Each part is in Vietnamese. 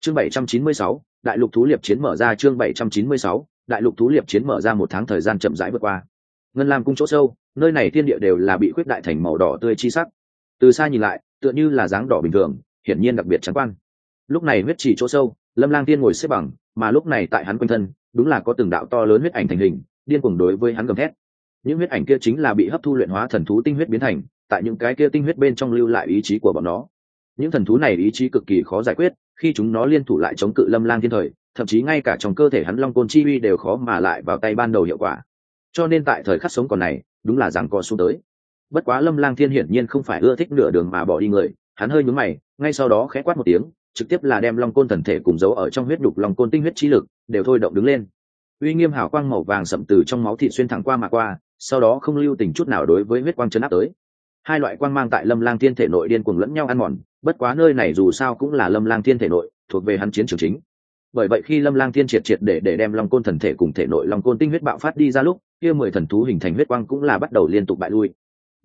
Chương 796, đại lục thú liệp chiến mở ra. Chương 796, đại lục thú liệp chiến mở ra. Một tháng thời gian chậm rãi vượt qua. Ngân Lam cung chỗ sâu, nơi này thiên địa đều là bị khuyết đại thành màu đỏ tươi chi sắc. Từ xa nhìn lại, tựa như là dáng đỏ bình thường, hiển nhiên đặc biệt trắng quan. Lúc này huyết chỉ chỗ sâu, Lâm Lang Tiên ngồi xếp bằng, mà lúc này tại hắn quanh thân, đúng là có từng đạo to lớn huyết ảnh thành hình, điên cuồng đối với hắn gầm thét. Những huyết ảnh kia chính là bị hấp thu luyện hóa thần thú tinh huyết biến thành, tại những cái kia tinh huyết bên trong lưu lại ý chí của bọn nó. Những thần thú này ý chí cực kỳ khó giải quyết, khi chúng nó liên thủ lại chống cự Lâm Lang Thiên thời, thậm chí ngay cả trong cơ thể hắn long côn chi uy đều khó mà lại vào tay ban đầu hiệu quả. Cho nên tại thời khắc sống còn này, đúng là giằng co xuống tới. Bất quá Lâm Lang Thiên hiển nhiên không phải ưa thích nửa đường mà bỏ đi người, hắn hơi nhướng mày, ngay sau đó khẽ quát một tiếng, trực tiếp là đem long côn thần thể cùng giấu ở trong huyết đục long côn tinh huyết chi lực đều thôi động đứng lên. Uy nghiêm hào quang màu vàng sậm từ trong máu thịt xuyên thẳng qua mà qua, sau đó không lưu tình chút nào đối với huyết quang chấn áp tới. Hai loại quang mang tại Lâm Lang Thiên thể nội điên cuồng lẫn nhau ăn mòn, bất quá nơi này dù sao cũng là Lâm Lang Thiên thể nội, thuộc về hắn chiến trường chính. Bởi vậy khi Lâm Lang Thiên triệt để đem long côn thần thể cùng thể nội long côn tinh huyết bạo phát đi ra lúc, kia 10 thần thú hình thành huyết quang cũng là bắt đầu liên tục bại lui.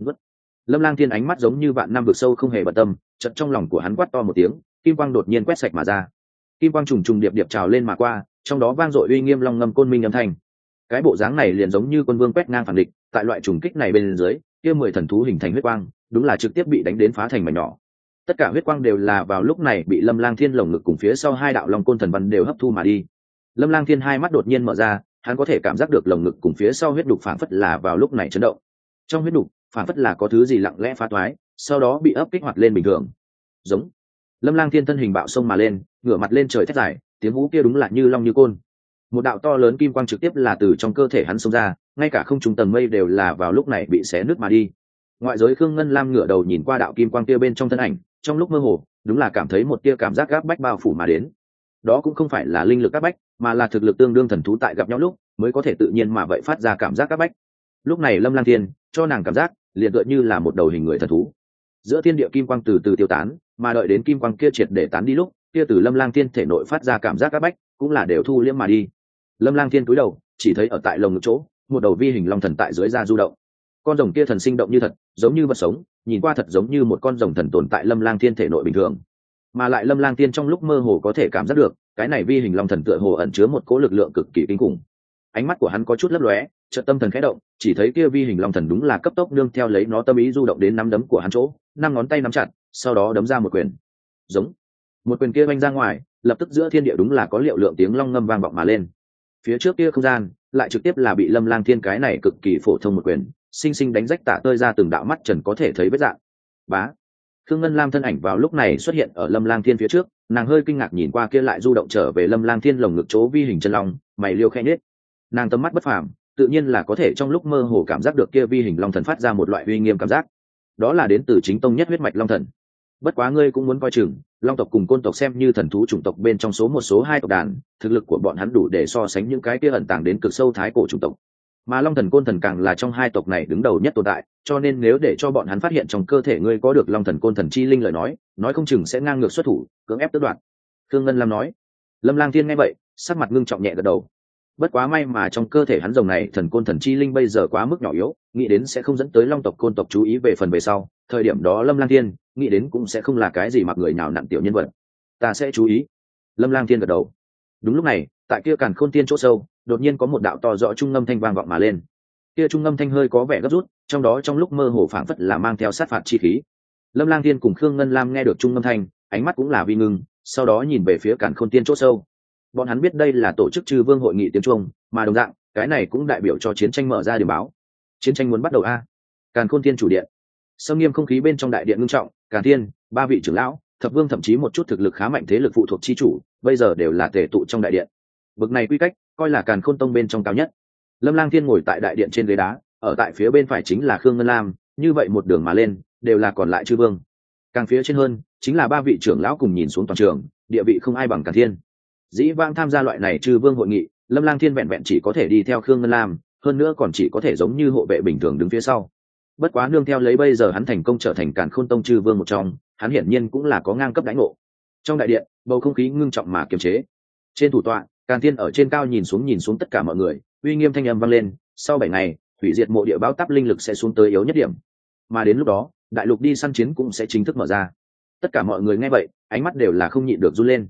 Lâm Lang Thiên ánh mắt giống như vạn năm vực sâu không hề bận tâm, chợt trong lòng của hắn quát to một tiếng, kim quang đột nhiên quét sạch mà ra. Kim quang trùng trùng điệp điệp trào lên mà qua, trong đó vang dội uy nghiêm long ngâm côn minh âm thanh. Cái bộ dáng này liền giống như quân vương quét ngang phản địch, tại loại trùng kích này bên dưới, kia 10 thần thú hình thành huyết quang, đúng là trực tiếp bị đánh đến phá thành mảnh nhỏ. Tất cả huyết quang đều là vào lúc này bị Lâm Lang Thiên lồng ngực cùng phía sau hai đạo long côn thần văn đều hấp thu mà đi. Lâm Lang Thiên hai mắt đột nhiên mở ra, hắn có thể cảm giác được lồng ngực cùng phía sau huyết đục phảng phất là vào lúc này chấn động. Trong huyết đục, phảng phất là có thứ gì lặng lẽ phá toái, sau đó bị ấp kích hoạt lên bình thường. Giống. Lâm Lang Thiên thân hình bạo xông mà lên, ngửa mặt lên trời thét dài, tiếng hú kia đúng là như long như côn. Một đạo to lớn kim quang trực tiếp là từ trong cơ thể hắn xông ra, ngay cả không trung tầng mây đều là vào lúc này bị xé nứt mà đi. Ngoại giới Khương Ngân Lam ngửa đầu nhìn qua đạo kim quang kia bên trong thân ảnh, trong lúc mơ hồ, đúng là cảm thấy một tia cảm giác gáp bách bao phủ mà đến. Đó cũng không phải là linh lực áp bách, mà là thực lực tương đương thần thú tại gặp nhau lúc mới có thể tự nhiên mà vậy phát ra cảm giác áp bách. Lúc này Lâm Lang Thiên cho nàng cảm giác liền tựa như là một đầu hình người thần thú. Giữa thiên địa kim quang từ từ tiêu tán, mà đợi đến kim quang kia triệt để tán đi lúc, kia từ Lâm Lang Thiên thể nội phát ra cảm giác áp bách, cũng là đều thu liễm mà đi. Lâm Lang Thiên cúi đầu, chỉ thấy ở tại lồng ngực chỗ, một đầu vi hình long thần tại dưới da du động. Con rồng kia thần sinh động như thật, giống như vật sống, nhìn qua thật giống như một con rồng thần tồn tại Lâm Lang Thiên thể nội bình thường. Mà lại Lâm Lang Thiên trong lúc mơ hồ có thể cảm giác được, cái này vi hình long thần tựa hồ ẩn chứa một cỗ lực lượng cực kỳ kinh khủng. Ánh mắt của hắn có chút lấp lóe, chợt tâm thần khẽ động, chỉ thấy kia vi hình long thần đúng là cấp tốc nương theo lấy nó tâm ý du động đến nắm đấm của hắn chỗ, năm ngón tay nắm chặt, sau đó đấm ra một quyền. Giống. Một quyền kia vung ra ngoài, lập tức giữa thiên địa đúng là có liệu lượng tiếng long ngâm vang vọng mà lên. Phía trước kia không gian lại trực tiếp là bị Lâm Lang Thiên cái này cực kỳ phổ thông một quyền sinh sinh đánh rách tả tơi ra từng đạo mắt trần có thể thấy vết dạng. Bá. Khương Ngân Lam thân ảnh vào lúc này xuất hiện ở Lâm Lang Thiên phía trước, nàng hơi kinh ngạc nhìn qua kia lại du động trở về Lâm Lang Thiên lồng ngực chỗ vi hình chân long, mày liêu khẽ nhếch. Nàng tầm mắt bất phàm, tự nhiên là có thể trong lúc mơ hồ cảm giác được kia vi hình long thần phát ra một loại uy nghiêm cảm giác. Đó là đến từ chính tông nhất huyết mạch long thần. Bất quá ngươi cũng muốn coi chừng, long tộc cùng côn tộc xem như thần thú chủng tộc bên trong số một số hai tộc đàn, thực lực của bọn hắn đủ để so sánh những cái kia ẩn tàng đến cực sâu thái cổ chủng tộc. Mà long thần côn thần càng là trong hai tộc này đứng đầu nhất tồn tại, cho nên nếu để cho bọn hắn phát hiện trong cơ thể ngươi có được long thần côn thần chi linh lời nói không chừng sẽ ngang ngược xuất thủ, cưỡng ép tước đoạt. Khương Ngân Lam nói. Lâm Lang Thiên nghe vậy, sắc mặt ngưng trọng nhẹ gật đầu. Bất quá may mà trong cơ thể hắn rồng này thần côn thần chi linh bây giờ quá mức nhỏ yếu, nghĩ đến sẽ không dẫn tới long tộc côn tộc chú ý về phần về sau, thời điểm đó Lâm Lang Thiên nghĩ đến cũng sẽ không là cái gì mặc người nào nặn tiểu nhân vật. Ta sẽ chú ý. Lâm Lang Thiên gật đầu. Đúng lúc này, tại kia Càn Khôn Tiên chỗ sâu, đột nhiên có một đạo to rõ trung ngâm thanh vang vọng mà lên. Kia trung ngâm thanh hơi có vẻ gấp rút, trong đó trong lúc mơ hồ phảng phất là mang theo sát phạt chi khí. Lâm Lang Thiên cùng Khương Ngân Lam nghe được trung ngâm thanh, ánh mắt cũng là vi ngưng, sau đó nhìn về phía Càn Khôn Tiên chỗ sâu. Bọn hắn biết đây là tổ chức Chư Vương hội nghị tiếng Trung, mà đồng dạng, cái này cũng đại biểu cho chiến tranh mở ra điểm báo. Chiến tranh muốn bắt đầu a. Càn Khôn Tiên chủ điện. Sâm nghiêm không khí bên trong đại điện ngưng trọng, Càn Thiên, ba vị trưởng lão, thập vương thậm chí một chút thực lực khá mạnh thế lực phụ thuộc chi chủ, bây giờ đều là tề tụ trong đại điện. Bực này quy cách, coi là Càn Khôn Tông bên trong cao nhất. Lâm Lang Thiên ngồi tại đại điện trên ghế đá, ở tại phía bên phải chính là Khương Ngân Lam, như vậy một đường mà lên, đều là còn lại Chư Vương. Càng phía trên hơn, chính là ba vị trưởng lão cùng nhìn xuống toàn trường, địa vị không ai bằng Càn Thiên. Dĩ vãng tham gia loại này Chư Vương hội nghị, Lâm Lang Thiên vẹn vẹn chỉ có thể đi theo Khương Ngân Lam, hơn nữa còn chỉ có thể giống như hộ vệ bình thường đứng phía sau. Bất quá nương theo lấy bây giờ hắn thành công trở thành Càn Khôn Tông Chư Vương một trong, hắn hiển nhiên cũng là có ngang cấp đãi ngộ. Trong đại điện, bầu không khí ngưng trọng mà kiềm chế. Trên thủ tọa, Càn Thiên ở trên cao nhìn xuống tất cả mọi người, uy nghiêm thanh âm vang lên, sau 7 ngày, hủy diệt mộ địa báo táp linh lực sẽ xuống tới yếu nhất điểm. Mà đến lúc đó, đại lục đi săn chiến cũng sẽ chính thức mở ra. Tất cả mọi người nghe vậy, ánh mắt đều là không nhịn được run lên.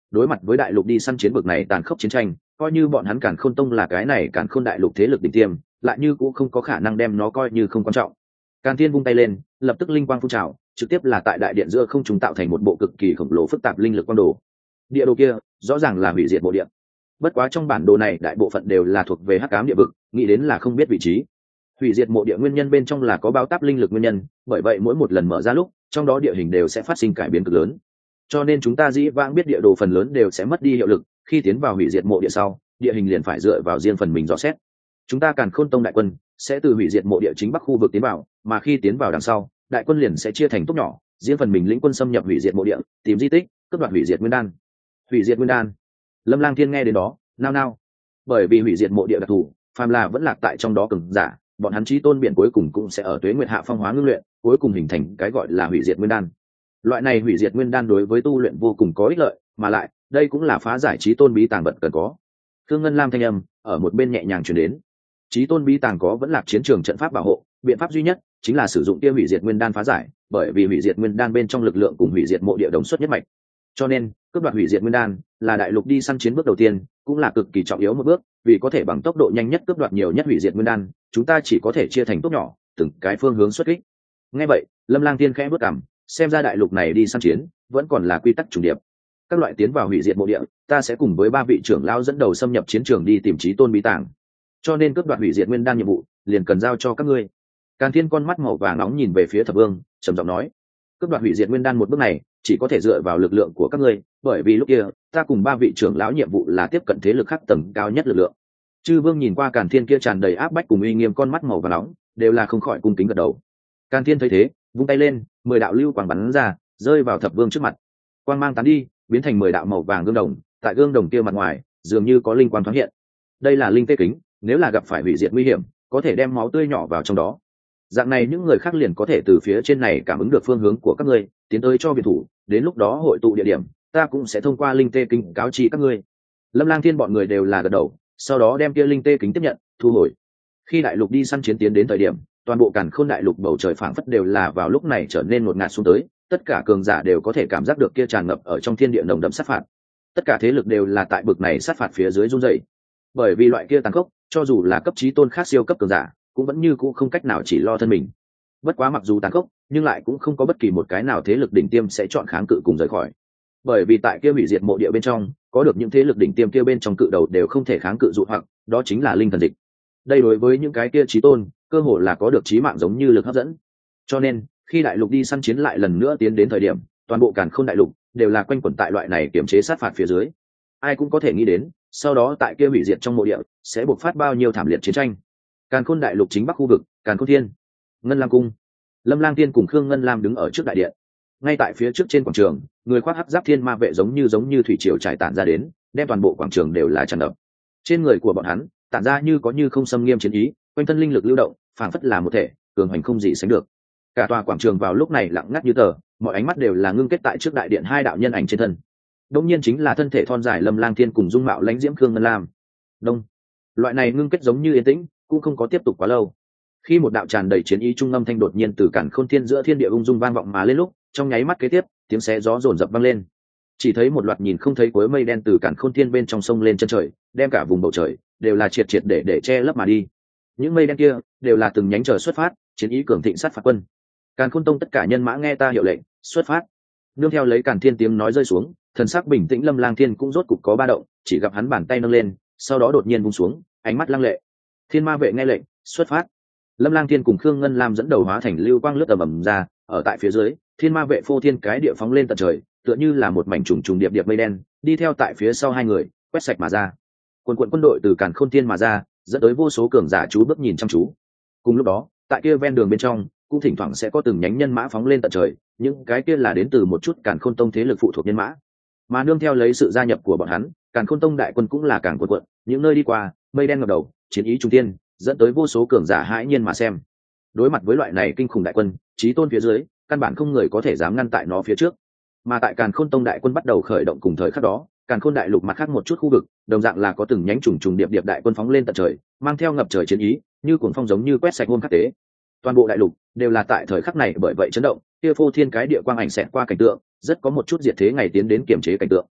đối mặt với đại lục đi săn chiến bực này tàn khốc chiến tranh, coi như bọn hắn Càn Khôn Tông là cái này Càn Khôn đại lục thế lực đỉnh tiêm, lại như cũng không có khả năng đem nó coi như không quan trọng. Càn Thiên vung tay lên, lập tức linh quang phun trào, trực tiếp là tại đại điện giữa không trung tạo thành một bộ cực kỳ khổng lồ phức tạp linh lực quang đồ. Địa đồ kia, rõ ràng là hủy diệt mộ địa. Bất quá trong bản đồ này đại bộ phận đều là thuộc về hắc ám địa vực, nghĩ đến là không biết vị trí. Hủy diệt mộ địa nguyên nhân bên trong là có bao táp linh lực nguyên nhân, bởi vậy mỗi một lần mở ra lúc, trong đó địa hình đều sẽ phát sinh cải biến cực lớn. Cho nên chúng ta dĩ vãng biết địa đồ phần lớn đều sẽ mất đi hiệu lực, khi tiến vào hủy diệt mộ địa sau, địa hình liền phải dựa vào riêng phần mình dò xét. Chúng ta Càn Khôn Tông đại quân sẽ từ hủy diệt mộ địa chính bắc khu vực tiến vào, mà khi tiến vào đằng sau, đại quân liền sẽ chia thành tốc nhỏ, riêng phần mình lĩnh quân xâm nhập hủy diệt mộ địa, tìm di tích, cướp đoạt hủy diệt nguyên đan. Hủy diệt nguyên đan. Lâm Lang Thiên nghe đến đó, nao nao. Bởi vì hủy diệt mộ địa đặc thù, phàm là vẫn lạc tại trong đó cường giả, bọn hắn chí tôn biển cuối cùng cũng sẽ ở tuế nguyệt hạ phong hóa ngưng luyện, cuối cùng hình thành cái gọi là hủy diệt nguyên đan. Loại này hủy diệt nguyên đan đối với tu luyện vô cùng có ích lợi, mà lại, đây cũng là phá giải chí tôn bí tàng vật cần có. Thương Ngân Lam thanh âm ở một bên nhẹ nhàng truyền đến. Chí tôn bí tàng có vẫn lạc chiến trường trận pháp bảo hộ, biện pháp duy nhất chính là sử dụng tiêu hủy diệt nguyên đan phá giải, bởi vì hủy diệt nguyên đan bên trong lực lượng cùng hủy diệt mộ địa đồng xuất nhất mạch. Cho nên, cướp đoạt hủy diệt nguyên đan là đại lục đi săn chiến bước đầu tiên, cũng là cực kỳ trọng yếu một bước, vì có thể bằng tốc độ nhanh nhất cướp đoạt nhiều nhất hủy diệt nguyên đan, chúng ta chỉ có thể chia thành tốt nhỏ, từng cái phương hướng xuất kích. Nghe vậy, Lâm Lang Tiên khẽ bước cằm, xem ra đại lục này đi săn chiến vẫn còn là quy tắc trùng điệp. Các loại tiến vào hủy diệt mộ địa, ta sẽ cùng với 3 vị trưởng lão dẫn đầu xâm nhập chiến trường đi tìm chí tôn bí tàng. Cho nên cướp đoạt hủy diệt nguyên đan nhiệm vụ liền cần giao cho các ngươi. Càn Thiên con mắt màu vàng nóng nhìn về phía Thập Vương, trầm giọng nói: cướp đoạt hủy diệt nguyên đan một bước này chỉ có thể dựa vào lực lượng của các ngươi, bởi vì lúc kia ta cùng 3 vị trưởng lão nhiệm vụ là tiếp cận thế lực khác tầng cao nhất lực lượng. Chư Vương nhìn qua Càn Thiên kia tràn đầy áp bách cùng uy nghiêm con mắt màu vàng nóng, đều là không khỏi cung kính gật đầu. Càn Thiên thấy thế, vung tay lên, 10 đạo lưu quang bắn ra, rơi vào Thập Vương trước mặt. Quang mang tán đi, biến thành 10 đạo màu vàng gương đồng, tại gương đồng kia mặt ngoài, dường như có linh quang thoáng hiện. Đây là linh tê kính, nếu là gặp phải hủy diệt nguy hiểm, có thể đem máu tươi nhỏ vào trong đó. Dạng này những người khác liền có thể từ phía trên này cảm ứng được phương hướng của các ngươi, tiến tới cho viện thủ, đến lúc đó hội tụ địa điểm, ta cũng sẽ thông qua linh tê kính cáo chi các ngươi. Lâm Lang Thiên bọn người đều là gật đầu, sau đó đem kia linh tê kính tiếp nhận, thu hồi. Khi đại lục đi săn chiến tiến đến thời điểm, toàn bộ Càn Khôn đại lục bầu trời phảng phất đều là vào lúc này trở nên ngột ngạt xuống tới, tất cả cường giả đều có thể cảm giác được kia tràn ngập ở trong thiên địa nồng đậm sát phạt. Tất cả thế lực đều là tại bực này sát phạt phía dưới run rẩy. Bởi vì loại kia tàn khốc, cho dù là cấp chí tôn khác siêu cấp cường giả, cũng vẫn như cũ không cách nào chỉ lo thân mình. Bất quá mặc dù tàn khốc, nhưng lại cũng không có bất kỳ một cái nào thế lực đỉnh tiêm sẽ chọn kháng cự cùng rời khỏi. Bởi vì tại kia hủy diệt mộ địa bên trong, có được những thế lực đỉnh tiêm kia bên trong cự đầu đều không thể kháng cự dụ hoặc, đó chính là linh thần dịch. Đây đối với những cái kia chí tôn, cơ hồ là có được chí mạng giống như lực hấp dẫn. Cho nên, khi đại lục đi săn chiến lại lần nữa tiến đến thời điểm, toàn bộ Càn Khôn đại lục đều là quanh quẩn tại loại này kiểm chế sát phạt phía dưới. Ai cũng có thể nghĩ đến, sau đó tại kia hủy diệt trong mộ địa sẽ bộc phát bao nhiêu thảm liệt chiến tranh. Càn Khôn đại lục chính bắc khu vực, Càn Khôn Thiên, Ngân Lam cung. Lâm Lang Tiên cùng Khương Ngân Lam đứng ở trước đại điện. Ngay tại phía trước trên quảng trường, người khoác hắc giáp thiên ma vệ giống như thủy triều trải tản ra đến, đem toàn bộ quảng trường đều là tràn ngập. Trên người của bọn hắn, tản ra như có như không xâm nghiêm chiến ý, quanh thân linh lực lưu động, phảng phất là một thể, cường hành không gì sánh được. Cả tòa quảng trường vào lúc này lặng ngắt như tờ, mọi ánh mắt đều là ngưng kết tại trước đại điện 2 đạo nhân ảnh trên thân. Đông nhiên chính là thân thể thon dài Lâm Lang Thiên cùng dung mạo lãnh diễm Khương Ngân Lam. Đông, loại này ngưng kết giống như yên tĩnh, cũng không có tiếp tục quá lâu. Khi một đạo tràn đầy chiến ý trung âm thanh đột nhiên từ Càn Khôn Thiên giữa thiên địa ung dung vang vọng mà lên lúc, trong nháy mắt kế tiếp, tiếng xé gió rồn rập vang lên. Chỉ thấy một loạt nhìn không thấy cuối mây đen từ Càn Khôn Thiên bên trong sông lên chân trời, đem cả vùng bầu trời đều là triệt để che lấp mà đi. Những mây đen kia đều là từng nhánh trời xuất phát, chiến ý cường thịnh sát phạt quân. Càn Khôn Tông tất cả nhân mã nghe ta hiệu lệnh, xuất phát. Nương theo lấy Càn Thiên tiếng nói rơi xuống, thần sắc bình tĩnh Lâm Lang Thiên cũng rốt cục có ba động, chỉ gặp hắn bàn tay nâng lên, sau đó đột nhiên buông xuống, ánh mắt lăng lệ. Thiên ma vệ nghe lệnh, xuất phát. Lâm Lang Thiên cùng Khương Ngân Lam dẫn đầu hóa thành lưu quang lướt ầm ra, ở tại phía dưới, thiên ma vệ phô thiên cái địa phóng lên tận trời, tựa như là một mảnh trùng trùng điệp điệp mây đen, đi theo tại phía sau hai người, quét sạch mà ra. Quần quân đội từ Càn Khôn Thiên mà ra, dẫn tới vô số cường giả chú bước nhìn chăm chú. Cùng lúc đó, tại kia ven đường bên trong, cũng thỉnh thoảng sẽ có từng nhánh nhân mã phóng lên tận trời, những cái kia là đến từ một chút Càn Khôn Tông thế lực phụ thuộc nhân mã. Mà nương theo lấy sự gia nhập của bọn hắn, Càn Khôn Tông đại quân cũng là càng quần quận, những nơi đi qua, mây đen ngập đầu, chiến ý trung tiên, dẫn tới vô số cường giả hãi nhiên mà xem. Đối mặt với loại này kinh khủng đại quân, chí tôn phía dưới, căn bản không người có thể dám ngăn tại nó phía trước. Mà tại Càn Khôn Tông đại quân bắt đầu khởi động cùng thời khắc đó, Càn Khôn đại lục mặt khác một chút khu vực, đồng dạng là có từng nhánh trùng trùng điệp điệp đại quân phóng lên tận trời, mang theo ngập trời chiến ý, như cuồng phong giống như quét sạch hôm khắc tế. Toàn bộ đại lục đều là tại thời khắc này bởi vậy chấn động, kia phô thiên cái địa quang ảnh xẹt qua cảnh tượng, rất có một chút diệt thế ngày tiến đến kiểm chế cảnh tượng.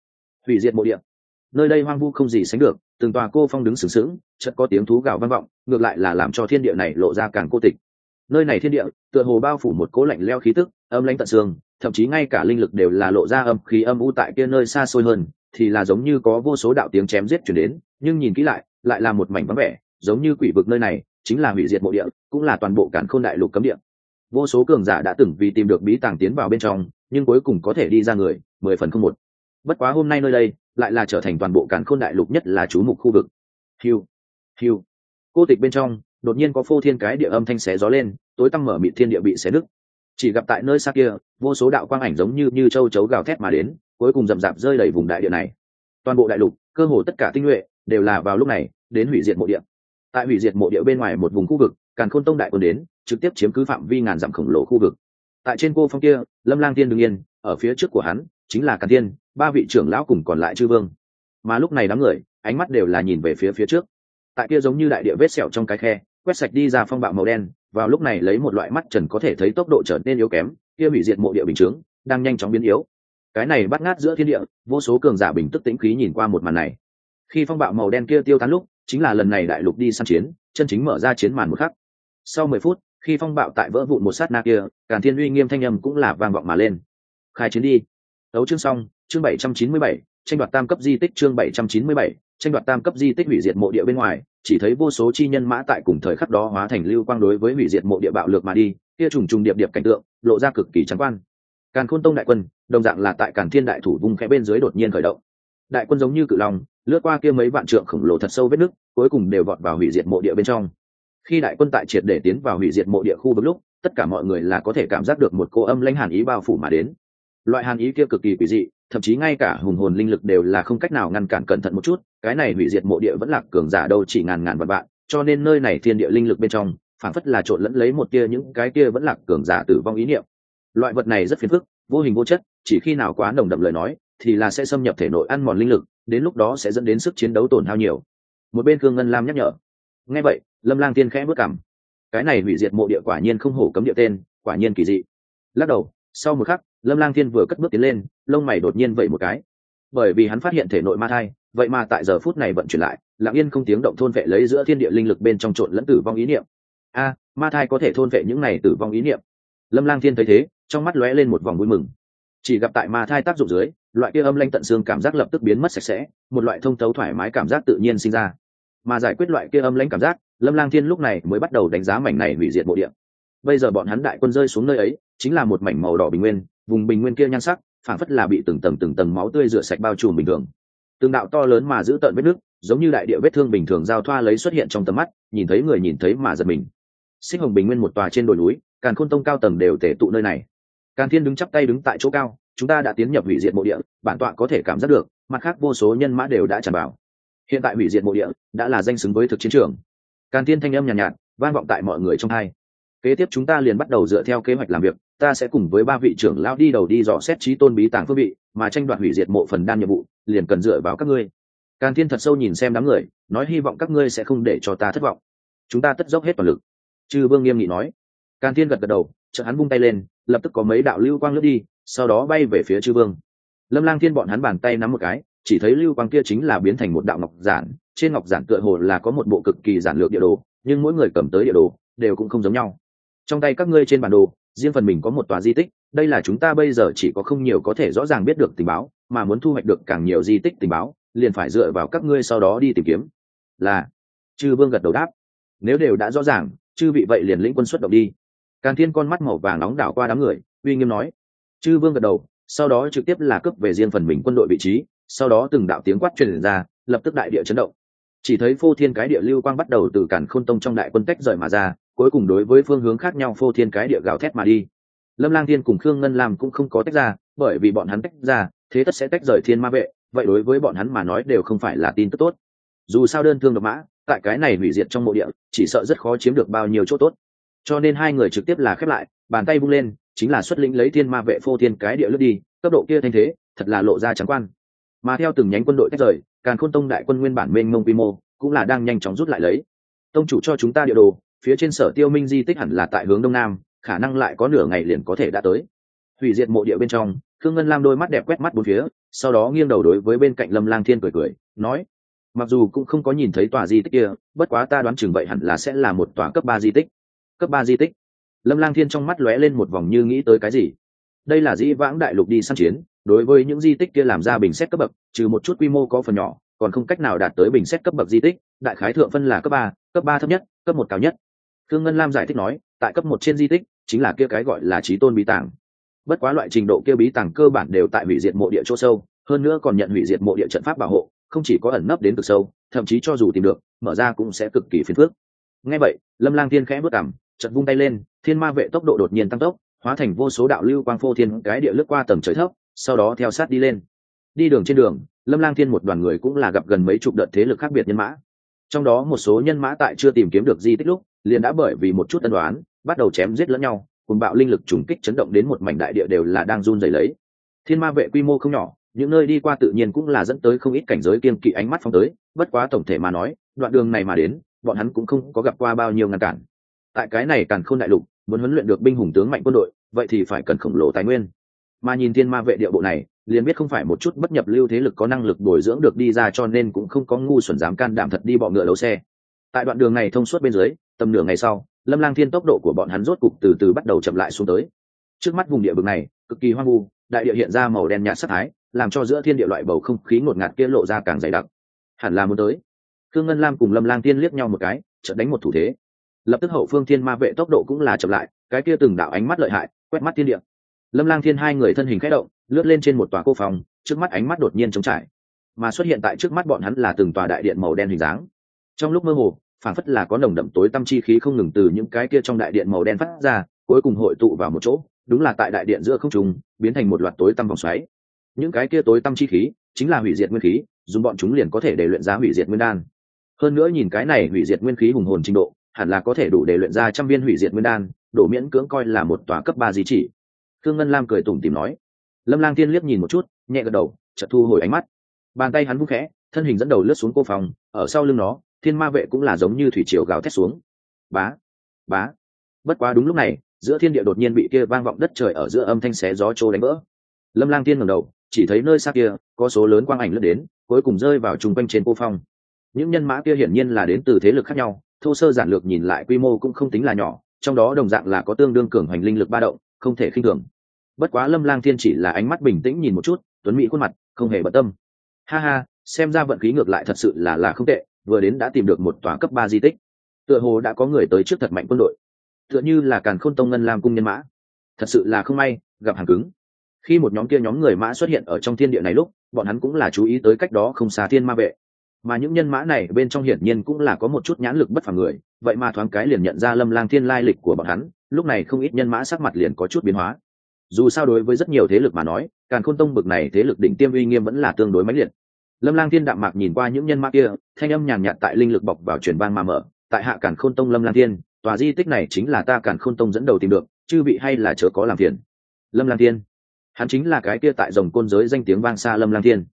Hủy diệt mộ địa. Nơi đây hoang vu không gì sánh được, từng tòa cô phong đứng sừng sững, chợt có tiếng thú gào vang vọng, ngược lại là làm cho thiên địa này lộ ra càng cô tịch. Nơi này thiên địa tựa hồ bao phủ một cỗ lạnh lẽo khí tức, âm lãnh tận xương, thậm chí ngay cả linh lực đều là lộ ra âm khí âm u. Tại kia nơi xa xôi hơn thì là giống như có vô số đạo tiếng chém giết truyền đến, nhưng nhìn kỹ lại là một mảnh vắng vẻ, giống như quỷ vực. Nơi này chính là hủy diệt mộ địa, cũng là toàn bộ Càn Khôn đại lục cấm địa. Vô số cường giả đã từng vì tìm được bí tàng tiến vào bên trong, nhưng cuối cùng có thể đi ra người 10 phần không một. Bất quá hôm nay nơi đây lại là trở thành toàn bộ Càn Khôn đại lục nhất là chú mục khu vực. Hiu, hiu. Cô tịch bên trong đột nhiên có phô thiên cái địa âm thanh xé gió lên, tối tăm mở mịt thiên địa bị xé nứt. Chỉ gặp tại nơi xa kia, vô số đạo quang ảnh giống như châu chấu gào thét mà đến, cuối cùng rầm rạp rơi đầy vùng đại địa này. Toàn bộ đại lục, cơ hồ tất cả tinh nhuệ đều là vào lúc này đến hủy diệt mộ địa. Tại hủy diệt mộ địa bên ngoài một vùng khu vực, Càn Khôn tông đại quân đến, trực tiếp chiếm cứ phạm vi ngàn dặm khổng lồ khu vực. Tại trên cô phong kia, Lâm Lang Tiên đứng yên, ở phía trước của hắn chính là Càn Thiên, ba vị trưởng lão cùng còn lại chư vương. Mà lúc này đám người ánh mắt đều là nhìn về phía trước. Tại kia giống như đại địa vết sẹo trong cái khe, quét sạch đi ra phong bạo màu đen, vào lúc này lấy một loại mắt trần có thể thấy tốc độ trở nên yếu kém, kia hủy diệt mộ địa bình chướng đang nhanh chóng biến yếu. Cái này bắt ngát giữa thiên địa, vô số cường giả bình tức tĩnh khí nhìn qua một màn này. Khi phong bạo màu đen kia tiêu tán lúc, chính là lần này đại lục đi săn chiến, chân chính mở ra chiến màn một khắc. Sau 10 phút, khi phong bạo tại vỡ vụn một sát na kia, Càn Thiên uy nghiêm thanh âm cũng là vang vọng mà lên. Khai chiến đi. Đấu chương xong, chương 797, tranh đoạt tam cấp di tích. Chương 797, tranh đoạt tam cấp di tích. Hủy diệt mộ địa bên ngoài, chỉ thấy vô số chi nhân mã tại cùng thời khắc đó hóa thành lưu quang đối với hủy diệt mộ địa bạo lược mà đi, kia trùng trùng điệp điệp cảnh tượng lộ ra cực kỳ trắng quan. Càn Khôn tông đại quân đồng dạng là tại Càn Thiên đại thủ vung khẽ bên dưới đột nhiên khởi động. Đại quân giống như cự long lướt qua kia mấy vạn trượng khổng lồ thật sâu vết nứt, cuối cùng đều vọt vào hủy diệt mộ địa bên trong. Khi đại quân tại triệt để tiến vào hủy diệt mộ địa khu vực lúc, tất cả mọi người là có thể cảm giác được một cô âm lãnh hàn ý bao phủ mà đến. Loại hàn ý kia cực kỳ quỷ dị, thậm chí ngay cả hùng hồn linh lực đều là không cách nào ngăn cản. Cẩn thận một chút, cái này hủy diệt mộ địa vẫn là cường giả đâu chỉ ngàn ngàn vạn vạn, cho nên nơi này thiên địa linh lực bên trong phảng phất là trộn lẫn lấy một tia những cái kia vẫn là cường giả tử vong ý niệm. Loại vật này rất phiền phức, vô hình vô chất, chỉ khi nào quá nồng đậm lời nói thì là sẽ xâm nhập thể nội ăn mòn linh lực, đến lúc đó sẽ dẫn đến sức chiến đấu tổn hao nhiều. Một bên Khương Ngân Lam nhắc nhở. Nghe vậy, Lâm Lang Tiên khẽ bước cằm. Cái này hủy diệt mộ địa quả nhiên không hổ cấm địa tên, quả nhiên kỳ dị. Lắc đầu, sau một khắc, Lâm Lang Tiên vừa cất bước tiến lên, lông mày đột nhiên vẩy một cái. Bởi vì hắn phát hiện thể nội ma thai, vậy mà tại giờ phút này vận chuyển lại, lặng yên không tiếng động thôn vệ lấy giữa thiên địa linh lực bên trong trộn lẫn tử vong ý niệm. A, ma thai có thể thôn vệ những này tử vong ý niệm. Lâm Lang Tiên thấy thế, trong mắt lóe lên một vòng vui mừng. Chỉ gặp tại ma thai tác dụng dưới, loại kia âm lãnh tận xương cảm giác lập tức biến mất sạch sẽ, một loại thông thấu thoải mái cảm giác tự nhiên sinh ra. Mà giải quyết loại kia âm lãnh cảm giác, Lâm Lang Thiên lúc này mới bắt đầu đánh giá mảnh này hủy diệt mộ địa. Bây giờ bọn hắn đại quân rơi xuống nơi ấy, chính là một mảnh màu đỏ bình nguyên, vùng bình nguyên kia nhan sắc, phảng phất là bị từng tầng máu tươi rửa sạch bao trùm bình thường. Từng đạo to lớn mà giữ tợn vết nứt, giống như đại địa vết thương bình thường giao thoa lấy xuất hiện trong tầm mắt, nhìn thấy người nhìn thấy mà giật mình. Xích Hồng bình nguyên một tòa trên đồi núi, Càn Khôn tông cao tầng đều tề tụ nơi này. Càn Thiên đứng chắp tay đứng tại chỗ cao, chúng ta đã tiến nhập hủy diệt mộ địa, bản tọa có thể cảm giác được, mặt khác vô số nhân mã đều đã tràn vào. Hiện tại hủy diệt mộ địa đã là danh xứng với thực chiến trường. Càn Thiên thanh âm nhàn nhạt, vang vọng tại mọi người trong tai. Kế tiếp chúng ta liền bắt đầu dựa theo kế hoạch làm việc, ta sẽ cùng với ba vị trưởng lão đi đầu đi dò xét chí tôn bí tàng phương vị, mà tranh đoạt hủy diệt mộ phần đan nhiệm vụ liền cần dựa vào các ngươi. Càn Thiên thật sâu nhìn xem đám người, nói hy vọng các ngươi sẽ không để cho ta thất vọng. Chúng ta tất dốc hết toàn lực. Chư Vương nghiêm nghị nói. Càn Thiên gật gật đầu, chợt hắn vung tay lên, lập tức có mấy đạo lưu quang lướt đi, sau đó bay về phía Chư Vương. Lâm Lang Thiên bọn hắn bàn tay nắm một cái, chỉ thấy lưu quang kia chính là biến thành một đạo ngọc giản, trên ngọc giản tựa hồ là có một bộ cực kỳ giản lược địa đồ, nhưng mỗi người cầm tới địa đồ đều cũng không giống nhau. Trong tay các ngươi trên bản đồ, riêng phần mình có một tòa di tích, đây là chúng ta bây giờ chỉ có không nhiều có thể rõ ràng biết được tình báo, mà muốn thu hoạch được càng nhiều di tích tình báo, liền phải dựa vào các ngươi sau đó đi tìm kiếm. Là. Chư Vương gật đầu đáp. Nếu đều đã rõ ràng, chư vị vậy liền lĩnh quân xuất động đi. Càn Thiên con mắt màu vàng nóng đảo qua đám người, uy nghiêm nói. Chư Vương gật đầu, sau đó trực tiếp là cướp về riêng phần mình quân đội vị trí, sau đó từng đạo tiếng quát truyền ra, lập tức đại địa chấn động. Chỉ thấy phô thiên cái địa lưu quang bắt đầu từ Càn Khôn tông trong đại quân tách rời mà ra, cuối cùng đối với phương hướng khác nhau phô thiên cái địa gào thét mà đi. Lâm Lang Thiên cùng Khương Ngân Lam cũng không có tách ra, bởi vì bọn hắn tách ra, thế tất sẽ tách rời Thiên Ma vệ, vậy đối với bọn hắn mà nói đều không phải là tin tức tốt. Dù sao đơn thương độc mã, tại cái này hủy diệt trong mộ địa, chỉ sợ rất khó chiếm được bao nhiêu chỗ tốt. Cho nên hai người trực tiếp là khép lại, bàn tay vung lên, chính là xuất lĩnh lấy Thiên Ma vệ phô thiên cái địa lướt đi, cấp độ kia thanh thế, thật là lộ ra trắng quan. Mà theo từng nhánh quân đội tách rời, Càn Khôn tông đại quân nguyên bản mênh mông quy mô, cũng là đang nhanh chóng rút lại lấy. Tông chủ cho chúng ta địa đồ, phía trên Sở Tiêu Minh di tích hẳn là tại hướng đông nam, khả năng lại có nửa ngày liền có thể đã tới. Hủy diệt mộ địa bên trong, Khương Ngân Lam đôi mắt đẹp quét mắt bốn phía, sau đó nghiêng đầu đối với bên cạnh Lâm Lang Thiên cười cười, nói: mặc dù cũng không có nhìn thấy tòa di tích kia, bất quá ta đoán chừng vậy hẳn là sẽ là một tòa cấp 3 di tích. Cấp 3 di tích? Lâm Lang Thiên trong mắt lóe lên một vòng như nghĩ tới cái gì. Đây là dĩ vãng đại lục đi săn chiến, đối với những di tích kia làm ra bình xét cấp bậc, trừ một chút quy mô có phần nhỏ, còn không cách nào đạt tới bình xét cấp bậc di tích, đại khái thượng phân là cấp 3 thấp nhất, cấp 1 cao nhất. Khương Ngân Lam giải thích nói, tại cấp 1 trên di tích, chính là kia cái gọi là Chí Tôn bí tàng. Bất quá loại trình độ kia bí tàng cơ bản đều tại hủy diệt mộ địa chỗ sâu, hơn nữa còn nhận hủy diệt mộ địa trận pháp bảo hộ, không chỉ có ẩn nấp đến cực sâu, thậm chí cho dù tìm được, mở ra cũng sẽ cực kỳ phiền phức. Nghe vậy, Lâm Lang Thiên khẽ bước cằm, chợt vung tay lên, thiên ma vệ tốc độ đột nhiên tăng tốc, hóa thành vô số đạo lưu quang phô thiên cái địa lướt qua tầng trời thấp, sau đó theo sát đi lên. Đi đường trên đường, Lâm Lang Thiên một đoàn người cũng là gặp gần mấy chục đợt thế lực khác biệt nhân mã. Trong đó một số nhân mã tại chưa tìm kiếm được di tích lúc, liền đã bởi vì một chút ân đoán, bắt đầu chém giết lẫn nhau, cùng bạo linh lực trùng kích chấn động đến một mảnh đại địa đều là đang run rẩy lấy. Thiên ma vệ quy mô không nhỏ, những nơi đi qua tự nhiên cũng là dẫn tới không ít cảnh giới kiêng kỵ ánh mắt phóng tới, bất quá tổng thể mà nói, đoạn đường này mà đến, bọn hắn cũng không có gặp qua bao nhiêu ngăn cản. Tại cái này Càn Khôn đại lục, muốn huấn luyện được binh hùng tướng mạnh quân đội, vậy thì phải cần khổng lồ tài nguyên. Mà nhìn thiên ma vệ địa bộ này, liền biết không phải một chút bất nhập lưu thế lực có năng lực bồi dưỡng được đi ra, cho nên cũng không có ngu xuẩn dám can đảm thật đi bọ ngựa đấu xe. Tại đoạn đường này thông suốt bên dưới, tầm nửa ngày sau, Lâm Lang Thiên tốc độ của bọn hắn rốt cục từ từ bắt đầu chậm lại xuống tới. Trước mắt vùng địa vực này cực kỳ hoang vu, đại địa hiện ra màu đen nhạt sắc thái, làm cho giữa thiên địa loại bầu không khí ngột ngạt kia lộ ra càng dày đặc. Hẳn là muốn tới. Khương Ngân Lam cùng Lâm Lang Thiên liếc nhau một cái, chợt đánh một thủ thế. Lập tức hậu phương thiên ma vệ tốc độ cũng là chậm lại, cái kia từng đạo ánh mắt lợi hại, quét mắt thiên địa. Lâm Lang Thiên hai người thân hình khẽ động, lướt lên trên một tòa cô phòng, trước mắt ánh mắt đột nhiên trống trải, mà xuất hiện tại trước mắt bọn hắn là từng tòa đại điện màu đen hình dáng. Trong lúc mơ hồ, phảng phất là có nồng đậm tối tăm chi khí không ngừng từ những cái kia trong đại điện màu đen phát ra, cuối cùng hội tụ vào một chỗ, đúng là tại đại điện giữa không trung, biến thành một loạt tối tăm vòng xoáy. Những cái kia tối tăm chi khí chính là hủy diệt nguyên khí, dùng bọn chúng liền có thể để luyện ra hủy diệt nguyên đan. Hơn nữa nhìn cái này hủy diệt nguyên khí hùng hồn trình độ, hẳn là có thể đủ để luyện ra 100 viên hủy diệt nguyên đan, độ miễn cưỡng coi là một tòa cấp 3 di chỉ. Khương Ngân Lam cười tủm tỉm nói. Lâm Lang Thiên liếc nhìn một chút, nhẹ gật đầu, chợt thu hồi ánh mắt. Bàn tay hắn vung khẽ, thân hình dẫn đầu lướt xuống cô phòng, ở sau lưng nó, thiên ma vệ cũng là giống như thủy triều gào thét xuống. Bá, bá. Bất quá đúng lúc này, giữa thiên địa đột nhiên bị kia vang vọng đất trời ở giữa âm thanh xé gió trô đánh vỡ. Lâm Lang Thiên ngẩng đầu, chỉ thấy nơi xa kia có số lớn quang ảnh lướt đến, cuối cùng rơi vào trung quanh trên cô phong. Những nhân mã kia hiển nhiên là đến từ thế lực khác nhau, thô sơ giản lược nhìn lại quy mô cũng không tính là nhỏ, trong đó đồng dạng là có tương đương cường hành linh lực ba động, không thể khinh thường. Bất quá Lâm Lang Thiên chỉ là ánh mắt bình tĩnh nhìn một chút, tuấn mỹ khuôn mặt, không hề bận tâm. Ha ha, xem ra vận khí ngược lại thật sự là không tệ, vừa đến đã tìm được một tòa cấp 3 di tích. Tựa hồ đã có người tới trước thật mạnh quân đội. Tựa như là Càn Khôn Tông Ngân Lam cung nhân mã. Thật sự là không may, gặp hàng cứng. Khi một nhóm người mã xuất hiện ở trong thiên địa này lúc, bọn hắn cũng là chú ý tới cách đó không xa thiên ma vệ. Mà những nhân mã này bên trong hiển nhiên cũng là có một chút nhãn lực bất phàm người, vậy mà thoáng cái liền nhận ra Lâm Lang Thiên lai lịch của bọn hắn, lúc này không ít nhân mã sắc mặt liền có chút biến hóa. Dù sao đối với rất nhiều thế lực mà nói, Càn Khôn Tông bực này thế lực đỉnh tiêm uy nghiêm vẫn là tương đối mãnh liệt. Lâm Lang Thiên đạm mạc nhìn qua những nhân mã kia, thanh âm nhàn nhạt tại linh lực bọc vào truyền vang mà mở, tại hạ Càn Khôn Tông Lâm Lang Thiên, tòa di tích này chính là ta Càn Khôn Tông dẫn đầu tìm được, chư vị hay là chớ có làm phiền. Lâm Lang Thiên, hắn chính là cái kia tại Rồng Côn giới danh tiếng vang xa Lâm Lang Thiên.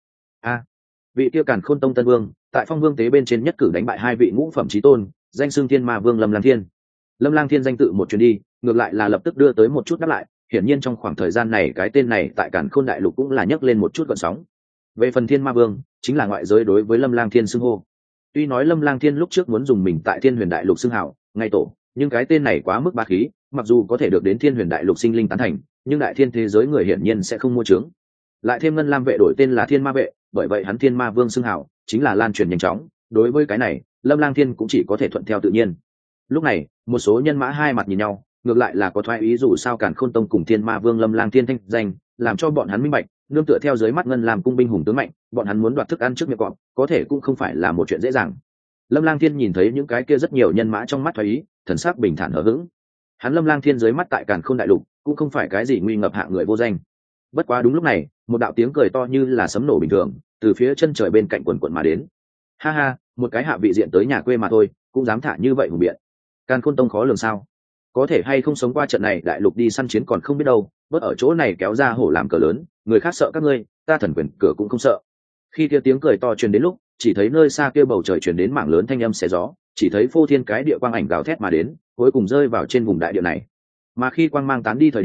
Vị kia Càn Khôn Tông Tân Vương, tại Phong Vương tế bên trên nhất cử đánh bại hai vị ngũ phẩm chí tôn, danh xưng Thiên Ma Vương Lâm Lang Thiên. Lâm Lang Thiên danh tự một chuyến đi, ngược lại là lập tức đưa tới một chút đáp lại, hiển nhiên trong khoảng thời gian này cái tên này tại Càn Khôn đại lục cũng là nhấc lên một chút gợn sóng. Về phần Thiên Ma Vương, chính là ngoại giới đối với Lâm Lang Thiên xưng hô. Tuy nói Lâm Lang Thiên lúc trước muốn dùng mình tại Thiên Huyền đại lục xưng hảo, ngay tổ, nhưng cái tên này quá mức bá khí, mặc dù có thể được đến Thiên Huyền đại lục sinh linh tán thành, nhưng đại thiên thế giới người hiển nhiên sẽ không mua trướng. Lại thêm Ngân Lam vệ đổi tên là Thiên Ma vệ, bởi vậy hắn Thiên Ma Vương xưng hảo chính là lan truyền nhanh chóng, đối với cái này, Lâm Lang Thiên cũng chỉ có thể thuận theo tự nhiên. Lúc này, một số nhân mã hai mặt nhìn nhau, ngược lại là có thoái ý dù sao Càn Khôn Tông cùng Thiên Ma Vương Lâm Lang Thiên thanh danh, làm cho bọn hắn minh bạch, nương tựa theo dưới mắt Ngân làm cung binh hùng tướng mạnh, bọn hắn muốn đoạt thức ăn trước miệng cọp, có thể cũng không phải là một chuyện dễ dàng. Lâm Lang Thiên nhìn thấy những cái kia rất nhiều nhân mã trong mắt thoái ý, thần sắc bình thản hờ hững. Hắn Lâm Lang Thiên dưới mắt tại Càn Khôn đại lục, cũng không phải cái gì nguy ngập hạng người vô danh. Bất quá đúng lúc này, một đạo tiếng cười to như là sấm nổ bình thường, từ phía chân trời bên cạnh quần quần mà đến. Ha ha, một cái hạ vị diện tới nhà quê mà thôi, cũng dám thả như vậy hùng biện. Càn Khôn Tông khó lường sao? Có thể hay không sống qua trận này đại lục đi săn chiến còn không biết đâu, bớt ở chỗ này kéo ra hổ làm cờ lớn, người khác sợ các ngươi, ta thần quyền cửa cũng không sợ. Khi kia tiếng cười to truyền đến lúc, chỉ thấy nơi xa kia bầu trời truyền đến mảng lớn thanh âm xé gió, chỉ thấy phô thiên cái địa quang ảnh gào thét mà đến, cuối cùng rơi vào trên vùng đại địa này. Mà khi quang mang tán đi thời điểm,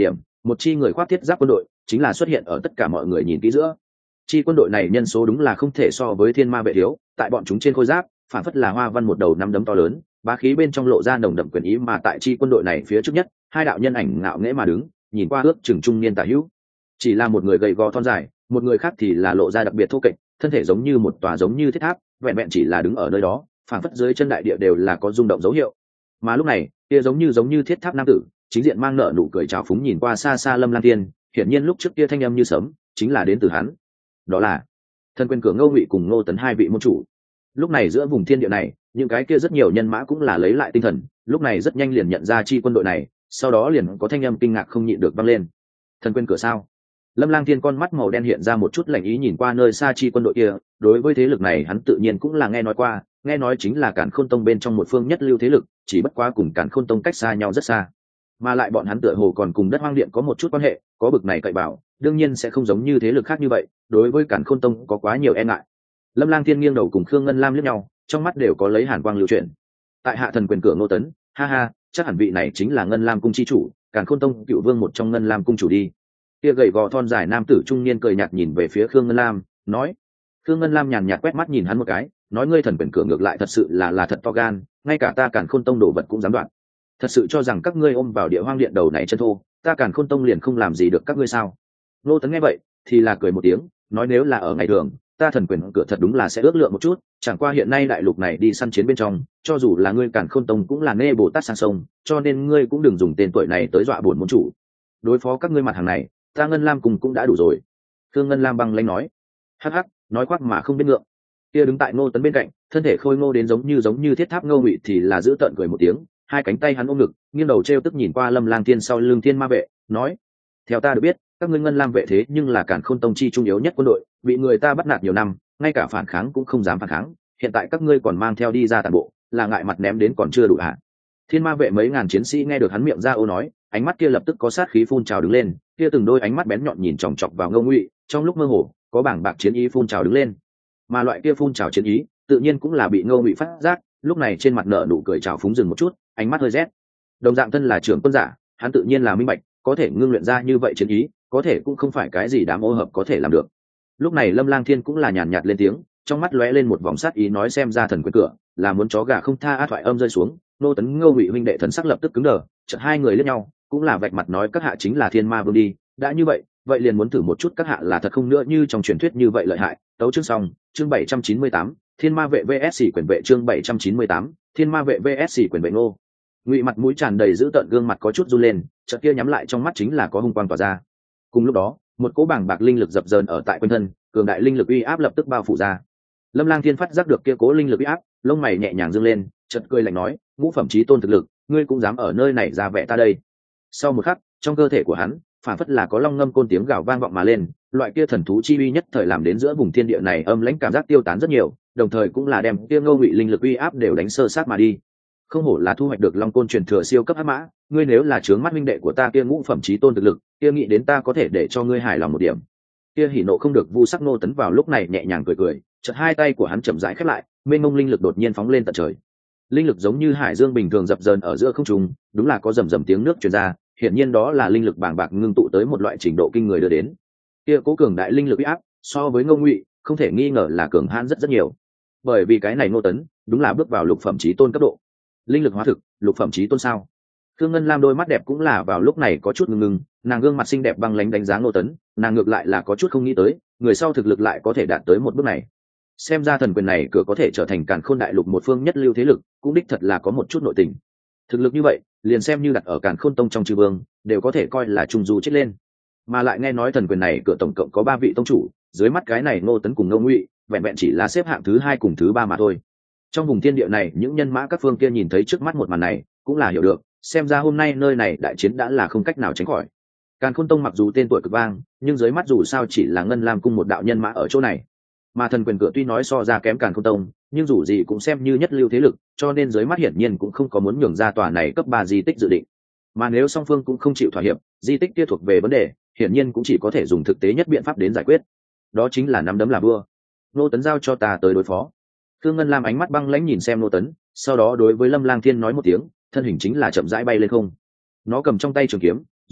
một chi người khoác thiết giáp quân đội chính là xuất hiện ở tất cả mọi người nhìn kỹ giữa. Chi quân đội này nhân số đúng là không thể so với thiên ma vệ thiếu, tại bọn chúng trên khôi giáp phản phất là hoa văn một đầu năm đấm to lớn, bá khí bên trong lộ ra nồng đậm quyền ý, mà tại chi quân đội này phía trước nhất, hai đạo nhân ảnh ngạo nghễ mà đứng, nhìn qua ước chừng trung niên tả hữu. Chỉ là một người gầy gò thon dài, một người khác thì là lộ ra đặc biệt thô kệch, thân thể giống như một tòa giống như thiết tháp, vẹn vẹn chỉ là đứng ở nơi đó, phản phất dưới chân đại địa đều là có rung động dấu hiệu. Mà lúc này, kia giống như thiết tháp nam tử, chính diện mang nợ nụ cười trào phúng nhìn qua xa xa Lâm Lang Thiên, hiển nhiên lúc trước kia thanh âm như sấm, chính là đến từ hắn. Đó là Thần Quyền Cửa Ngô Ngụy cùng Ngô Tấn hai vị môn chủ. Lúc này giữa vùng thiên địa này, những cái kia rất nhiều nhân mã cũng là lấy lại tinh thần, lúc này rất nhanh liền nhận ra chi quân đội này, sau đó liền có thanh âm kinh ngạc không nhịn được vang lên. Thần Quyền Cửa sao? Lâm Lang Thiên con mắt màu đen hiện ra một chút lạnh ý nhìn qua nơi xa chi quân đội kia, đối với thế lực này hắn tự nhiên cũng là nghe nói qua, nghe nói chính là Càn Khôn Tông bên trong một phương nhất lưu thế lực, chỉ bất quá cùng Càn Khôn Tông cách xa nhau rất xa. Mà lại bọn hắn tựa hồ còn cùng Đất Hoang Điện có một chút quan hệ, có bực này cậy bảo, đương nhiên sẽ không giống như thế lực khác như vậy, đối với Càn Khôn Tông có quá nhiều e ngại. Lâm Lang Thiên nghiêng đầu cùng Khương Ngân Lam liếc nhau, trong mắt đều có lấy hàn quang lưu chuyển. Tại hạ Thần Quyền Cửa Ngô Tấn, ha ha, chắc hẳn vị này chính là Ngân Lam cung chi chủ, Càn Khôn Tông cựu vương một trong Ngân Lam cung chủ đi. Kia gầy gò thon dài nam tử trung niên cười nhạt nhìn về phía Khương Ngân Lam, nói. Khương Ngân Lam nhàn nhạt quét mắt nhìn hắn một cái, nói ngươi Thần Quyền Cửa ngược lại thật sự là thật to gan, ngay cả ta Càn Khôn Tông đồ vật cũng dám đoạt. Thật sự cho rằng các ngươi ôm vào Địa Hoang Điện đầu này chân thô, ta Càn Khôn Tông liền không làm gì được các ngươi sao? Ngô Tấn nghe vậy, thì là cười một tiếng, nói nếu là ở ngày thường, ta Thần Quyền Cửa thật đúng là sẽ ước lượng một chút, chẳng qua hiện nay đại lục này đi săn chiến bên trong, cho dù là ngươi Càn Khôn Tông cũng là nê Bồ Tát sang sông, cho nên ngươi cũng đừng dùng tên tuổi này tới dọa bổn môn chủ. Đối phó các ngươi mặt hàng này, ta Ngân Lam cùng cũng đã đủ rồi. Thương Ngân Lam băng lãnh nói. Hắc hắc, nói khoác mà không biết ngượng. Kia đứng tại Ngô Tấn bên cạnh, thân thể khôi ngô đến giống như thiết tháp Ngô Ngụy thì là giữ tợn cười một tiếng, hai cánh tay hắn ôm ngực, nghiêng đầu trêu tức nhìn qua Lâm Lang Thiên sau lưng Thiên Ma vệ, nói: theo ta được biết, các ngươi Ngân Lam vệ thế nhưng là Càn Khôn Tông chi trung yếu nhất quân đội, bị người ta bắt nạt nhiều năm, ngay cả phản kháng cũng không dám phản kháng, hiện tại các ngươi còn mang theo đi ra tàn bộ, là ngại mặt ném đến còn chưa đủ hả? Thiên Ma vệ mấy ngàn chiến sĩ nghe được hắn miệng ra ô nói, ánh mắt kia lập tức có sát khí phun trào đứng lên, kia từng đôi ánh mắt bén nhọn nhìn chòng chọc vào Ngô Ngụy, trong lúc mơ hồ có bảng bạc chiến ý phun trào đứng lên. Mà loại kia phun trào chiến ý, tự nhiên cũng là bị Ngô Ngụy phát giác, lúc này trên mặt nở nụ cười trào phúng dừng một chút, ánh mắt hơi rét. Đồng dạng thân là trưởng quân giả, hắn tự nhiên là minh bạch, có thể ngưng luyện ra như vậy chiến ý, có thể cũng không phải cái gì đám ô hợp có thể làm được. Lúc này Lâm Lang Thiên cũng là nhàn nhạt lên tiếng, trong mắt lóe lên một vòng sát ý, nói xem ra Thần Quyền Cửa là muốn chó gà không tha. Á thoại âm rơi xuống, Ngô Tấn Ngô Ngụy huynh đệ thần sắc lập tức cứng đờ, chợt hai người liếc nhau, cũng là vạch mặt nói các hạ chính là Thiên Ma Vương đi, đã như vậy, vậy liền muốn thử một chút các hạ là thật không nữa như trong truyền thuyết như vậy lợi hại. Tấu chương xong, chương 798, Thiên Ma vệ VS quyền vệ, chương 798, Thiên Ma vệ VS quyền vệ. Ngô Ngụy mặt mũi tràn đầy dữ tợn, gương mặt có chút run lên, chợt kia nhắm lại trong mắt chính là có hung quang tỏa ra. Cùng lúc đó, một cỗ bảng bạc linh lực dập dờn ở tại quanh thân, cường đại linh lực uy áp lập tức bao phủ ra. Lâm Lang Thiên phát giác được kia cố linh lực uy áp, lông mày nhẹ nhàng dương lên, chợt cười lạnh nói: ngũ phẩm chí tôn thực lực, ngươi cũng dám ở nơi này ra vẻ ta đây? Sau một khắc, trong cơ thể của hắn phản phất là có long ngâm côn tiếng gào vang vọng mà lên, loại kia thần thú chi uy nhất thời làm đến giữa vùng thiên địa này âm lãnh cảm giác tiêu tán rất nhiều, đồng thời cũng là đem kia Ngô Ngụy linh lực uy áp đều đánh sơ sát mà đi. Không hổ là thu hoạch được long côn truyền thừa siêu cấp hắc mã, ngươi nếu là trướng mắt huynh đệ của ta kia ngũ phẩm chí tôn thực lực, kia nghĩ đến ta có thể để cho ngươi hài lòng một điểm. Kia hỉ nộ không được vu sắc Ngô Tấn vào lúc này nhẹ nhàng cười cười, chợt hai tay của hắn chậm rãi khép lại, mênh mông linh lực đột nhiên phóng lên tận trời. Linh lực giống như hải dương bình thường dập dờn ở giữa không trung, đúng là có rầm rầm tiếng nước truyền ra, hiển nhiên đó là linh lực bàng bạc ngưng tụ tới một loại trình độ kinh người đưa đến. Kia cố cường đại linh lực uy áp, so với Ngô Ngụy, không thể nghi ngờ là cường hãn rất nhiều. Bởi vì cái này Ngô Tấn, đúng là bước vào lục phẩm chí tôn cấp độ. Linh lực hóa thực, lục phẩm chí tôn sao? Thương Ngân Lam đôi mắt đẹp cũng là vào lúc này có chút ngưng, nàng gương mặt xinh đẹp băng lãnh đánh giá Ngô Tấn, nàng ngược lại là có chút không nghĩ tới, người sau thực lực lại có thể đạt tới một bước này. Xem ra Thần Quyền này cửa có thể trở thành Càn Khôn đại lục một phương nhất lưu thế lực, cũng đích thật là có một chút nội tình. Thực lực như vậy, liền xem như đặt ở Càn Khôn Tông trong chư vương, đều có thể coi là trung du chết lên. Mà lại nghe nói Thần Quyền này cửa tổng cộng có 3 vị tông chủ, dưới mắt cái này Ngô Tấn cùng Ngô Ngụy, vẹn vẹn chỉ là xếp hạng thứ 2 cùng thứ 3 mà thôi. Trong vùng thiên địa này, những nhân mã các phương kia nhìn thấy trước mắt một màn này, cũng là hiểu được, xem ra hôm nay nơi này đại chiến đã là không cách nào tránh khỏi. Càn Khôn Tông mặc dù tên tuổi cực vang, nhưng dưới mắt dù sao chỉ là Ngân Lam cung một đạo nhân mã ở chỗ này. Mà Thần Quyền cửa tuy nói so ra kém Càn Khôn Tông, nhưng dù gì cũng xem như nhất lưu thế lực, cho nên dưới mắt hiển nhiên cũng không có muốn nhường ra tòa này cấp 3 di tích dự định. Mà nếu song phương cũng không chịu thỏa hiệp, di tích kia thuộc về vấn đề, hiển nhiên cũng chỉ có thể dùng thực tế nhất biện pháp đến giải quyết. Đó chính là nắm đấm là vua. Ngô Tấn giao cho ta tới đối phó. Thương Ngân Lam ánh mắt băng lãnh nhìn xem Ngô Tấn, sau đó đối với Lâm Lang Thiên nói một tiếng, thân hình chính là chậm rãi bay lên không. Nó cầm trong tay trường kiếm,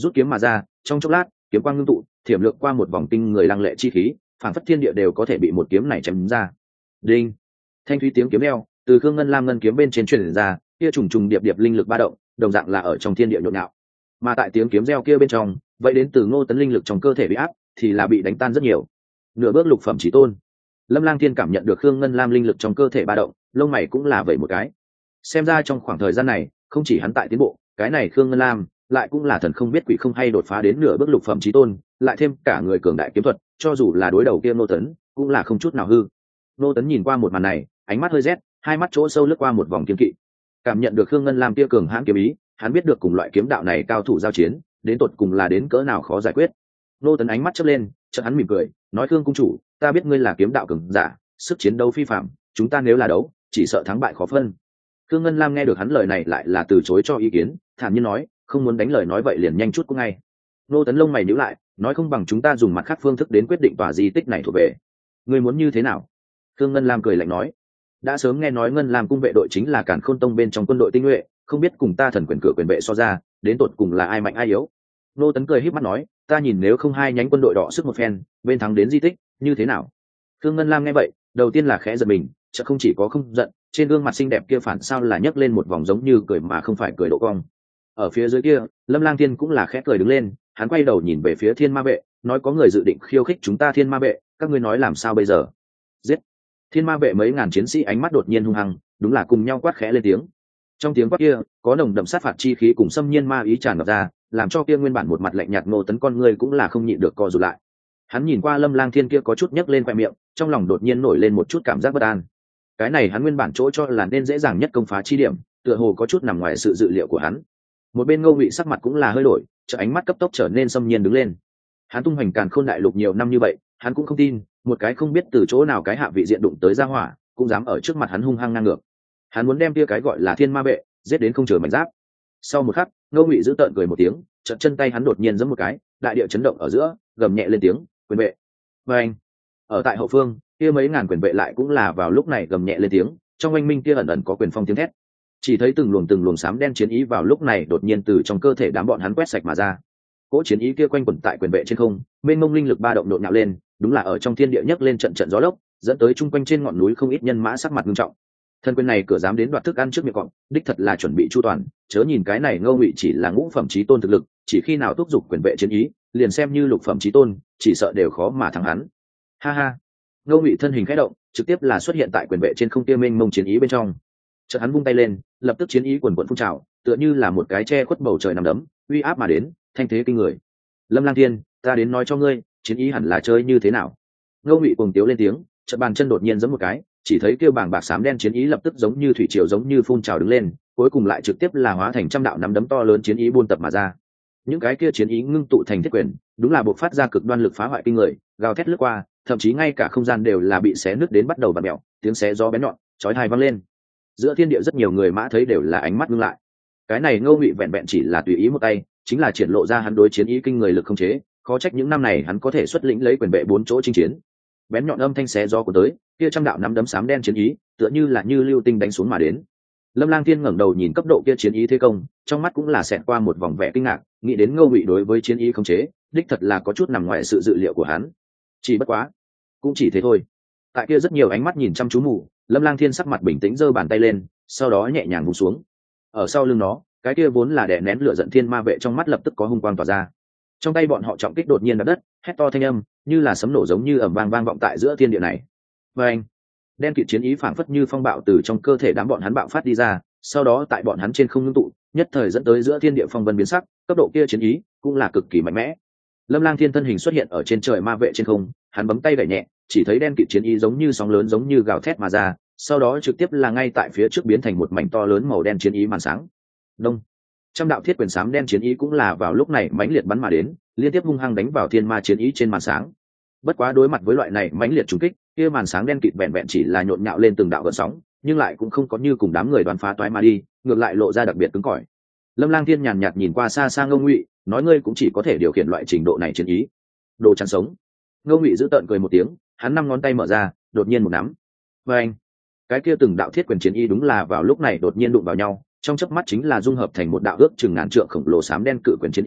rút kiếm mà ra, trong chốc lát kiếm quang ngưng tụ, thiểm lược qua một vòng tinh người lăng lệ chi khí, phảng phất thiên địa đều có thể bị một kiếm này chém ra. Đinh, thanh thúy tiếng kiếm reo từ Khương Ngân Lam ngân kiếm bên trên truyền ra, kia trùng trùng điệp điệp linh lực ba động, đồng dạng là ở trong thiên địa nhộn nhạo. Mà tại tiếng kiếm reo kia bên trong, vậy đến từ Ngô Tấn linh lực trong cơ thể bị áp, thì là bị đánh tan rất nhiều. Nửa bước lục phẩm chí tôn. Lâm Lang Thiên cảm nhận được Khương Ngân Lam linh lực trong cơ thể ba động, lông mày cũng là vậy một cái. Xem ra trong khoảng thời gian này, không chỉ hắn tại tiến bộ, cái này Khương Ngân Lam lại cũng là thần không biết quỷ không hay đột phá đến nửa bước lục phẩm chí tôn, lại thêm cả người cường đại kiếm thuật, cho dù là đối đầu kia Ngô Tấn, cũng là không chút nào hư. Ngô Tấn nhìn qua một màn này, ánh mắt hơi rét, hai mắt chỗ sâu lướt qua một vòng kiên kỵ. Cảm nhận được Khương Ngân Lam kia cường hãn kiếm ý, hắn biết được cùng loại kiếm đạo này cao thủ giao chiến, đến tột cùng là đến cỡ nào khó giải quyết. Ngô Tấn ánh mắt chớp lên, chợt hắn mỉm cười, nói: "Khương cung chủ, ta biết ngươi là kiếm đạo cường giả, sức chiến đấu phi phàm, chúng ta nếu là đấu, chỉ sợ thắng bại khó phân." Khương Ngân Lam nghe được hắn lời này lại là từ chối cho ý kiến, thản nhiên nói: "Không muốn đánh lời nói vậy liền nhanh chút cũng ngay." Ngô Tấn lông mày nhíu lại, nói: "Không bằng chúng ta dùng mặt khác phương thức đến quyết định tòa di tích này thuộc về. Ngươi muốn như thế nào?" Khương Ngân Lam cười lạnh nói: "Đã sớm nghe nói Ngân Lam cung vệ đội chính là Càn Khôn tông bên trong quân đội tinh nhuệ, không biết cùng ta thần quyền cửa quyền vệ so ra, đến tột cùng là ai mạnh ai yếu." Ngô Tấn cười híp mắt nói: "Ta nhìn nếu không hai nhánh quân đội đọ sức một phen, bên thắng đến di tích, như thế nào?" Khương Ngân Lam nghe vậy, đầu tiên là khẽ giật mình, chợt không chỉ có không giận, trên gương mặt xinh đẹp kia phản sao là nhấc lên một vòng giống như cười mà không phải cười độ cong. Ở phía dưới kia, Lâm Lang Thiên cũng là khẽ cười đứng lên, hắn quay đầu nhìn về phía Thiên Ma vệ, nói: "Có người dự định khiêu khích chúng ta Thiên Ma vệ, các ngươi nói làm sao bây giờ?" Giết! Thiên Ma vệ mấy ngàn chiến sĩ ánh mắt đột nhiên hung hăng, đúng là cùng nhau quát khẽ lên tiếng. Trong tiếng quát kia, có nồng đậm sát phạt chi khí cùng xâm nhiên ma ý tràn ngập ra, làm cho kia nguyên bản một mặt lạnh nhạt Ngô Tấn con người cũng là không nhịn được co rụt lại. Hắn nhìn qua Lâm Lang Thiên kia có chút nhấc lên khoe miệng, trong lòng đột nhiên nổi lên một chút cảm giác bất an. Cái này hắn nguyên bản chỗ cho là nên dễ dàng nhất công phá chi điểm, tựa hồ có chút nằm ngoài sự dự liệu của hắn. Một bên Ngô Ngụy sắc mặt cũng là hơi đổi, chợ ánh mắt cấp tốc trở nên xâm nhiên đứng lên. Hắn tung hoành Càn Khôn đại lục nhiều năm như vậy, hắn cũng không tin một cái không biết từ chỗ nào cái hạ vị diện đụng tới gia hỏa cũng dám ở trước mặt hắn hung hăng ngang ngược. Hắn muốn đem kia cái gọi là Thiên Ma vệ giết đến không chừa mảnh giáp. Sau một khắc, Ngô Ngụy giữ tợn cười một tiếng, chợt chân tay hắn đột nhiên giẫm một cái, đại địa chấn động ở giữa, gầm nhẹ lên tiếng: "Quyền vệ!" Và anh, ở tại hậu phương, kia mấy ngàn quyền vệ lại cũng là vào lúc này gầm nhẹ lên tiếng, trong oanh minh kia ẩn ẩn có quyền phong tiếng thét. Chỉ thấy từng luồng xám đen chiến ý vào lúc này đột nhiên từ trong cơ thể đám bọn hắn quét sạch mà ra. Cỗ chiến ý kia quanh quẩn tại quyền vệ trên không, mênh mông linh lực ba động nhộn nhạo lên, đúng là ở trong thiên địa nhấc lên trận trận gió lốc, dẫn tới chung quanh trên ngọn núi không ít nhân mã sắc mặt nghiêm trọng. Thân quyền này cửa dám đến đoạt thức ăn trước miệng cọp, đích thật là chuẩn bị chu toàn, chớ nhìn cái này Ngô Ngụy chỉ là ngũ phẩm chí tôn thực lực, chỉ khi nào thúc giục quyền vệ chiến ý, liền xem như lục phẩm chí tôn, chỉ sợ đều khó mà thắng hắn. Ha ha. Ngô Ngụy thân hình khẽ động, trực tiếp là xuất hiện tại quyền vệ trên không kia mênh mông chiến ý bên trong. Chợt hắn vung tay lên, lập tức chiến ý quần quần phun trào, tựa như là một cái che khuất bầu trời nằm đấm, uy áp mà đến, thanh thế kinh người. Lâm Lang Thiên, ta đến nói cho ngươi, chiến ý hẳn là chơi như thế nào. Ngô Ngụy cuồng tiếu lên tiếng, chợt bàn chân đột nhiên giẫm một cái, chỉ thấy kêu bảng bạc xám đen chiến ý lập tức giống như thủy triều giống như phun trào đứng lên, cuối cùng lại trực tiếp là hóa thành trăm đạo nắm đấm to lớn chiến ý buôn tập mà ra. Những cái kia chiến ý ngưng tụ thành thiết quyền, đúng là bộc phát ra cực đoan lực phá hoại kinh người, gào thét lướt qua, thậm chí ngay cả không gian đều là bị xé nứt đến bắt đầu vặn mèo, tiếng xé gió bén nhọn, chói tai vang lên. Giữa thiên địa rất nhiều người mã thấy đều là ánh mắt ngưng lại. Cái này Ngô Ngụy vẹn vẹn chỉ là tùy ý một tay, chính là triển lộ ra hắn đối chiến ý kinh người lực không chế, khó trách những năm này hắn có thể xuất lĩnh lấy quyền vệ bốn chỗ chinh chiến. Bén nhọn âm thanh xé gió của tới, kia trăm đạo nắm đấm xám đen chiến ý, tựa như là như lưu tinh đánh xuống mà đến. Lâm Lang Thiên ngẩng đầu nhìn cấp độ kia chiến ý thế công, trong mắt cũng là xẹt qua một vòng vẻ kinh ngạc, nghĩ đến Ngô Ngụy đối với chiến ý không chế, đích thật là có chút nằm ngoài sự dự liệu của hắn. Chỉ bất quá, cũng chỉ thế thôi. Tại kia rất nhiều ánh mắt nhìn chăm chú mù, Lâm Lang Thiên sắc mặt bình tĩnh giơ bàn tay lên, sau đó nhẹ nhàng vung xuống. Ở sau lưng nó, cái kia vốn là đè nén lửa giận Thiên Ma vệ trong mắt lập tức có hung quang tỏa ra. Trong tay bọn họ trọng kích đột nhiên đập đất, hét to thanh âm, như là sấm nổ giống như ầm vang vang vọng tại giữa thiên địa này. Và anh, đen kịt chiến ý phảng phất như phong bạo từ trong cơ thể đám bọn hắn bạo phát đi ra, sau đó tại bọn hắn trên không ngưng tụ, nhất thời dẫn tới giữa thiên địa phong vân biến sắc, cấp độ kia chiến ý cũng là cực kỳ mạnh mẽ. Lâm Lang Thiên thân hình xuất hiện ở trên trời ma vệ trên không, hắn bấm tay gảy nhẹ, chỉ thấy đen kịt chiến ý giống như sóng lớn giống như gào thét mà ra, sau đó trực tiếp là ngay tại phía trước biến thành một mảnh to lớn màu đen chiến ý màn sáng. Đông, trăm đạo thiết quyền xám đen chiến ý cũng là vào lúc này mãnh liệt bắn mà đến, liên tiếp hung hăng đánh vào thiên ma chiến ý trên màn sáng. Bất quá đối mặt với loại này mãnh liệt trùng kích, kia màn sáng đen kịt vẹn vẹn chỉ là nhộn nhạo lên từng đạo gợn sóng, nhưng lại cũng không có như cùng đám người đoán phá toái mà đi, ngược lại lộ ra đặc biệt cứng cỏi. Lâm Lang Thiên nhàn nhạt nhìn qua xa xa Ngô Ngụy, nói: ngươi cũng chỉ có thể điều khiển loại trình độ này chiến ý. Đồ chăn sống. Ngô Ngụy giữ tợn cười một tiếng, hắn năm ngón tay mở ra, đột nhiên một nắm. Và anh, cái kia từng đạo thiết quyền chiến ý đúng là vào lúc này đột nhiên đụng vào nhau, trong chớp mắt chính là dung hợp thành một đạo ước chừng ngàn trượng khổng lồ xám đen cự quyền chiến ý,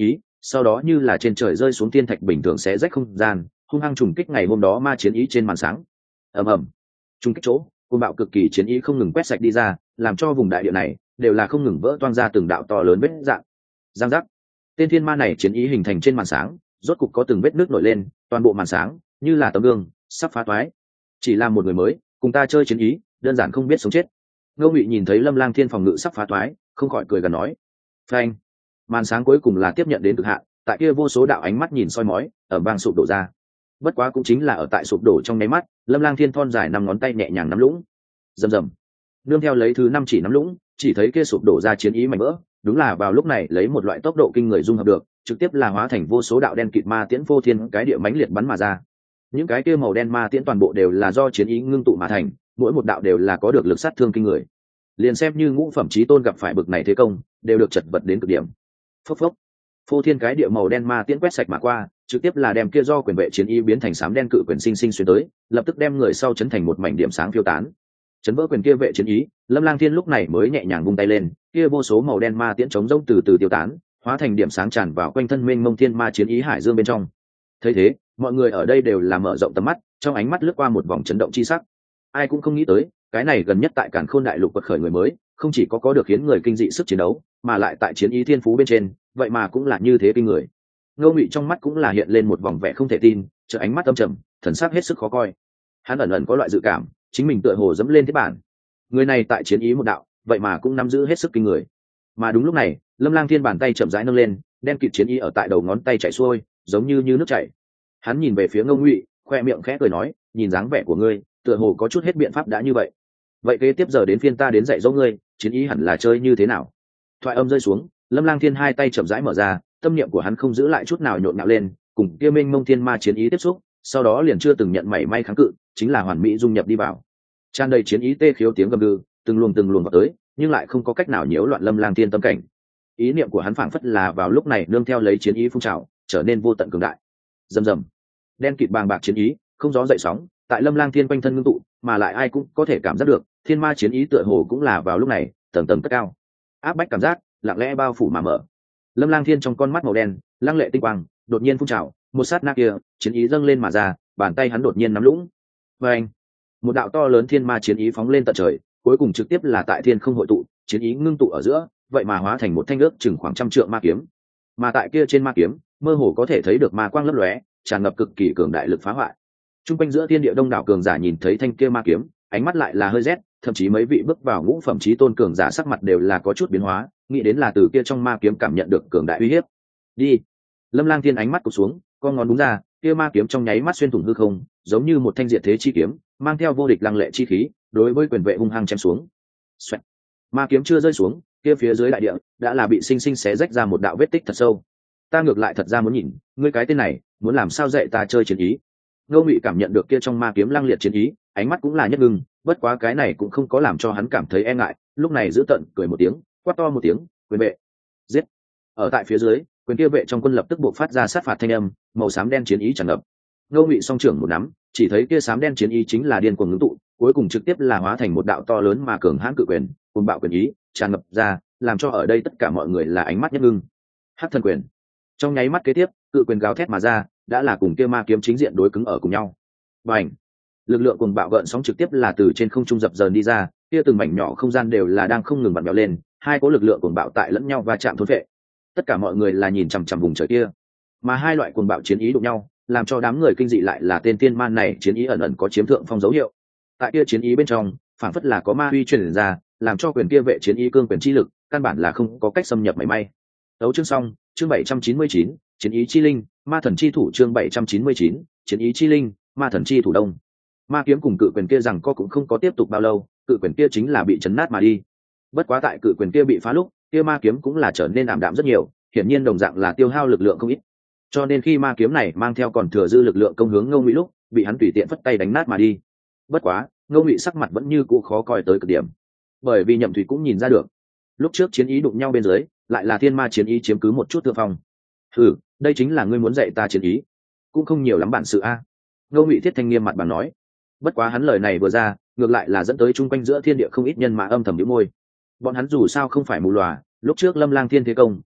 sau đó như là trên trời rơi xuống thiên thạch bình thường sẽ rách không gian, hung hăng trùng kích ngày hôm đó ma chiến ý trên màn sáng. ầm ầm, trùng kích chỗ côn bạo cực kỳ chiến ý không ngừng quét sạch đi ra, làm cho vùng đại địa này đều là không ngừng vỡ toang ra từng đạo to lớn vết dạng. Giang giác, tên thiên ma này chiến ý hình thành trên màn sáng rốt cục có từng vết nước nổi lên, toàn bộ màn sáng như là tấm gương sắp phá toái. Chỉ là một người mới cùng ta chơi chiến ý, đơn giản không biết sống chết. Ngô Ngụy nhìn thấy Lâm Lang Thiên phòng ngự sắp phá toái, không khỏi cười gần nói. Phanh, màn sáng cuối cùng là tiếp nhận đến cực hạn, tại kia vô số đạo ánh mắt nhìn soi mói ở bang sụp đổ ra. Bất quá cũng chính là ở tại sụp đổ trong nháy mắt, Lâm Lang Thiên thon dài năm ngón tay nhẹ nhàng nắm lũng, rầm rầm, nương theo lấy thứ năm chỉ nắm lũng, chỉ thấy kia sụp đổ ra chiến ý mảnh vỡ, đúng là vào lúc này lấy một loại tốc độ kinh người dung hợp được, trực tiếp là hóa thành vô số đạo đen kịt ma tiễn vô thiên cái địa mãnh liệt bắn mà ra. Những cái kia màu đen ma tiễn toàn bộ đều là do chiến ý ngưng tụ mà thành, mỗi một đạo đều là có được lực sát thương kinh người. Liền xem như ngũ phẩm chí tôn gặp phải bực này thế công, đều được chật vật đến cực điểm. Phốc phốc, phô thiên cái địa màu đen ma tiễn quét sạch mà qua, trực tiếp là đem kia do quyền vệ chiến ý biến thành xám đen cự quyền sinh sinh xuyên tới, lập tức đem người sau chấn thành một mảnh điểm sáng phiêu tán. Chấn vỡ quyền kia vệ chiến ý, Lâm Lang Thiên lúc này mới nhẹ nhàng vung tay lên, kia vô số màu đen ma tiễn chống rông từ từ tiêu tán, hóa thành điểm sáng tràn vào quanh thân mênh mông thiên ma chiến ý hải dương bên trong. Thấy thế, mọi người ở đây đều là mở rộng tầm mắt, trong ánh mắt lướt qua một vòng chấn động chi sắc. Ai cũng không nghĩ tới, cái này gần nhất tại Càn Khôn đại lục quật khởi người mới, không chỉ có được khiến người kinh dị sức chiến đấu, mà lại tại chiến ý thiên phú bên trên, vậy mà cũng là như thế kinh người. Ngô Ngụy trong mắt cũng là hiện lên một vòng vẻ không thể tin, chợt ánh mắt âm trầm, thần sắc hết sức khó coi. Hắn ẩn ẩn có loại dự cảm, chính mình tựa hồ dẫm lên thế bản. Người này tại chiến ý một đạo, vậy mà cũng nắm giữ hết sức kinh người. Mà đúng lúc này, Lâm Lang Thiên bàn tay chậm rãi nâng lên, đen kịt chiến ý ở tại đầu ngón tay chảy xuôi, giống như nước chảy. Hắn nhìn về phía Ngô Ngụy, khoe miệng khẽ cười nói, nhìn dáng vẻ của ngươi, tựa hồ có chút hết biện pháp đã như vậy. Vậy kế tiếp giờ đến phiên ta đến dạy dỗ ngươi, chiến ý hẳn là chơi như thế nào. Thoại âm rơi xuống, Lâm Lang Thiên hai tay chậm rãi mở ra, tâm niệm của hắn không giữ lại chút nào nhộn nhạo lên, cùng kia mênh mông thiên ma chiến ý tiếp xúc, sau đó liền chưa từng nhận mảy may kháng cự, chính là hoàn mỹ dung nhập đi vào. Tràn đầy chiến ý tê khiếu tiếng gầm gừ, từng luồng vào tới, nhưng lại không có cách nào nhiễu loạn Lâm Lang Thiên tâm cảnh. Ý niệm của hắn phảng phất là vào lúc này nương theo lấy chiến ý phun trào, trở nên vô tận cường đại. Rầm rầm, đen kịt bàng bạc chiến ý, không gió dậy sóng, tại Lâm Lang Thiên quanh thân ngưng tụ, mà lại ai cũng có thể cảm giác được, thiên ma chiến ý tựa hồ cũng là vào lúc này, tầng tầng cất cao. Áp bách cảm giác, lặng lẽ bao phủ mà mở. Lâm Lang Thiên trong con mắt màu đen, lăng lệ tinh quang, đột nhiên phun trào, một sát na kia, chiến ý dâng lên mà ra, bàn tay hắn đột nhiên nắm lũng. Và anh, một đạo to lớn thiên ma chiến ý phóng lên tận trời, cuối cùng trực tiếp là tại thiên không hội tụ, chiến ý ngưng tụ ở giữa, vậy mà hóa thành một thanh ước chừng khoảng trăm trượng ma kiếm. Mà tại kia trên ma kiếm, mơ hồ có thể thấy được ma quang lấp lóe, tràn ngập cực kỳ cường đại lực phá hoại. Trung quanh giữa thiên địa đông đảo cường giả nhìn thấy thanh kia ma kiếm, ánh mắt lại là hơi rét, thậm chí mấy vị bước vào ngũ phẩm chí tôn cường giả sắc mặt đều là có chút biến hóa, nghĩ đến là từ kia trong ma kiếm cảm nhận được cường đại uy hiếp. Đi. Lâm Lang Thiên ánh mắt cụp xuống, con ngón đúng ra, kia ma kiếm trong nháy mắt xuyên thủng hư không, giống như một thanh diệt thế chi kiếm, mang theo vô địch lăng lệ chi khí, đối với quyền vệ hung hăng chém xuống. Xoẹt. Ma kiếm chưa rơi xuống, kia phía dưới đại địa đã là bị sinh sinh xé rách ra một đạo vết tích thật sâu. Ta ngược lại thật ra muốn nhìn, ngươi cái tên này, muốn làm sao dạy ta chơi chiến ý. Ngô Ngụy cảm nhận được kia trong ma kiếm lăng liệt chiến ý, ánh mắt cũng là nhất ngưng, bất quá cái này cũng không có làm cho hắn cảm thấy e ngại, lúc này giữ tận cười một tiếng, quát to một tiếng, quyền vệ, giết. Ở tại phía dưới, quyền kia vệ trong quân lập tức buộc phát ra sát phạt thanh âm, màu xám đen chiến ý tràn ngập. Ngô Ngụy song trưởng một nắm, chỉ thấy kia xám đen chiến ý chính là điên cuồng ngưng tụ, cuối cùng trực tiếp là hóa thành một đạo to lớn mà cường hãn cự quyền, cùng bạo quyền ý tràn ngập ra, làm cho ở đây tất cả mọi người là ánh mắt nhất ngưng. Hắc thần quyền. Trong nháy mắt kế tiếp, cự quyền gào thét mà ra, đã là cùng kia ma kiếm chính diện đối cứng ở cùng nhau. Bành! Lực lượng cùng bạo gợn sóng trực tiếp là từ trên không trung dập dờn đi ra, kia từng mảnh nhỏ không gian đều là đang không ngừng vặn vẹo lên, hai cỗ lực lượng cuồng bạo tại lẫn nhau va chạm thôn phệ. Tất cả mọi người là nhìn chằm chằm vùng trời kia, mà hai loại cuồng bạo chiến ý đụng nhau, làm cho đám người kinh dị lại là tên tiên man này chiến ý ẩn ẩn có chiếm thượng phong dấu hiệu. Tại kia chiến ý bên trong, phản phất là có ma uy truyền ra, làm cho quyền kia vệ chiến ý cương quyền chi lực, căn bản là không có cách xâm nhập mảy may. Tấu chương xong, chương 799, chiến ý chi linh, ma thần chi thủ chương 799, chiến ý chi linh, ma thần chi thủ đông. Ma kiếm cùng cự quyền kia rằng cũng không có tiếp tục bao lâu, cự quyền kia chính là bị chấn nát mà đi. Bất quá tại cự quyền kia bị phá lúc, kia ma kiếm cũng là trở nên ảm đạm rất nhiều, hiển nhiên đồng dạng là tiêu hao lực lượng không ít. Cho nên khi ma kiếm này mang theo còn thừa dư lực lượng công hướng Ngô Ngụy lúc, bị hắn tùy tiện phất tay đánh nát mà đi. Bất quá, Ngô Ngụy sắc mặt vẫn như cũ khó coi tới cực điểm, bởi vì Nhậm Thủy cũng nhìn ra được, lúc trước chiến ý đụng nhau bên dưới, lại là thiên ma chiến ý chiếm cứ một chút thượng phong. Ừ, đây chính là ngươi muốn dạy ta chiến ý, cũng không nhiều lắm bản sự a. Ngô Ngụy thiết thanh nghiêm mặt bằng nói. Bất quá hắn lời này vừa ra, ngược lại là dẫn tới chung quanh giữa thiên địa không ít nhân mà âm thầm nhíu môi. Bọn hắn dù sao không phải mù lòa, lúc trước Lâm Lang Thiên thế công,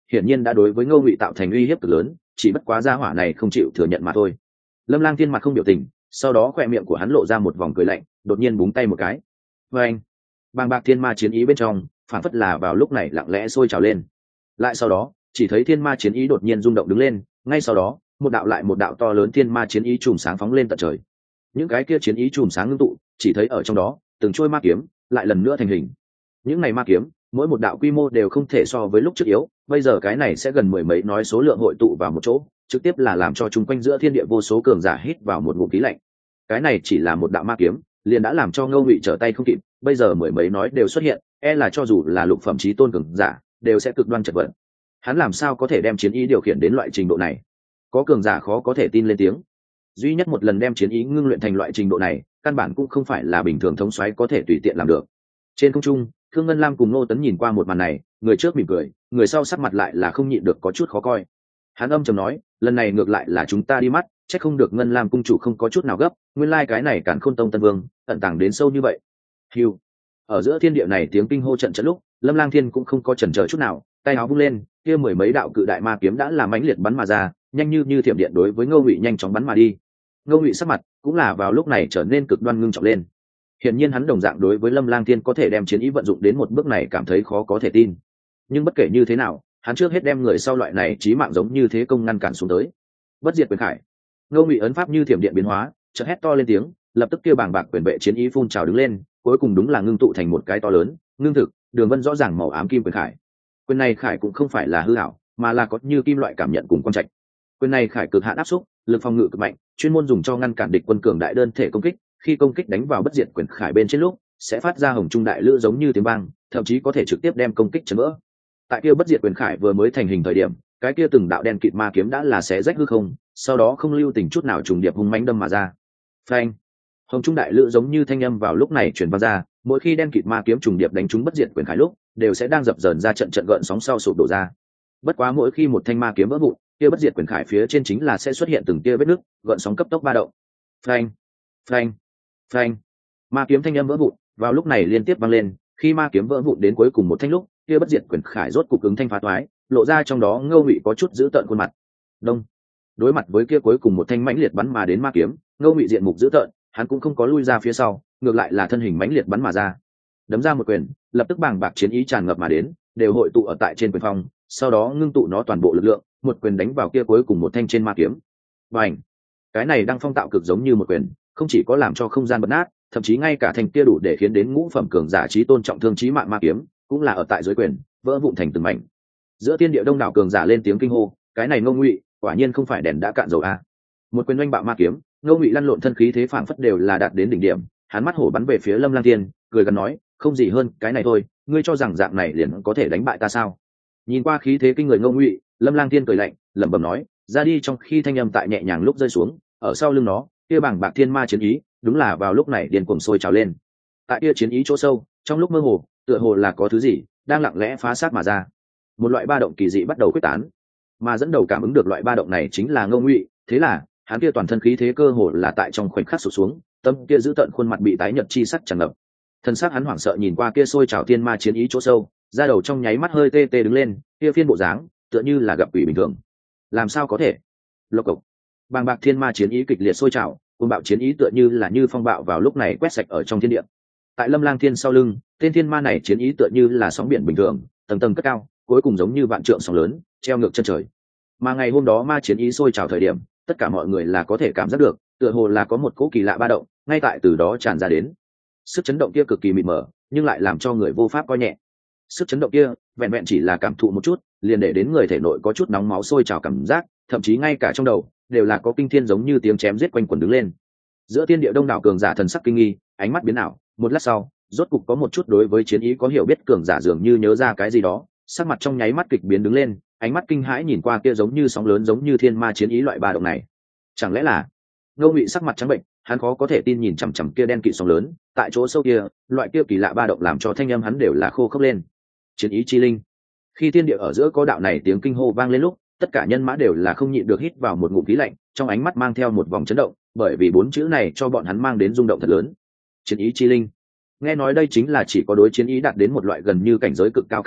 hiển nhiên đã đối với Ngô Ngụy tạo thành uy hiếp cực lớn, chỉ bất quá gia hỏa này không chịu thừa nhận mà thôi. Lâm Lang Thiên mặt không biểu tình, sau đó khoe miệng của hắn lộ ra một vòng cười lạnh, đột nhiên búng tay một cái. Và anh, bàng bạc thiên ma chiến ý bên trong, phản phất là vào lúc này lặng lẽ sôi trào lên. Lại sau đó, chỉ thấy thiên ma chiến ý đột nhiên rung động đứng lên, ngay sau đó, một đạo lại một đạo to lớn thiên ma chiến ý chùm sáng phóng lên tận trời. Những cái kia chiến ý chùm sáng ngưng tụ, chỉ thấy ở trong đó, từng trôi ma kiếm lại lần nữa thành hình. Những này ma kiếm, mỗi một đạo quy mô đều không thể so với lúc trước yếu, bây giờ cái này sẽ gần mười mấy nói số lượng hội tụ vào một chỗ, trực tiếp là làm cho chung quanh giữa thiên địa vô số cường giả hít vào một ngụm khí lạnh. Cái này chỉ là một đạo ma kiếm, liền đã làm cho Ngô Ngụy trở tay không kịp, bây giờ mười mấy nói đều xuất hiện, e là cho dù là lục phẩm chí tôn cường giả, đều sẽ cực đoan chật vật. Hắn làm sao có thể đem chiến ý điều khiển đến loại trình độ này? Có cường giả khó có thể tin lên tiếng. Duy nhất một lần đem chiến ý ngưng luyện thành loại trình độ này, căn bản cũng không phải là bình thường thống soái có thể tùy tiện làm được. Trên không trung, Thương Ngân Lam cùng Ngô Tấn nhìn qua một màn này, người trước mỉm cười, người sau sắc mặt lại là không nhịn được có chút khó coi. Hắn âm trầm nói, lần này ngược lại là chúng ta đi mắt, chắc không được Ngân Lam cung chủ không có chút nào gấp, nguyên lai cái này Càn Khôn Tông Tân Vương, ẩn tàng đến sâu như vậy. Hưu. Ở giữa thiên địa này tiếng kinh hô trận trận lúc, Lâm Lang Thiên cũng không có chần chờ chút nào, tay áo vung lên, kia mười mấy đạo cự đại ma kiếm đã làm mãnh liệt bắn mà ra, nhanh như thiểm điện đối với Ngô Ngụy nhanh chóng bắn mà đi. Ngô Ngụy sắc mặt cũng là vào lúc này trở nên cực đoan ngưng trọng lên. Hiển nhiên hắn đồng dạng đối với Lâm Lang Thiên có thể đem chiến ý vận dụng đến một bước này cảm thấy khó có thể tin. Nhưng bất kể như thế nào, hắn trước hết đem người sau loại này chí mạng giống như thế công ngăn cản xuống tới. Bất diệt quyền khải. Ngô Ngụy ấn pháp như thiểm điện biến hóa, chợt hét to lên tiếng, lập tức kia bàng bạc quyền vệ chiến ý phun trào đứng lên, cuối cùng đúng là ngưng tụ thành một cái to lớn, ngưng thực, đường vân rõ ràng màu ám kim quyền khải. Quyền này khải cũng không phải là hư ảo, mà là có như kim loại cảm nhận cùng quan trạch. Quyền này khải cực hạn áp xúc, lực phòng ngự cực mạnh, chuyên môn dùng cho ngăn cản địch quân cường đại đơn thể công kích, khi công kích đánh vào bất diệt quyền khải bên trên lúc sẽ phát ra hồng trung đại lữ giống như tiếng vang, thậm chí có thể trực tiếp đem công kích chấn vỡ. Tại kia bất diệt quyền khải vừa mới thành hình thời điểm, cái kia từng đạo đen kịt ma kiếm đã là xé rách hư không, sau đó không lưu tình chút nào trùng điệp hung mãnh đâm mà ra. Phanh! Hồng trung đại lữ giống như thanh âm vào lúc này truyền vang ra, mỗi khi đen kịt ma kiếm trùng điệp đánh trúng bất diệt quyền khải lúc, đều sẽ đang dập dờn ra trận trận gợn sóng sau sụp đổ ra. Bất quá mỗi khi một thanh ma kiếm vỡ vụn, kia bất diệt quyền khải phía trên chính là sẽ xuất hiện từng tia vết nứt, gợn sóng cấp tốc ba động. Phanh! Phanh! Phanh! Ma kiếm thanh âm vỡ vụn, vào lúc này liên tiếp vang lên, khi ma kiếm vỡ vụn đến cuối cùng một thanh lúc, kia bất diệt quyền khải rốt cục ứng thanh phá toái, lộ ra trong đó Ngô Ngụy có chút dữ tợn khuôn mặt. Đông. Đối mặt với kia cuối cùng một thanh mãnh liệt bắn mà đến ma kiếm, Ngô Ngụy diện mục dữ tợn, hắn cũng không có lui ra phía sau, ngược lại là thân hình mãnh liệt bắn mà ra. Đấm ra một quyền, lập tức bàng bạc chiến ý tràn ngập mà đến, đều hội tụ ở tại trên quyền phong, sau đó ngưng tụ nó toàn bộ lực lượng, một quyền đánh vào kia cuối cùng một thanh trên ma kiếm. Bành! Cái này đang phong tạo cực giống như một quyền, không chỉ có làm cho không gian bật nát, thậm chí ngay cả thanh kia đủ để khiến đến ngũ phẩm cường giả chí tôn trọng thương chí mạng ma kiếm, cũng là ở tại dưới quyền, vỡ vụn thành từng mảnh. Giữa thiên địa đông đảo cường giả lên tiếng kinh hô, cái này Ngô Ngụy, quả nhiên không phải đèn đã cạn dầu a. Một quyền oanh bạo ma kiếm, Ngô Ngụy lăn lộn thân khí thế phảng phất đều là đạt đến đỉnh điểm, hắn mắt hổ bắn về phía Lâm Lang Thiên, cười gần nói, không gì hơn cái này thôi, ngươi cho rằng dạng này liền có thể đánh bại ta sao? Nhìn qua khí thế kinh người Ngô Ngụy, Lâm Lang Thiên cười lạnh, lẩm bẩm nói, ra đi. Trong khi thanh âm tại nhẹ nhàng lúc rơi xuống, ở sau lưng nó, kia bảng bạc thiên ma chiến ý, đúng là vào lúc này điên cuồng sôi trào lên. Tại kia chiến ý chỗ sâu, trong lúc mơ hồ, tựa hồ là có thứ gì đang lặng lẽ phá sát mà ra. Một loại ba động kỳ dị bắt đầu quyết tán, mà dẫn đầu cảm ứng được loại ba động này chính là Ngô Ngụy, thế là hắn kia toàn thân khí thế cơ hồ là tại trong khoảnh khắc sụp xuống, tâm kia giữ tận khuôn mặt bị tái nhợt chi sắc tràn ngập. Thân xác hắn hoảng sợ nhìn qua kia sôi trào thiên ma chiến ý chỗ sâu, da đầu trong nháy mắt hơi tê tê đứng lên, kia phiên bộ dáng tựa như là gặp quỷ bình thường. Làm sao có thể? Lộc cộc. Bàng bạc thiên ma chiến ý kịch liệt sôi trào, cuồng bạo chiến ý tựa như là như phong bạo vào lúc này quét sạch ở trong thiên địa. Tại Lâm Lang Thiên sau lưng, tên thiên ma này chiến ý tựa như là sóng biển bình thường, tầng tầng cất cao, cuối cùng giống như vạn trượng sóng lớn, treo ngược chân trời. Mà ngày hôm đó ma chiến ý sôi trào thời điểm, tất cả mọi người là có thể cảm giác được, tựa hồ là có một cỗ kỳ lạ ba động, ngay tại từ đó tràn ra đến. Sức chấn động kia cực kỳ mịt mờ, nhưng lại làm cho người vô pháp coi nhẹ. Sức chấn động kia, vẹn vẹn chỉ là cảm thụ một chút, liền để đến người thể nội có chút nóng máu sôi trào cảm giác, thậm chí ngay cả trong đầu đều là có kinh thiên giống như tiếng chém giết quanh quẩn đứng lên. Giữa thiên địa đông đảo cường giả thần sắc kinh nghi, ánh mắt biến ảo, một lát sau, rốt cục có một chút đối với chiến ý có hiểu biết cường giả dường như nhớ ra cái gì đó, sắc mặt trong nháy mắt kịch biến đứng lên, ánh mắt kinh hãi nhìn qua kia giống như sóng lớn giống như thiên ma chiến ý loại ba động này. Chẳng lẽ là? Ngô Ngụy sắc mặt trắng bệnh, hắn khó có thể tin nhìn chằm chằm kia đen kịt sóng lớn, tại chỗ sâu kia, loại kia kỳ lạ ba động làm cho thanh âm hắn đều là khô khốc lên. Chiến ý chi linh. Khi thiên địa ở giữa có đạo này tiếng kinh hô vang lên lúc, tất cả nhân mã đều là không nhịn được hít vào một ngụm khí lạnh, trong ánh mắt mang theo một vòng chấn động, bởi vì bốn chữ này cho bọn hắn mang đến rung động thật lớn. Chiến ý chi linh. Nghe nói đây chính là chỉ có đối chiến ý đạt đến một loại gần như cảnh giới cực cao cảm ngộ,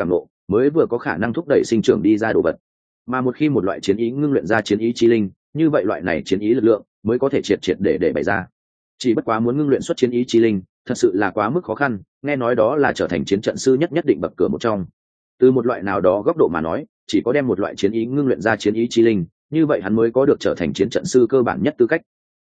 mới vừa có khả năng thúc đẩy sinh trưởng đi ra đồ vật. Mà một khi một loại chiến ý ngưng luyện ra chiến ý chi linh, như vậy loại này chiến ý lực lượng mới có thể triệt triệt để bày ra. Chỉ bất quá muốn ngưng luyện xuất chiến ý chi linh thật sự là quá mức khó khăn, nghe nói đó là trở thành chiến trận sư nhất định bậc cửa một trong. Từ một loại nào đó góc độ mà nói, chỉ có đem một loại chiến ý ngưng luyện ra chiến ý chi linh, như vậy hắn mới có được trở thành chiến trận sư cơ bản nhất tư cách.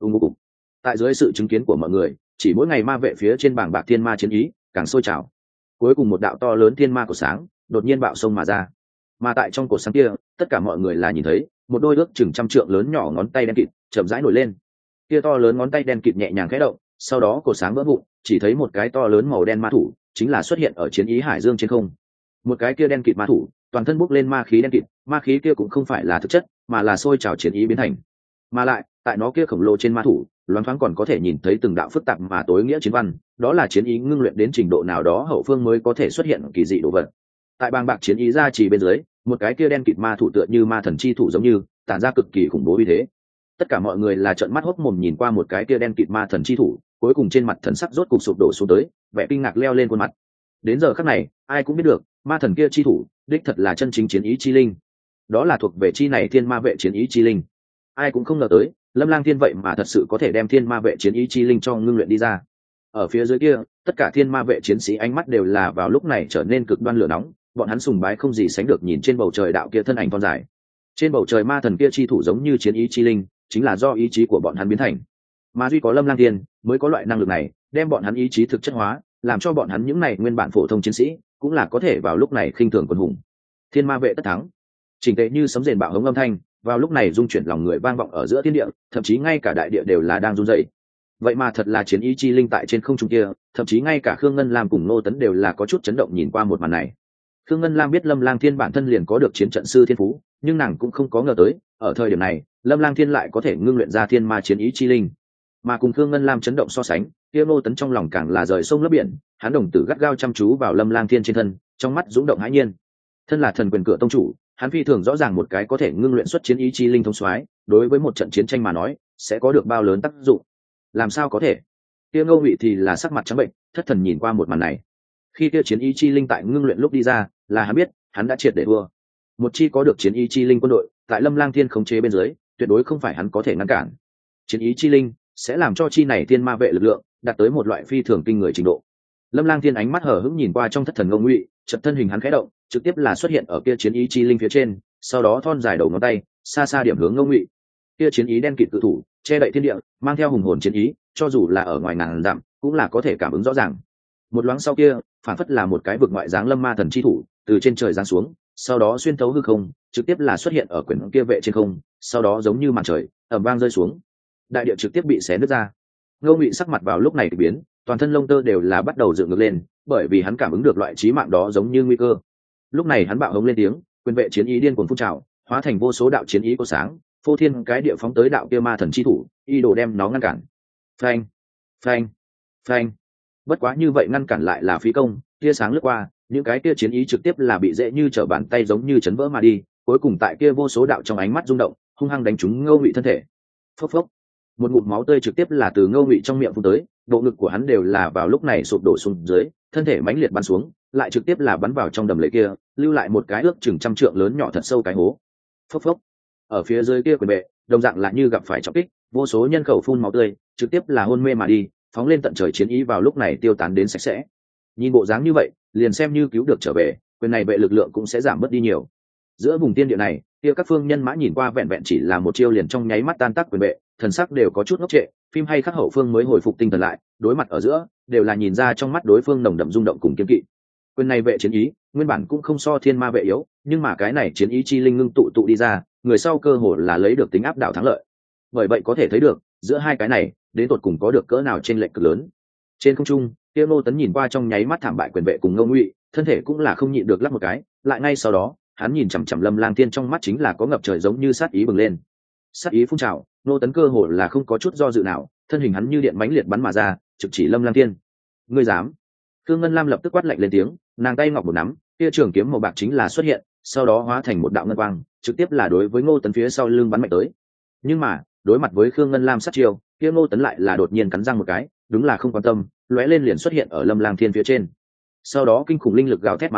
Tại dưới sự chứng kiến của mọi người, chỉ mỗi ngày ma vệ phía trên bảng bạc thiên ma chiến ý càng sôi trào. Cuối cùng một đạo to lớn thiên ma của sáng đột nhiên bạo sông mà ra. Mà tại trong cột sáng kia, tất cả mọi người là nhìn thấy một đôi ước chừng 100 trượng lớn nhỏ ngón tay đen kịt chậm rãi nổi lên. Kia to lớn ngón tay đen kịt nhẹ nhàng khẽ động, sau đó cột sáng vỡ vụn, chỉ thấy một cái to lớn màu đen ma thủ chính là xuất hiện ở chiến ý hải dương trên không. Một cái kia đen kịt ma thủ toàn thân bốc lên ma khí đen kịt, ma khí kia cũng không phải là thực chất mà là sôi trào chiến ý biến thành. Mà lại tại nó kia khổng lồ trên ma thủ loáng thoáng còn có thể nhìn thấy từng đạo phức tạp mà tối nghĩa chiến văn, đó là chiến ý ngưng luyện đến trình độ nào đó hậu phương mới có thể xuất hiện kỳ dị đồ vật. Tại bàng bạc chiến ý ra chỉ bên dưới, một cái kia đen kịt ma thủ tựa như ma thần chi thủ giống như tản ra cực kỳ khủng bố uy thế. Tất cả mọi người là trợn mắt hốc mồm nhìn qua một cái kia đen kịt ma thần chi thủ, cuối cùng trên mặt thần sắc rốt cục sụp đổ xuống tới, vẻ kinh ngạc leo lên khuôn mặt. Đến giờ khắc này, ai cũng biết được, ma thần kia chi thủ, đích thật là chân chính chiến ý chi linh. Đó là thuộc về chi này thiên ma vệ chiến ý chi linh. Ai cũng không ngờ tới, Lâm Lang Thiên vậy mà thật sự có thể đem thiên ma vệ chiến ý chi linh cho ngưng luyện đi ra. Ở phía dưới kia, tất cả thiên ma vệ chiến sĩ ánh mắt đều là vào lúc này trở nên cực đoan lửa nóng, bọn hắn sùng bái không gì sánh được nhìn trên bầu trời đạo kia thân ảnh thon dài. Trên bầu trời ma thần kia chi thủ giống như chiến ý chi linh, chính là do ý chí của bọn hắn biến thành. Mà duy có Lâm Lang Thiên mới có loại năng lực này, đem bọn hắn ý chí thực chất hóa, làm cho bọn hắn những này nguyên bản phổ thông chiến sĩ, cũng là có thể vào lúc này khinh thường quân hùng. Thiên ma vệ tất thắng. Chỉnh tề như sấm rền bạo hống âm thanh, vào lúc này rung chuyển lòng người vang vọng ở giữa thiên địa, thậm chí ngay cả đại địa đều là đang run rẩy. Vậy mà thật là chiến ý chi linh tại trên không trung kia, thậm chí ngay cả Khương Ngân Lam cùng Ngô Tấn đều là có chút chấn động nhìn qua một màn này. Khương Ngân Lam biết Lâm Lang Thiên bản thân liền có được chiến trận sư thiên phú, nhưng nàng cũng không có ngờ tới, ở thời điểm này, Lâm Lang Thiên lại có thể ngưng luyện ra thiên ma chiến ý chi linh. Mà cùng Khương Ngân Lam chấn động so sánh, kia Ngô Tấn trong lòng càng là rời sông lấp biển, hắn đồng tử gắt gao chăm chú vào Lâm Lang Thiên trên thân, trong mắt dũng động hãi nhiên. Thân là thần quyền cửa tông chủ, hắn phi thường rõ ràng một cái có thể ngưng luyện xuất chiến ý chi linh thông soái, đối với một trận chiến tranh mà nói, sẽ có được bao lớn tác dụng. Làm sao có thể? Kia Ngô Ngụy thì là sắc mặt trắng bệnh, thất thần nhìn qua một màn này. Khi kia chiến ý chi linh tại ngưng luyện lúc đi ra, là hắn biết, hắn đã triệt để thua. Một chi có được chiến ý chi linh quân đội, tại Lâm Lang Thiên khống chế bên dưới, tuyệt đối không phải hắn có thể ngăn cản. Chiến ý chi linh sẽ làm cho chi này thiên ma vệ lực lượng đạt tới một loại phi thường kinh người trình độ. Lâm Lang Thiên ánh mắt hở hững nhìn qua trong thất thần Ngô Ngụy, chợt thân hình hắn khẽ động, trực tiếp là xuất hiện ở kia chiến ý chi linh phía trên, sau đó thon dài đầu ngón tay, xa xa điểm hướng Ngô Ngụy. Kia chiến ý đen kịt cự thủ, che đậy thiên địa, mang theo hùng hồn chiến ý, cho dù là ở ngoài ngàn dặm, cũng là có thể cảm ứng rõ ràng. Một loáng sau kia, phản phất là một cái vực ngoại dáng lâm ma thần chi thủ, từ trên trời giáng xuống, sau đó xuyên thấu hư không, trực tiếp là xuất hiện ở quyển kia vệ trên không, sau đó giống như màn trời, ầm vang rơi xuống. Đại địa trực tiếp bị xé nứt ra. Ngô Ngụy sắc mặt vào lúc này biến, toàn thân lông tơ đều là bắt đầu dựng ngược lên, bởi vì hắn cảm ứng được loại chí mạng đó giống như nguy cơ. Lúc này hắn bạo hống lên tiếng, quyền vệ chiến ý điên cuồng phun trào, hóa thành vô số đạo chiến ý có sáng, phô thiên cái địa phóng tới đạo kia ma thần chi thủ, y đồ đem nó ngăn cản. Phanh, phanh, phanh. Bất quá như vậy ngăn cản lại là phí công, tia sáng lướt qua, những cái kia chiến ý trực tiếp là bị dễ như trở bàn tay giống như chấn vỡ mà đi, cuối cùng tại kia vô số đạo trong ánh mắt rung động, hung hăng đánh trúng Ngô Ngụy thân thể. Phốc phốc. Một ngụm máu tươi trực tiếp là từ Ngô Ngụy trong miệng phun tới, bộ ngực của hắn đều là vào lúc này sụp đổ xuống dưới, thân thể mãnh liệt bắn xuống, lại trực tiếp là bắn vào trong đầm lầy kia, lưu lại một cái ước chừng 100 trượng lớn nhỏ thật sâu cái hố. Phốc phốc. Ở phía dưới kia quyền bệ, đồng dạng là như gặp phải trọng kích, vô số nhân khẩu phun máu tươi, trực tiếp là hôn mê mà đi, phóng lên tận trời chiến ý vào lúc này tiêu tán đến sạch sẽ. Nhìn bộ dáng như vậy, liền xem như cứu được trở về, quyền này vệ lực lượng cũng sẽ giảm bớt đi nhiều. Giữa vùng tiên địa này, kia các phương nhân mã nhìn qua vẹn vẹn chỉ là một chiêu liền trong nháy mắt tan tác quyền vệ, thần sắc đều có chút ngốc trệ, phim hay khắc hậu phương mới hồi phục tinh thần lại, đối mặt ở giữa, đều là nhìn ra trong mắt đối phương nồng đậm rung động cùng kiên kỵ. Quyền này vệ chiến ý, nguyên bản cũng không so thiên ma vệ yếu, nhưng mà cái này chiến ý chi linh ngưng tụ đi ra, người sau cơ hội là lấy được tính áp đảo thắng lợi. Bởi vậy có thể thấy được, giữa hai cái này, đến tột cùng có được cỡ nào trên lệch cực lớn. Trên không trung, Tiêu Ngô Tấn nhìn qua trong nháy mắt thảm bại quyền vệ cùng Ngô Ngụy, thân thể cũng là không nhịn được lắc một cái, lại ngay sau đó, hắn nhìn chằm chằm Lâm Lang Thiên trong mắt chính là có ngập trời giống như sát ý bừng lên. Sát ý phun trào, Ngô Tấn cơ hồ là không có chút do dự nào, thân hình hắn như điện mãnh liệt bắn mà ra, trực chỉ Lâm Lang Thiên. Ngươi dám? Khương Ngân Lam lập tức quát lạnh lên tiếng, nàng tay ngọc một nắm, kia trường kiếm màu bạc chính là xuất hiện, sau đó hóa thành một đạo ngân quang, trực tiếp là đối với Ngô Tấn phía sau lưng bắn mạnh tới. Nhưng mà, đối mặt với Khương Ngân Lam sát chiêu, kia Ngô Tấn lại là đột nhiên cắn răng một cái, đúng là không quan tâm, lóe lên liền xuất hiện ở Lâm Lang Thiên phía trên. Sau đó kinh khủng linh lực gào thét mà lên,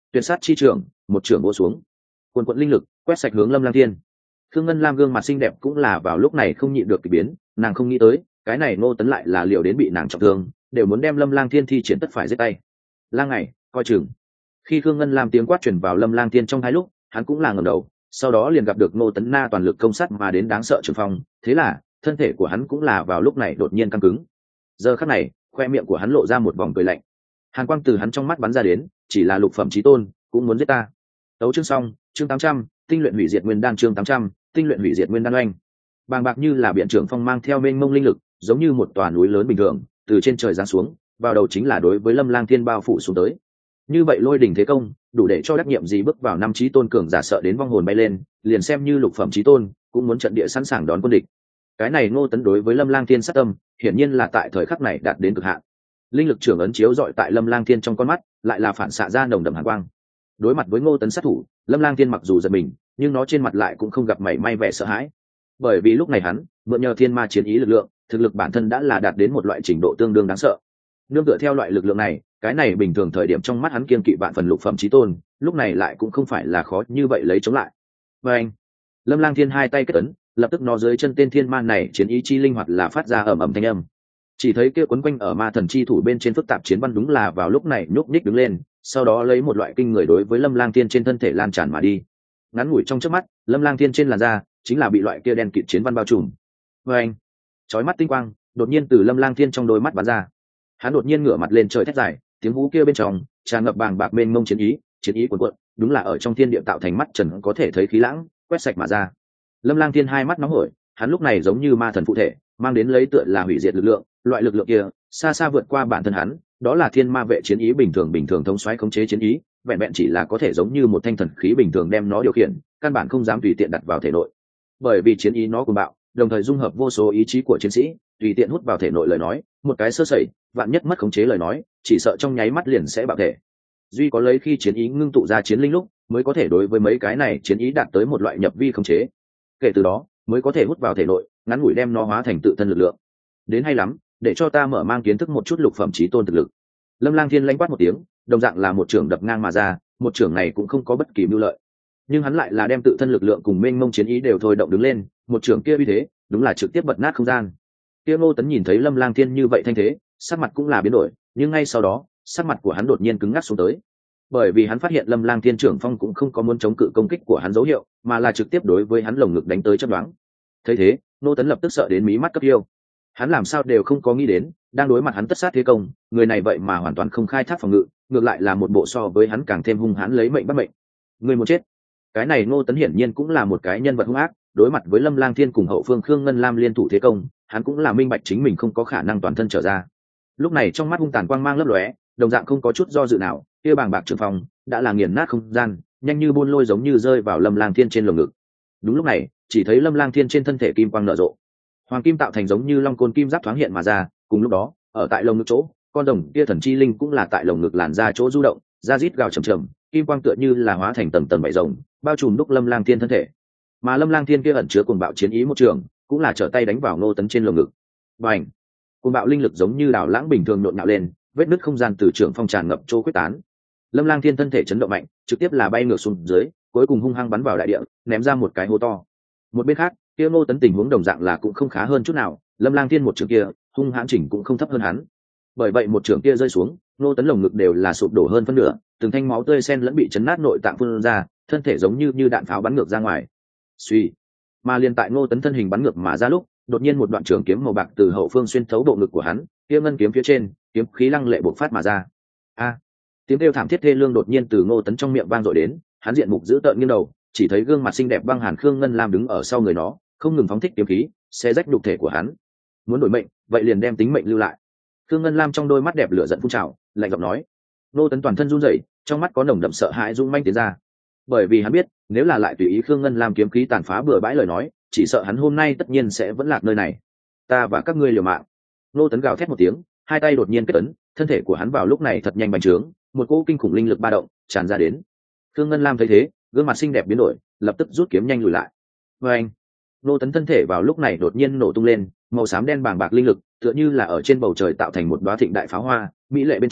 tuyệt sát chi trưởng, một trưởng vỗ xuống, quần quận linh lực quét sạch hướng Lâm Lang Thiên. Khương Ngân Lam gương mặt xinh đẹp cũng là vào lúc này không nhịn được kỳ biến, nàng không nghĩ tới cái này Ngô Tấn lại là liều đến bị nàng trọng thương, đều muốn đem Lâm Lang Thiên thi triển tất phải giết tay. Lang ngày coi chừng. Khi Khương Ngân Lam tiếng quát truyền vào Lâm Lang Thiên trong hai lúc, hắn cũng là ngẩng đầu, sau đó liền gặp được Ngô Tấn na toàn lực công sát mà đến đáng sợ trường phong, thế là thân thể của hắn cũng là vào lúc này đột nhiên căng cứng. Giờ khắc này, khoe miệng của hắn lộ ra một vòng cười lạnh. Hàn quang từ hắn trong mắt bắn ra đến, chỉ là lục phẩm chí tôn, cũng muốn giết ta. Tấu chương xong, chương 800, tinh luyện hủy diệt nguyên đan chương 800, tinh luyện hủy diệt nguyên đan oanh. Bàng bạc như là biển trưởng phong mang theo mênh mông linh lực, giống như một tòa núi lớn bình thường, từ trên trời giáng xuống, vào đầu chính là đối với Lâm Lang Thiên bao phủ xuống tới. Như vậy lôi đỉnh thế công, đủ để cho đắc nhiệm gì bước vào năm chí tôn cường giả sợ đến vong hồn bay lên, liền xem như lục phẩm chí tôn, cũng muốn trận địa sẵn sàng đón quân địch. Cái này Ngô Tấn đối với Lâm Lang Thiên sát tâm, hiển nhiên là tại thời khắc này đạt đến cực hạn. Linh lực trưởng ấn chiếu dọi tại Lâm Lang Thiên trong con mắt, lại là phản xạ ra nồng đậm hàn quang. Đối mặt với Ngô Tấn sát thủ, Lâm Lang Thiên mặc dù giật mình, nhưng nó trên mặt lại cũng không gặp mảy may vẻ sợ hãi. Bởi vì lúc này hắn mượn nhờ thiên ma chiến ý lực lượng, thực lực bản thân đã là đạt đến một loại trình độ tương đương đáng sợ. Nương tựa theo loại lực lượng này, cái này bình thường thời điểm trong mắt hắn kiên kỵ vạn phần lục phẩm chí tôn, lúc này lại cũng không phải là khó như vậy lấy chống lại. Và anh, Lâm Lang Thiên hai tay kết ấn, lập tức nó dưới chân tên thiên ma này chiến ý chi linh hoạt là phát ra ầm ầm thanh âm. Chỉ thấy kia quấn quanh ở ma thần chi thủ bên trên phức tạp chiến văn đúng là vào lúc này nhúc nhích đứng lên, sau đó lấy một loại kinh người đối với Lâm Lang Thiên trên thân thể lan tràn mà đi. Ngắn ngủi trong chớp mắt, Lâm Lang Thiên trên làn da chính là bị loại kia đen kịt chiến văn bao trùm. Và anh, chói mắt tinh quang đột nhiên từ Lâm Lang Thiên trong đôi mắt bắn ra. Hắn đột nhiên ngửa mặt lên trời thét dài, tiếng hú kia bên trong tràn ngập bàng bạc mênh mông chiến ý cuồn cuộn, đúng là ở trong thiên địa tạo thành mắt trần có thể thấy khí lãng, quét sạch mà ra. Lâm Lang Thiên hai mắt nóng hổi, hắn lúc này giống như ma thần phụ thể, mang đến lấy tựa là hủy diệt lực lượng, loại lực lượng kia xa xa vượt qua bản thân hắn, đó là thiên ma vệ chiến ý bình thường thống soái khống chế chiến ý, vẹn vẹn chỉ là có thể giống như một thanh thần khí bình thường đem nó điều khiển, căn bản không dám tùy tiện đặt vào thể nội. Bởi vì chiến ý nó cuồng bạo, đồng thời dung hợp vô số ý chí của chiến sĩ, tùy tiện hút vào thể nội lời nói, một cái sơ sẩy, vạn nhất mất khống chế lời nói, chỉ sợ trong nháy mắt liền sẽ bạo thể. Duy có lấy khi chiến ý ngưng tụ ra chiến linh lúc, mới có thể đối với mấy cái này chiến ý đạt tới một loại nhập vi khống chế. Kể từ đó, mới có thể hút vào thể nội, ngắn ngủi đem nó hóa thành tự thân lực lượng. Đến hay lắm, để cho ta mở mang kiến thức một chút lục phẩm chí tôn thực lực. Lâm Lang Thiên lãnh quát một tiếng, đồng dạng là một trường đập ngang mà ra, một trường này cũng không có bất kỳ mưu lợi, nhưng hắn lại là đem tự thân lực lượng cùng mênh mông chiến ý đều thôi động đứng lên, một trường kia uy thế, đúng là trực tiếp bật nát không gian. Kia Ngô Tấn nhìn thấy Lâm Lang Thiên như vậy thanh thế, sắc mặt cũng là biến đổi, nhưng ngay sau đó, sắc mặt của hắn đột nhiên cứng ngắc xuống tới, bởi vì hắn phát hiện Lâm Lang Thiên trưởng phong cũng không có muốn chống cự công kích của hắn dấu hiệu, mà là trực tiếp đối với hắn lồng ngực đánh tới chớp nhoáng. Thấy thế, Ngô Tấn lập tức sợ đến mí mắt cấp yêu. Hắn làm sao đều không có nghĩ đến, đang đối mặt hắn tất sát thế công, người này vậy mà hoàn toàn không khai thác phòng ngự, ngược lại là một bộ so với hắn càng thêm hung hãn lấy mệnh bắt mệnh. Người muốn chết. Cái này Ngô Tấn hiển nhiên cũng là một cái nhân vật hung ác, đối mặt với Lâm Lang Thiên cùng hậu phương Khương Ngân Lam liên thủ thế công, hắn cũng là minh bạch chính mình không có khả năng toàn thân trở ra. Lúc này trong mắt hung tàn quang mang lấp lóe, đồng dạng không có chút do dự nào, kia bàng bạc trường phong đã là nghiền nát không gian, nhanh như buôn lôi giống như rơi vào Lâm Lang Thiên trên lồng ngực. Đúng lúc này, chỉ thấy Lâm Lang Thiên trên thân thể kim quang nở rộ, hoàng kim tạo thành giống như long côn kim giáp thoáng hiện mà ra. Cùng lúc đó, ở tại lồng ngực chỗ, con rồng kia thần chi linh cũng là tại lồng ngực làn ra chỗ du động, da rít gào trầm trầm, kim quang tựa như là hóa thành tầng tầng vảy rồng, bao trùm đúc Lâm Lang Thiên thân thể. Mà Lâm Lang Thiên kia ẩn chứa cuồng bạo chiến ý một trường, cũng là trở tay đánh vào Ngô Tấn trên lồng ngực. Bành! Cuồng bạo linh lực giống như đảo lãng bình thường nhộn nhạo lên, vết nứt không gian từ trường phong tràn ngập chỗ quyết tán. Lâm Lang Thiên thân thể chấn động mạnh, trực tiếp là bay ngược xuống dưới, cuối cùng hung hăng bắn vào đại địa, ném ra một cái hố to. Một bên khác, kia Ngô Tấn tình huống đồng dạng là cũng không khá hơn chút nào, Lâm Lang Thiên một trường kia, hung hãn chỉnh cũng không thấp hơn hắn. Bởi vậy một trường kia rơi xuống, Ngô Tấn lồng ngực đều là sụp đổ hơn phân nửa, từng thanh máu tươi xen lẫn bị chấn nát nội tạng phun ra, thân thể giống như đạn pháo bắn ngược ra ngoài. Suy, mà liền tại Ngô Tấn thân hình bắn ngược mà ra lúc, đột nhiên một đoạn trường kiếm màu bạc từ hậu phương xuyên thấu bộ ngực của hắn, kia ngân kiếm phía trên, kiếm khí lăng lệ bộc phát mà ra. A! Tiếng kêu thảm thiết thê lương đột nhiên từ Ngô Tấn trong miệng vang dội đến, hắn diện mục dữ tợn nghiêng đầu, chỉ thấy gương mặt xinh đẹp băng hàn Khương Ngân Lam đứng ở sau người nó, không ngừng phóng thích kiếm khí, xé rách nhục thể của hắn. Muốn đổi mệnh, vậy liền đem tính mệnh lưu lại. Khương Ngân Lam trong đôi mắt đẹp lửa giận phun trào, lạnh giọng nói. Ngô Tấn toàn thân run rẩy, trong mắt có nồng đậm sợ hãi rung manh tiến ra. Bởi vì hắn biết, nếu là lại tùy ý Khương Ngân Lam kiếm khí tàn phá bừa bãi lời nói, chỉ sợ hắn hôm nay tất nhiên sẽ vẫn lạc nơi này. Ta và các ngươi liều mạng. Ngô Tấn gào thét một tiếng, hai tay đột nhiên kết ấn, thân thể của hắn vào lúc này thật nhanh bành trướng, một cỗ kinh khủng linh lực ba động tràn ra đến. Khương Ngân Lam thấy thế, gương mặt xinh đẹp biến đổi, lập tức rút kiếm nhanh lùi lại. Và anh, Ngô Tấn thân thể vào lúc này đột nhiên nổ tung lên, màu xám đen bàng bạc linh lực, tựa như là ở trên bầu trời tạo thành một đóa thịnh đại pháo hoa, mỹ lệ bên trong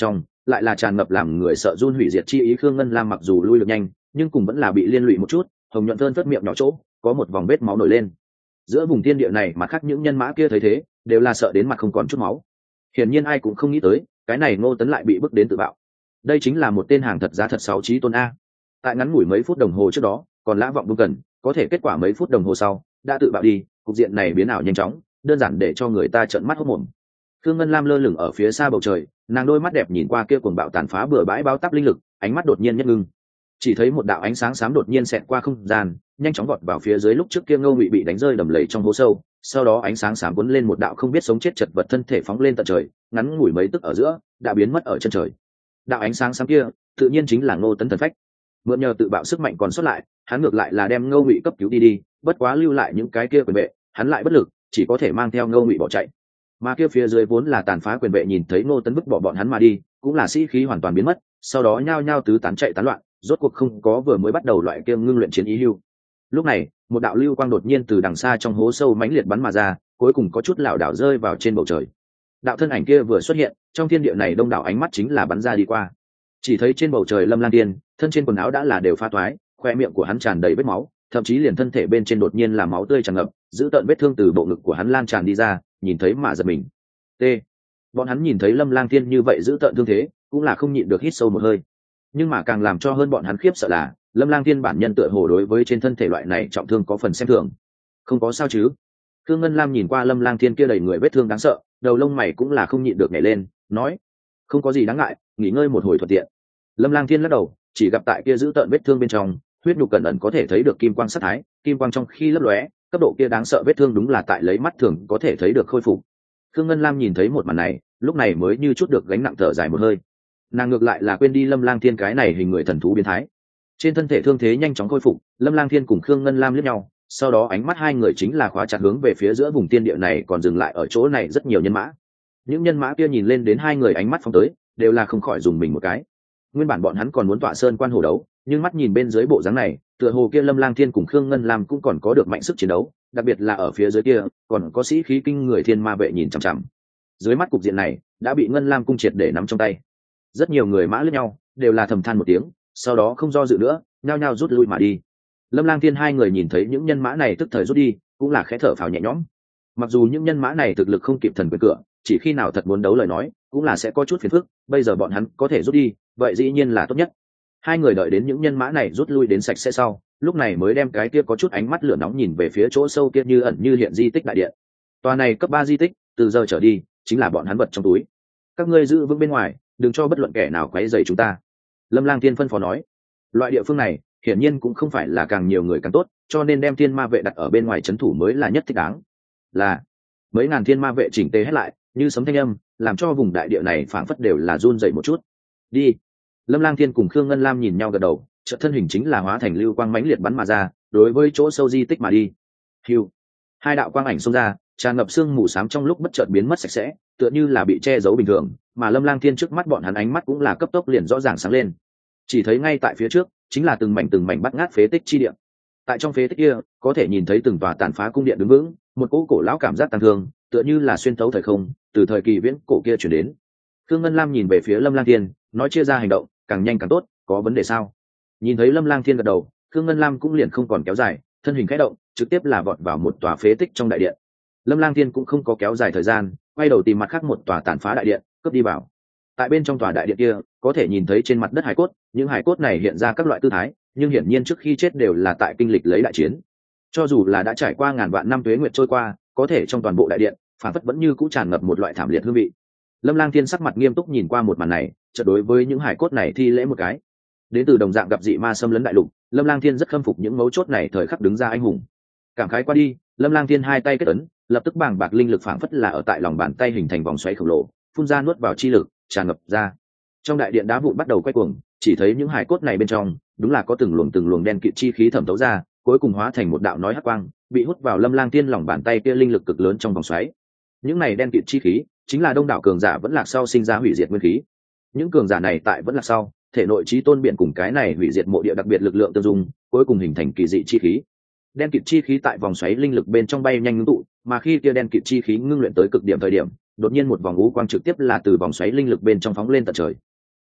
lại là tràn ngập làm người sợ run hủy diệt chi ý. Khương Ngân Lam mặc dù lui được nhanh nhưng cùng vẫn là bị liên lụy một chút, hồng nhuận thơn phất miệng nhỏ chỗ có một vòng vết máu nổi lên. Giữa vùng thiên địa này mà khác những nhân mã kia thấy thế đều là sợ đến mặt không còn chút máu. Hiển nhiên ai cũng không nghĩ tới cái này Ngô Tấn lại bị bức đến tự bạo. Đây chính là một tên hàng thật giá thật sáu chí tôn a. Tại ngắn ngủi mấy phút đồng hồ trước đó còn lã vọng buông cần, có thể kết quả mấy phút đồng hồ sau đã tự bạo đi. Cục diện này biến ảo nhanh chóng, đơn giản để cho người ta trợn mắt hốt mồm. Khương Ngân Lam lơ lửng ở phía xa bầu trời, nàng đôi mắt đẹp nhìn qua kia cuồng bạo tàn phá bừa bãi bao táp linh lực, ánh mắt đột nhiên nhất ngưng. Chỉ thấy một đạo ánh sáng xám đột nhiên xẹt qua không gian, nhanh chóng vọt vào phía dưới lúc trước kia Ngô Ngụy bị đánh rơi đầm lầy trong hố sâu. Sau đó ánh sáng xám cuốn lên một đạo không biết sống chết chật vật thân thể phóng lên tận trời, ngắn ngủi mấy tức ở giữa đã biến mất ở chân trời. Đạo ánh sáng xám kia tự nhiên chính là Ngô Tấn thần phách. Mượn nhờ tự bạo sức mạnh còn sót lại, hắn ngược lại là đem Ngô Ngụy cấp cứu đi, bất quá lưu lại những cái kia quyền vệ, hắn lại bất lực, chỉ có thể mang theo Ngô Ngụy bỏ chạy. Mà kia phía dưới vốn là tàn phá quyền vệ nhìn thấy Ngô Tấn vứt bỏ bọn hắn mà đi, cũng là sĩ khí hoàn toàn biến mất, sau đó nhao nhao tứ tán chạy tán loạn, rốt cuộc không có vừa mới bắt đầu loại kia ngưng luyện chiến ý hưu. Lúc này, một đạo lưu quang đột nhiên từ đằng xa trong hố sâu mãnh liệt bắn mà ra, cuối cùng có chút lảo đảo rơi vào trên bầu trời. Đạo thân ảnh kia vừa xuất hiện, trong thiên địa này đông đảo ánh mắt chính là bắn ra đi qua. Chỉ thấy trên bầu trời Lâm Lang Tiên, thân trên quần áo đã là đều pha toái, khoe miệng của hắn tràn đầy vết máu, thậm chí liền thân thể bên trên đột nhiên là máu tươi tràn ngập, giữ tận vết thương từ bộ ngực của hắn lan tràn đi ra, nhìn thấy mà giật mình. T. Bọn hắn nhìn thấy Lâm Lang Tiên như vậy giữ tận thương thế, cũng là không nhịn được hít sâu một hơi. Nhưng mà càng làm cho hơn bọn hắn khiếp sợ là, Lâm Lang Tiên bản nhân tựa hồ đối với trên thân thể loại này trọng thương có phần xem thường. Không có sao chứ? Khương Ngân Lam nhìn qua Lâm Lang Tiên kia đầy người vết thương đáng sợ, đầu lông mày cũng là không nhịn được nhảy lên, nói: "Không có gì đáng ngại, nghỉ ngơi một hồi thuận tiện." Lâm Lang Tiên lắc đầu, chỉ gặp tại kia giữ tận vết thương bên trong, huyết nhục cẩn ẩn có thể thấy được kim quang sát thái, kim quang trong khi lấp lóe, cấp độ kia đáng sợ vết thương đúng là tại lấy mắt thường có thể thấy được khôi phục. Khương Ngân Lam nhìn thấy một màn này, lúc này mới như chút được gánh nặng thở dài một hơi. Nàng ngược lại là quên đi Lâm Lang Thiên cái này hình người thần thú biến thái. Trên thân thể thương thế nhanh chóng khôi phục, Lâm Lang Thiên cùng Khương Ngân Lam liếc nhau, sau đó ánh mắt hai người chính là khóa chặt hướng về phía giữa vùng tiên địa này còn dừng lại ở chỗ này rất nhiều nhân mã. Những nhân mã kia nhìn lên đến hai người ánh mắt phóng tới, đều là không khỏi dùng mình một cái. Nguyên bản bọn hắn còn muốn tọa sơn quan hồ đấu, nhưng mắt nhìn bên dưới bộ dáng này, tựa hồ kia Lâm Lang Thiên cùng Khương Ngân Lam cũng còn có được mạnh sức chiến đấu, đặc biệt là ở phía dưới kia, còn có sĩ khí kinh người thiên ma vệ nhìn chằm chằm. Dưới mắt cục diện này, đã bị Ngân Lam cung triệt để nắm trong tay. Rất nhiều người mã lướt nhau, đều là thầm than một tiếng, sau đó không do dự nữa, nhao nhao rút lui mà đi. Lâm Lang Thiên hai người nhìn thấy những nhân mã này tức thời rút đi, cũng là khẽ thở phào nhẹ nhõm. Mặc dù những nhân mã này thực lực không kịp thần quyền cửa, chỉ khi nào thật muốn đấu lời nói, cũng là sẽ có chút phiền phức, bây giờ bọn hắn có thể rút đi, vậy dĩ nhiên là tốt nhất. Hai người đợi đến những nhân mã này rút lui đến sạch sẽ sau, lúc này mới đem cái kia có chút ánh mắt lửa nóng nhìn về phía chỗ sâu kia như ẩn như hiện di tích đại điện. Tòa này cấp 3 di tích, từ giờ trở đi, chính là bọn hắn vật trong túi. Các ngươi giữ vững bên ngoài, đừng cho bất luận kẻ nào quấy rầy chúng ta. Lâm Lang Thiên phân phó nói. Loại địa phương này, hiển nhiên cũng không phải là càng nhiều người càng tốt, cho nên đem thiên ma vệ đặt ở bên ngoài trấn thủ mới là nhất thích đáng. Là mấy ngàn thiên ma vệ chỉnh tề hết lại, như sấm thanh âm, làm cho vùng đại địa này phảng phất đều là run rẩy một chút. Đi. Lâm Lang Thiên cùng Khương Ngân Lam nhìn nhau gật đầu, chợt thân hình chính là hóa thành lưu quang mãnh liệt bắn mà ra, đối với chỗ sâu di tích mà đi. Hưu. Hai đạo quang ảnh xông ra, tràn ngập sương mù xám trong lúc bất chợt biến mất sạch sẽ, tựa như là bị che giấu bình thường, mà Lâm Lang Thiên trước mắt bọn hắn ánh mắt cũng là cấp tốc liền rõ ràng sáng lên. Chỉ thấy ngay tại phía trước, chính là từng mảnh bắt ngát phế tích chi địa. Tại trong phế tích kia, có thể nhìn thấy từng tòa tàn phá cung điện đứng vững, một cỗ cổ lão cảm giác tang thương, tựa như là xuyên thấu thời không, từ thời kỳ viễn cổ kia truyền đến. Khương Ngân Lam nhìn về phía Lâm Lang Thiên, nói chia ra hành động, càng nhanh càng tốt, có vấn đề sao? Nhìn thấy Lâm Lang Thiên gật đầu, Khương Ngân Lam cũng liền không còn kéo dài, thân hình khẽ động, trực tiếp là vọt vào một tòa phế tích trong đại điện. Lâm Lang Thiên cũng không có kéo dài thời gian, quay đầu tìm mặt khác một tòa tàn phá đại điện, cướp đi vào. Tại bên trong tòa đại điện kia, có thể nhìn thấy trên mặt đất hải cốt, những hải cốt này hiện ra các loại tư thái, nhưng hiển nhiên trước khi chết đều là tại kinh lịch lấy đại chiến. Cho dù là đã trải qua ngàn vạn năm tuế nguyệt trôi qua, có thể trong toàn bộ đại điện, phản phất vẫn như cũ tràn ngập một loại thảm liệt hương vị. Lâm Lang Thiên sắc mặt nghiêm túc nhìn qua một màn này, chợt đối với những hải cốt này thi lễ một cái. Đến từ đồng dạng gặp dị ma xâm lấn đại lục, Lâm Lang Thiên rất khâm phục những mấu chốt này thời khắc đứng ra anh hùng. Cảm khái qua đi, Lâm Lang Thiên hai tay kết ấn, lập tức bàng bạc linh lực phảng phất là ở tại lòng bàn tay hình thành vòng xoáy khổng lồ, phun ra nuốt vào chi lực, tràn ngập ra. Trong đại điện đá vụn bắt đầu quay cuồng, chỉ thấy những hải cốt này bên trong, đúng là có từng luồng đen kịt chi khí thẩm thấu ra, cuối cùng hóa thành một đạo nói hắc quang, bị hút vào Lâm Lang Thiên lòng bàn tay kia linh lực cực lớn trong vòng xoáy. Những này đen kịt chi khí, chính là đông đảo cường giả vẫn lạc sau sinh ra hủy diệt nguyên khí. Những cường giả này tại vẫn lạc sau, thể nội chí tôn biển cùng cái này hủy diệt mộ địa đặc biệt lực lượng tương dung, cuối cùng hình thành kỳ dị chi khí. Đen kịt chi khí tại vòng xoáy linh lực bên trong bay nhanh ngưng tụ, mà khi kia đen kịt chi khí ngưng luyện tới cực điểm thời điểm, đột nhiên một vòng u quang trực tiếp là từ vòng xoáy linh lực bên trong phóng lên tận trời.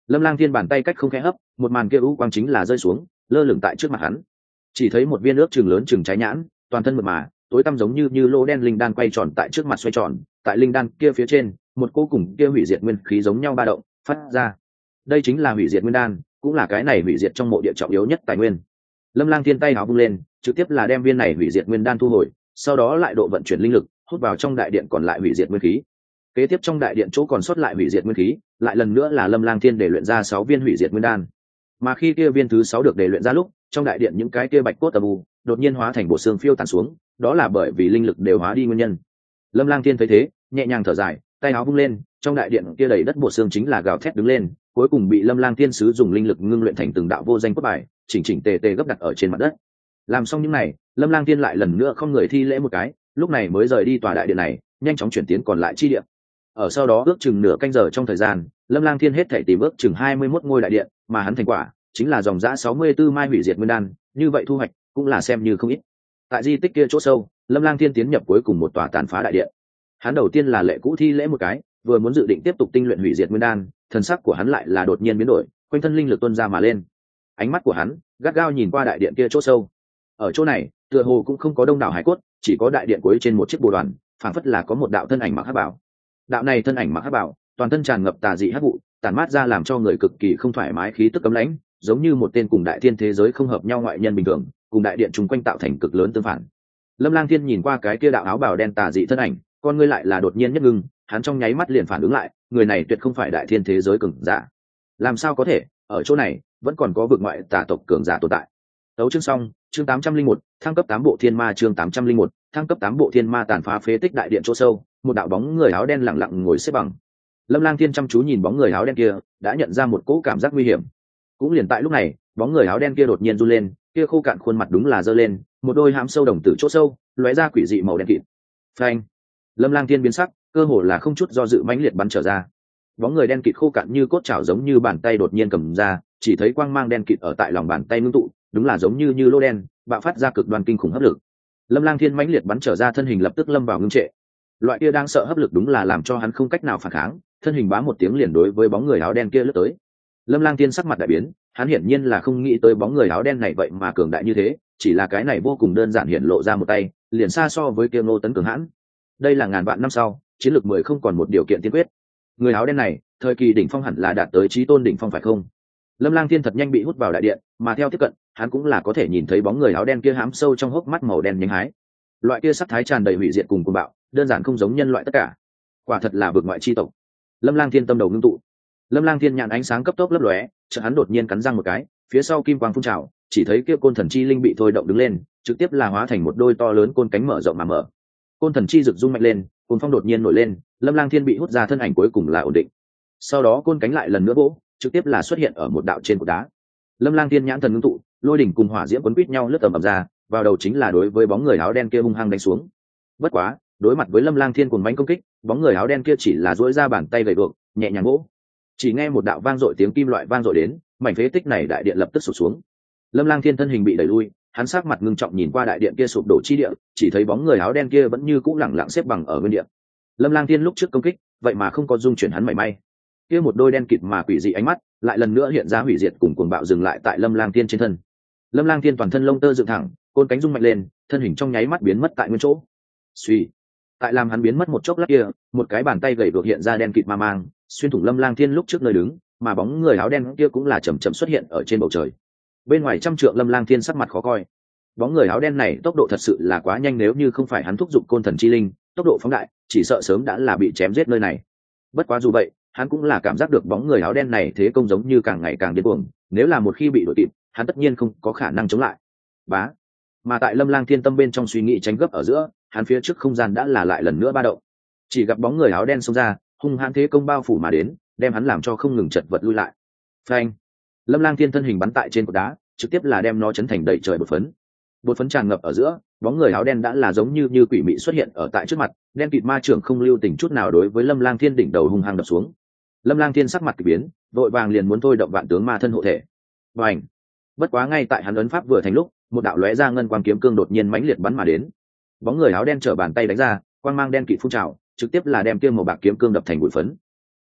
Lâm Lang Thiên bàn tay cách không khẽ hấp, một màn kia u quang chính là rơi xuống, lơ lửng tại trước mặt hắn. Chỉ thấy một viên ước chừng lớn chừng trái nhãn, toàn thân mượt mà, tối tăm giống như lỗ đen linh đan quay tròn tại trước mặt xoay tròn, tại linh đan kia phía trên, một cô cùng kia hủy diệt nguyên khí giống nhau ba động, phát ra. Đây chính là hủy diệt nguyên đan, cũng là cái này hủy diệt trong mộ địa trọng yếu nhất tài nguyên. Lâm Lang Thiên tay áo vung lên, trực tiếp là đem viên này hủy diệt nguyên đan thu hồi, sau đó lại độ vận chuyển linh lực, hút vào trong đại điện còn lại hủy diệt nguyên khí. Kế tiếp trong đại điện chỗ còn sót lại hủy diệt nguyên khí, lại lần nữa là Lâm Lang Thiên để luyện ra 6 viên hủy diệt nguyên đan. Mà khi kia viên thứ 6 được để luyện ra lúc, trong đại điện những cái kia bạch cốt âm u, đột nhiên hóa thành bộ xương phiêu tán xuống, đó là bởi vì linh lực đều hóa đi nguyên nhân. Lâm Lang Thiên thấy thế, nhẹ nhàng thở dài, tay áo vung lên, trong đại điện kia đầy đất bộ xương chính là gào thét đứng lên, cuối cùng bị Lâm Lang Thiên sử dụng linh lực ngưng luyện thành từng đạo vô danh cốt bài, chỉnh chỉnh tề tề gấp đặt ở trên mặt đất. Làm xong những này, Lâm Lang Thiên lại lần nữa không người thi lễ một cái, lúc này mới rời đi tòa đại điện này, nhanh chóng chuyển tiến còn lại chi điện. Ở sau đó ước chừng nửa canh giờ trong thời gian, Lâm Lang Thiên hết thảy tìm ước chừng 21 ngôi đại điện, mà hắn thành quả chính là dòng dã 64 mai hủy diệt nguyên đan, như vậy thu hoạch cũng là xem như không ít. Tại di tích kia chỗ sâu, Lâm Lang Thiên tiến nhập cuối cùng một tòa tàn phá đại điện. Hắn đầu tiên là lệ cũ thi lễ một cái, vừa muốn dự định tiếp tục tinh luyện hủy diệt nguyên đan, thần sắc của hắn lại là đột nhiên biến đổi, quanh thân linh lực tuôn ra mà lên. Ánh mắt của hắn gắt gao nhìn qua đại điện kia chỗ sâu. Ở chỗ này, tựa hồ cũng không có đông đảo hải cốt, chỉ có đại điện cuối trên một chiếc bồ đoàn, phảng phất là có một đạo thân ảnh mặc hắc bào. Đạo này thân ảnh mặc hắc bào, toàn thân tràn ngập tà dị hắc vụ, tản mát ra làm cho người cực kỳ không thoải mái khí tức cấm lãnh, giống như một tên cùng đại thiên thế giới không hợp nhau ngoại nhân bình thường, cùng đại điện chung quanh tạo thành cực lớn tương phản. Lâm Lang Thiên nhìn qua cái kia đạo áo bào đen tà dị thân ảnh, con ngươi lại là đột nhiên nhất ngưng, hắn trong nháy mắt liền phản ứng lại, người này tuyệt không phải đại thiên thế giới cường giả. Làm sao có thể, ở chỗ này vẫn còn có vực ngoại tà tộc cường giả tồn tại. Tấu chương xong, chương 801, thăng cấp 8 bộ thiên ma chương 801, thăng cấp 8 bộ thiên ma tàn phá phế tích đại điện chỗ sâu, một đạo bóng người áo đen lặng lặng ngồi xếp bằng. Lâm Lang Thiên chăm chú nhìn bóng người áo đen kia, đã nhận ra một cỗ cảm giác nguy hiểm. Cũng liền tại lúc này, bóng người áo đen kia đột nhiên run lên, kia khô cạn khuôn mặt đúng là giơ lên, một đôi hãm sâu đồng tử chỗ sâu, lóe ra quỷ dị màu đen kịt. Phanh! Lâm Lang Thiên biến sắc, cơ hồ là không chút do dự mãnh liệt bắn trở ra. Bóng người đen kịt khô cạn như cốt chảo giống như bàn tay đột nhiên cầm ra, chỉ thấy quang mang đen kịt ở tại lòng bàn tay ngưng tụ, đúng là giống như lô đen, bạo phát ra cực đoan kinh khủng hấp lực. Lâm Lang Thiên mãnh liệt bắn trở ra thân hình lập tức lâm vào ngưng trệ. Loại kia đang sợ hấp lực đúng là làm cho hắn không cách nào phản kháng, thân hình bá một tiếng liền đối với bóng người áo đen kia lướt tới. Lâm Lang Thiên sắc mặt đại biến, hắn hiển nhiên là không nghĩ tới bóng người áo đen này vậy mà cường đại như thế, chỉ là cái này vô cùng đơn giản hiện lộ ra một tay, liền xa so với kia Ngô Tấn cường hãn. Đây là ngàn vạn năm sau, chiến lược 10 không còn một điều kiện tiên quyết. Người áo đen này, thời kỳ đỉnh phong hẳn là đạt tới chí tôn đỉnh phong phải không? Lâm Lang Thiên thật nhanh bị hút vào đại điện, mà theo tiếp cận, hắn cũng là có thể nhìn thấy bóng người áo đen kia hám sâu trong hốc mắt màu đen nhánh hái. Loại kia sắc thái tràn đầy hủy diệt cùng cuồng bạo, đơn giản không giống nhân loại tất cả. Quả thật là vực ngoại chi tộc. Lâm Lang Thiên tâm đầu ngưng tụ. Lâm Lang Thiên nhãn ánh sáng cấp tốc lấp lóe, chợt hắn đột nhiên cắn răng một cái, phía sau kim quang phun trào, chỉ thấy kia côn thần chi linh bị thôi động đứng lên, trực tiếp là hóa thành một đôi to lớn côn cánh mở rộng mà mở. Côn thần chi rực rung mạnh lên, côn phong đột nhiên nổi lên, Lâm Lang Thiên bị hút ra thân ảnh cuối cùng là ổn định. Sau đó côn cánh lại lần nữa vỗ, trực tiếp là xuất hiện ở một đạo trên cột đá. Lâm Lang Thiên nhãn thần ngưng tụ, lôi đỉnh cùng hỏa diễm quấn quýt nhau lướt tầm ầm ra, vào đầu chính là đối với bóng người áo đen kia hung hăng đánh xuống. Bất quá, đối mặt với Lâm Lang Thiên cuồng mãnh công kích, bóng người áo đen kia chỉ là duỗi ra bàn tay gầy guộc, nhẹ nhàng vỗ. Chỉ nghe một đạo vang dội tiếng kim loại vang dội đến, mảnh phế tích này đại điện lập tức sụp xuống. Lâm Lang Thiên thân hình bị đẩy lui, hắn sắc mặt ngưng trọng nhìn qua đại điện kia sụp đổ chi địa, chỉ thấy bóng người áo đen kia vẫn như cũ lẳng lặng xếp bằng ở nguyên địa. Lâm Lang Thiên lúc trước công kích, vậy mà không có dung chuyển hắn mảy may. Kia một đôi đen kịt mà quỷ dị ánh mắt, lại lần nữa hiện ra hủy diệt cùng cuồng bạo dừng lại tại Lâm Lang Thiên trên thân. Lâm Lang Thiên toàn thân lông tơ dựng thẳng, côn cánh rung mạnh lên, thân hình trong nháy mắt biến mất tại nguyên chỗ. Suy, tại làm hắn biến mất một chốc lát kia, một cái bàn tay gầy guộc hiện ra đen kịt ma mang, xuyên thủng Lâm Lang Thiên lúc trước nơi đứng, mà bóng người áo đen kia cũng là chậm chậm xuất hiện ở trên bầu trời. Bên ngoài trăm trượng Lâm Lang Thiên sắc mặt khó coi. Bóng người áo đen này tốc độ thật sự là quá nhanh, nếu như không phải hắn thúc giục côn thần chi linh, tốc độ phóng đại, chỉ sợ sớm đã là bị chém giết nơi này. Bất quá dù vậy, hắn cũng là cảm giác được bóng người áo đen này thế công giống như càng ngày càng điên cuồng, nếu là một khi bị đuổi kịp, hắn tất nhiên không có khả năng chống lại. Bá. Mà tại Lâm Lang Thiên tâm bên trong suy nghĩ tránh gấp ở giữa, hắn phía trước không gian đã là lại lần nữa ba động. Chỉ gặp bóng người áo đen xông ra, hung hãn thế công bao phủ mà đến, đem hắn làm cho không ngừng chật vật lui lại. Phanh. Lâm Lang Thiên thân hình bắn tại trên cột đá, trực tiếp là đem nó chấn thành đầy trời bột phấn. Bột phấn tràn ngập ở giữa, bóng người áo đen đã là giống như quỷ mị xuất hiện ở tại trước mặt, đen kịt ma trưởng không lưu tình chút nào đối với Lâm Lang Thiên đỉnh đầu hung hăng đập xuống. Lâm Lang Thiên sắc mặt kỳ biến, vội vàng liền muốn thôi động vạn tướng ma thân hộ thể. Bành! Bất quá ngay tại hắn ấn pháp vừa thành lúc, một đạo lóe ra ngân quang kiếm cương đột nhiên mãnh liệt bắn mà đến. Bóng người áo đen trở bàn tay đánh ra, quang mang đen kịt phun trào, trực tiếp là đem kia màu bạc kiếm cương đập thành bụi phấn.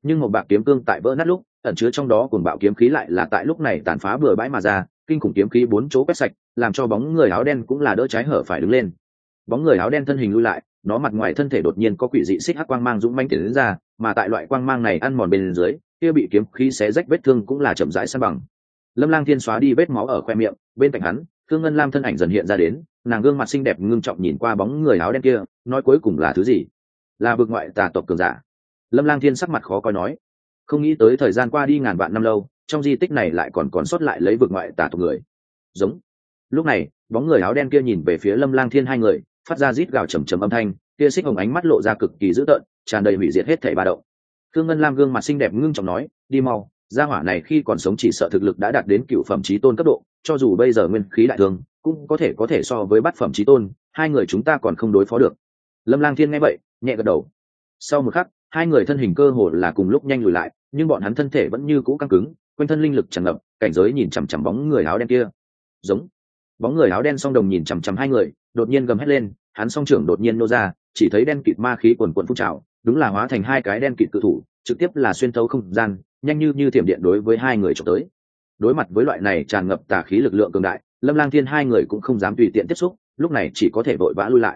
nhưng một bạc kiếm cương tại vỡ nát lúc ẩn chứa trong đó cuồng bạo kiếm khí lại là tại lúc này tàn phá bừa bãi mà ra, kinh khủng kiếm khí bốn chỗ quét sạch, làm cho bóng người áo đen cũng là đỡ trái hở phải đứng lên. Bóng người áo đen thân hình lui lại, nó mặt ngoài thân thể đột nhiên có quỷ dị xích hắc quang mang dũng mãnh tiến đến ra, mà tại loại quang mang này ăn mòn bên dưới, kia bị kiếm khí xé rách vết thương cũng là chậm rãi san bằng. Lâm Lang Thiên xóa đi vết máu ở khoe miệng, bên cạnh hắn, Thương Ngân Lam thân ảnh dần hiện ra đến, nàng gương mặt xinh đẹp ngưng trọng nhìn qua bóng người áo đen kia, nói cuối cùng là thứ gì? Là vực ngoại tà tộc cường giả. Lâm Lang Thiên sắc mặt khó coi nói, không nghĩ tới thời gian qua đi ngàn vạn năm lâu, trong di tích này lại còn sót lại lấy vực ngoại tà tộc người. Giống. Lúc này, bóng người áo đen kia nhìn về phía Lâm Lang Thiên hai người, phát ra rít gào trầm trầm âm thanh, kia xích hồng ánh mắt lộ ra cực kỳ dữ tợn, tràn đầy hủy diệt hết thảy ba động. Thương Ngân Lam gương mặt xinh đẹp ngưng trọng nói, đi mau, gia hỏa này khi còn sống chỉ sợ thực lực đã đạt đến cựu phẩm chí tôn cấp độ, cho dù bây giờ nguyên khí đại thương, cũng có thể so với bát phẩm chí tôn, hai người chúng ta còn không đối phó được. Lâm Lang Thiên nghe vậy, nhẹ gật đầu. Sau một khắc, hai người thân hình cơ hồ là cùng lúc nhanh lùi lại, nhưng bọn hắn thân thể vẫn như cũ căng cứng, quanh thân linh lực tràn ngập, cảnh giới nhìn chằm chằm bóng người áo đen kia. Giống. Bóng người áo đen song đồng nhìn chằm chằm hai người, đột nhiên gầm hét lên, hắn song trưởng đột nhiên nô ra, chỉ thấy đen kịt ma khí cuồn cuộn phun trào, đúng là hóa thành hai cái đen kịt cự thủ, trực tiếp là xuyên thấu không gian, nhanh như thiểm điện đối với hai người chụp tới. Đối mặt với loại này tràn ngập tà khí lực lượng cường đại, Lâm Lang Thiên hai người cũng không dám tùy tiện tiếp xúc, lúc này chỉ có thể vội vã lui lại.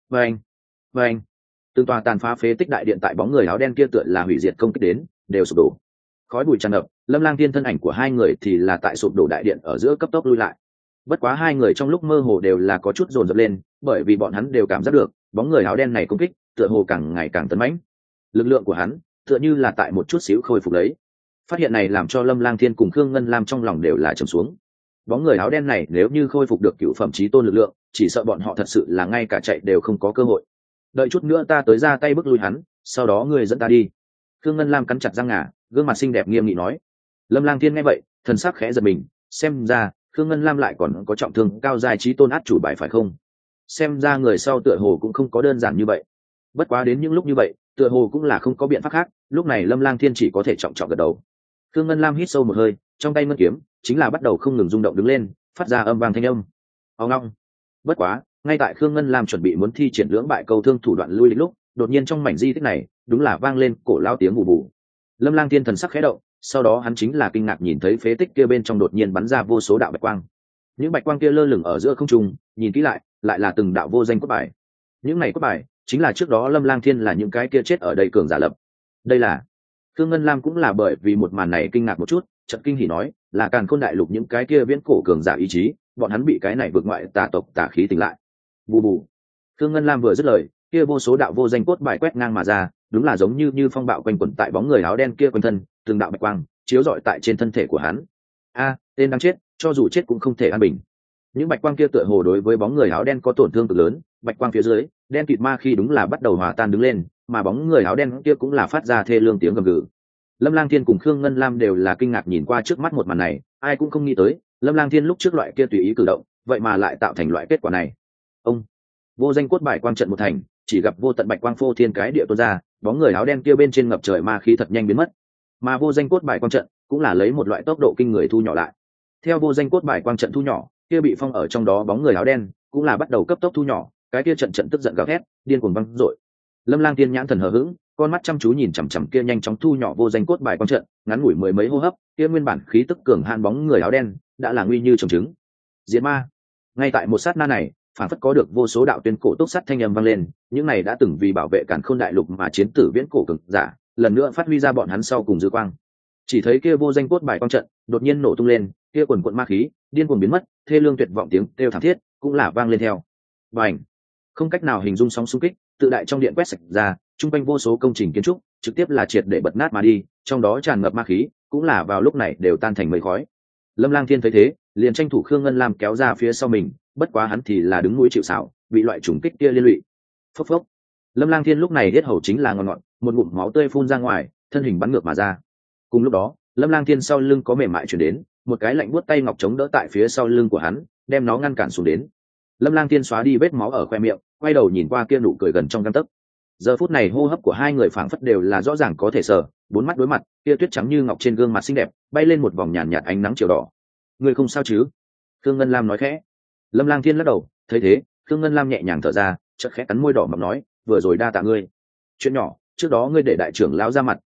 Vâng, từng tòa tàn phá phế tích đại điện tại bóng người áo đen kia tựa là hủy diệt công kích đến, đều sụp đổ. Khói bụi tràn ngập, Lâm Lang Thiên thân ảnh của hai người thì là tại sụp đổ đại điện ở giữa cấp tốc lui lại. Bất quá hai người trong lúc mơ hồ đều là có chút dồn dập lên, bởi vì bọn hắn đều cảm giác được bóng người áo đen này công kích tựa hồ càng ngày càng tấn mãnh, lực lượng của hắn tựa như là tại một chút xíu khôi phục lấy. Phát hiện này làm cho Lâm Lang Thiên cùng Khương Ngân Lam trong lòng đều là trầm xuống. Bóng người áo đen này nếu như khôi phục được cựu phẩm chí tôn lực lượng, chỉ sợ bọn họ thật sự là ngay cả chạy đều không có cơ hội. Đợi chút nữa ta tới ra tay bức lui hắn, sau đó ngươi dẫn ta đi. Khương Ngân Lam cắn chặt răng ngà, gương mặt xinh đẹp nghiêm nghị nói. Lâm Lang Thiên nghe vậy, thần sắc khẽ giật mình, xem ra Khương Ngân Lam lại còn có trọng thương cao giai chí tôn át chủ bài phải không? Xem ra người sau tựa hồ cũng không có đơn giản như vậy. Bất quá đến những lúc như vậy, tựa hồ cũng là không có biện pháp khác, lúc này Lâm Lang Thiên chỉ có thể trọng trọng gật đầu. Khương Ngân Lam hít sâu một hơi, trong tay ngân kiếm chính là bắt đầu không ngừng rung động đứng lên, phát ra âm vang thanh âm. Ong ong. Bất quá, ngay tại Khương Ngân Lam chuẩn bị muốn thi triển lưỡng bại câu thương thủ đoạn lui lịch lúc, đột nhiên trong mảnh di tích này, đúng là vang lên cổ lao tiếng bù bù. Lâm Lang Thiên thần sắc khẽ động, sau đó hắn chính là kinh ngạc nhìn thấy phế tích kia bên trong đột nhiên bắn ra vô số đạo bạch quang. Những bạch quang kia lơ lửng ở giữa không trung, nhìn kỹ lại là từng đạo vô danh cốt bài. Những này cốt bài chính là trước đó Lâm Lang Thiên là những cái kia chết ở đây cường giả lập. Đây là Khương Ngân Lam cũng là bởi vì một màn này kinh ngạc một chút, chợt kinh hỉ nói, là Càn Khôn đại lục những cái kia viễn cổ cường giả ý chí, bọn hắn bị cái này vượt ngoại tà tộc tà khí tỉnh lại. Bù bù. Khương Ngân Lam vừa dứt lời, kia vô số đạo vô danh cốt bài quét ngang mà ra, đúng là giống như phong bạo quanh quẩn tại bóng người áo đen kia quanh thân, từng đạo bạch quang chiếu rọi tại trên thân thể của hắn. A, tên đang chết, cho dù chết cũng không thể an bình. Những bạch quang kia tựa hồ đối với bóng người áo đen có tổn thương cực lớn, bạch quang phía dưới, đen kịt ma khi đúng là bắt đầu hòa tan đứng lên, mà bóng người áo đen kia cũng là phát ra thê lương tiếng gầm gừ. Lâm Lang Thiên cùng Khương Ngân Lam đều là kinh ngạc nhìn qua trước mắt một màn này, ai cũng không nghĩ tới, Lâm Lang Thiên lúc trước loại kia tùy ý cử động, vậy mà lại tạo thành loại kết quả này. Ông vô danh cốt bài quang trận một thành, chỉ gặp vô tận bạch quang phô thiên cái địa tuôn ra, bóng người áo đen kia bên trên ngập trời ma khí thật nhanh biến mất, mà vô danh cốt bài quang trận cũng là lấy một loại tốc độ kinh người thu nhỏ lại. Theo vô danh cốt bài quang trận thu nhỏ, kia bị phong ở trong đó bóng người áo đen cũng là bắt đầu cấp tốc thu nhỏ, cái kia trận tức giận gào thét, điên cuồng văng dội. Lâm Lang Thiên nhãn thần hờ hững, con mắt chăm chú nhìn chằm chằm kia nhanh chóng thu nhỏ vô danh cốt bài quang trận, ngắn ngủi mười mấy hô hấp, kia nguyên bản khí tức cường hạn bóng người áo đen đã là nguy như trồng trứng. Diệt ma. Ngay tại một sát na này, phản phất có được vô số đạo tuyên cổ túc sắt thanh âm vang lên, những này đã từng vì bảo vệ Càn Khôn đại lục mà chiến tử viễn cổ cường giả, lần nữa phát huy ra bọn hắn sau cùng dư quang. Chỉ thấy kia vô danh cốt bài quang trận đột nhiên nổ tung lên, kia quần quần ma khí điên cuồng biến mất, thê lương tuyệt vọng tiếng kêu thảm thiết cũng là vang lên theo. Bành! Không cách nào hình dung sóng xung kích, tự đại trong điện quét sạch ra, trung quanh vô số công trình kiến trúc trực tiếp là triệt để bật nát mà đi, trong đó tràn ngập ma khí, cũng là vào lúc này đều tan thành mây khói. Lâm Lang Thiên thấy thế, liền tranh thủ Khương Ngân Lam kéo ra phía sau mình, bất quá hắn thì là đứng núi chịu sào, bị loại trùng kích kia liên lụy. Phốc phốc. Lâm Lang Thiên lúc này hết hầu chính là ngọn ngọn, một ngụm máu tươi phun ra ngoài, thân hình bắn ngược mà ra. Cùng lúc đó, Lâm Lang Thiên sau lưng có mềm mại chuyển đến, một cái lạnh buốt tay ngọc chống đỡ tại phía sau lưng của hắn, đem nó ngăn cản xuống đến. Lâm Lang Thiên xóa đi vết máu ở khoe miệng, quay đầu nhìn qua kia nụ cười gần trong gang tấc. Giờ phút này hô hấp của hai người phảng phất đều là rõ ràng có thể sờ, bốn mắt đối mặt, kia tuyết trắng như ngọc trên gương mặt xinh đẹp, bay lên một vòng nhàn nhạt ánh nắng chiều đỏ. Người không sao chứ? Khương Ngân Lam nói khẽ. Lâm Lang Thiên lắc đầu, thấy thế, Khương Ngân Lam nhẹ nhàng thở ra, chợt khẽ cắn môi đỏ mọng nói, vừa rồi đa tạ ngươi. Chuyện nhỏ, trước đó ngươi để đại trưởng lão ra mặt,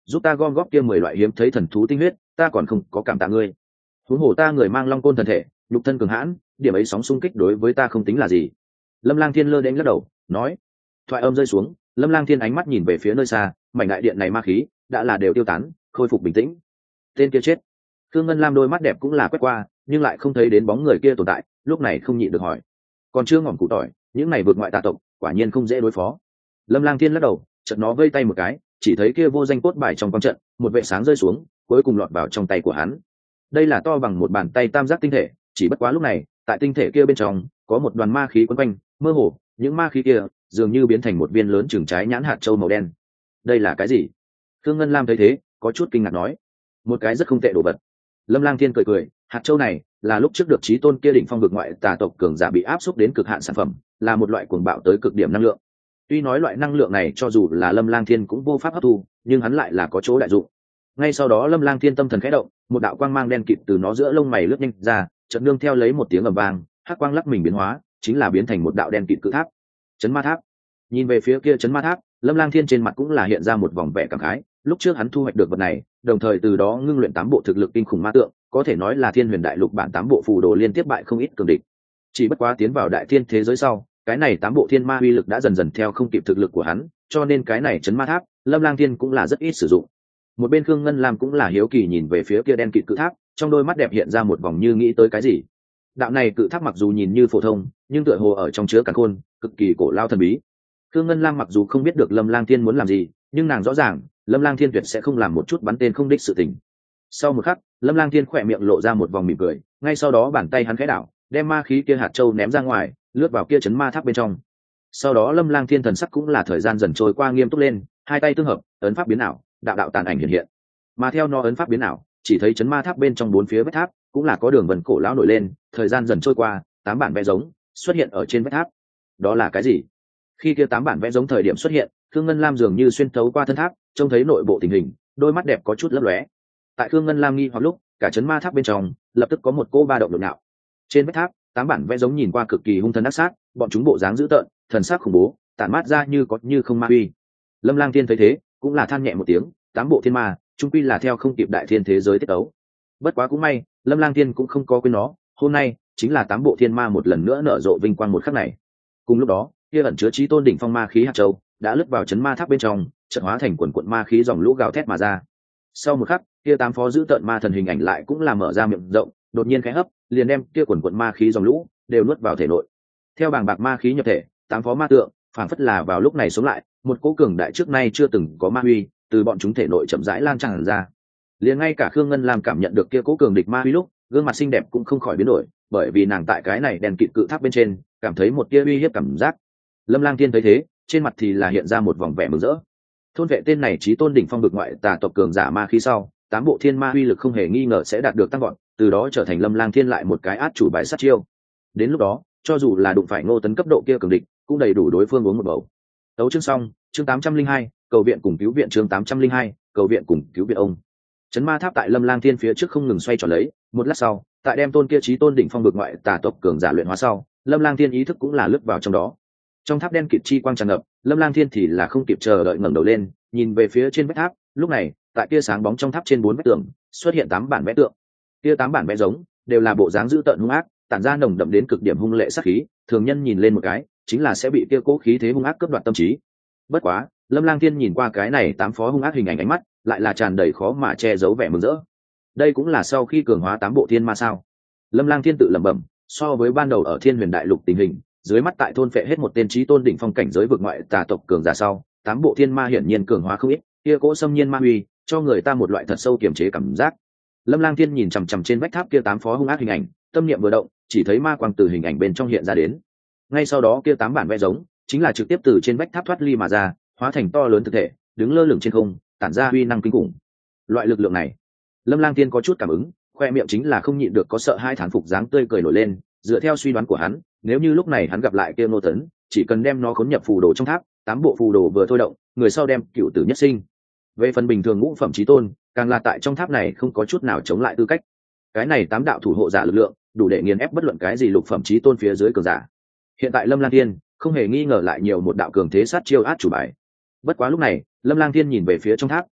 giúp ta gom góp kia 10 loại hiếm thấy thần thú tinh huyết, ta còn không có cảm tạ ngươi. Huống hồ ta người mang long côn thần thể, nhục thân cường hãn, điểm ấy sóng xung kích đối với ta không tính là gì. Lâm Lang Thiên lơ đễnh lắc đầu nói. Thoại âm rơi xuống, Lâm Lang Thiên ánh mắt nhìn về phía nơi xa, mảnh đại điện này ma khí đã là đều tiêu tán, khôi phục bình tĩnh. Tên kia chết. Thương Ngân Lam đôi mắt đẹp cũng là quét qua, nhưng lại không thấy đến bóng người kia tồn tại, lúc này không nhịn được hỏi. Còn chưa ngỏm củ tỏi, những này vượt ngoại tà tộc, quả nhiên không dễ đối phó. Lâm Lang Thiên lắc đầu, chợt nó vây tay một cái, chỉ thấy kia vô danh cốt bài trong quang trận, một vệ sáng rơi xuống, cuối cùng lọt vào trong tay của hắn. Đây là to bằng một bàn tay tam giác tinh thể, chỉ bất quá lúc này, tại tinh thể kia bên trong, có một đoàn ma khí quấn quanh, mơ hồ, những ma khí kia dường như biến thành một viên lớn chừng trái nhãn hạt châu màu đen. Đây là cái gì? Thương Ngân Lam thấy thế, có chút kinh ngạc nói. Một cái rất không tệ đồ vật. Lâm Lang Thiên cười cười, hạt châu này là lúc trước được chí tôn kia đỉnh phong vực ngoại tà tộc cường giả bị áp xúc đến cực hạn sản phẩm, là một loại cuồng bạo tới cực điểm năng lượng. Tuy nói loại năng lượng này cho dù là Lâm Lang Thiên cũng vô pháp hấp thu, nhưng hắn lại là có chỗ đại dụng. Ngay sau đó Lâm Lang Thiên tâm thần khẽ động, một đạo quang mang đen kịt từ nó giữa lông mày lướt nhanh ra, chợt nương theo lấy một tiếng ầm vang, hắc quang lắc mình biến hóa, chính là biến thành một đạo đen kịt cự tháp. Chấn ma tháp. Nhìn về phía kia chấn ma tháp, Lâm Lang Thiên trên mặt cũng là hiện ra một vòng vẻ cảm khái, lúc trước hắn thu hoạch được vật này, đồng thời từ đó ngưng luyện 8 bộ thực lực kinh khủng ma tượng, có thể nói là Thiên Huyền Đại Lục bản 8 bộ phù đồ liên tiếp bại không ít cường địch. Chỉ bất quá tiến vào đại thiên thế giới sau, cái này 8 bộ thiên ma uy lực đã dần dần theo không kịp thực lực của hắn, cho nên cái này chấn ma tháp, Lâm Lang Thiên cũng là rất ít sử dụng. Một bên Khương Ngân Lam cũng là hiếu kỳ nhìn về phía kia đen kịt cự tháp, trong đôi mắt đẹp hiện ra một vòng như nghĩ tới cái gì. Đạo này cự tháp mặc dù nhìn như phổ thông, nhưng tựa hồ ở trong chứa càn khôn, cực kỳ cổ lao thần bí. Khương Ngân Lam mặc dù không biết được Lâm Lang Thiên muốn làm gì, nhưng nàng rõ ràng, Lâm Lang Thiên tuyệt sẽ không làm một chút bắn tên không đích sự tình. Sau một khắc, Lâm Lang Thiên khỏe miệng lộ ra một vòng mỉm cười, ngay sau đó bàn tay hắn khẽ đảo, đem ma khí kia hạt châu ném ra ngoài, lướt vào kia chấn ma tháp bên trong. Sau đó Lâm Lang Thiên thần sắc cũng là thời gian dần trôi qua nghiêm túc lên, hai tay tương hợp, ấn pháp biến ảo, đạo đạo tàn ảnh hiện hiện. Mà theo nó ấn pháp biến ảo, chỉ thấy chấn ma tháp bên trong bốn phía vách tháp cũng là có đường vân cổ lão nổi lên, thời gian dần trôi qua, 8 bản vẽ giống xuất hiện ở trên vách tháp. Đó là cái gì? Khi kia 8 bản vẽ giống thời điểm xuất hiện, Thương Ngân Lam dường như xuyên thấu qua thân tháp, trông thấy nội bộ tình hình, đôi mắt đẹp có chút lấp lóe. Tại Thương Ngân Lam nghi hoặc lúc, cả chấn ma tháp bên trong lập tức có một cỗ ba động đột ngạo. Trên vách tháp, 8 bản vẽ giống nhìn qua cực kỳ hung thần ác sát, bọn chúng bộ dáng dữ tợn, thần sắc khủng bố, tản mát ra như có như không ma uy. Lâm Lang Thiên thấy thế, cũng là than nhẹ một tiếng, 8 bộ thiên ma, chung quy là theo không kịp đại thiên thế giới tiết ấu. Bất quá cũng may, Lâm Lang Thiên cũng không có quên nó, hôm nay chính là 8 bộ thiên ma một lần nữa nở rộ vinh quang một khắc này. Cùng lúc đó, kia ẩn chứa chí tôn đỉnh phong ma khí hạt châu đã lướt vào chấn ma tháp bên trong, chợt hóa thành quần quần ma khí dòng lũ gào thét mà ra. Sau một khắc, kia 8 phó giữ tợn ma thần hình ảnh lại cũng là mở ra miệng rộng, đột nhiên khẽ hấp, liền đem kia quần quần ma khí dòng lũ đều nuốt vào thể nội. Theo bàng bạc ma khí nhập thể, 8 phó ma tượng phảng phất là vào lúc này sống lại, một cỗ cường đại trước nay chưa từng có ma uy từ bọn chúng thể nội chậm rãi lan tràn ra. Liền ngay cả Khương Ngân Lam cảm nhận được kia cỗ cường địch ma uy lúc, gương mặt xinh đẹp cũng không khỏi biến đổi, bởi vì nàng tại cái này đèn kịt cự tháp bên trên cảm thấy một tia uy hiếp cảm giác. Lâm Lang Thiên thấy thế, trên mặt thì là hiện ra một vòng vẻ mừng rỡ. Thôn vệ tên này chí tôn đỉnh phong vực ngoại tà tộc cường giả ma khí sau, 8 bộ thiên ma uy lực không hề nghi ngờ sẽ đạt được tăng vọt, từ đó trở thành Lâm Lang Thiên lại một cái át chủ bài sát chiêu. Đến lúc đó, cho dù là đụng phải Ngô Tấn cấp độ kia cường địch, cũng đầy đủ đối phương uống một bầu. Tấu chương xong, chương 802, cầu viện cùng cứu viện chương 802, cầu viện cùng cứu viện ông. Chấn ma tháp tại Lâm Lang Thiên phía trước không ngừng xoay tròn lấy, một lát sau, tại đem tôn kia chí tôn đỉnh phong vực ngoại tà tộc cường giả luyện hóa sau, Lâm Lang Thiên ý thức cũng là lướt vào trong đó. Trong tháp đen kịt chi quang tràn ngập, Lâm Lang Thiên thì là không kịp chờ đợi ngẩng đầu lên, nhìn về phía trên vách tháp, lúc này, tại kia sáng bóng trong tháp trên 4 vách tường, xuất hiện 8 bản vẽ tượng. Kia 8 bản vẽ giống, đều là bộ dáng dữ tợn hung ác, tản ra nồng đậm đến cực điểm hung lệ sát khí, thường nhân nhìn lên một cái, chính là sẽ bị kia cố khí thế hung ác cướp đoạt tâm trí. Bất quá, Lâm Lang Thiên nhìn qua cái này 8 phó hung ác hình ảnh ánh mắt, lại là tràn đầy khó mà che giấu vẻ mừng rỡ. Đây cũng là sau khi cường hóa 8 bộ thiên ma sao? Lâm Lang Thiên tự lẩm bẩm, so với ban đầu ở Thiên Huyền Đại Lục tình hình, dưới mắt tại thôn phệ hết một tên chí tôn đỉnh phong cảnh giới vực ngoại tà tộc cường giả sau, 8 bộ thiên ma hiển nhiên cường hóa không ít, kia cỗ xâm nhiên ma uy, cho người ta một loại thật sâu kiềm chế cảm giác. Lâm Lang Thiên nhìn chằm chằm trên vách tháp kia 8 phó hung ác hình ảnh, tâm niệm vừa động, chỉ thấy ma quang từ hình ảnh bên trong hiện ra đến. Ngay sau đó kia 8 bản vẽ giống, chính là trực tiếp từ trên vách tháp thoát ly mà ra, hóa thành to lớn thực thể, đứng lơ lửng trên không, tản ra uy năng kinh khủng. Loại lực lượng này, Lâm Lang Thiên có chút cảm ứng, khoe miệng chính là không nhịn được có sợ hai thán phục dáng tươi cười nổi lên. Dựa theo suy đoán của hắn, nếu như lúc này hắn gặp lại kia Ngô Tấn, chỉ cần đem nó khốn nhập phù đồ trong tháp, 8 bộ phù đồ vừa thôi động, người sau đem cựu tử nhất sinh. Về phần bình thường ngũ phẩm chí tôn, càng là tại trong tháp này không có chút nào chống lại tư cách. Cái này 8 đạo thủ hộ giả lực lượng, đủ để nghiền ép bất luận cái gì lục phẩm chí tôn phía dưới cường giả. Hiện tại Lâm Lang Thiên không hề nghi ngờ lại nhiều một đạo cường thế sát chiêu át chủ bài. Bất quá lúc này, Lâm Lang Thiên nhìn về phía trong tháp,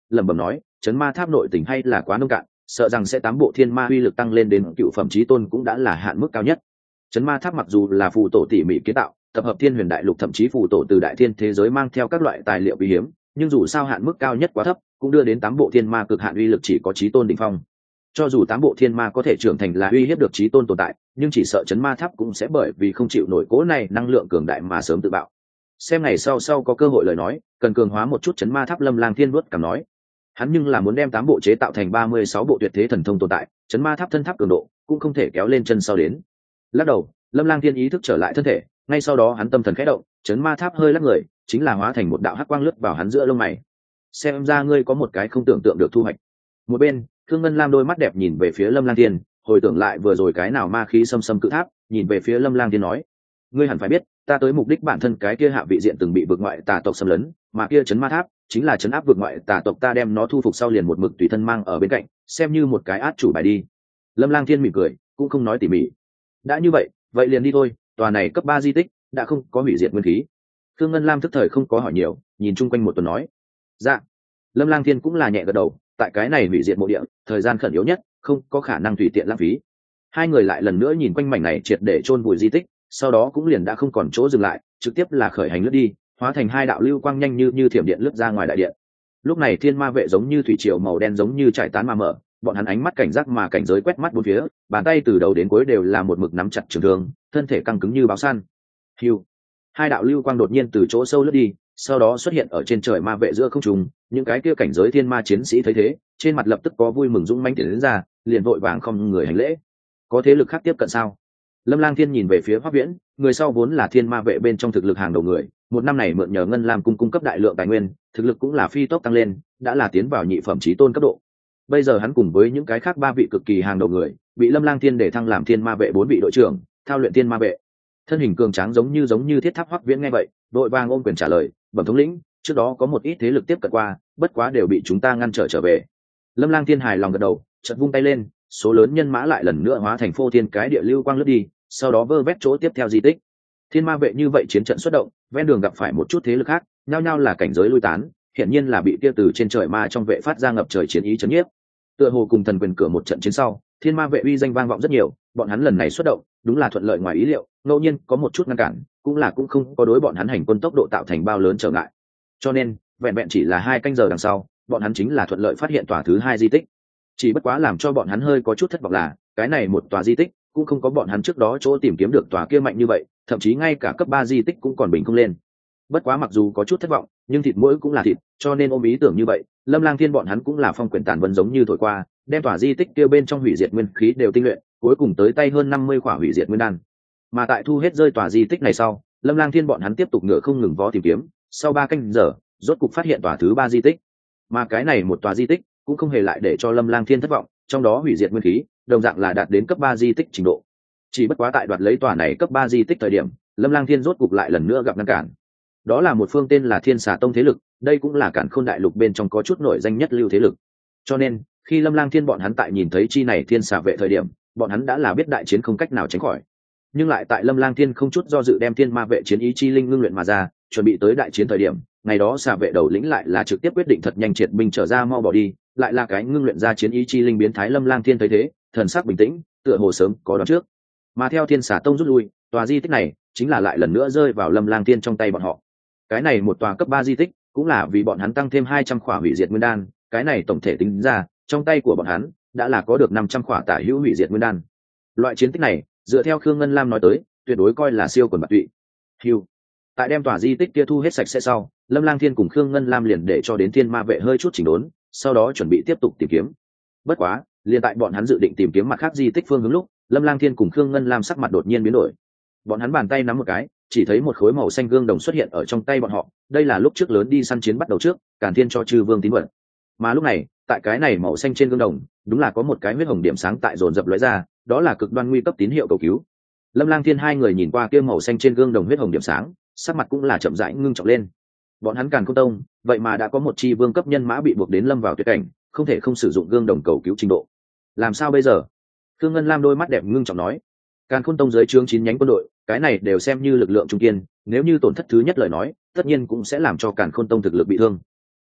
lẩm bẩm nói chấn ma tháp nội tình hay là quá nông cạn, sợ rằng sẽ 8 bộ thiên ma uy lực tăng lên đến cựu phẩm chí tôn cũng đã là hạn mức cao nhất. Chấn ma tháp mặc dù là phù tổ tỉ mỉ kiến tạo, tập hợp thiên huyền đại lục thậm chí phù tổ từ đại thiên thế giới mang theo các loại tài liệu quý hiếm, nhưng dù sao hạn mức cao nhất quá thấp, cũng đưa đến 8 bộ thiên ma cực hạn uy lực chỉ có chí tôn đỉnh phong. Cho dù 8 bộ thiên ma có thể trưởng thành là uy hiếp được chí tôn tồn tại, nhưng chỉ sợ chấn ma tháp cũng sẽ bởi vì không chịu nổi cố này năng lượng cường đại mà sớm tự bạo. Xem ngày sau có cơ hội lời nói, cần cường hóa một chút chấn ma tháp. Lâm Lang Thiên vuốt cằm nói, hắn nhưng là muốn đem 8 bộ chế tạo thành 36 bộ tuyệt thế thần thông tồn tại, chấn ma tháp thân tháp cường độ cũng không thể kéo lên chân sau đến. Lắc đầu, Lâm Lang Thiên ý thức trở lại thân thể, ngay sau đó hắn tâm thần khẽ động, chấn ma tháp hơi lắc người, chính là hóa thành một đạo hắc quang lướt vào hắn giữa lông mày. Xem ra ngươi có một cái không tưởng tượng được thu hoạch. Một bên, Thương Ngân Lam đôi mắt đẹp nhìn về phía Lâm Lang Thiên, hồi tưởng lại vừa rồi cái nào ma khí xâm xâm cự tháp, nhìn về phía Lâm Lang Thiên nói, ngươi hẳn phải biết, ta tới mục đích bản thân cái kia hạ vị diện từng bị vực ngoại tà tộc xâm lấn, mà kia chấn ma tháp chính là chấn áp vực ngoại tà tộc, ta đem nó thu phục sau liền một mực tùy thân mang ở bên cạnh, xem như một cái át chủ bài đi. Lâm Lang Thiên mỉm cười, cũng không nói tỉ mỉ. Đã như vậy liền đi thôi, tòa này cấp 3 di tích đã không có hủy diệt nguyên khí. Thương Ngân Lam tức thời không có hỏi nhiều, nhìn chung quanh một tuần nói, dạ. Lâm Lang Thiên cũng là nhẹ gật đầu, tại cái này hủy diệt mộ địa, thời gian khẩn yếu nhất, không có khả năng tùy tiện lãng phí. Hai người lại lần nữa nhìn quanh mảnh này triệt để chôn vùi di tích, sau đó cũng liền đã không còn chỗ dừng lại, trực tiếp là khởi hành lướt đi, hóa thành 2 đạo lưu quang nhanh như thiểm điện lướt ra ngoài đại điện. Lúc này thiên ma vệ giống như thủy triều màu đen giống như trải tán mà mở, bọn hắn ánh mắt cảnh giác mà cảnh giới quét mắt bốn phía, bàn tay từ đầu đến cuối đều là một mực nắm chặt trường thương, thân thể căng cứng như báo săn. Hưu, 2 đạo lưu quang đột nhiên từ chỗ sâu lướt đi, sau đó xuất hiện ở trên trời ma vệ giữa không trung. Những cái kia cảnh giới thiên ma chiến sĩ thấy thế, trên mặt lập tức có vui mừng dũng mãnh tiến đến ra, liền vội vàng không người hành lễ. Có thế lực khác tiếp cận sao? Lâm Lang Thiên nhìn về phía Hoắc Viễn, người sau vốn là thiên ma vệ bên trong thực lực hàng đầu người, một năm này mượn nhờ Ngân Lam cung cung cấp đại lượng tài nguyên, thực lực cũng là phi tốc tăng lên, đã là tiến vào nhị phẩm chí tôn cấp độ. Bây giờ hắn cùng với những cái khác 3 vị cực kỳ hàng đầu người, bị Lâm Lang Thiên để thăng làm thiên ma vệ 4 vị đội trưởng, thao luyện thiên ma vệ. Thân hình cường tráng giống như thiết tháp. Hoắc Viễn nghe vậy, đội vàng ôm quyền trả lời, bẩm thống lĩnh, trước đó có một ít thế lực tiếp cận qua, bất quá đều bị chúng ta ngăn trở về. Lâm Lang Thiên hài lòng gật đầu, chợt vung tay lên, số lớn nhân mã lại lần nữa hóa thành phô thiên cái địa lưu quang lướt đi, sau đó vơ vét chỗ tiếp theo di tích. Thiên ma vệ như vậy chiến trận xuất động, ven đường gặp phải một chút thế lực khác, nhao nhao là cảnh giới lui tán, hiển nhiên là bị kia từ trên trời ma trong vệ phát ra ngập trời chiến ý chấn nhiếp. Tựa hồ cùng thần quyền cửa một trận chiến sau, thiên ma vệ uy danh vang vọng rất nhiều, bọn hắn lần này xuất động, đúng là thuận lợi ngoài ý liệu, ngẫu nhiên có một chút ngăn cản, cũng không có đối bọn hắn hành quân tốc độ tạo thành bao lớn trở ngại. Cho nên, vẹn vẹn chỉ là 2 canh giờ đằng sau, bọn hắn chính là thuận lợi phát hiện tòa thứ 2 di tích. Chỉ bất quá làm cho bọn hắn hơi có chút thất vọng là, cái này một tòa di tích cũng không có bọn hắn trước đó chỗ tìm kiếm được tòa kia mạnh như vậy, thậm chí ngay cả cấp 3 di tích cũng còn bình không lên. Bất quá mặc dù có chút thất vọng, nhưng thịt mỗi cũng là thịt, cho nên ôm ý tưởng như vậy, Lâm Lang Thiên bọn hắn cũng là phong quyển tàn vân giống như thổi qua, đem tòa di tích kia bên trong hủy diệt nguyên khí đều tinh luyện, cuối cùng tới tay hơn 50 khỏa hủy diệt nguyên đan. Mà tại thu hết rơi tòa di tích này sau, Lâm Lang Thiên bọn hắn tiếp tục ngựa không ngừng vó tìm kiếm, sau 3 canh giờ, rốt cục phát hiện tòa thứ 3 di tích. Mà cái này một tòa di tích cũng không hề lại để cho Lâm Lang Thiên thất vọng, trong đó hủy diệt nguyên khí đồng dạng là đạt đến cấp 3 di tích trình độ. Chỉ bất quá tại đoạt lấy tòa này cấp 3 di tích thời điểm, Lâm Lang Thiên rốt cục lại lần nữa gặp ngăn cản. Đó là một phương tên là Thiên Xà Tông thế lực, đây cũng là Càn Khôn đại lục bên trong có chút nổi danh nhất lưu thế lực. Cho nên, khi Lâm Lang Thiên bọn hắn tại nhìn thấy chi này Thiên Xà vệ thời điểm, bọn hắn đã là biết đại chiến không cách nào tránh khỏi. Nhưng lại tại Lâm Lang Thiên không chút do dự đem Thiên Ma vệ chiến ý chi linh ngưng luyện mà ra, chuẩn bị tới đại chiến thời điểm, ngày đó Xà vệ đầu lĩnh lại là trực tiếp quyết định thật nhanh triệt binh trở ra mau bỏ đi, lại là cái ngưng luyện ra chiến ý chi linh biến thái. Lâm Lang Thiên thấy thế, thần sắc bình tĩnh, tựa hồ sớm có đoán trước. Mà theo Thiên Xà Tông rút lui, tòa di tích này chính là lại lần nữa rơi vào Lâm Lang Thiên trong tay bọn họ. Cái này một tòa cấp 3 di tích, cũng là vì bọn hắn tăng thêm 200 khỏa hủy diệt nguyên đan, cái này tổng thể tính ra, trong tay của bọn hắn đã là có được 500 khỏa tả hữu hủy diệt nguyên đan. Loại chiến tích này, dựa theo Khương Ngân Lam nói tới, tuyệt đối coi là siêu quần bạc tụy. Hưu. Tại đem tòa di tích kia thu hết sạch sẽ sau, Lâm Lang Thiên cùng Khương Ngân Lam liền để cho đến Thiên Ma vệ hơi chút chỉnh đốn, sau đó chuẩn bị tiếp tục tìm kiếm. Bất quá, liền tại bọn hắn dự định tìm kiếm mặt khác di tích phương hướng lúc, Lâm Lang Thiên cùng Khương Ngân Lam sắc mặt đột nhiên biến đổi. Bọn hắn bàn tay nắm một cái, chỉ thấy một khối màu xanh gương đồng xuất hiện ở trong tay bọn họ, đây là lúc trước lớn đi săn chiến bắt đầu trước, Càn Thiên cho Chư Vương tín vật. Mà lúc này, tại cái này màu xanh trên gương đồng, đúng là có một cái huyết hồng điểm sáng tại dồn dập lóe ra, đó là cực đoan nguy cấp tín hiệu cầu cứu. Lâm Lang Thiên hai người nhìn qua kia màu xanh trên gương đồng huyết hồng điểm sáng, sắc mặt cũng là chậm rãi ngưng trọng lên. Bọn hắn Càn Khôn Tông, vậy mà đã có một chi vương cấp nhân mã bị buộc đến lâm vào tuyệt cảnh, không thể không sử dụng gương đồng cầu cứu trình độ. Làm sao bây giờ? Khương Ngân Lam đôi mắt đẹp ngưng trọng nói. Càn Khôn Tông dưới trướng 9 nhánh quân đội, cái này đều xem như lực lượng trung kiên, nếu như tổn thất thứ nhất lời nói, tất nhiên cũng sẽ làm cho Càn Khôn Tông thực lực bị thương.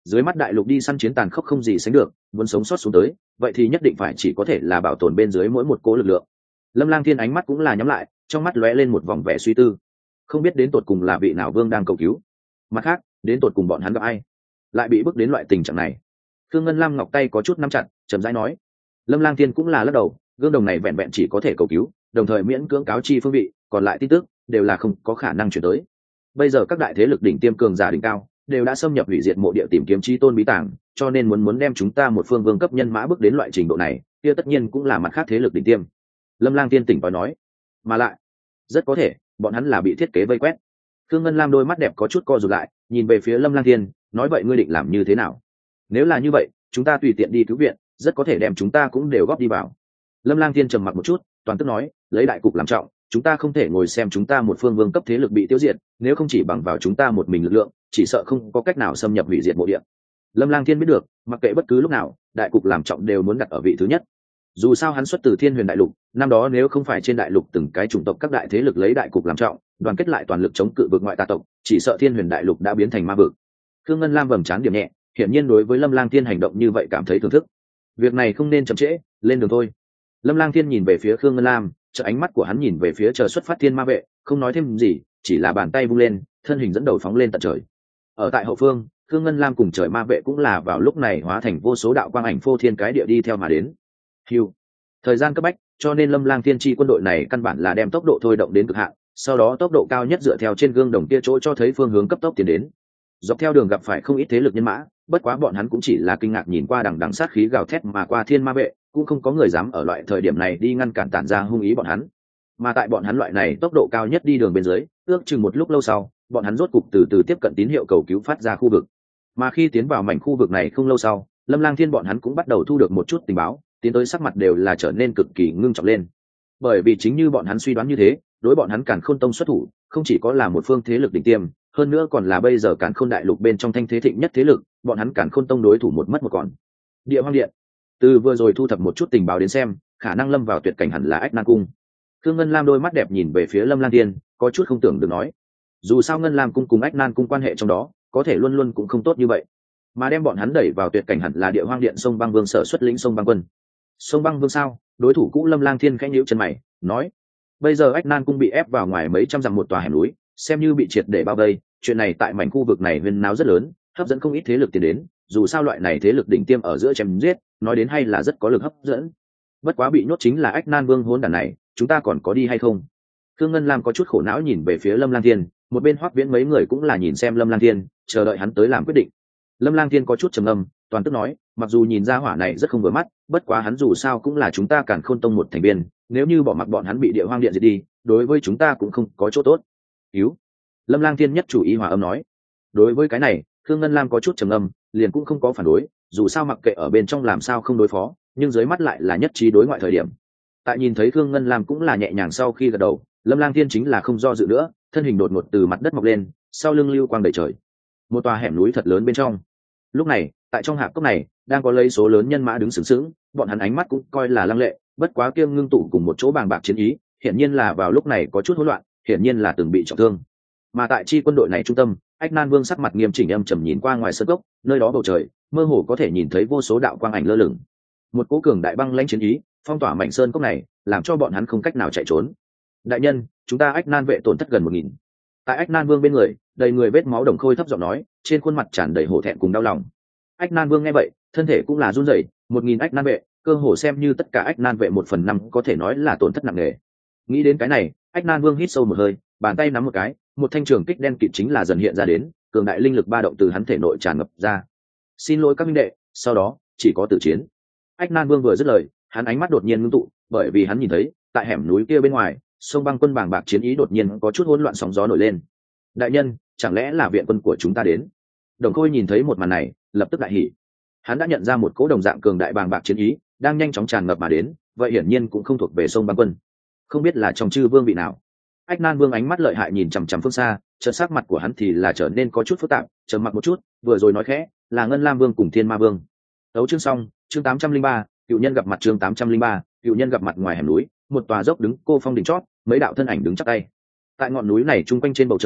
Dưới mắt đại lục đi săn chiến tàn khốc không gì sánh được, muốn sống sót xuống tới vậy thì nhất định phải chỉ có thể là bảo tồn bên dưới mỗi một cố lực lượng. Lâm Lang Thiên ánh mắt cũng là nhắm lại, trong mắt lóe lên một vòng vẻ suy tư, không biết đến tột cùng là vị nào vương đang cầu cứu, mặt khác đến tột cùng bọn hắn gặp ai lại bị bước đến loại tình trạng này. Thương Ngân Lam ngọc tay có chút nắm chặt, chậm rãi nói. Lâm Lang Thiên cũng là lắc đầu, gương đồng này vẹn vẹn chỉ có thể cầu cứu, đồng thời miễn cưỡng cáo chi phương vị, còn lại tin tức đều là không có khả năng chuyển tới. Bây giờ các đại thế lực đỉnh tiêm cường giả đỉnh cao đều đã xâm nhập hủy diệt mộ địa tìm kiếm chi tôn bí tàng, cho nên muốn đem chúng ta một phương vương cấp nhân mã bước đến loại trình độ này, kia tất nhiên cũng là mặt khác thế lực đỉnh tiêm. Lâm Lang Tiên tỉnh táo nói, mà lại rất có thể bọn hắn là bị thiết kế vây quét. Thương Ngân Lam đôi mắt đẹp có chút co rụt lại, nhìn về phía Lâm Lang Tiên, nói vậy ngươi định làm như thế nào? Nếu là như vậy, chúng ta tùy tiện đi cứu viện, rất có thể đem chúng ta cũng đều góp đi vào. Lâm Lang Tiên trầm mặc một chút, toàn tức nói, lấy đại cục làm trọng, chúng ta không thể ngồi xem chúng ta một phương vương cấp thế lực bị tiêu diệt, nếu không chỉ bằng vào chúng ta một mình lực lượng, chỉ sợ không có cách nào xâm nhập hủy diệt mộ địa. Lâm Lang Thiên biết được, mặc kệ bất cứ lúc nào, đại cục làm trọng đều muốn đặt ở vị thứ nhất. Dù sao hắn xuất từ Thiên Huyền đại lục, năm đó nếu không phải trên đại lục từng cái chủng tộc các đại thế lực lấy đại cục làm trọng, đoàn kết lại toàn lực chống cự vực ngoại tà tộc, chỉ sợ Thiên Huyền đại lục đã biến thành ma vực. Thương Ngân Lam vầng trán điểm nhẹ, hiển nhiên đối với Lâm Lang Thiên hành động như vậy cảm thấy thưởng thức. Việc này không nên chậm trễ, lên đường thôi. Lâm Lang Thiên nhìn về phía Thương Ngân Lam, chợ ánh mắt của hắn nhìn về phía chờ xuất phát Thiên Ma vệ, không nói thêm gì, chỉ là bàn tay vung lên, thân hình dẫn đầu phóng lên tận trời. Ở tại hậu phương, Thương Ngân Lam cùng trời ma vệ cũng là vào lúc này hóa thành vô số đạo quang ảnh phô thiên cái địa đi theo mà đến. Hưu. Thời gian cấp bách, cho nên Lâm Lang Thiên Chi quân đội này căn bản là đem tốc độ thôi động đến cực hạn, sau đó tốc độ cao nhất dựa theo trên gương đồng kia chỗ cho thấy phương hướng cấp tốc tiến đến. Dọc theo đường gặp phải không ít thế lực nhân mã, bất quá bọn hắn cũng chỉ là kinh ngạc nhìn qua đằng đằng sát khí gào thét mà qua Thiên Ma vệ, cũng không có người dám ở loại thời điểm này đi ngăn cản tản ra hung ý bọn hắn. Mà tại bọn hắn loại này tốc độ cao nhất đi đường bên dưới, ước chừng một lúc lâu sau, bọn hắn rốt cục từ từ tiếp cận tín hiệu cầu cứu phát ra khu vực. Mà khi tiến vào mảnh khu vực này không lâu sau, Lâm Lang Thiên bọn hắn cũng bắt đầu thu được một chút tình báo, tiến tới sắc mặt đều là trở nên cực kỳ ngưng trọng lên. Bởi vì chính như bọn hắn suy đoán như thế, đối bọn hắn Càn Khôn Tông xuất thủ, không chỉ có là một phương thế lực đỉnh tiêm, hơn nữa còn là bây giờ Càn Khôn đại lục bên trong thanh thế thịnh nhất thế lực, bọn hắn Càn Khôn Tông đối thủ một mất một còn. Địa Hoang Điện. Từ vừa rồi thu thập một chút tình báo đến xem, khả năng lâm vào tuyệt cảnh hẳn là Ách Nan cung. Thương Ngân Lam đôi mắt đẹp nhìn về phía Lâm Lang Thiên, có chút không tưởng được nói. Dù sao Ngân Lam cung cùng Ách Nan cung quan hệ trong đó, có thể luôn luôn cũng không tốt như vậy. Mà đem bọn hắn đẩy vào tuyệt cảnh hẳn là Địa Hoang Điện Sông Băng Vương sở xuất lĩnh Sông Băng quân. Sông Băng Vương sao? Đối thủ cũ Lâm Lang Thiên khẽ nhíu chân mày, nói: "Bây giờ Ách Nan cung bị ép vào ngoài mấy trăm dặm một tòa hẻm núi, xem như bị triệt để bao vây, chuyện này tại mảnh khu vực này huyên náo rất lớn, hấp dẫn không ít thế lực tiến đến, dù sao loại này thế lực đỉnh tiêm ở giữa chém giết, nói đến hay là rất có lực hấp dẫn. Bất quá bị nhốt chính là Ách Nan Vương hỗn đản này, chúng ta còn có đi hay không?" Thương Ngân Lam có chút khổ não nhìn về phía Lâm Lang Thiên, một bên Hoắc Viễn mấy người cũng là nhìn xem Lâm Lang Thiên, chờ đợi hắn tới làm quyết định. Lâm Lang Thiên có chút trầm ngâm, toàn tức nói, mặc dù nhìn ra hỏa này rất không vừa mắt, bất quá hắn dù sao cũng là chúng ta Càn Khôn Tông một thành viên, nếu như bỏ mặc bọn hắn bị Địa Hoang Điện diệt đi, đối với chúng ta cũng không có chỗ tốt. Cứu. Lâm Lang Thiên nhất chủ ý hòa âm nói. Đối với cái này, Thương Ngân Lam có chút trầm ngâm, liền cũng không có phản đối, dù sao mặc kệ ở bên trong làm sao không đối phó, nhưng dưới mắt lại là nhất trí đối ngoại thời điểm. Tại nhìn thấy Thương Ngân Lam cũng là nhẹ nhàng sau khi gật đầu, Lâm Lang Thiên chính là không do dự nữa, thân hình đột ngột từ mặt đất mọc lên, sau lưng lưu quang đầy trời. Một tòa hẻm núi thật lớn bên trong. Lúc này, tại trong hạp cốc này, đang có lấy số lớn nhân mã đứng sướng sướng, bọn hắn ánh mắt cũng coi là lăng lệ, bất quá kiêng ngưng tụ cùng một chỗ bàng bạc chiến ý, hiển nhiên là vào lúc này có chút hỗn loạn, hiển nhiên là từng bị trọng thương. Mà tại chi quân đội này trung tâm, Ách Nan Vương sắc mặt nghiêm chỉnh âm trầm nhìn qua ngoài sân cốc, nơi đó bầu trời mơ hồ có thể nhìn thấy vô số đạo quang ảnh lơ lửng. Một cỗ cường đại băng lãnh chiến ý, phong tỏa mảnh sơn cốc này, làm cho bọn hắn không cách nào chạy trốn. Đại nhân, chúng ta Ách Nan vệ tổn thất gần 1000. Tại Ách Nan Vương bên người, đầy người vết máu Đồng Khôi thấp giọng nói, trên khuôn mặt tràn đầy hổ thẹn cùng đau lòng. Ách Nan Vương nghe vậy, thân thể cũng là run rẩy, 1000 Ách Nan vệ, cơ hồ xem như tất cả Ách Nan vệ 1/5 có thể nói là tổn thất nặng nề. Nghĩ đến cái này, Ách Nan Vương hít sâu một hơi, bàn tay nắm một cái, một thanh trường kích đen kịt chính là dần hiện ra đến, cường đại linh lực ba động từ hắn thể nội tràn ngập ra. "Xin lỗi các minh đệ, sau đó chỉ có tử chiến." Ách Nan Vương vừa dứt lời, hắn ánh mắt đột nhiên ngưng tụ, bởi vì hắn nhìn thấy, tại hẻm núi kia bên ngoài, Sông Băng quân bàng bạc chiến ý đột nhiên có chút hỗn loạn sóng gió nổi lên. "Đại nhân, chẳng lẽ là viện quân của chúng ta đến?" Đồng Khôi nhìn thấy một màn này, lập tức đại hỉ. Hắn đã nhận ra một cỗ đồng dạng cường đại bàng bạc chiến ý đang nhanh chóng tràn ngập mà đến, vậy hiển nhiên cũng không thuộc về Sông Băng quân. Không biết là trong chư vương vị nào. Ách Nan Vương ánh mắt lợi hại nhìn chằm chằm phương xa, chợt sắc mặt của hắn thì là trở nên có chút phức tạp, trầm mặc một chút, vừa rồi nói khẽ, là Ngân Lam Vương cùng Thiên Ma Vương. Tấu chương xong, chương 803, cựu nhân gặp mặt chương 803, cựu nhân gặp mặt ngoài hẻm núi, một tòa dốc đứng cô phong đỉnh chót, mấy đạo thân ảnh đứng chắp tay. Tại ngọn núi này trung quanh trên bầu trời,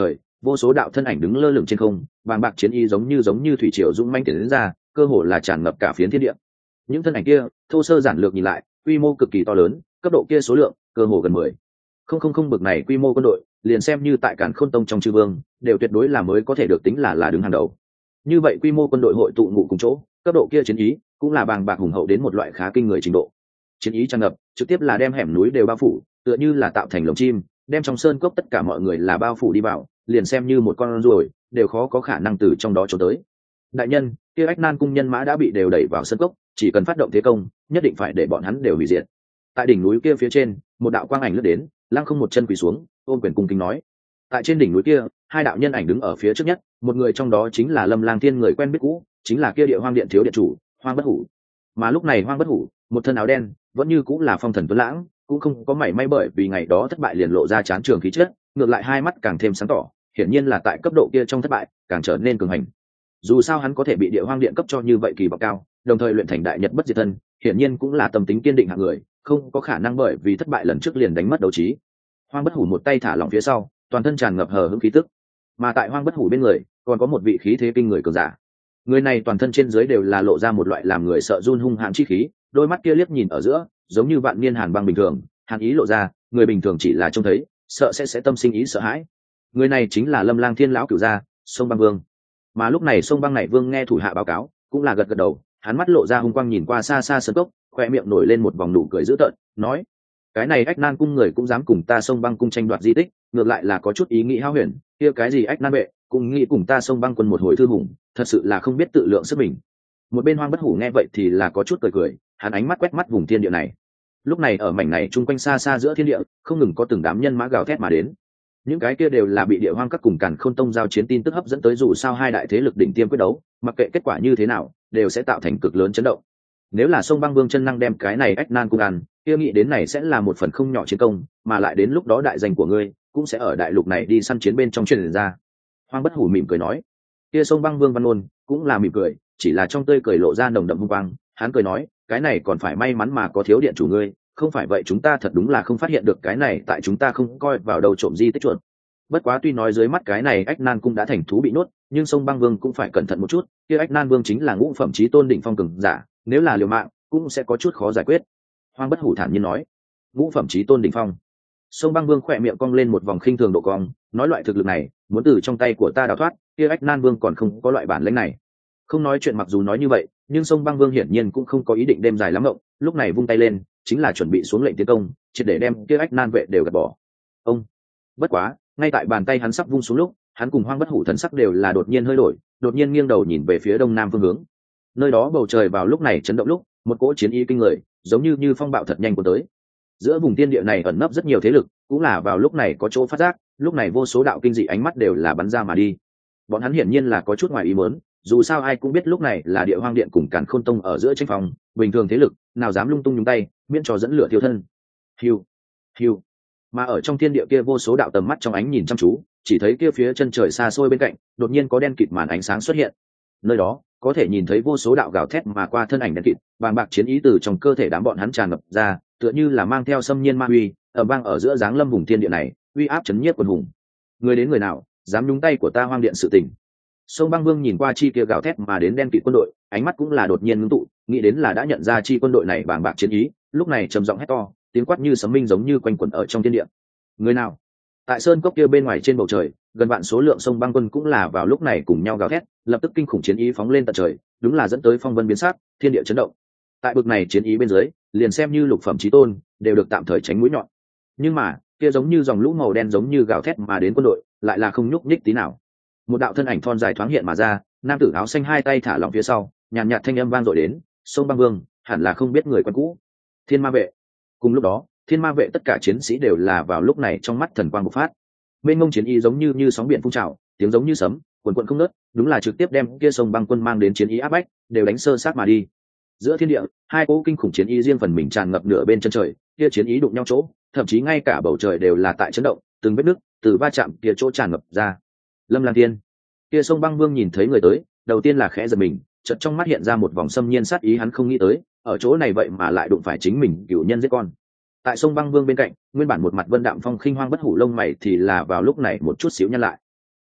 vô số đạo thân ảnh đứng lơ lửng trên không, bàng bạc chiến ý giống như thủy triều dũng manh tiến đến ra, cơ hồ là tràn ngập cả phiến thiên địa. Những thân ảnh kia thô sơ giản lược nhìn lại, quy mô cực kỳ to lớn, cấp độ kia số lượng cơ hồ gần 10. Không bực này quy mô quân đội, liền xem như tại Càn Khôn Tông trong chư vương, đều tuyệt đối là mới có thể được tính là đứng hàng đầu. Như vậy quy mô quân đội hội tụ ngụ cùng chỗ, cấp độ kia chiến ý cũng là bàng bạc hùng hậu đến một loại khá kinh người trình độ. Chiến ý tràn ngập, trực tiếp là đem hẻm núi đều bao phủ, tựa như là tạo thành lồng chim, đem trong sơn cốc tất cả mọi người là bao phủ đi vào, liền xem như một con ruồi đều khó có khả năng từ trong đó trốn tới. Đại nhân, kia Ách Nan cung nhân mã đã bị đều đẩy vào sơn cốc, chỉ cần phát động thế công, nhất định phải để bọn hắn đều hủy diệt. Tại đỉnh núi kia phía trên, một đạo quang ảnh lướt đến, lăng không một chân quỳ xuống, ôm quyền cung kính nói. Tại trên đỉnh núi kia, hai đạo nhân ảnh đứng ở phía trước nhất, một người trong đó chính là Lâm Lang Thiên, người quen biết cũ, chính là kia Địa Hoang Điện thiếu điện chủ Hoang Bất Hủ. Mà lúc này Hoang Bất Hủ, một thân áo đen, vẫn như cũng là phong thần tuấn lãng, cũng không có mảy may bởi vì ngày đó thất bại liền lộ ra chán trường khí chất, ngược lại hai mắt càng thêm sáng tỏ, hiển nhiên là tại cấp độ kia trong thất bại càng trở nên cường hành. Dù sao hắn có thể bị Địa Hoang Điện cấp cho như vậy kỳ vọng cao, đồng thời luyện thành đại nhật bất diệt thân, hiển nhiên cũng là tâm tính kiên định hạng người, không có khả năng bởi vì thất bại lần trước liền đánh mất đấu trí. Hoang Bất Hủ một tay thả lỏng phía sau, toàn thân tràn ngập hờ hững khí tức, mà tại Hoang Bất Hủ bên người còn có một vị khí thế kinh người cường giả. Người này toàn thân trên dưới đều là lộ ra một loại làm người sợ run hung hãn chi khí, đôi mắt kia liếc nhìn ở giữa giống như vạn niên hàn băng bình thường, hàn ý lộ ra, người bình thường chỉ là trông thấy sợ sẽ tâm sinh ý sợ hãi. Người này chính là Lâm Lang Thiên lão cửu gia Sông Băng Vương. Mà lúc này Sông Băng Nảy Vương nghe thủ hạ báo cáo, cũng là gật gật đầu, hắn mắt lộ ra hung quang nhìn qua xa xa sơn cốc, khoe miệng nổi lên một vòng nụ cười dữ tợn, nói: cái này Ách Nan cung người cũng dám cùng ta Sông Băng cung tranh đoạt di tích, ngược lại là có chút ý nghĩ hao huyền, kia cái gì Ách Nan vệ cũng nghĩ cùng ta Sông Băng quân một hồi thư hùng, thật sự là không biết tự lượng sức mình. Một bên Hoang Bất Hủ nghe vậy thì là có chút cười, hắn ánh mắt quét mắt vùng thiên địa này. Lúc này ở mảnh này chung quanh xa xa giữa thiên địa, không ngừng có từng đám nhân mã gào thét mà đến. Những cái kia đều là bị Địa Hoang các cùng Càn Khôn Tông giao chiến tin tức hấp dẫn tới, dù sao hai đại thế lực đỉnh tiêm quyết đấu, mặc kệ kết quả như thế nào, đều sẽ tạo thành cực lớn chấn động. Nếu là Sông Băng Vương chân năng đem cái này Ách Nan cung ăn, kia nghĩ đến này sẽ là một phần không nhỏ chiến công, mà lại đến lúc đó đại danh của ngươi cũng sẽ ở đại lục này đi săn chiến bên trong truyền ra. Hoang Bất Hủ mỉm cười nói. Kia Sông Băng Vương Văn Ôn cũng là mỉm cười, chỉ là trong tươi cười lộ ra nồng đậm hung quang, hắn cười nói, cái này còn phải may mắn mà có thiếu điện chủ ngươi, không phải vậy chúng ta thật đúng là không phát hiện được cái này, tại chúng ta không coi vào đâu trộm di tích chuột. Bất quá tuy nói dưới mắt cái này Ách Nan cung đã thành thú bị nuốt, nhưng Sông Băng Vương cũng phải cẩn thận một chút, kia Ách Nan Vương chính là ngũ phẩm chí tôn đỉnh phong cường giả, nếu là liều mạng cũng sẽ có chút khó giải quyết. Hoang Bất Hủ thản nhiên nói. Ngũ phẩm chí tôn đỉnh phong. Sông Băng Vương khỏe miệng cong lên một vòng khinh thường độ cong, nói loại thực lực này muốn từ trong tay của ta đào thoát, kia Ách Nan Vương còn không có loại bản lĩnh này. Không nói chuyện, mặc dù nói như vậy, nhưng Sông Băng Vương hiển nhiên cũng không có ý định đêm dài lắm ngộng, lúc này vung tay lên chính là chuẩn bị xuống lệnh tiến công, triệt để đem kia Ách Nan vệ đều gạt bỏ. Ông. Bất quá, ngay tại bàn tay hắn sắp vung xuống lúc, hắn cùng Hoang Bất Hủ thần sắc đều là đột nhiên hơi đổi, đột nhiên nghiêng đầu nhìn về phía đông nam phương hướng. Nơi đó bầu trời vào lúc này chấn động, lúc một cỗ chiến ý kinh người giống như phong bạo thật nhanh cuốn tới. Giữa vùng tiên địa này ẩn nấp rất nhiều thế lực, cũng là vào lúc này có chỗ phát giác, lúc này vô số đạo kinh dị ánh mắt đều là bắn ra mà đi. Bọn hắn hiển nhiên là có chút ngoài ý muốn, dù sao ai cũng biết lúc này là Địa Hoang Điện cùng Càn Khôn Tông ở giữa tranh phòng, bình thường thế lực nào dám lung tung nhúng tay, miễn cho dẫn lửa thiêu thân. Hiu, hiu. Mà ở trong thiên địa kia vô số đạo tầm mắt trong ánh nhìn chăm chú, chỉ thấy kia phía chân trời xa xôi bên cạnh, đột nhiên có đen kịt màn ánh sáng xuất hiện. Nơi đó có thể nhìn thấy vô số đạo gào thét mà qua thân ảnh đen kịt, bàng bạc chiến ý từ trong cơ thể đám bọn hắn tràn ngập ra, tựa như là mang theo xâm nhiên ma uy, ở vang ở giữa dáng lâm vùng thiên địa này, uy áp chấn nhiếp quần hùng. Người đến người nào dám nhúng tay của ta Hoang Điện sự tình? Sông Băng Vương nhìn qua chi kia gào thét mà đến đen kịt quân đội, ánh mắt cũng là đột nhiên ngưng tụ, nghĩ đến là đã nhận ra chi quân đội này bàng bạc chiến ý, lúc này trầm giọng hét to, tiếng quát như sấm minh giống như quanh quẩn ở trong thiên địa. Người nào? Tại sơn cốc kia bên ngoài trên bầu trời, gần vạn số lượng Sông Băng quân cũng là vào lúc này cùng nhau gào thét, lập tức kinh khủng chiến ý phóng lên tận trời, đúng là dẫn tới phong vân biến sắc, thiên địa chấn động. Tại bực này chiến ý bên dưới, liền xem như lục phẩm chí tôn đều được tạm thời tránh mũi nhọn. Nhưng mà kia giống như dòng lũ màu đen giống như gào thét mà đến quân đội lại là không nhúc nhích tí nào. Một đạo thân ảnh thon dài thoáng hiện mà ra, nam tử áo xanh hai tay thả lỏng phía sau, nhàn nhạt thanh âm vang dội đến, Sông Băng Vương hẳn là không biết người quen cũ. Thiên Ma vệ. Cùng lúc đó, Thiên Ma vệ tất cả chiến sĩ đều là vào lúc này trong mắt thần quang bộc phát. Mênh mông chiến ý giống như sóng biển phun trào, tiếng giống như sấm, quần quần không ngớt, đúng là trực tiếp đem kia Sông Băng quân mang đến chiến ý áp bách, đều đánh sơ sát mà đi. Giữa thiên địa, hai cỗ kinh khủng chiến ý riêng phần mình tràn ngập nửa bên chân trời, kia chiến ý đụng nhau chỗ, thậm chí ngay cả bầu trời đều là tại chấn động, từng vết nứt từ va chạm kia chỗ tràn ngập ra. Lâm Lang Thiên. Kia Sông Băng Vương nhìn thấy người tới, đầu tiên là khẽ giật mình, chợt trong mắt hiện ra một vòng xâm nhiên sát ý, hắn không nghĩ tới, ở chỗ này vậy mà lại đụng phải chính mình cửu nhân giết con. Tại Sông Băng Vương bên cạnh, nguyên bản một mặt vân đạm phong khinh Hoang Bất Hủ lông mày thì là vào lúc này một chút xíu nhăn lại.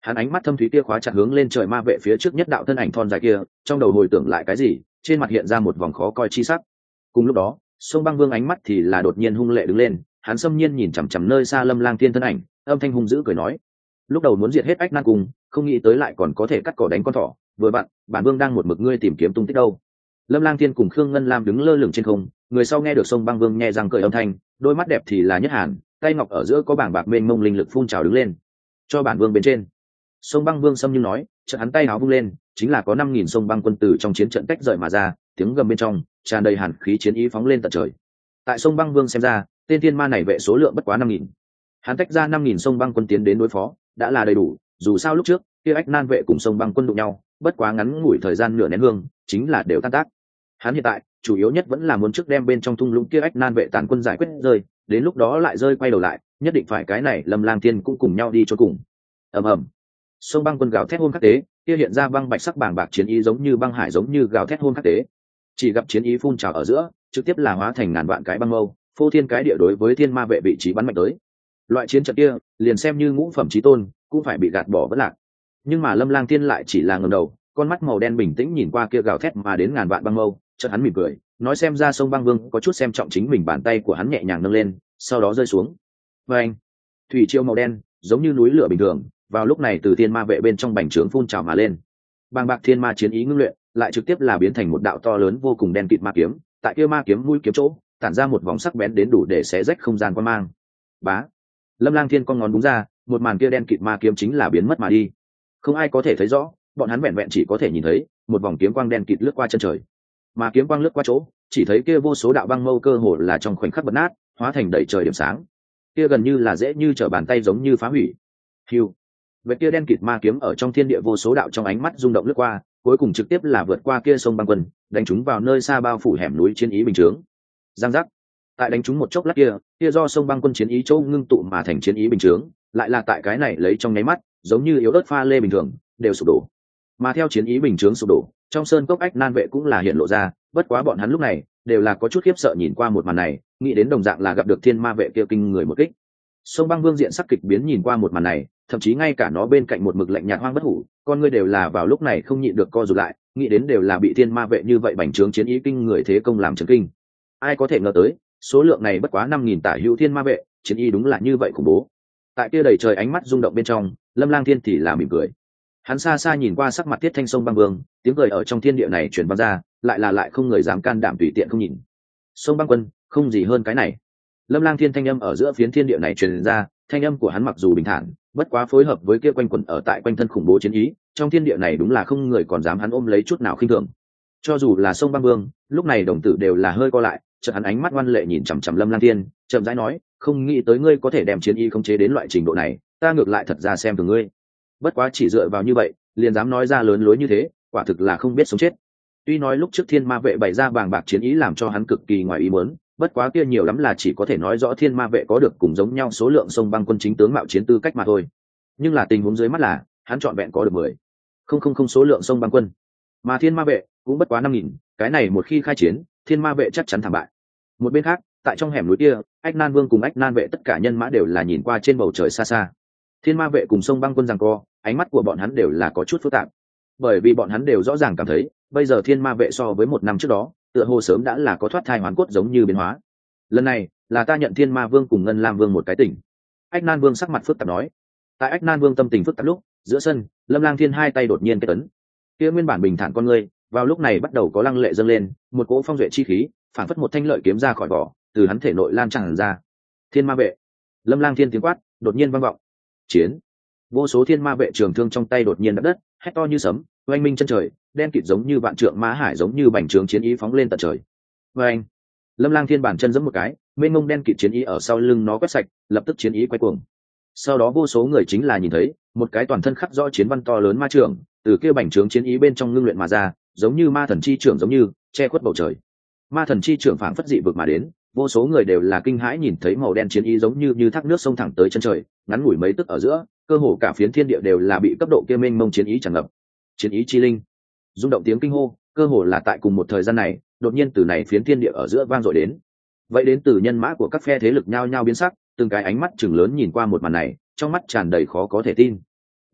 Hắn ánh mắt thâm thúy kia khóa chặt hướng lên trời ma vệ phía trước nhất đạo thân ảnh thon dài kia, trong đầu hồi tưởng lại cái gì, trên mặt hiện ra một vòng khó coi chi sắc. Cùng lúc đó, Sông Băng Vương ánh mắt thì là đột nhiên hung lệ đứng lên, hắn xâm nhiên nhìn chằm chằm nơi xa Lâm Lang Thiên thân ảnh, âm thanh hung dữ cười nói: lúc đầu muốn diệt hết Ách Nan Cung, không nghĩ tới lại còn có thể cắt cỏ đánh con thỏ, vừa vặn, bản vương đang một mực ngươi tìm kiếm tung tích đâu. Lâm Lang Thiên cùng Khương Ngân Lam đứng lơ lửng trên không, người sau nghe được Sông Băng Vương nhẹ răng cười âm thanh, đôi mắt đẹp thì là nhất hàn, tay ngọc ở giữa có bảng bạc mênh mông linh lực phun trào đứng lên. Cho bản vương bên trên. Sông Băng Vương xâm như nói, chợt hắn tay áo vung lên, chính là có 5.000 sông băng quân tử trong chiến trận tách rời mà ra, tiếng gầm bên trong tràn đầy hàn khí chiến ý phóng lên tận trời. Tại sông Băng Vương xem ra, tên thiên ma này vệ số lượng bất quá 5.000. Hắn tách ra 5.000 sông băng quân tiến đến đối phó, đã là đầy đủ, dù sao lúc trước, kia Ách Nan vệ cùng sông băng quân đụng nhau, bất quá ngắn ngủi thời gian nửa nén hương, chính là đều tan tác. Hắn hiện tại, chủ yếu nhất vẫn là muốn trước đem bên trong thung lũng kia Ách Nan vệ tàn quân giải quyết rơi, đến lúc đó lại rơi quay đầu lại, nhất định phải cái này Lâm Lang Thiên cũng cùng nhau đi cho cùng. Ầm ầm. Sông băng quân gào thét hôn khắc tế, kia hiện ra băng bạch sắc bàng bạc chiến ý giống như băng hải giống như gào thét hôn khắc tế. Chỉ gặp chiến ý phun trào ở giữa, trực tiếp là hóa thành ngàn vạn cái băng mâu, phô thiên cái địa đối với thiên ma vệ vị trí bắn mạnh tới. Loại chiến trận kia, liền xem như ngũ phẩm chí tôn, cũng phải bị gạt bỏ vất lạc. Nhưng mà Lâm Lang Thiên lại chỉ là ngẩng đầu, con mắt màu đen bình tĩnh nhìn qua kia gào thét mà đến ngàn vạn băng mâu, chợt hắn mỉm cười, nói xem ra sông băng vương có chút xem trọng chính mình, bàn tay của hắn nhẹ nhàng nâng lên, sau đó rơi xuống. Và anh, thủy triều màu đen, giống như núi lửa bình thường, vào lúc này từ thiên ma vệ bên trong bành trướng phun trào mà lên. Bàng bạc thiên ma chiến ý ngưng luyện, lại trực tiếp là biến thành một đạo to lớn vô cùng đen kịt ma kiếm, tại kia ma kiếm mũi kiếm chỗ, tản ra một vòng sắc bén đến đủ để xé rách không gian quan mang. Bá. Lâm Lang Thiên con ngón búng ra, một màn kia đen kịt ma kiếm chính là biến mất mà đi. Không ai có thể thấy rõ, bọn hắn vẹn vẹn chỉ có thể nhìn thấy một vòng kiếm quang đen kịt lướt qua chân trời. Mà kiếm quang lướt qua chỗ, chỉ thấy kia vô số đạo băng mâu cơ hồ là trong khoảnh khắc bật nát, hóa thành đầy trời điểm sáng. Kia gần như là dễ như trở bàn tay giống như phá hủy. Hưu. Vệt kia đen kịt ma kiếm ở trong thiên địa vô số đạo trong ánh mắt rung động lướt qua, cuối cùng trực tiếp là vượt qua kia sông băng quân, đánh chúng vào nơi xa bao phủ hẻm núi chiến ý bình chướng. Giang giác. Tại đánh chúng một chốc lát kia do sông băng quân chiến ý châu ngưng tụ mà thành chiến ý bình chướng, lại là tại cái này lấy trong nháy mắt, giống như yếu ớt pha lê bình thường, đều sụp đổ. Mà theo chiến ý bình chướng sụp đổ, trong sơn cốc Ách Nan vệ cũng là hiện lộ ra, bất quá bọn hắn lúc này đều là có chút khiếp sợ nhìn qua một màn này, nghĩ đến đồng dạng là gặp được thiên ma vệ kia kinh người một kích. Sông băng vương diện sắc kịch biến nhìn qua một màn này, thậm chí ngay cả nó bên cạnh một mực lạnh nhạt hoang bất hủ, con ngươi đều là vào lúc này không nhịn được co rụt lại, nghĩ đến đều là bị thiên ma vệ như vậy bành trướng chiến ý kinh người thế công làm chấn kinh. Ai có thể ngờ tới, số lượng này bất quá 5.000 tả hữu thiên ma vệ, chiến ý đúng là như vậy khủng bố. Tại kia đầy trời ánh mắt rung động bên trong, Lâm Lang Thiên thì là mỉm cười. Hắn xa xa nhìn qua sắc mặt Tiết Thanh sông băng vương, tiếng cười ở trong thiên địa này truyền vang ra, lại không người dám can đảm tùy tiện không nhìn. Sông băng quân, không gì hơn cái này. Lâm Lang Thiên thanh âm ở giữa phiến thiên địa này truyền ra, thanh âm của hắn mặc dù bình thản, bất quá phối hợp với kia quanh quẩn ở tại quanh thân khủng bố chiến ý, trong thiên địa này đúng là không người còn dám hắn ôm lấy chút nào khinh thường. Cho dù là sông băng vương, lúc này đồng tử đều là hơi co lại, chợt hắn ánh mắt ngoan lệ nhìn chằm chằm Lâm Lang Thiên, chậm rãi nói, không nghĩ tới ngươi có thể đem chiến ý khống chế đến loại trình độ này, ta ngược lại thật ra xem thường ngươi. Bất quá chỉ dựa vào như vậy, liền dám nói ra lớn lối như thế, quả thực là không biết sống chết. Tuy nói lúc trước thiên ma vệ bày ra bàng bạc chiến ý làm cho hắn cực kỳ ngoài ý muốn, bất quá kia nhiều lắm là chỉ có thể nói rõ thiên ma vệ có được cùng giống nhau số lượng sông băng quân chính tướng mạo chiến tư cách mà thôi. Nhưng là tình huống dưới mắt là hắn chọn vẹn có được 10,000 số lượng sông băng quân, mà thiên ma vệ cũng bất quá 5.000, cái này một khi khai chiến, thiên ma vệ chắc chắn thảm bại. Một bên khác, tại trong hẻm núi kia, Ách Nan Vương cùng Ách Nan vệ tất cả nhân mã đều là nhìn qua trên bầu trời xa xa. Thiên ma vệ cùng sông băng quân giằng co, ánh mắt của bọn hắn đều là có chút phức tạp, bởi vì bọn hắn đều rõ ràng cảm thấy bây giờ thiên ma vệ so với một năm trước đó tựa hồ sớm đã là có thoát thai hoán cốt giống như biến hóa. Lần này là ta nhận thiên ma vương cùng ngân lam vương một cái tỉnh. Ách Nan Vương sắc mặt phức tạp nói. Tại Ách Nan Vương tâm tình phức tạp lúc, giữa sân Lâm Lang Thiên hai tay đột nhiên kết ấn, kia nguyên bản bình thản con người vào lúc này bắt đầu có lăng lệ dâng lên, một cỗ phong duệ chi khí phản phất một thanh lợi kiếm ra khỏi vỏ, từ hắn thể nội lan tràn ra. Thiên ma vệ. Lâm Lang Thiên tiếng quát đột nhiên vang vọng. Chiến. Vô số thiên ma vệ trường thương trong tay đột nhiên đập đất, hét to như sấm, oanh minh chân trời, đen kịt giống như vạn trượng ma hải giống như bành trướng chiến ý phóng lên tận trời. Oanh. Lâm Lang Thiên bản chân giẫm một cái, mênh mông đen kịt chiến ý ở sau lưng nó quét sạch, lập tức chiến ý quay cuồng. Sau đó vô số người chính là nhìn thấy một cái toàn thân khắc rõ chiến văn to lớn ma trưởng từ kia bành trướng chiến ý bên trong ngưng luyện mà ra, giống như ma thần chi trưởng giống như che khuất bầu trời. Ma thần chi trưởng phảng phất dị vực mà đến, vô số người đều là kinh hãi nhìn thấy màu đen chiến ý giống như thác nước sông thẳng tới chân trời, ngắn ngủi mấy tức ở giữa, cơ hồ cả phiến thiên địa đều là bị cấp độ kia mênh mông chiến ý tràn ngập. Chiến ý chi linh. Rung động tiếng kinh hô, cơ hồ là tại cùng một thời gian này, đột nhiên từ này phiến thiên địa ở giữa vang dội đến. Vậy đến từ nhân mã của các phe thế lực nhao nhao biến sắc, từng cái ánh mắt chừng lớn nhìn qua một màn này, trong mắt tràn đầy khó có thể tin.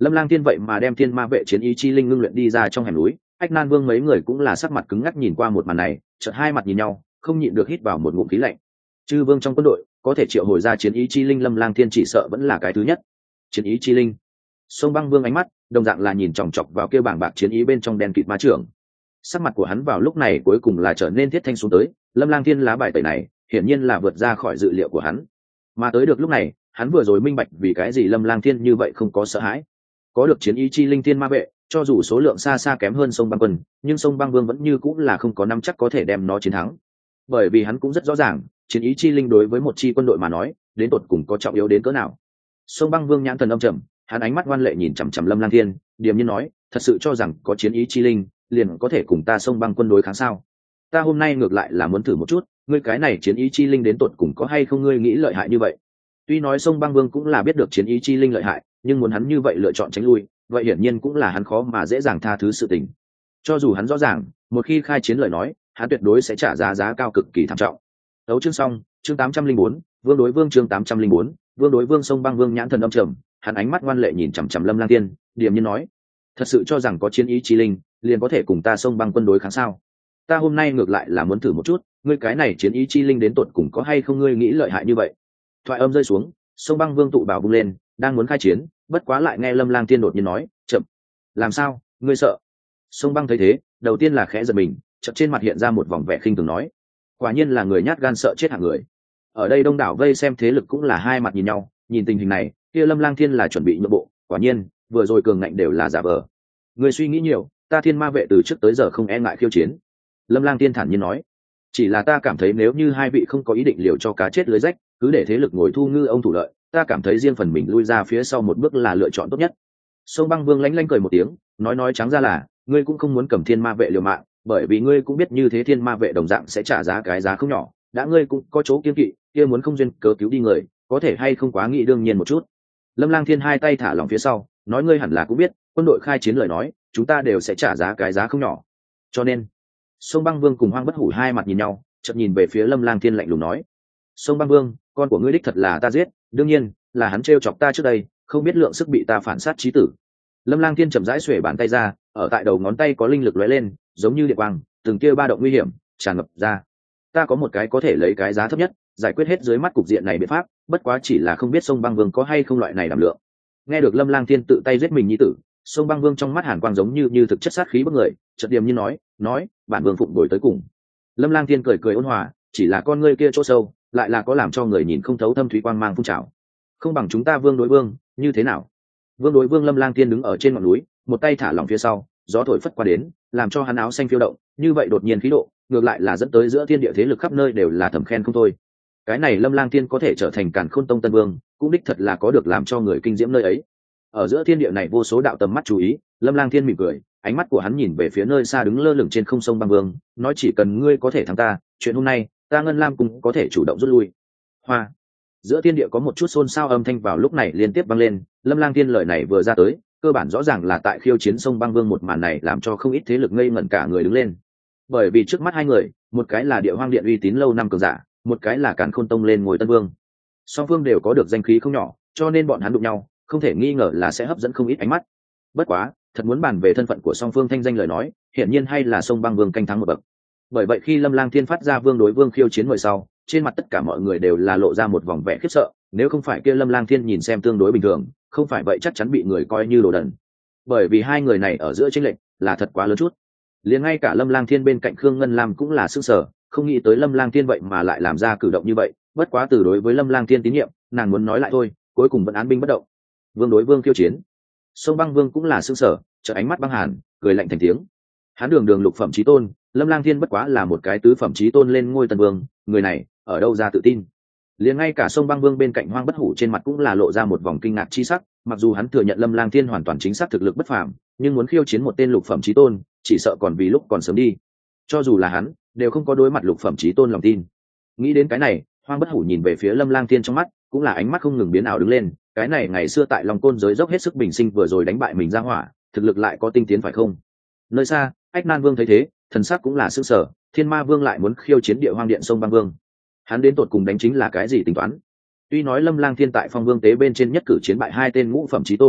Lâm Lang Thiên vậy mà đem thiên ma vệ chiến ý chi linh ngưng luyện đi ra trong hẻm núi, Ách Nan Vương mấy người cũng là sắc mặt cứng ngắc nhìn qua một màn này, chợt hai mặt nhìn nhau, không nhịn được hít vào một ngụm khí lạnh. Chư vương trong quân đội có thể triệu hồi ra chiến ý chi linh, Lâm Lang Thiên chỉ sợ vẫn là cái thứ nhất. Chiến ý chi linh. Sông Băng Vương ánh mắt đồng dạng là nhìn chòng chọc vào kia bảng bạc chiến ý bên trong đen kịt ma trưởng. Sắc mặt của hắn vào lúc này cuối cùng là trở nên thiết thanh xuống tới, Lâm Lang Thiên lá bài tẩy này hiển nhiên là vượt ra khỏi dự liệu của hắn. Mà tới được lúc này, hắn vừa rồi minh bạch vì cái gì Lâm Lang Thiên như vậy không có sợ hãi. Có được chiến ý chi linh thiên ma vệ, cho dù số lượng xa xa kém hơn sông Băng Quân, nhưng sông Băng Vương vẫn như cũng là không có nắm chắc có thể đem nó chiến thắng. Bởi vì hắn cũng rất rõ ràng, chiến ý chi linh đối với một chi quân đội mà nói, đến tột cùng có trọng yếu đến cỡ nào. Sông Băng Vương nhãn thần âm trầm, hắn ánh mắt ngoan lệ nhìn chằm chằm Lâm Lang Thiên, điềm nhiên nói, thật sự cho rằng có chiến ý chi linh liền có thể cùng ta sông Băng Quân đối kháng sao? Ta hôm nay ngược lại là muốn thử một chút, ngươi cái này chiến ý chi linh đến tột cùng có hay không, ngươi nghĩ lợi hại như vậy. Tuy nói sông Băng Vương cũng là biết được chiến ý chi linh lợi hại, nhưng muốn hắn như vậy lựa chọn tránh lui, vậy hiển nhiên cũng là hắn khó mà dễ dàng tha thứ sự tình. Cho dù hắn rõ ràng, một khi khai chiến lời nói, hắn tuyệt đối sẽ trả giá cao cực kỳ thảm trọng. Đấu chương xong, chương 804, Vương đối Vương chương 804, Vương đối Vương. Sông Băng Vương nhãn thần âm trầm, hắn ánh mắt ngoan lệ nhìn chằm chằm Lâm Lang Thiên, điềm nhiên nói, thật sự cho rằng có chiến ý chi linh liền có thể cùng ta sông Băng Quân đối kháng sao? Ta hôm nay ngược lại là muốn thử một chút, ngươi cái này chiến ý chi linh đến tột cùng có hay không, ngươi nghĩ lợi hại như vậy. Thoại âm rơi xuống, sông Băng Vương tụ bảo vung lên, đang muốn khai chiến, bất quá lại nghe Lâm Lang Thiên đột nhiên nói, chậm. Làm sao, ngươi sợ? Sông Băng thấy thế, đầu tiên là khẽ giật mình, chợt trên mặt hiện ra một vòng vẻ khinh thường nói, quả nhiên là người nhát gan sợ chết hạng người. Ở đây đông đảo vây xem thế lực cũng là hai mặt nhìn nhau, nhìn tình hình này, kia Lâm Lang Thiên là chuẩn bị nhượng bộ, quả nhiên, vừa rồi cường ngạnh đều là giả vờ. Ngươi suy nghĩ nhiều, ta thiên ma vệ từ trước tới giờ không e ngại khiêu chiến. Lâm Lang Thiên thản nhiên nói, chỉ là ta cảm thấy nếu như hai vị không có ý định liều cho cá chết lưới rách, cứ để thế lực ngồi thu ngư ông thủ lợi, ta cảm thấy riêng phần mình lui ra phía sau một bước là lựa chọn tốt nhất. Sông Băng Vương lanh lanh cười một tiếng, nói trắng ra là, ngươi cũng không muốn cầm thiên ma vệ liều mạng, bởi vì ngươi cũng biết như thế thiên ma vệ đồng dạng sẽ trả giá cái giá không nhỏ, đã ngươi cũng có chỗ kiêng kỵ, kia muốn không duyên cớ cứu đi người, có thể hay không quá nghĩ đương nhiên một chút. Lâm Lang Thiên hai tay thả lỏng phía sau, nói, ngươi hẳn là cũng biết, quân đội khai chiến lời nói, chúng ta đều sẽ trả giá cái giá không nhỏ. Cho nên, Sông Băng Vương cùng Hoang Bất Hủ hai mặt nhìn nhau, chợt nhìn về phía Lâm Lang Thiên lạnh lùng nói, Sông Băng Vương, con của ngươi đích thật là ta giết, đương nhiên là hắn trêu chọc ta trước đây, không biết lượng sức bị ta phản sát chí tử. Lâm Lang Thiên chậm rãi xuề bàn tay ra, ở tại đầu ngón tay có linh lực lóe lên, giống như điện quang, từng tia ba động nguy hiểm tràn ngập ra. Ta có một cái có thể lấy cái giá thấp nhất giải quyết hết dưới mắt cục diện này biện pháp, bất quá chỉ là không biết Sông Băng Vương có hay không loại này đảm lượng. Nghe được Lâm Lang Thiên tự tay giết mình nhi tử, Sông Băng Vương trong mắt hàn quang giống như thực chất sát khí bức người, chợt điềm như nói, bản vương phụng đổi tới cùng. Lâm Lang Thiên cười ôn hòa, chỉ là con ngươi kia chỗ sâu lại là có làm cho người nhìn không thấu thâm thúy quang mang phun trào. Không bằng chúng ta vương đối vương, như thế nào? Vương đối vương. Lâm Lang Thiên đứng ở trên ngọn núi, một tay thả lỏng phía sau, gió thổi phất qua đến, làm cho hắn áo xanh phiêu động, như vậy đột nhiên khí độ, ngược lại là dẫn tới giữa thiên địa thế lực khắp nơi đều là thầm khen không thôi. Cái này Lâm Lang Thiên có thể trở thành Càn Khôn Tông tân vương, cũng đích thật là có được làm cho người kinh diễm nơi ấy. Ở giữa thiên địa này vô số đạo tầm mắt chú ý, Lâm Lang Thiên mỉm cười, ánh mắt của hắn nhìn về phía nơi xa đứng lơ lửng trên không Sông Băng Vương, nói, chỉ cần ngươi có thể thắng ta, chuyện hôm nay ta Ngân Lam cũng có thể chủ động rút lui. Hoa. Giữa thiên địa có một chút xôn xao âm thanh vào lúc này liên tiếp vang lên. Lâm Lang Thiên lời này vừa ra tới, cơ bản rõ ràng là tại khiêu chiến Sông Băng Vương, một màn này làm cho không ít thế lực ngây ngẩn cả người đứng lên. Bởi vì trước mắt hai người, một cái là Địa Hoang Điện uy tín lâu năm cường giả, một cái là Càn Khôn Tông lên ngồi tân vương. Song phương đều có được danh khí không nhỏ, cho nên bọn hắn đụng nhau, không thể nghi ngờ là sẽ hấp dẫn không ít ánh mắt. Bất quá, thật muốn bàn về thân phận của song phương thanh danh lời nói, hiển nhiên hay là Sông Băng Vương canh thắng một bậc. Bởi vậy khi Lâm Lang Thiên phát ra vương đối vương khiêu chiến người sau, trên mặt tất cả mọi người đều là lộ ra một vòng vẻ khiếp sợ, nếu không phải kia Lâm Lang Thiên nhìn xem tương đối bình thường, không phải vậy chắc chắn bị người coi như đồ đần. Bởi vì hai người này ở giữa chênh lệch là thật quá lớn chút. Liền ngay cả Lâm Lang Thiên bên cạnh Khương Ngân Lam cũng là sửng sở, không nghĩ tới Lâm Lang Thiên vậy mà lại làm ra cử động như vậy, bất quá từ đối với Lâm Lang Thiên tín nhiệm, nàng muốn nói lại thôi, cuối cùng vẫn án binh bất động. Vương đối vương khiêu chiến. Sông Băng Vương cũng là sửng sở, trợ ánh mắt băng hàn, cười lạnh thành tiếng. Hắn đường lục phẩm chí tôn, Lâm Lang Thiên bất quá là một cái tứ phẩm chí tôn lên ngôi tân vương, người này ở đâu ra tự tin? Liền ngay cả Sông Băng Vương bên cạnh Hoang Bất Hủ trên mặt cũng là lộ ra một vòng kinh ngạc chi sắc, mặc dù hắn thừa nhận Lâm Lang Thiên hoàn toàn chính xác thực lực bất phàm, nhưng muốn khiêu chiến một tên lục phẩm chí tôn, chỉ sợ còn vì lúc còn sớm đi. Cho dù là hắn, đều không có đối mặt lục phẩm chí tôn lòng tin. Nghĩ đến cái này, Hoang Bất Hủ nhìn về phía Lâm Lang Thiên trong mắt, cũng là ánh mắt không ngừng biến ảo đứng lên, cái này ngày xưa tại Long Côn giới dốc hết sức bình sinh vừa rồi đánh bại mình ra hỏa, thực lực lại có tinh tiến phải không? Nơi xa, Ách Nan Vương thấy thế, thần sắc cũng là sửng sở, Thiên Ma Vương lại muốn khiêu chiến Địa Hoang Điện Sông Băng Vương. Hắn đến tột cùng đánh chính là cái gì tính toán? Tuy nói Lâm Lang Thiên tại Phong Vương tế bên trên nhất cử chiến bại hai tên ngũ phẩm chí tôn,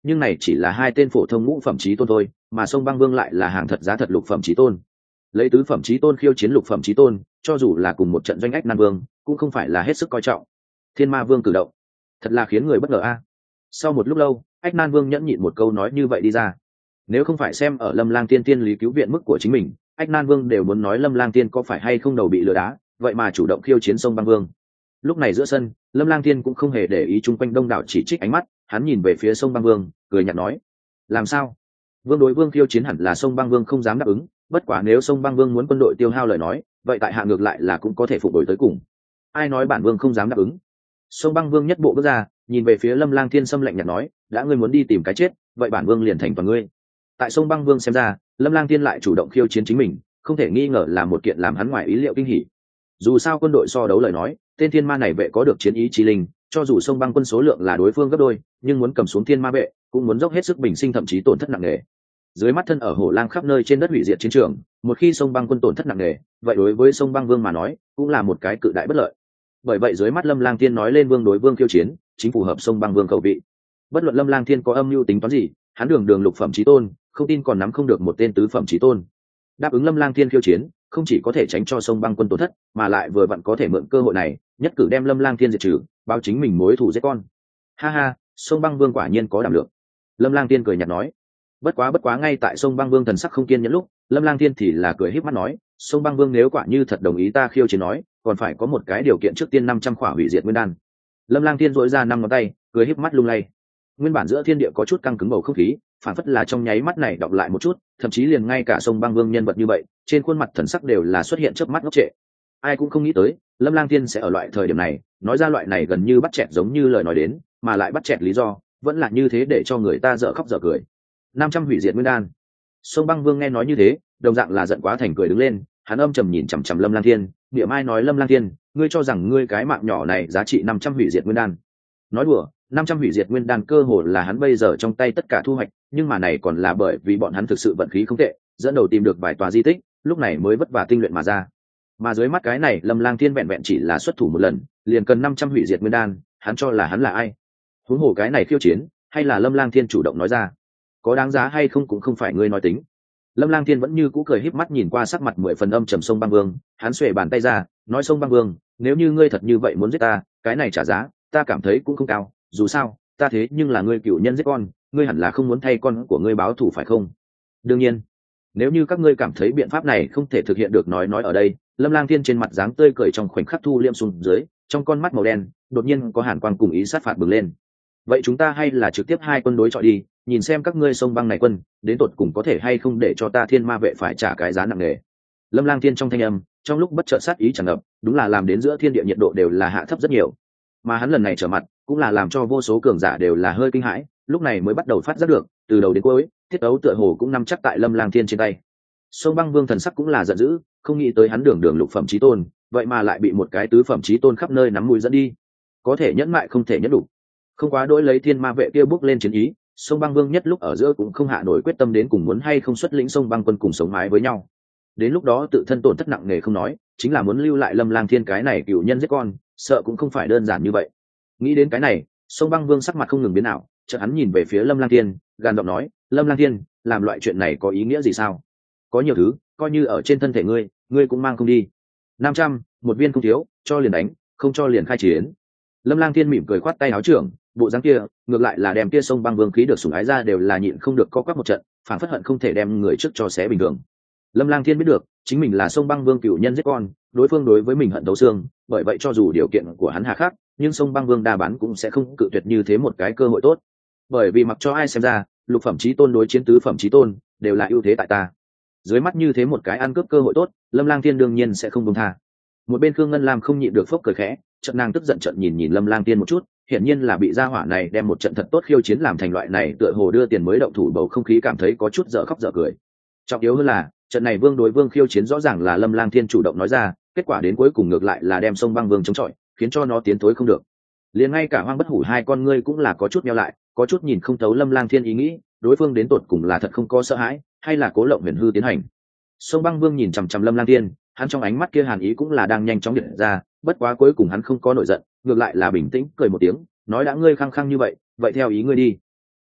nhưng này chỉ là hai tên phổ thông ngũ phẩm chí tôn thôi, mà sông băng vương lại là hàng thật giá thật lục phẩm chí tôn. Lấy tứ phẩm chí tôn khiêu chiến lục phẩm chí tôn, cho dù là cùng một trận doanh ách nan vương cũng không phải là hết sức coi trọng. Thiên ma vương cử động thật là khiến người bất ngờ a. Sau một lúc lâu, ách nan vương nhẫn nhịn một câu nói như vậy đi ra. Nếu không phải xem ở Lâm Lang Tiên tiên lý cứu viện mức của chính mình, ách nan vương đều muốn nói Lâm Lang Tiên có phải hay không đầu bị lừa đá, vậy mà chủ động khiêu chiến sông băng vương. Lúc này giữa sân, Lâm Lang Tiên cũng không hề để ý chung quanh đông đảo chỉ trích ánh mắt, hắn nhìn về phía sông băng vương, cười nhạt nói: làm sao? Vương đối vương khiêu chiến hẳn là sông băng vương không dám đáp ứng, bất quá nếu sông băng vương muốn quân đội tiêu hao lời nói, vậy tại hạ ngược lại là cũng có thể phục đổi tới cùng. Ai nói bản vương không dám đáp ứng? Sông băng vương nhất bộ bước ra, nhìn về phía Lâm Lang Thiên xâm lạnh nhạt nói: đã ngươi muốn đi tìm cái chết, vậy bản vương liền thành toàn ngươi. Tại sông băng vương xem ra, Lâm Lang Thiên lại chủ động khiêu chiến chính mình, không thể nghi ngờ là một kiện làm hắn ngoài ý liệu kinh hỉ. Dù sao quân đội so đấu lời nói, tên thiên ma này vệ có được chiến ý chí linh, cho dù sông băng quân số lượng là đối phương gấp đôi, nhưng muốn cầm xuống thiên ma vệ cũng muốn dốc hết sức bình sinh, thậm chí tổn thất nặng nề. Dưới mắt thân ở hổ lang khắp nơi trên đất hủy diệt chiến trường, một khi sông băng quân tổn thất nặng nề, vậy đối với sông băng vương mà nói cũng là một cái cự đại bất lợi. Bởi vậy dưới mắt Lâm Lang Thiên nói lên vương đối vương khiêu chiến, chính phù hợp sông băng vương khẩu vị. Bất luận Lâm Lang Thiên có âm mưu tính toán gì, hắn đường đường lục phẩm chí tôn, không tin còn nắm không được một tên tứ phẩm chí tôn. Đáp ứng Lâm Lang Thiên khiêu chiến, không chỉ có thể tránh cho sông băng quân tổn thất, mà lại vừa vặn có thể mượn cơ hội này nhất cử đem Lâm Lang Thiên diệt trừ, báo chính mình mối thù giết con. Ha ha, sông băng vương quả nhiên có đảm lượng. Lâm Lang Thiên cười nhạt nói. Bất quá ngay tại sông băng vương thần sắc không kiên nhẫn lúc, Lâm Lang Thiên thì là cười híp mắt nói: sông băng vương nếu quả như thật đồng ý ta khiêu chiến nói, còn phải có một cái điều kiện, trước tiên 500 khỏa hủy diệt nguyên đan. Lâm Lang Thiên dỗi ra 5 ngón tay, cười híp mắt lung lay. Nguyên bản giữa thiên địa có chút căng cứng bầu không khí, phản phất là trong nháy mắt này đọc lại một chút, thậm chí liền ngay cả sông băng vương nhân vật như vậy, trên khuôn mặt thần sắc đều là xuất hiện chớp mắt ngốc trệ. Ai cũng không nghĩ tới, Lâm Lang Thiên sẽ ở loại thời điểm này nói ra loại này gần như bắt chẹt giống như lời nói đến, mà lại bắt chẹt lý do vẫn là như thế để cho người ta dở khóc dở cười. 500 hủy diệt nguyên đan. Sông băng vương nghe nói như thế, đồng dạng là giận quá thành cười đứng lên, hắn âm trầm nhìn chằm chằm Lâm Lang Thiên, niệm ai nói: Lâm Lang Thiên, ngươi cho rằng ngươi cái mạng nhỏ này giá trị 500 hủy diệt nguyên đan? Nói đùa, 500 hủy diệt nguyên đan cơ hồ là hắn bây giờ trong tay tất cả thu hoạch, nhưng mà này còn là bởi vì bọn hắn thực sự vận khí không tệ, dẫn đầu tìm được vài tòa di tích, lúc này mới vất vả tinh luyện mà ra. Mà dưới mắt cái này Lâm Lang Thiên vẹn vẹn chỉ là xuất thủ một lần, liền cần 500 hủy diệt nguyên đan, hắn cho là hắn là ai? Huống hồ cái này khiêu chiến, hay là Lâm Lang Thiên chủ động nói ra? Có đáng giá hay không cũng không phải ngươi nói tính. Lâm Lang Thiên vẫn như cũ cười híp mắt nhìn qua sắc mặt 10 phần âm trầm sông băng vương, hắn xuề bàn tay ra, nói: sông băng vương, nếu như ngươi thật như vậy muốn giết ta, cái này trả giá ta cảm thấy cũng không cao, dù sao ta thế nhưng là ngươi cựu nhân giết con, ngươi hẳn là không muốn thay con của ngươi báo thù phải không? Đương nhiên, nếu như các ngươi cảm thấy biện pháp này không thể thực hiện được, nói ở đây, Lâm Lang Thiên trên mặt dáng tươi cười trong khoảnh khắc thu liệm xuống dưới, trong con mắt màu đen đột nhiên có hàn quang cùng ý sát phạt bừng lên. Vậy chúng ta hay là trực tiếp hai quân đối chọi đi, nhìn xem các ngươi sông băng này quân đến tột cùng có thể hay không để cho ta thiên ma vệ phải trả cái giá nặng nề. Lâm Lang Thiên trong thanh âm trong lúc bất chợt sát ý tràn ngập, đúng là làm đến giữa thiên địa nhiệt độ đều là hạ thấp rất nhiều. Mà hắn lần này trở mặt cũng là làm cho vô số cường giả đều là hơi kinh hãi, lúc này mới bắt đầu phát giác được, từ đầu đến cuối thiết ấu tựa hồ cũng nắm chắc tại Lâm Lang Thiên trên tay. Sông băng vương thần sắc cũng là giận dữ, không nghĩ tới hắn đường đường lục phẩm chí tôn, vậy mà lại bị một cái tứ phẩm chí tôn khắp nơi nắm mũi dẫn đi. Có thể nhẫn mại không thể nhẫn đủ, không quá đỗi lấy thiên ma vệ kia bước lên chiến ý, sông băng vương nhất lúc ở giữa cũng không hạ nổi quyết tâm đến cùng muốn hay không xuất lĩnh sông băng quân cùng sống mái với nhau. Đến lúc đó tự thân tổn thất nặng nề không nói, chính là muốn lưu lại Lâm Lang Thiên cái này cựu nhân giết con, sợ cũng không phải đơn giản như vậy. Nghĩ đến cái này, sông băng vương sắc mặt không ngừng biến ảo, chợt hắn nhìn về phía Lâm Lang Thiên, gàn giọng nói: Lâm Lang Thiên, làm loại chuyện này có ý nghĩa gì sao? Có nhiều thứ coi như ở trên thân thể ngươi cũng mang không đi. 500, một viên không thiếu, cho liền đánh, không cho liền khai chiến. Lâm Lang Thiên mỉm cười khoát tay áo trưởng, bộ dáng kia ngược lại là đem kia sông băng vương khí được sủng ái ra đều là nhịn không được co quắp một trận, phản phất hận không thể đem người trước cho xé bình thường. Lâm Lang Thiên biết được chính mình là sông băng vương cựu nhân giết con, đối phương đối với mình hận thấu xương, bởi vậy cho dù điều kiện của hắn hà khắc, nhưng sông băng vương đa bán cũng sẽ không cự tuyệt như thế một cái cơ hội tốt. Bởi vì mặc cho ai xem ra, lục phẩm chí tôn đối chiến tứ phẩm chí tôn đều là ưu thế tại ta. Dưới mắt như thế một cái ăn cướp cơ hội tốt, Lâm Lang Thiên đương nhiên sẽ không buông tha. Một bên Khương Ngân Lam không nhịn được phốc cười khẽ, chợt nàng tức giận trợn nhìn Lâm Lang Thiên một chút, hiển nhiên là bị gia hỏa này đem một trận thật tốt khiêu chiến làm thành loại này tựa hồ đưa tiền mới động thủ bầu không khí, cảm thấy có chút dở khóc dở cười. Trọng yếu hơn là trận này vương đối vương khiêu chiến rõ ràng là Lâm Lang Thiên chủ động nói ra, kết quả đến cuối cùng ngược lại là đem sông băng vương chống chọi, khiến cho nó tiến thối không được. Liền ngay cả Hoang Bất Hủ hai con ngươi cũng là có chút nheo lại, có chút nhìn không thấu Lâm Lang Thiên ý nghĩ, đối phương đến tột cùng là thật không có sợ hãi, hay là cố lộng huyền hư tiến hành. Sông băng vương nhìn chằm chằm Lâm Lang Thiên, hắn trong ánh mắt kia hàn ý cũng là đang nhanh chóng hiện ra, bất quá cuối cùng hắn không có nổi giận, ngược lại là bình tĩnh cười một tiếng, nói: đã ngươi khăng khăng như vậy, vậy theo ý ngươi đi.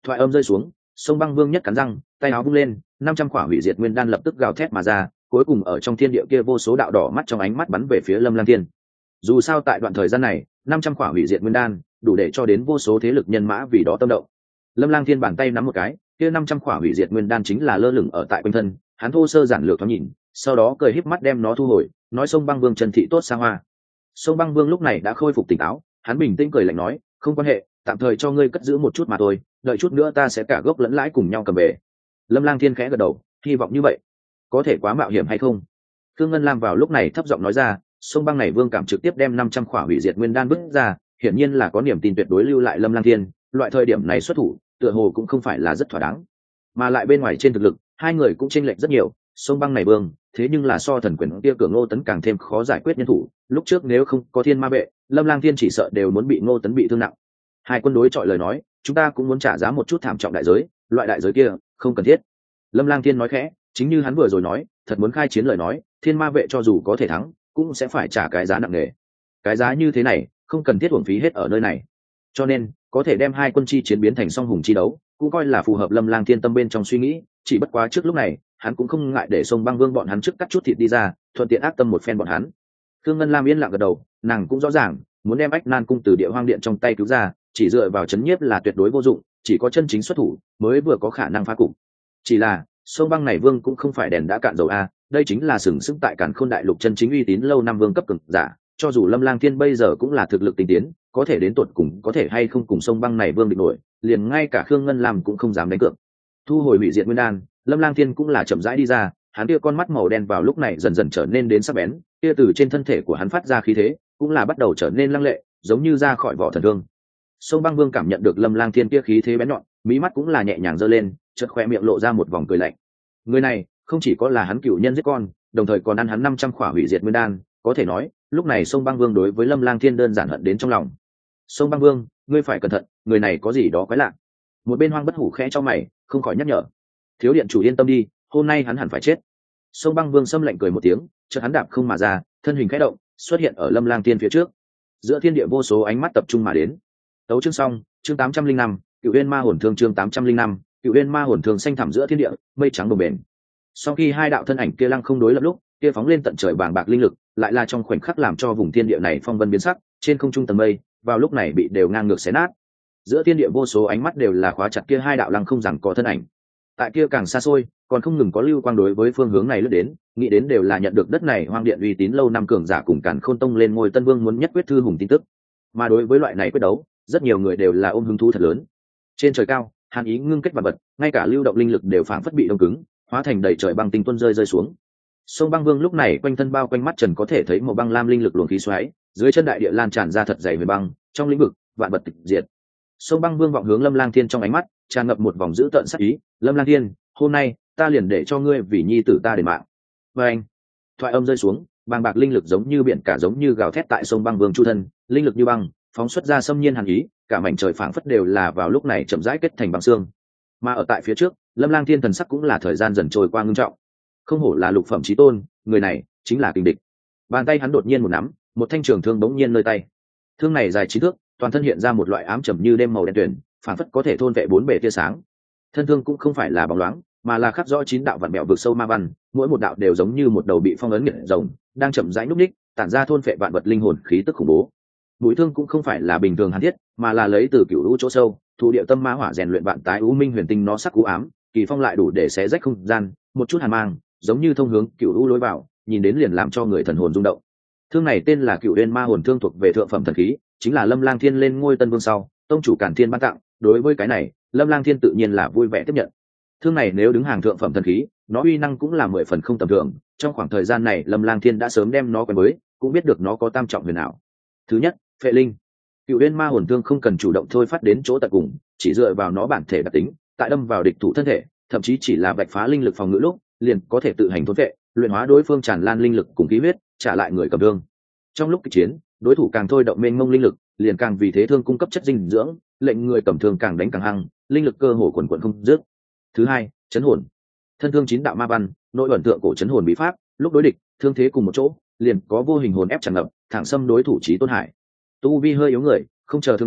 Thoại âm rơi xuống, sông băng vương nhất cắn răng, tay áo vung lên, 500 quả hủy diệt nguyên đan lập tức gào thét mà ra, cuối cùng ở trong thiên địa kia vô số đạo đỏ mắt trong ánh mắt bắn về phía Lâm Lang Thiên. Dù sao tại đoạn thời gian này, 500 quả hủy diệt nguyên đan đủ để cho đến vô số thế lực nhân mã vì đó tâm động. Lâm Lang Thiên bàn tay nắm một cái, kia 500 quả hủy diệt nguyên đan chính là lơ lửng ở tại quanh thân, hắn thô sơ giản lược thoáng nhìn, sau đó cười híp mắt đem nó thu hồi, nói sông băng vương trần thị tốt xa hoa. Sông băng vương lúc này đã khôi phục tỉnh táo, hắn bình tĩnh cười lạnh nói, không quan hệ, tạm thời cho ngươi cất giữ một chút mà thôi, đợi chút nữa ta sẽ cả gốc lẫn lãi cùng nhau cầm về. Lâm Lang Thiên khẽ gật đầu, hy vọng như vậy. Có thể quá mạo hiểm hay không? Thương Ngân Lam vào lúc này thấp giọng nói ra, sông băng này vương cảm trực tiếp đem 500 khỏa hủy diệt nguyên đan vứt ra, hiển nhiên là có niềm tin tuyệt đối lưu lại Lâm Lang Thiên, loại thời điểm này xuất thủ, tựa hồ cũng không phải là rất thỏa đáng. Mà lại bên ngoài trên thực lực, hai người cũng chênh lệch rất nhiều, sông băng này vương, thế nhưng là so thần quyền kia cường Ngô Tấn càng thêm khó giải quyết nhân thủ, lúc trước nếu không có Thiên Ma vệ, Lâm Lang Thiên chỉ sợ đều muốn bị Ngô Tấn bị thương nặng. Hai quân đối chọi lời nói, chúng ta cũng muốn trả giá một chút thảm trọng đại giới, loại đại giới kia không cần thiết. Lâm Lang Thiên nói khẽ, chính như hắn vừa rồi nói, thật muốn khai chiến lời nói, Thiên Ma vệ cho dù có thể thắng, cũng sẽ phải trả cái giá nặng nề. Cái giá như thế này, không cần thiết uổng phí hết ở nơi này. Cho nên, có thể đem hai quân chi chiến biến thành song hùng chi đấu, cũng coi là phù hợp Lâm Lang Thiên tâm bên trong suy nghĩ, chỉ bất quá trước lúc này, hắn cũng không ngại để sông băng vương bọn hắn trước cắt chút thịt đi ra, thuận tiện ác tâm một phen bọn hắn. Thương Ngân Lam yên lặng gật đầu, nàng cũng rõ ràng, muốn đem Ách Nan cung từ Địa Hoang điện trong tay cứu ra, chỉ dựa vào chấn nhiếp là tuyệt đối vô dụng, chỉ có chân chính xuất thủ mới vừa có khả năng phá cục. Chỉ là, sông băng này vương cũng không phải đèn đã cạn dầu a, đây chính là sừng sững tại Càn Khôn đại lục chân chính uy tín lâu năm vương cấp cường giả, cho dù Lâm Lang Thiên bây giờ cũng là thực lực tinh tiến, có thể đến tột cùng có thể hay không cùng sông băng này vương địch nổi, liền ngay cả Khương Ngân Lam cũng không dám đánh cược. Thu hồi hủy diệt nguyên đan, Lâm Lang Thiên cũng là chậm rãi đi ra, hắn kia con mắt màu đen vào lúc này dần dần trở nên đến sắc bén, kia từ trên thân thể của hắn phát ra khí thế, cũng là bắt đầu trở nên lăng lệ, giống như ra khỏi vỏ thần thương. Sông băng vương cảm nhận được Lâm Lang Thiên kia khí thế bén nhọn, mí mắt cũng là nhẹ nhàng giơ lên, chợt khoe miệng lộ ra một vòng cười lạnh. Người này không chỉ có là hắn cựu nhân giết con, đồng thời còn ăn hắn 500 khỏa hủy diệt nguyên đan, có thể nói lúc này sông băng vương đối với Lâm Lang Thiên đơn giản hận đến trong lòng. Sông băng vương, ngươi phải cẩn thận, người này có gì đó quái lạ. Một bên Hoang Bất Hủ khẽ cho mày, không khỏi nhắc nhở. Thiếu điện chủ yên tâm đi, hôm nay hắn hẳn phải chết. Sông băng vương xâm lạnh cười một tiếng, chợt hắn đạp không mà ra, thân hình khẽ động, xuất hiện ở Lâm Lang Thiên phía trước. Giữa thiên địa vô số ánh mắt tập trung mà đến. Tấu chương xong, chương 805, Cửu Uyên Ma Hồn Thương chương 805, Cửu Uyên Ma Hồn Thương xanh thẳm giữa thiên địa, mây trắng bồng bềnh. Sau khi hai đạo thân ảnh kia lăng không đối lập lúc, kia phóng lên tận trời bàng bạc linh lực, lại là trong khoảnh khắc làm cho vùng thiên địa này phong vân biến sắc, trên không trung tầng mây, vào lúc này bị đều ngang ngược xé nát. Giữa thiên địa vô số ánh mắt đều là khóa chặt kia hai đạo lăng không rằng có thân ảnh. Tại kia càng xa xôi, còn không ngừng có lưu quang đối với phương hướng này lướt đến, nghĩ đến đều là nhận được đất này hoang điện uy tín lâu năm cường giả cùng Càn Khôn tông lên ngôi tân vương muốn nhất quyết thư hùng tin tức. Mà đối với loại này quyết đấu, rất nhiều người đều là ôm hứng thú thật lớn. Trên trời cao, hàn ý ngưng kết vật vật, ngay cả lưu động linh lực đều phảng phất bị đông cứng, hóa thành đầy trời băng tinh tuôn rơi xuống. Sông băng vương lúc này quanh thân bao quanh mắt trần có thể thấy một băng lam linh lực luồng khí xoáy, dưới chân đại địa lan tràn ra thật dày về băng, trong lĩnh vực vạn vật tịch diệt. Sông băng vương vọng hướng Lâm Lang Thiên trong ánh mắt tràn ngập một vòng dữ tợn sắc ý. Lâm Lang Thiên, hôm nay ta liền để cho ngươi vì nhi tử ta đền mạng. Và anh, thoại âm rơi xuống, bàng bạc linh lực giống như biển cả giống như gào thét tại sông băng vương chu thân, linh lực như băng phóng xuất ra xâm nhiên hàn ý, cả mảnh trời phảng phất đều là vào lúc này chậm rãi kết thành băng xương. Mà ở tại phía trước, Lâm Lang Thiên thần sắc cũng là thời gian dần trôi qua ngưng trọng. Không hổ là lục phẩm chí tôn, người này chính là kình địch. Bàn tay hắn đột nhiên một nắm, một thanh trường thương bỗng nhiên nơi tay. Thương này dài 9 thước, toàn thân hiện ra một loại ám trầm như đêm màu đen tuyền, phảng phất có thể thôn vệ bốn bề tia sáng. Thân thương cũng không phải là bóng loáng, mà là khắc rõ 9 đạo vạn mèo vực sâu ma văn, mỗi một đạo đều giống như một đầu bị phong ấn nghiệt rồng, đang chậm rãi núp ních, tản ra thôn vệ vạn vật linh hồn khí tức khủng bố. Mũi thương cũng không phải là bình thường hàn thiết, mà là lấy từ cửu lũ chỗ sâu, thủ địa tâm ma hỏa rèn luyện vạn tái u minh huyền tinh nó sắc u ám, kỳ phong lại đủ để xé rách không gian, một chút hàn mang, giống như thông hướng cửu lũ lối vào, nhìn đến liền làm cho người thần hồn rung động. Thương này tên là Cửu Uyên Ma Hồn Thương, thuộc về thượng phẩm thần khí, chính là Lâm Lang Thiên lên ngôi tân vương sau, tông chủ Càn Thiên ban tặng, đối với cái này, Lâm Lang Thiên tự nhiên là vui vẻ tiếp nhận. Thương này nếu đứng hàng thượng phẩm thần khí, nó uy năng cũng là 10 phần không tầm thường, trong khoảng thời gian này Lâm Lang Thiên đã sớm đem nó quen với, cũng biết được nó có tam trọng huyền ảo. Thứ nhất, phệ linh. Cửu Uyên Ma Hồn Thương không cần chủ động thôi phát đến chỗ tận cùng, chỉ dựa vào nó bản thể đặc tính, tại đâm vào địch thủ thân thể, thậm chí chỉ là vạch phá linh lực phòng ngự lúc, liền có thể tự hành thôn phệ, luyện hóa đối phương tràn lan linh lực cùng khí huyết, trả lại người cầm thương. Trong lúc kịch chiến, đối thủ càng thôi động mênh mông linh lực, liền càng vì thế thương cung cấp chất dinh dưỡng, lệnh người cầm thương càng đánh càng hăng, linh lực cơ hồ quần quần không dứt. Thứ hai, chấn hồn. Thân thương 9 đạo ma văn, nội ẩn tượng cổ chấn hồn bí pháp, lúc đối địch, thương thế cùng một chỗ, liền có vô hình hồn ép tràn ngập, thẳng xâm đối thủ chí tôn hải. Tu vi hơi yếu người, không chờ thương đến,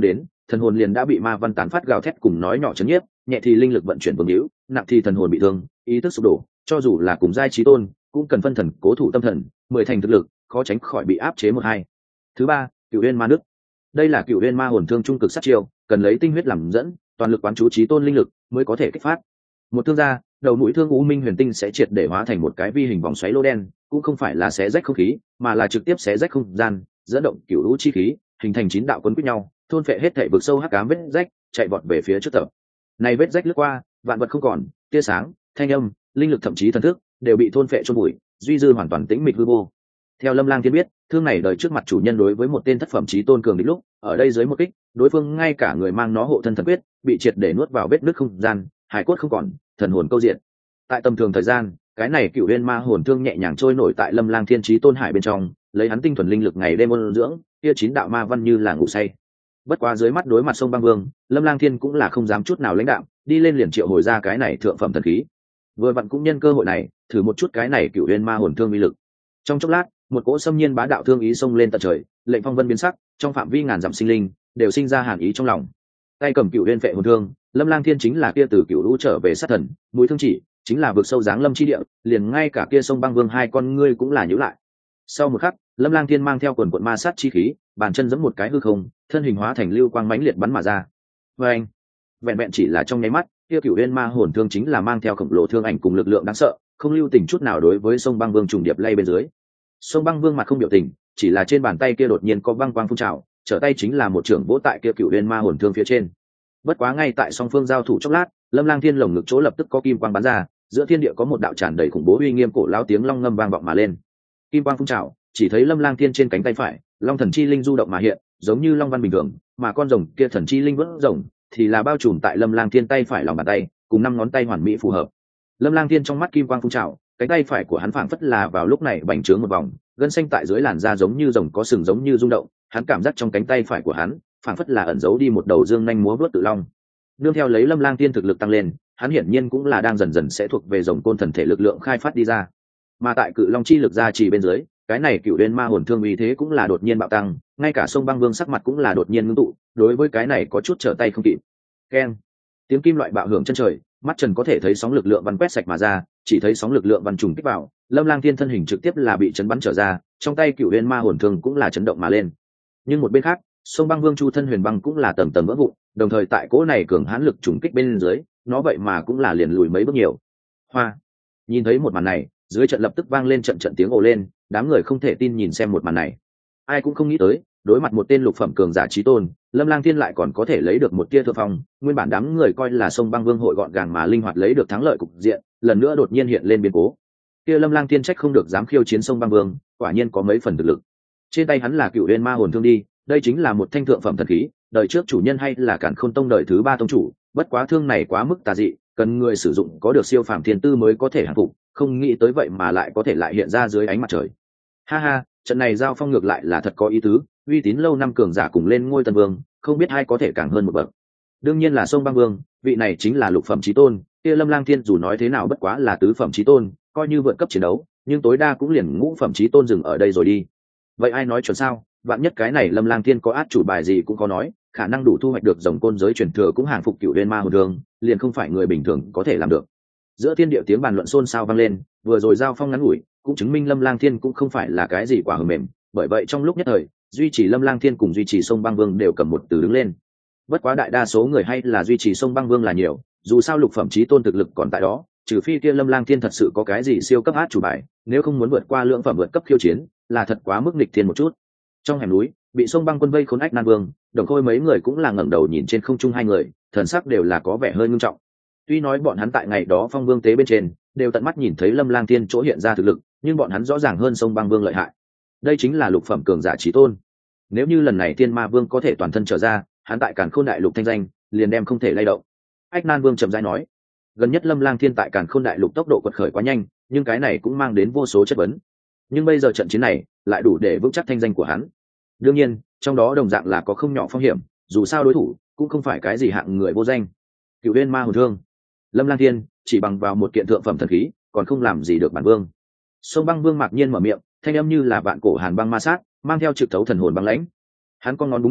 thần hồn liền đã bị ma văn tán phát gào thét cùng nói nhỏ chấn nhiếp, nhẹ thì linh lực vận chuyển vương hữu, nặng thì thần hồn bị thương, ý thức sụp đổ, cho dù là cùng giai trí tôn cũng cần phân thần cố thủ tâm thần, 10 thành thực lực khó tránh khỏi bị áp chế một hai. Thứ ba, cửu uyên ma nước. Đây là cửu uyên ma hồn thương trung cực sát chiêu, cần lấy tinh huyết làm dẫn, toàn lực quán chú trí tôn linh lực mới có thể kích phát. Một thương ra, đầu mũi thương u minh huyền tinh sẽ triệt để hóa thành một cái vi hình vòng xoáy lô đen, cũng không phải là xé rách không khí, mà là trực tiếp xé rách không gian, dẫn động cửu lũ chi khí, hình thành 9 đạo quấn quýt nhau, thôn phệ hết thảy vực sâu hắc ám vết rách, chạy vọt về phía trước tập. Này vết rách lướt qua, vạn vật không còn, tia sáng, thanh âm, linh lực thậm chí thần thức đều bị thôn phệ chôn bụi, duy dư hoàn toàn tĩnh mịch hư vô. Theo Lâm Lang Thiên biết, thương này đời trước mặt chủ nhân đối với một tên thất phẩm chí tôn cường địch lúc, ở đây dưới một kích, đối phương ngay cả người mang nó hộ thân thần quyết, bị triệt để nuốt vào vết nứt không gian, hải cốt không còn, thần hồn câu diện. Tại tầm thường thời gian, cái này cửu uyên ma hồn thương nhẹ nhàng trôi nổi tại Lâm Lang Thiên chí tôn hải bên trong, lấy hắn tinh thuần linh lực ngày đêm ôn dưỡng, kia 9 đạo ma văn như là ngủ say. Bất quá dưới mắt đối mặt sông băng vương, Lâm Lang Thiên cũng là không dám chút nào lãnh đạm, đi lên liền triệu hồi ra cái này thượng phẩm thần khí. Vừa vặn cũng nhân cơ hội này, thử một chút cái này cửu uyên ma hồn thương uy lực. Trong chốc lát, một cỗ xâm nhiên bá đạo thương ý xông lên tận trời, lệnh phong vân biến sắc, trong phạm vi ngàn dặm sinh linh đều sinh ra hàn ý trong lòng. Tay cầm cửu uyên phệ hồn thương, Lâm Lang Thiên chính là kia từ cửu lũ trở về sát thần, mũi thương chỉ chính là vực sâu dáng lâm chi địa, liền ngay cả kia sông băng vương hai con ngươi cũng là nhíu lại. Sau một khắc, Lâm Lang Thiên mang theo quần quần ma sát chi khí, bàn chân giẫm một cái hư không, thân hình hóa thành lưu quang mãnh liệt bắn mà ra. Vâng, vẹn vẹn chỉ là trong nháy mắt, kia cửu uyên ma hồn thương chính là mang theo khổng lồ thương ảnh cùng lực lượng đáng sợ, không lưu tình chút nào đối với sông băng vương trùng điệp lay bên dưới. Sông băng vương mặt không biểu tình, chỉ là trên bàn tay kia đột nhiên có băng quang phun trào, trở tay chính là một trưởng vỗ tại kia cửu uyên ma hồn thương phía trên. Bất quá ngay tại song phương giao thủ chốc lát, Lâm Lang Thiên lồng ngực chỗ lập tức có kim quang bắn ra, giữa thiên địa có một đạo tràn đầy khủng bố uy nghiêm cổ lão tiếng long ngâm vang vọng mà lên. Kim quang phun trào, chỉ thấy Lâm Lang Thiên trên cánh tay phải, long thần chi linh du động mà hiện, giống như long văn bình thường, mà con rồng kia thần chi linh vớt rồng thì là bao trùm tại Lâm Lang Thiên tay phải lòng bàn tay, cùng 5 ngón tay hoàn mỹ phù hợp. Lâm Lang Thiên trong mắt kim quang phun trào, cánh tay phải của hắn phảng phất là vào lúc này bành trướng một vòng, gân xanh tại dưới làn da giống như rồng có sừng giống như rung động, hắn cảm giác trong cánh tay phải của hắn phảng phất là ẩn giấu đi một đầu dương nhanh múa vớt tự long. Nương theo lấy Lâm Lang Thiên thực lực tăng lên, hắn hiển nhiên cũng là đang dần dần sẽ thuộc về rồng côn thần thể lực lượng khai phát đi ra. Mà tại cự long chi lực gia trì bên dưới, cái này cựu uyên ma hồn thương uy thế cũng là đột nhiên bạo tăng, ngay cả sông băng vương sắc mặt cũng là đột nhiên ngưng tụ, đối với cái này có chút trở tay không kịp. Keng, tiếng kim loại bạo hưởng chân trời, mắt trần có thể thấy sóng lực lượng văn quét sạch mà ra, chỉ thấy sóng lực lượng văn trùng kích vào, Lâm Lang Thiên thân hình trực tiếp là bị chấn bắn trở ra, trong tay cựu uyên ma hồn thương cũng là chấn động mà lên. Nhưng một bên khác, sông băng vương chu thân huyền băng cũng là tầm tầm vỡ vụn, đồng thời tại cỗ này cường hãn lực trùng kích bên dưới, nó vậy mà cũng là liền lùi mấy bước nhiều. Hoa, nhìn thấy một màn này, dưới trận lập tức vang lên trận trận tiếng ồ lên, đám người không thể tin nhìn xem một màn này. Ai cũng không nghĩ tới, đối mặt một tên lục phẩm cường giả chí tôn, Lâm Lang Thiên lại còn có thể lấy được một tia thượng phong. Nguyên bản đám người coi là sông băng vương hội gọn gàng mà linh hoạt lấy được thắng lợi cục diện, lần nữa đột nhiên hiện lên biến cố. Kia Lâm Lang Thiên trách không được dám khiêu chiến sông băng vương, quả nhiên có mấy phần thực lực. Trên tay hắn là cựu uyên ma hồn thương đi, đây chính là một thanh thượng phẩm thần khí, đời trước chủ nhân hay là Cản Khôn Tông đời thứ 3 tông chủ, bất quá thương này quá mức tà dị, cần người sử dụng có được siêu phàm thiên tư mới có thể hàng phục, không nghĩ tới vậy mà lại có thể lại hiện ra dưới ánh mặt trời. Ha ha, trận này giao phong ngược lại là thật có ý tứ, uy tín lâu năm cường giả cùng lên ngôi tân vương, không biết ai có thể càng hơn một bậc. Đương nhiên là sông băng vương, vị này chính là lục phẩm chí tôn, kia Lâm Lang Thiên dù nói thế nào bất quá là tứ phẩm chí tôn, coi như vượt cấp chiến đấu, nhưng tối đa cũng liền ngũ phẩm chí tôn dừng ở đây rồi đi. Vậy ai nói chuẩn sao? Vạn nhất cái này Lâm Lang Thiên có át chủ bài gì cũng có nói, khả năng đủ thu hoạch được rồng côn giới truyền thừa cũng hàng phục cựu uyên ma hồn thương, liền không phải người bình thường có thể làm được. Giữa thiên địa tiếng bàn luận xôn xao vang lên, vừa rồi giao phong ngắn ngủi, cũng chứng minh Lâm Lang Thiên cũng không phải là cái gì quả hờm mềm, bởi vậy trong lúc nhất thời, duy trì Lâm Lang Thiên cùng duy trì sông băng vương đều cầm một từ đứng lên. Bất quá đại đa số người hay là duy trì sông băng vương là nhiều, dù sao lục phẩm chí tôn thực lực còn tại đó, trừ phi kia Lâm Lang Thiên thật sự có cái gì siêu cấp át chủ bài, nếu không muốn vượt qua lượng phẩm vượt cấp khiêu chiến, là thật quá mức nghịch thiên một chút. Trong hẻm núi, bị sông băng quân vây khốn Ách Nan Vương, Đồng Khôi mấy người cũng là ngẩng đầu nhìn trên không trung hai người, thần sắc đều là có vẻ hơi nghiêm trọng. Tuy nói bọn hắn tại ngày đó Phong Vương tế bên trên đều tận mắt nhìn thấy Lâm Lang Thiên chỗ hiện ra thực lực, nhưng bọn hắn rõ ràng hơn sông băng vương lợi hại. Đây chính là lục phẩm cường giả chí tôn. Nếu như lần này Thiên Ma Vương có thể toàn thân trở ra, hắn tại Càn Khôn Đại Lục thanh danh liền đem không thể lay động. Ách Nan Vương trầm rãi nói, gần nhất Lâm Lang Thiên tại Càn Khôn Đại Lục tốc độ quật khởi quá nhanh, nhưng cái này cũng mang đến vô số chất vấn. Nhưng bây giờ trận chiến này lại đủ để vững chắc thanh danh của hắn. Đương nhiên, trong đó đồng dạng là có không nhỏ phong hiểm, dù sao đối thủ cũng không phải cái gì hạng người vô danh. Cựu Uyên Ma Hồn Thương, Lâm Lang Thiên chỉ bằng vào một kiện thượng phẩm thần khí, còn không làm gì được bản vương. Sông băng vương mặc nhiên mở miệng, thanh âm như là vạn cổ hàn băng ma sát, mang theo trực thấu thần hồn băng lãnh. Hắn con ngón đúng ra,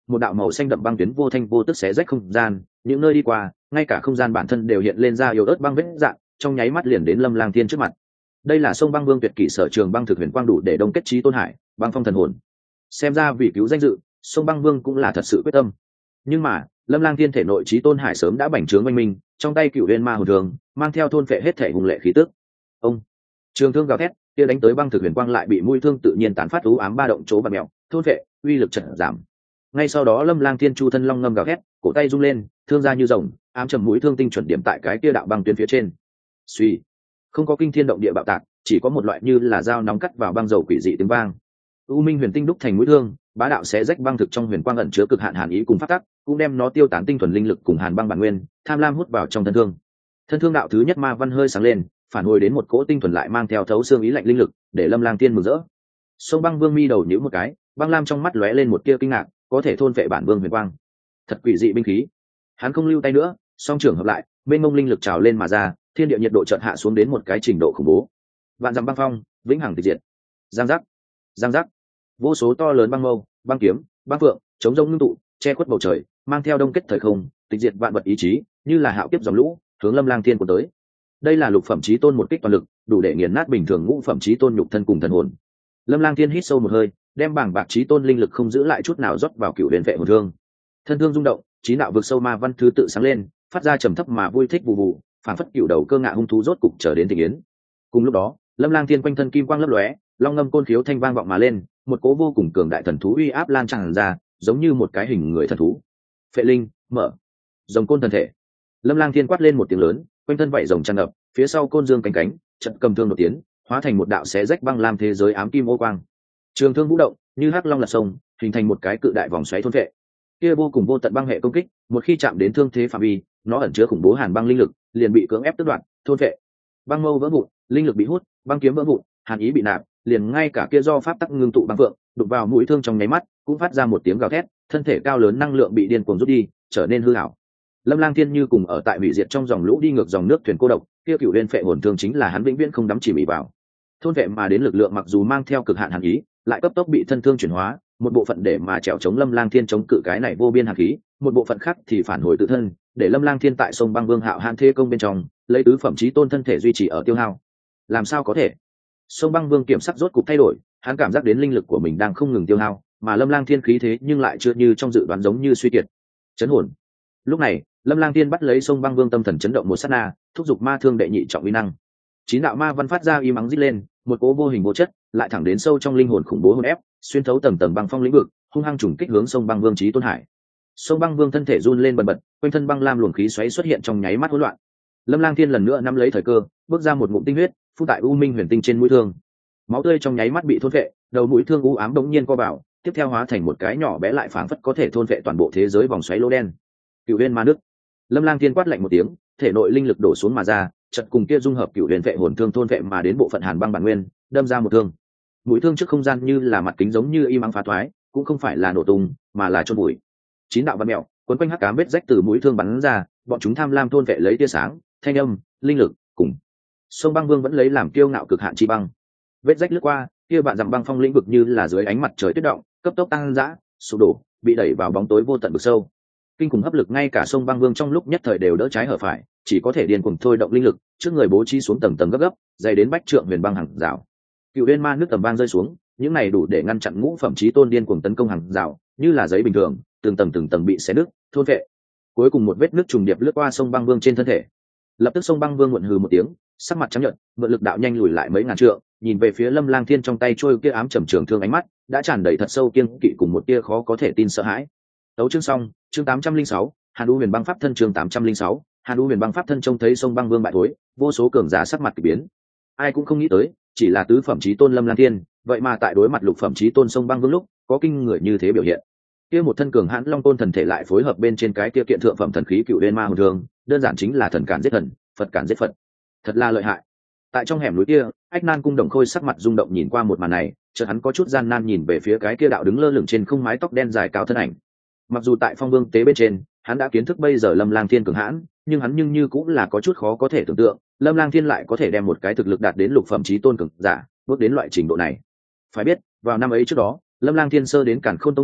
một đạo màu xanh đậm băng tuyến vô thanh vô tức xé rách không gian, những nơi đi qua ngay cả không gian bản thân đều hiện lên ra yếu ớt băng vết dạng, trong nháy mắt liền đến Lâm Lang Thiên trước mặt. Đây là sông băng vương tuyệt kỷ sở trường băng thực huyền quang đủ để đông kết chí tôn hải, băng phong thần hồn. Xem ra vì cứu danh dự, sông băng vương cũng là thật sự quyết tâm. Nhưng mà Lâm Lang Thiên thể nội chí tôn hải sớm đã bành trướng oanh minh, trong tay cửu uyên ma hồn thường mang theo thôn phệ hết thể hùng lệ khí tức. Ông trường thương gào thét, kia đánh tới băng thực huyền quang lại bị mũi thương tự nhiên tán phát u ám ba động chỗ bạt mèo, thôn phệ uy lực chợt giảm. Ngay sau đó Lâm Lang Thiên chu thân long ngâm gào thét, cổ tay rung lên, thương ra như rồng, ám trầm mũi thương tinh chuẩn điểm tại cái kia đạo băng tuyến phía trên. Suy, không có kinh thiên động địa bạo tạc, chỉ có một loại như là dao nóng cắt vào băng dầu quỷ dị tiếng vang. U minh huyền tinh đúc thành mũi thương, bá đạo xé rách băng thực trong huyền quang ẩn chứa cực hạn hàn ý cùng phát tắc, cũng đem nó tiêu tán tinh thuần linh lực cùng hàn băng bản nguyên, tham lam hút vào trong thân thương. Thân thương đạo thứ nhất ma văn hơi sáng lên, phản hồi đến một cỗ tinh thuần lại mang theo thấu xương ý lạnh linh lực, để Lâm Lang Tiên mừng rỡ. Sông băng vương mi đầu nhíu một cái, băng lam trong mắt lóe lên một tia kinh ngạc, có thể thôn vệ bản vương huyền quang, thật quỷ dị binh khí. Hắn không lưu tay nữa, song trưởng hợp lại, mênh mông linh lực trào lên mà ra, thiên địa nhiệt độ chợt hạ xuống đến một cái trình độ khủng bố. Vạn dặm băng phong, vĩnh hằng tịch diệt. Giang giác, giang giác, vô số to lớn băng mâu, băng kiếm, băng phượng, chống rông ngưng tụ, che khuất bầu trời, mang theo đông kết thời không, tịch diệt vạn vật ý chí, như là hạo kiếp dòng lũ, hướng Lâm Lang Thiên của tới. Đây là lục phẩm chí tôn một kích toàn lực, đủ để nghiền nát bình thường ngũ phẩm chí tôn nhục thân cùng thần hồn. Lâm Lang Thiên hít sâu một hơi, đem bảng bạc chí tôn linh lực không giữ lại chút nào rót vào cựu huyền vệ hồn thương. Thân thương rung động, chí đạo vực sâu ma văn thứ tự sáng lên, phát ra trầm thấp mà vui thích vù vù, phản phất cựu đầu cơ ngạ hung thú rốt cục trở đến tình yến. Cùng lúc đó, Lâm Lang Thiên quanh thân kim quang lấp lóe, long ngâm côn khiếu thanh vang vọng mà lên, một cỗ vô cùng cường đại thần thú uy áp lan tràn ra, giống như một cái hình người thần thú. Phệ linh, mở. Rồng côn thần thể. Lâm Lang Thiên quát lên một tiếng lớn, quanh thân vảy rồng tràn ngập, phía sau côn dương cánh cánh, trận cầm thương một tiếng, hóa thành một đạo xé rách băng lam thế giới ám kim ô quang. Trường thương vũ động, như hắc long lật sông, hình thành một cái cự đại vòng xoáy thôn vệ. Kia vô cùng vô tận băng hệ công kích, một khi chạm đến thương thế phạm vi, nó ẩn chứa khủng bố hàn băng linh lực, liền bị cưỡng ép tước đoạt, thôn vệ. Băng mâu vỡ vụn, linh lực bị hút, băng kiếm vỡ vụn, hàn ý bị nạp, liền ngay cả kia do pháp tắc ngưng tụ băng vượng, đụng vào mũi thương trong nháy mắt, cũng phát ra một tiếng gào thét, thân thể cao lớn năng lượng bị điên cuồng rút đi, trở nên hư ảo. Lâm Lang Thiên như cùng ở tại hủy diệt trong dòng lũ đi ngược dòng nước thuyền cô độc, kia cửu liên phệ hồn thương chính là hắn vĩnh viễn không đắm chìm vào. Thôn vệ mà đến lực lượng mặc dù mang theo cực hạn hàn ý, lại cấp tốc bị thân thương chuyển hóa, một bộ phận để mà trèo chống Lâm Lang Thiên chống cự cái này vô biên hàn khí, một bộ phận khác thì phản hồi tự thân, để Lâm Lang Thiên tại sông băng vương hạo hàn thế công bên trong, lấy tứ phẩm chí tôn thân thể duy trì ở tiêu hao. Làm sao có thể? Sông băng vương kiểm sắc rốt cục thay đổi, hắn cảm giác đến linh lực của mình đang không ngừng tiêu hao, mà Lâm Lang Thiên khí thế nhưng lại chưa như trong dự đoán giống như suy kiệt. Chấn hồn. Lúc này, Lâm Lang Thiên bắt lấy sông băng vương tâm thần chấn động một sát na, thúc giục ma thương đệ nhị trọng uy năng. Chín đạo ma văn phát ra y mắng rít lên, một cỗ vô hình vô chất, lại thẳng đến sâu trong linh hồn khủng bố hồn ép, xuyên thấu tầng tầng băng phong lĩnh vực, hung hăng trùng kích hướng sông băng vương chí tôn hải. Sông băng vương thân thể run lên bần bật, quanh thân băng lam luồng khí xoáy xuất hiện trong nháy mắt hỗn loạn. Lâm Lang Thiên lần nữa nắm lấy thời cơ, bước ra một ngụm tinh huyết, phun tại u minh huyền tinh trên mũi thương. Máu tươi trong nháy mắt bị thôn phệ, đầu mũi thương u ám đống nhiên co vào, tiếp theo hóa thành một cái nhỏ bé lại phảng phất có thể thôn phệ toàn bộ thế giới vòng xoáy lỗ đen. Cửu Uyên Ma Nước. Lâm Lang Thiên quát lạnh một tiếng, thể nội linh lực đổ xuống mà ra, chợt cùng kia dung hợp cửu huyền vệ hồn thương thôn vệ mà đến bộ phận hàn băng bản nguyên, đâm ra một thương. Mũi thương trước không gian như là mặt kính giống như y mắng phá thoái, cũng không phải là nổ tung, mà là chôn bụi. Chín đạo văn mèo, quấn quanh hắc ám vết rách từ mũi thương bắn ra, bọn chúng tham lam thôn vệ lấy tia sáng, thanh âm, linh lực, cùng. Sông băng vương vẫn lấy làm kiêu ngạo cực hạn chi băng. Vết rách lướt qua, kia bạn dặm băng phong lĩnh vực như là dưới ánh mặt trời tuyết động, cấp tốc tăng dã, sụp đổ, bị đẩy vào bóng tối vô tận vực sâu. Kinh khủng hấp lực ngay cả sông băng vương trong lúc nhất thời đều đỡ trái hở phải, chỉ có thể điên cuồng thôi động linh lực, trước người bố trí xuống tầng tầng gấp gấp, dày đến bách trượng huyền băng hàng rào. Cựu Uyên Ma Nước tầm vang rơi xuống, những này đủ để ngăn chặn ngũ phẩm chí tôn điên cuồng tấn công hàng rào, như là giấy bình thường, từng tầng bị xé nứt, thôn vệ. Cuối cùng một vết nước trùng điệp lướt qua sông băng vương trên thân thể. Lập tức sông băng vương muộn hừ một tiếng, sắc mặt trắng nhợt, mượn lực đạo nhanh lùi lại mấy ngàn trượng, nhìn về phía Lâm Lang Thiên trong tay trôi kia ám trầm trường thương, ánh mắt đã tràn đầy thật sâu kiêng kỵ cùng một tia khó có thể tin sợ hãi. Tấu chương xong, chương 806, Hàn U Huyền Băng Pháp thân chương 806, Hàn U Huyền Băng Pháp thân trông thấy sông băng vương bại thối, vô số cường giả sắc mặt kỳ biến. Ai cũng không nghĩ tới, chỉ là tứ phẩm chí tôn Lâm Lang Thiên, vậy mà tại đối mặt lục phẩm chí tôn sông băng vương lúc, có kinh người như thế biểu hiện. Kia một thân cường hãn long tôn thần thể lại phối hợp bên trên cái kia kiện thượng phẩm thần khí Cựu Uyên Ma Hồn Thương, đơn giản chính là thần cản giết thần, Phật cản giết Phật. Thật là lợi hại. Tại trong hẻm núi kia, Ách Nan cung Đồng Khôi sắc mặt rung động nhìn qua một màn này, chợt hắn có chút gian nan nhìn về phía cái kia đạo đứng lơ lửng trên không mái tóc đen dài cao thân ảnh. Mặc dù tại Phong Vương tế bên trên, hắn đã kiến thức bây giờ Lâm Lang Thiên cường hãn, nhưng hắn như cũng là có chút khó có thể tưởng tượng, Lâm Lang Thiên lại có thể đem một cái thực lực đạt đến lục phẩm chí tôn cường giả, bước đến loại trình độ này. Phải biết, vào năm ấy trước đó, Lâm Lang Thiên sơ đến Càn Khôn Tông lúc,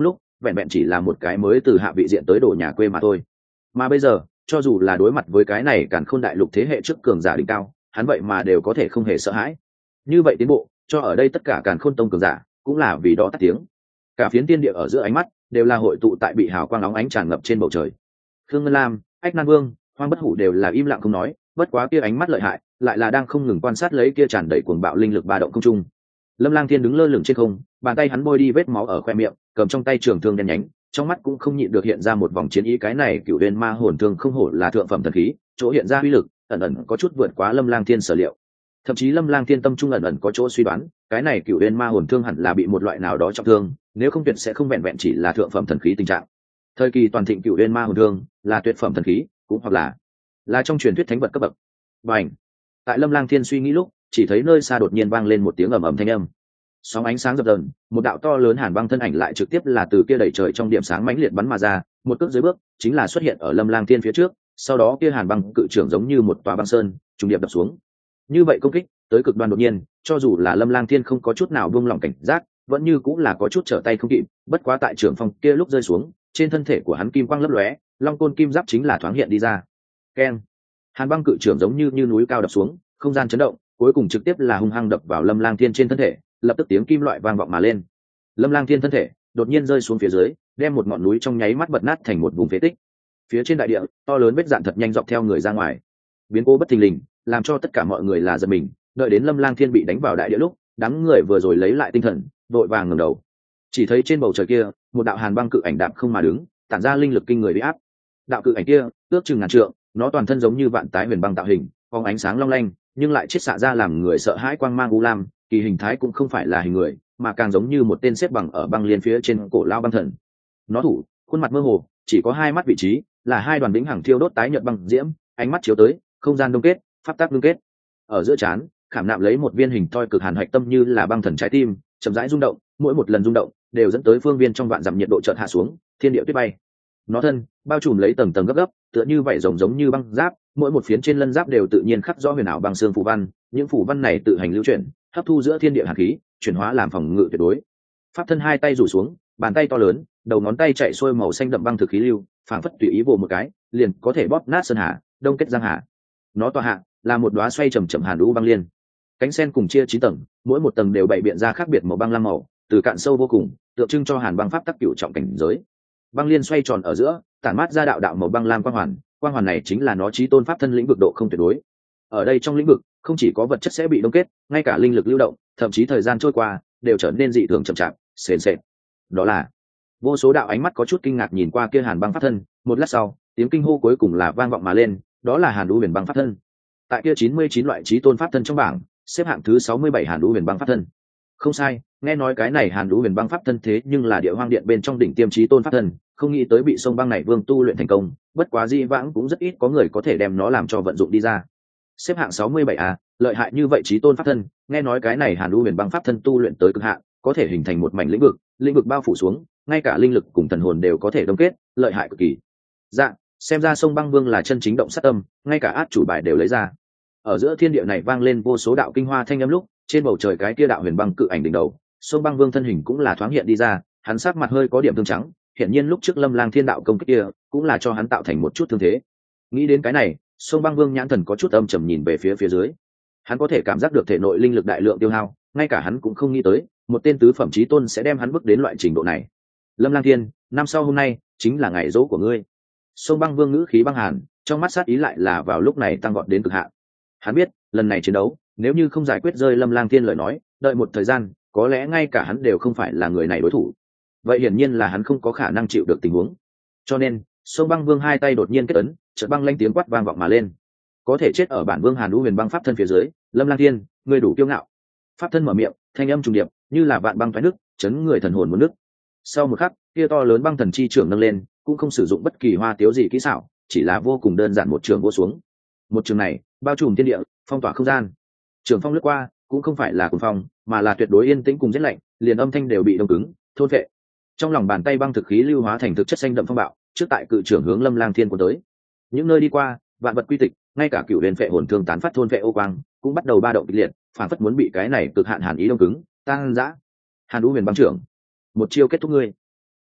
vẹn vẹn chỉ là một cái mới từ hạ vị diện tới đồ nhà quê mà thôi. Mà bây giờ cho dù là đối mặt với cái này càn khôn đại lục thế hệ trước cường giả đỉnh cao, hắn vậy mà đều có thể không hề sợ hãi. Như vậy tiến bộ cho ở đây tất cả càn khôn tông cường giả cũng là vì đó tắt tiếng. Cả phiến tiên địa ở giữa ánh mắt đều là hội tụ tại bị hào quang óng ánh tràn ngập trên bầu trời. Khương Ngân Lam, Ách Nan Vương, Hoang Bất Hủ đều là im lặng không nói, bất quá kia ánh mắt lợi hại lại là đang không ngừng quan sát lấy kia tràn đầy cuồng bạo linh lực ba động không trung. Lâm Lang Thiên đứng lơ lửng trên không, bàn tay hắn bôi đi vết máu ở khoe miệng, cầm trong tay trường thương đen nhánh, trong mắt cũng không nhịn được hiện ra một vòng chiến ý. Cái này Cửu Uyên Ma Hồn Thương không hổ là thượng phẩm thần khí, chỗ hiện ra uy lực ẩn ẩn có chút vượt quá Lâm Lang Thiên sở liệu. Thậm chí Lâm Lang Thiên tâm trung ẩn ẩn có chỗ suy đoán, cái này Cửu Uyên Ma Hồn Thương hẳn là bị một loại nào đó trọng thương, nếu không tuyệt sẽ không vẹn vẹn chỉ là thượng phẩm thần khí tình trạng. Thời kỳ toàn thịnh Cửu Uyên Ma Hồn Thương là tuyệt phẩm thần khí, cũng hoặc là trong truyền thuyết thánh vật cấp bậc. Bành! Tại Lâm Lang Thiên suy nghĩ lúc, chỉ thấy nơi xa đột nhiên vang lên một tiếng ầm ầm thanh âm. Sóng ánh sáng dập dờn, một đạo to lớn hàn băng thân ảnh lại trực tiếp là từ kia đẩy trời trong điểm sáng mãnh liệt bắn mà ra, một cước dưới bước chính là xuất hiện ở Lâm Lang Thiên phía trước, sau đó kia hàn băng cự trưởng giống như một tòa băng sơn trùng điệp đập xuống. Như vậy công kích tới cực đoan đột nhiên, cho dù là Lâm Lang Thiên không có chút nào buông lỏng cảnh giác, vẫn như cũng là có chút trở tay không kịp. Bất quá tại trưởng phong kia lúc rơi xuống, trên thân thể của hắn kim quang lấp lóe, long côn kim giáp chính là thoáng hiện đi ra. Keng! Hàn băng cự trưởng giống như núi cao đập xuống, không gian chấn động, cuối cùng trực tiếp là hung hăng đập vào Lâm Lang Thiên trên thân thể, lập tức tiếng kim loại vang vọng mà lên. Lâm Lang Thiên thân thể đột nhiên rơi xuống phía dưới, đem một ngọn núi trong nháy mắt bật nát thành một vùng phế tích. Phía trên đại địa, to lớn vết dạn thật nhanh dọc theo người ra ngoài. Biến cố bất thình lình, làm cho tất cả mọi người là giật mình, đợi đến Lâm Lang Thiên bị đánh vào đại địa lúc, đám người vừa rồi lấy lại tinh thần, vội vàng ngẩng đầu. Chỉ thấy trên bầu trời kia, một đạo hàn băng cự ảnh đạp không mà đứng, tản ra linh lực kinh người uy áp. Đạo cự ảnh kia, ước chừng ngàn trượng, nó toàn thân giống như vạn tái huyền băng tạo hình, phóng ánh sáng long lanh, nhưng lại chiết xạ ra làm người sợ hãi quang mang u lam, kỳ hình thái cũng không phải là hình người, mà càng giống như một tên xếp bằng ở băng liên phía trên cổ lao băng thần. Nó thủ, khuôn mặt mơ hồ, chỉ có hai mắt vị trí, là hai đoàn vĩnh hằng thiêu đốt tái nhợt băng diễm, ánh mắt chiếu tới, không gian đông kết, pháp tắc ngưng kết. Ở giữa trán, khảm nạm lấy một viên hình thoi cực hàn hạch tâm như là băng thần trái tim, chậm rãi rung động, mỗi một lần rung động đều dẫn tới phương viên trong vạn dặm nhiệt độ chợt hạ xuống, thiên địa tuyết bay. Nó thân bao trùm lấy tầng tầng gấp gấp, tựa như vảy rồng giống như băng giáp, mỗi một phiến trên lân giáp đều tự nhiên khắc rõ huyền ảo băng xương phù văn, những phù văn này tự hành lưu chuyển, hấp thu giữa thiên địa hàn khí, chuyển hóa làm phòng ngự tuyệt đối. Pháp thân hai tay rủ xuống, bàn tay to lớn, đầu ngón tay chạy xuôi màu xanh đậm băng thực khí lưu, phảng phất tùy ý vồ một cái, liền có thể bóp nát sơn hà, đông kết giang hà. Nó tọa hạ là một đóa xoay chậm chậm hàn u băng liên, cánh sen cùng chia 9 tầng, mỗi một tầng đều bày biện ra khác biệt màu băng lam màu, từ cạn sâu vô cùng, tượng trưng cho hàn băng pháp tắc cửu trọng cảnh giới. Băng liên xoay tròn ở giữa, tản mát ra đạo đạo màu băng lam quang hoàn này chính là nó chí tôn pháp thân lĩnh vực độ không tuyệt đối. Ở đây trong lĩnh vực, không chỉ có vật chất sẽ bị đông kết, ngay cả linh lực lưu động, thậm chí thời gian trôi qua đều trở nên dị thường chậm chạp, sền sệt. Đó là vô số đạo ánh mắt có chút kinh ngạc nhìn qua kia hàn băng pháp thân, một lát sau, tiếng kinh hô cuối cùng là vang vọng mà lên, đó là Hàn Đũ Huyền Băng pháp thân. Tại kia 99 loại chí tôn pháp thân trong bảng, xếp hạng thứ 67 Hàn Đũ Huyền Băng pháp thân. Không sai, nghe nói cái này Hàn Đũ Huyền Băng pháp thân thế nhưng là địa hoang điện bên trong đỉnh tiêm chí tôn pháp thân, không nghĩ tới bị sông băng này vương tu luyện thành công, bất quá di vãng cũng rất ít có người có thể đem nó làm cho vận dụng đi ra. Xếp hạng 67 à, lợi hại như vậy chí tôn pháp thân, nghe nói cái này Hàn Đũ Huyền Băng pháp thân tu luyện tới cực hạn, có thể hình thành một mảnh lĩnh vực bao phủ xuống, ngay cả linh lực cùng thần hồn đều có thể đông kết, lợi hại cực kỳ. Dạ, xem ra sông băng vương là chân chính động sát tâm, ngay cả át chủ bài đều lấy ra. Ở giữa thiên địa này vang lên vô số đạo kinh hoa thanh âm lúc, trên bầu trời cái kia đạo huyền băng cự ảnh đỉnh đầu, sông băng vương thân hình cũng là thoáng hiện đi ra, hắn sắc mặt hơi có điểm thương trắng, hiển nhiên lúc trước Lâm Lang Thiên đạo công kích kia, cũng là cho hắn tạo thành một chút thương thế. Nghĩ đến cái này, sông băng vương nhãn thần có chút âm trầm nhìn về phía dưới. Hắn có thể cảm giác được thể nội linh lực đại lượng tiêu hao, ngay cả hắn cũng không nghĩ tới, một tên tứ phẩm chí tôn sẽ đem hắn bước đến loại trình độ này. Lâm Lang Thiên, năm sau hôm nay chính là ngày dỗ của ngươi. Sông băng vương ngữ khí băng hàn, trong mắt sát ý lại là vào lúc này tăng vọt đến cực hạn. Hắn biết, lần này chiến đấu, nếu như không giải quyết rơi Lâm Lang Thiên lời nói, đợi một thời gian, có lẽ ngay cả hắn đều không phải là người này đối thủ. Vậy hiển nhiên là hắn không có khả năng chịu được tình huống. Cho nên, sông băng vương hai tay đột nhiên kết ấn, chợt băng lanh tiếng quát vang vọng mà lên. Có thể chết ở bản vương Hàn Đũ Huyền Băng pháp thân phía dưới, Lâm Lang Thiên, ngươi đủ kiêu ngạo. Pháp thân mở miệng, thanh âm trùng điệp, như là vạn băng thoái nước, chấn người thần hồn muốn nước. Sau một khắc, kia to lớn băng thần chi trưởng nâng lên, cũng không sử dụng bất kỳ hoa tiếu gì kỹ xảo, chỉ là vô cùng đơn giản một trường vô xuống. Một trường này, bao trùm thiên địa, phong tỏa không gian. Trường phong lướt qua, cũng không phải là cuồng phong, mà là tuyệt đối yên tĩnh cùng rét lạnh, liền âm thanh đều bị đông cứng, thôn phệ. Trong lòng bàn tay băng thực khí lưu hóa thành thực chất xanh đậm phong bạo, trước tại cự trưởng hướng Lâm Lang Thiên cuốn tới. Những nơi đi qua, vạn vật quy tịch, ngay cả cựu huyền phệ hồn thương tán phát thôn phệ ô quang, cũng bắt đầu ba động kịch liệt, phản phất muốn bị cái này cực hạn hàn ý đông cứng, tăng dã. Hàn Đũ Huyền Băng trưởng, một chiêu kết thúc ngươi.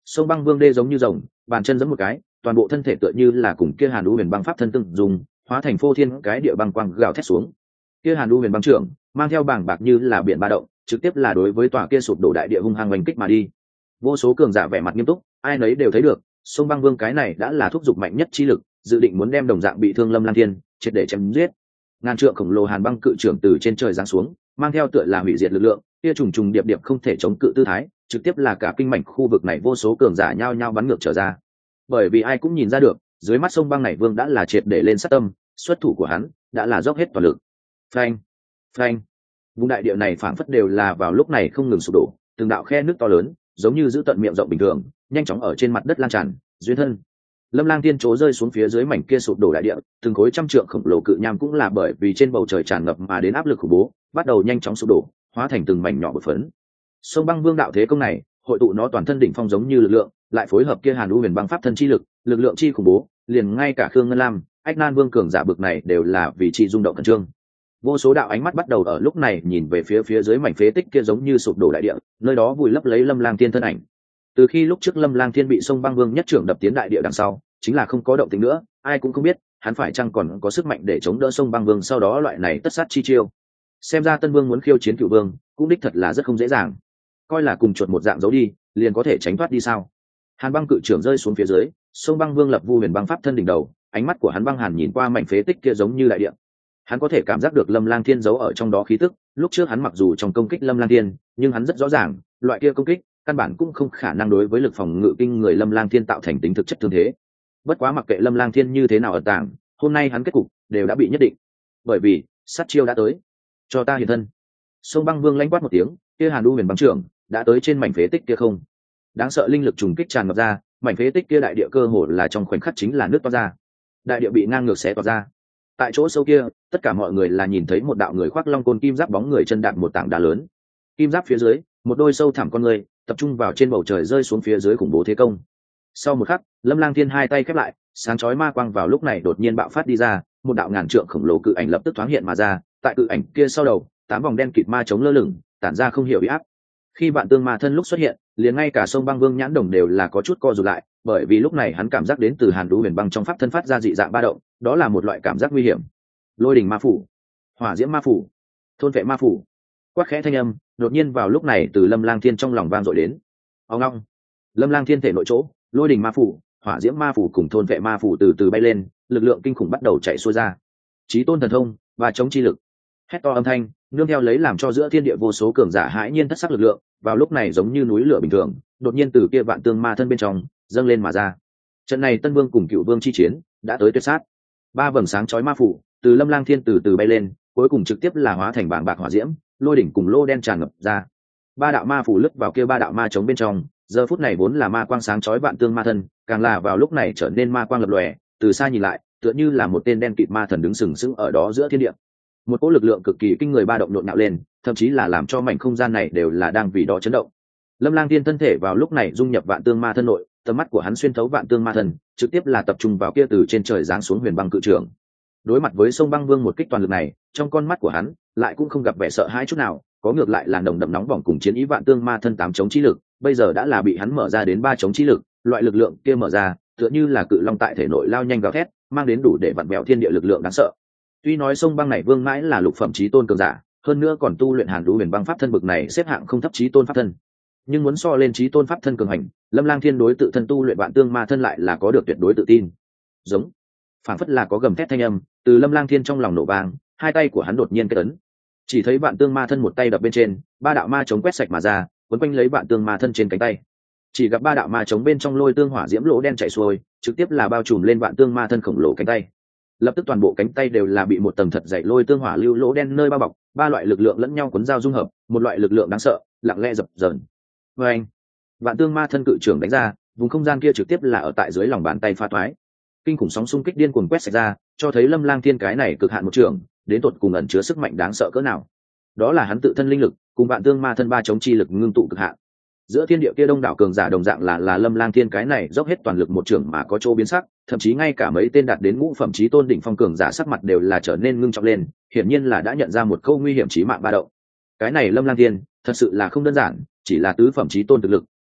Sông Băng Vương đê giống như rồng, bàn chân giẫm một cái, toàn bộ thân thể tựa như là cùng kia Hàn U Huyền Băng pháp thân tương dùng, hóa thành phô thiên cái địa băng quang gào thét xuống. Kia Hàn U Huyền Băng trưởng, mang theo bảng bạc như là biển ba động, trực tiếp là đối với tòa kia sụp đổ đại địa hung hăng oanh kích mà đi. Vô số cường giả vẻ mặt nghiêm túc, ai nấy đều thấy được, Sông Băng Vương cái này đã là thúc giục mạnh nhất chi lực, dự định muốn đem đồng dạng bị thương Lâm Lang Thiên triệt để chém giết. Ngàn trượng khổng lồ Hàn Băng cự trưởng từ trên trời giáng xuống, mang theo tựa là hủy diệt lực lượng, kia trùng trùng điệp điệp không thể chống cự tư thái, trực tiếp là cả kinh mảnh khu vực này vô số cường giả nhao nhao bắn ngược trở ra. Bởi vì ai cũng nhìn ra được, dưới mắt Sông Băng này vương đã là triệt để lên sát tâm, xuất thủ của hắn đã là dốc hết toàn lực. Phanh, phanh. Vùng đại địa này phảng phất đều là vào lúc này không ngừng sụp đổ, từng đạo khe nước to lớn, giống như giữ tận miệng rộng bình thường, nhanh chóng ở trên mặt đất lan tràn, duyên thân. Lâm Lang Tiên trố rơi xuống phía dưới mảnh kia sụp đổ đại địa, từng khối trăm trượng khổng lồ cự nham cũng là bởi vì trên bầu trời tràn ngập mà đến áp lực khủng bố, bắt đầu nhanh chóng sụp đổ, hóa thành từng mảnh nhỏ bột phấn. Sông Băng Vương đạo thế công này, hội tụ nó toàn thân đỉnh phong giống như lực lượng, lại phối hợp kia Hàn U Huyền Băng pháp thân chi lực, lực lượng chi khủng bố, liền ngay cả Khương Ngân Lam, Ách Nan Vương cường giả bực này đều là vì chi rung động khẩn trương. Vô số đạo ánh mắt bắt đầu ở lúc này nhìn về phía dưới mảnh phế tích kia giống như sụp đổ đại địa, nơi đó vùi lấp lấy Lâm Lang Thiên thân ảnh. Từ khi lúc trước Lâm Lang Thiên bị Sông Băng Vương nhất trưởng đập tiến đại địa đằng sau, chính là không có động tĩnh nữa, ai cũng không biết hắn phải chăng còn có sức mạnh để chống đỡ Sông Băng Vương sau đó loại này tất sát chi chiêu. Xem ra Tân Vương muốn khiêu chiến Cửu Vương, cũng đích thật là rất không dễ dàng. Coi là cùng chuột một dạng giấu đi, liền có thể tránh thoát đi sao? Hàn Băng cự trưởng rơi xuống phía dưới, Sông Băng Vương lập Vu Huyền Băng pháp thân đỉnh đầu, ánh mắt của hắn băng hàn nhìn qua mảnh phế tích kia giống như đại địa. Hắn có thể cảm giác được Lâm Lang Thiên giấu ở trong đó khí tức, lúc trước hắn mặc dù trong công kích Lâm Lang Thiên, nhưng hắn rất rõ ràng, loại kia công kích căn bản cũng không khả năng đối với lực phòng ngự kinh người Lâm Lang Thiên tạo thành tính thực chất thương thế. Bất quá mặc kệ Lâm Lang Thiên như thế nào ở tàng, hôm nay hắn kết cục đều đã bị nhất định, bởi vì sát chiêu đã tới. Cho ta hiện thân. Sông Băng Vương lãnh quát một tiếng, kia Hàn U Huyền Băng trưởng đã tới trên mảnh phế tích kia không. Đáng sợ linh lực trùng kích tràn ngập ra, mảnh phế tích kia đại địa cơ hồ là trong khoảnh khắc chính là nước toát ra. Đại địa bị ngang ngược xé toạc ra. Tại chỗ sâu kia, tất cả mọi người là nhìn thấy một đạo người khoác long côn kim giáp bóng người chân đạp một tảng đá lớn. Kim giáp phía dưới, một đôi sâu thẳm con người tập trung vào trên bầu trời rơi xuống phía dưới khủng bố thế công. Sau một khắc, Lâm Lang Thiên hai tay khép lại, sáng chói ma quang vào lúc này đột nhiên bạo phát đi ra, một đạo ngàn trượng khổng lồ cự ảnh lập tức thoáng hiện mà ra, tại cự ảnh kia sau đầu, 8 vòng đen kịt ma chống lơ lửng, tản ra không hiểu uy áp. Khi Vạn Tương Ma thân lúc xuất hiện, liền ngay cả Sông Băng Vương nhãn đồng đều là có chút co rụt lại, bởi vì lúc này hắn cảm giác đến từ Hàn Đũ Huyền Băng trong pháp thân phát ra dị dạng ba động, đó là một loại cảm giác nguy hiểm. Lôi đỉnh ma phủ, hỏa diễm ma phủ, thôn vệ ma phủ. Quát khẽ thanh âm, đột nhiên vào lúc này từ Lâm Lang Thiên trong lòng vang dội đến. Ông long, Lâm Lang Thiên thể nội chỗ, lôi đỉnh ma phủ, hỏa diễm ma phủ cùng thôn vệ ma phủ từ từ bay lên, lực lượng kinh khủng bắt đầu chạy xuôi ra. Chí tôn thần thông và chống chi lực. Hét to âm thanh, nương theo lấy làm cho giữa thiên địa vô số cường giả hãi nhiên thất sắc lực lượng, vào lúc này giống như núi lửa bình thường, đột nhiên từ kia Vạn Tương Ma thân bên trong dâng lên mà ra. Trận này Tân Vương cùng Cựu Vương chi chiến đã tới tuyệt sát. Ba vầng sáng chói ma phủ từ Lâm Lang Thiên từ từ bay lên, cuối cùng trực tiếp là hóa thành bảng bạc hỏa diễm, lôi đỉnh cùng lô đen tràn ngập ra. Ba đạo ma phủ lướt vào kia ba đạo ma chống bên trong, giờ phút này vốn là ma quang sáng chói Vạn Tương Ma thân, càng là vào lúc này trở nên ma quang lập lòe, từ xa nhìn lại, tựa như là một tên đen kịt ma thần đứng sừng sững ở đó giữa thiên địa. Một cỗ lực lượng cực kỳ kinh người ba động nhộn nhạo lên, thậm chí là làm cho mảnh không gian này đều là đang vì đó chấn động. Lâm Lang Thiên thân thể vào lúc này dung nhập Vạn Tương Ma thân nội, tầm mắt của hắn xuyên thấu Vạn Tương Ma thân, trực tiếp là tập trung vào kia từ trên trời giáng xuống Huyền Băng cự trưởng. Đối mặt với Sông Băng Vương một kích toàn lực này, trong con mắt của hắn lại cũng không gặp vẻ sợ hãi chút nào, có ngược lại là nồng đậm nóng bỏng cùng chiến ý. Vạn Tương Ma thân 8 chống trí lực, bây giờ đã là bị hắn mở ra đến 3 chống trí lực, loại lực lượng kia mở ra, tựa như là cự long tại thể nội lao nhanh gào thét, mang đến đủ để vặn vẹo thiên địa lực lượng đáng sợ. Tuy nói Sông Băng này vương mãi là lục phẩm chí tôn cường giả, hơn nữa còn tu luyện Hàn Đũ Huyền Băng pháp thân bực này xếp hạng không thấp chí tôn pháp thân, nhưng muốn so lên chí tôn pháp thân cường hành, Lâm Lang Thiên đối tự thân tu luyện Vạn Tương Ma thân lại là có được tuyệt đối tự tin. Giống, phảng phất là có gầm thét thanh âm từ Lâm Lang Thiên trong lòng nổ vang, hai tay của hắn đột nhiên kết ấn, chỉ thấy Vạn Tương Ma thân một tay đập bên trên, ba đạo ma chống quét sạch mà ra, quấn quanh lấy Vạn Tương Ma thân trên cánh tay. Chỉ gặp ba đạo ma chống bên trong lôi tương hỏa diễm lỗ đen chảy xuôi, trực tiếp là bao trùm lên Vạn Tương Ma thân khổng lồ cánh tay. Lập tức toàn bộ cánh tay đều là bị một tầng thật dày lôi tương hỏa lưu lỗ đen nơi bao bọc, ba loại lực lượng lẫn nhau cuốn giao dung hợp, một loại lực lượng đáng sợ lặng lẽ dập dờn. Và anh, Vạn Tương Ma thân cự trưởng đánh ra, vùng không gian kia trực tiếp là ở tại dưới lòng bàn tay phá toái. Kinh khủng sóng xung kích điên cuồng quét sạch ra, cho thấy Lâm Lang Thiên cái này cực hạn một trưởng, đến tột cùng ẩn chứa sức mạnh đáng sợ cỡ nào. Đó là hắn tự thân linh lực cùng Vạn Tương Ma thân ba chống chi lực ngưng tụ cực hạn. Giữa thiên địa kia đông đảo cường giả đồng dạng là Lâm Lang Thiên cái này dốc hết toàn lực một trưởng mà có chỗ biến sắc, thậm chí ngay cả mấy tên đạt đến ngũ phẩm chí tôn đỉnh phong cường giả sắc mặt đều là trở nên ngưng trọng lên, hiển nhiên là đã nhận ra một câu nguy hiểm chí mạng ba động. Cái này Lâm Lang Thiên thật sự là không đơn giản, chỉ là tứ phẩm chí tôn thực lực,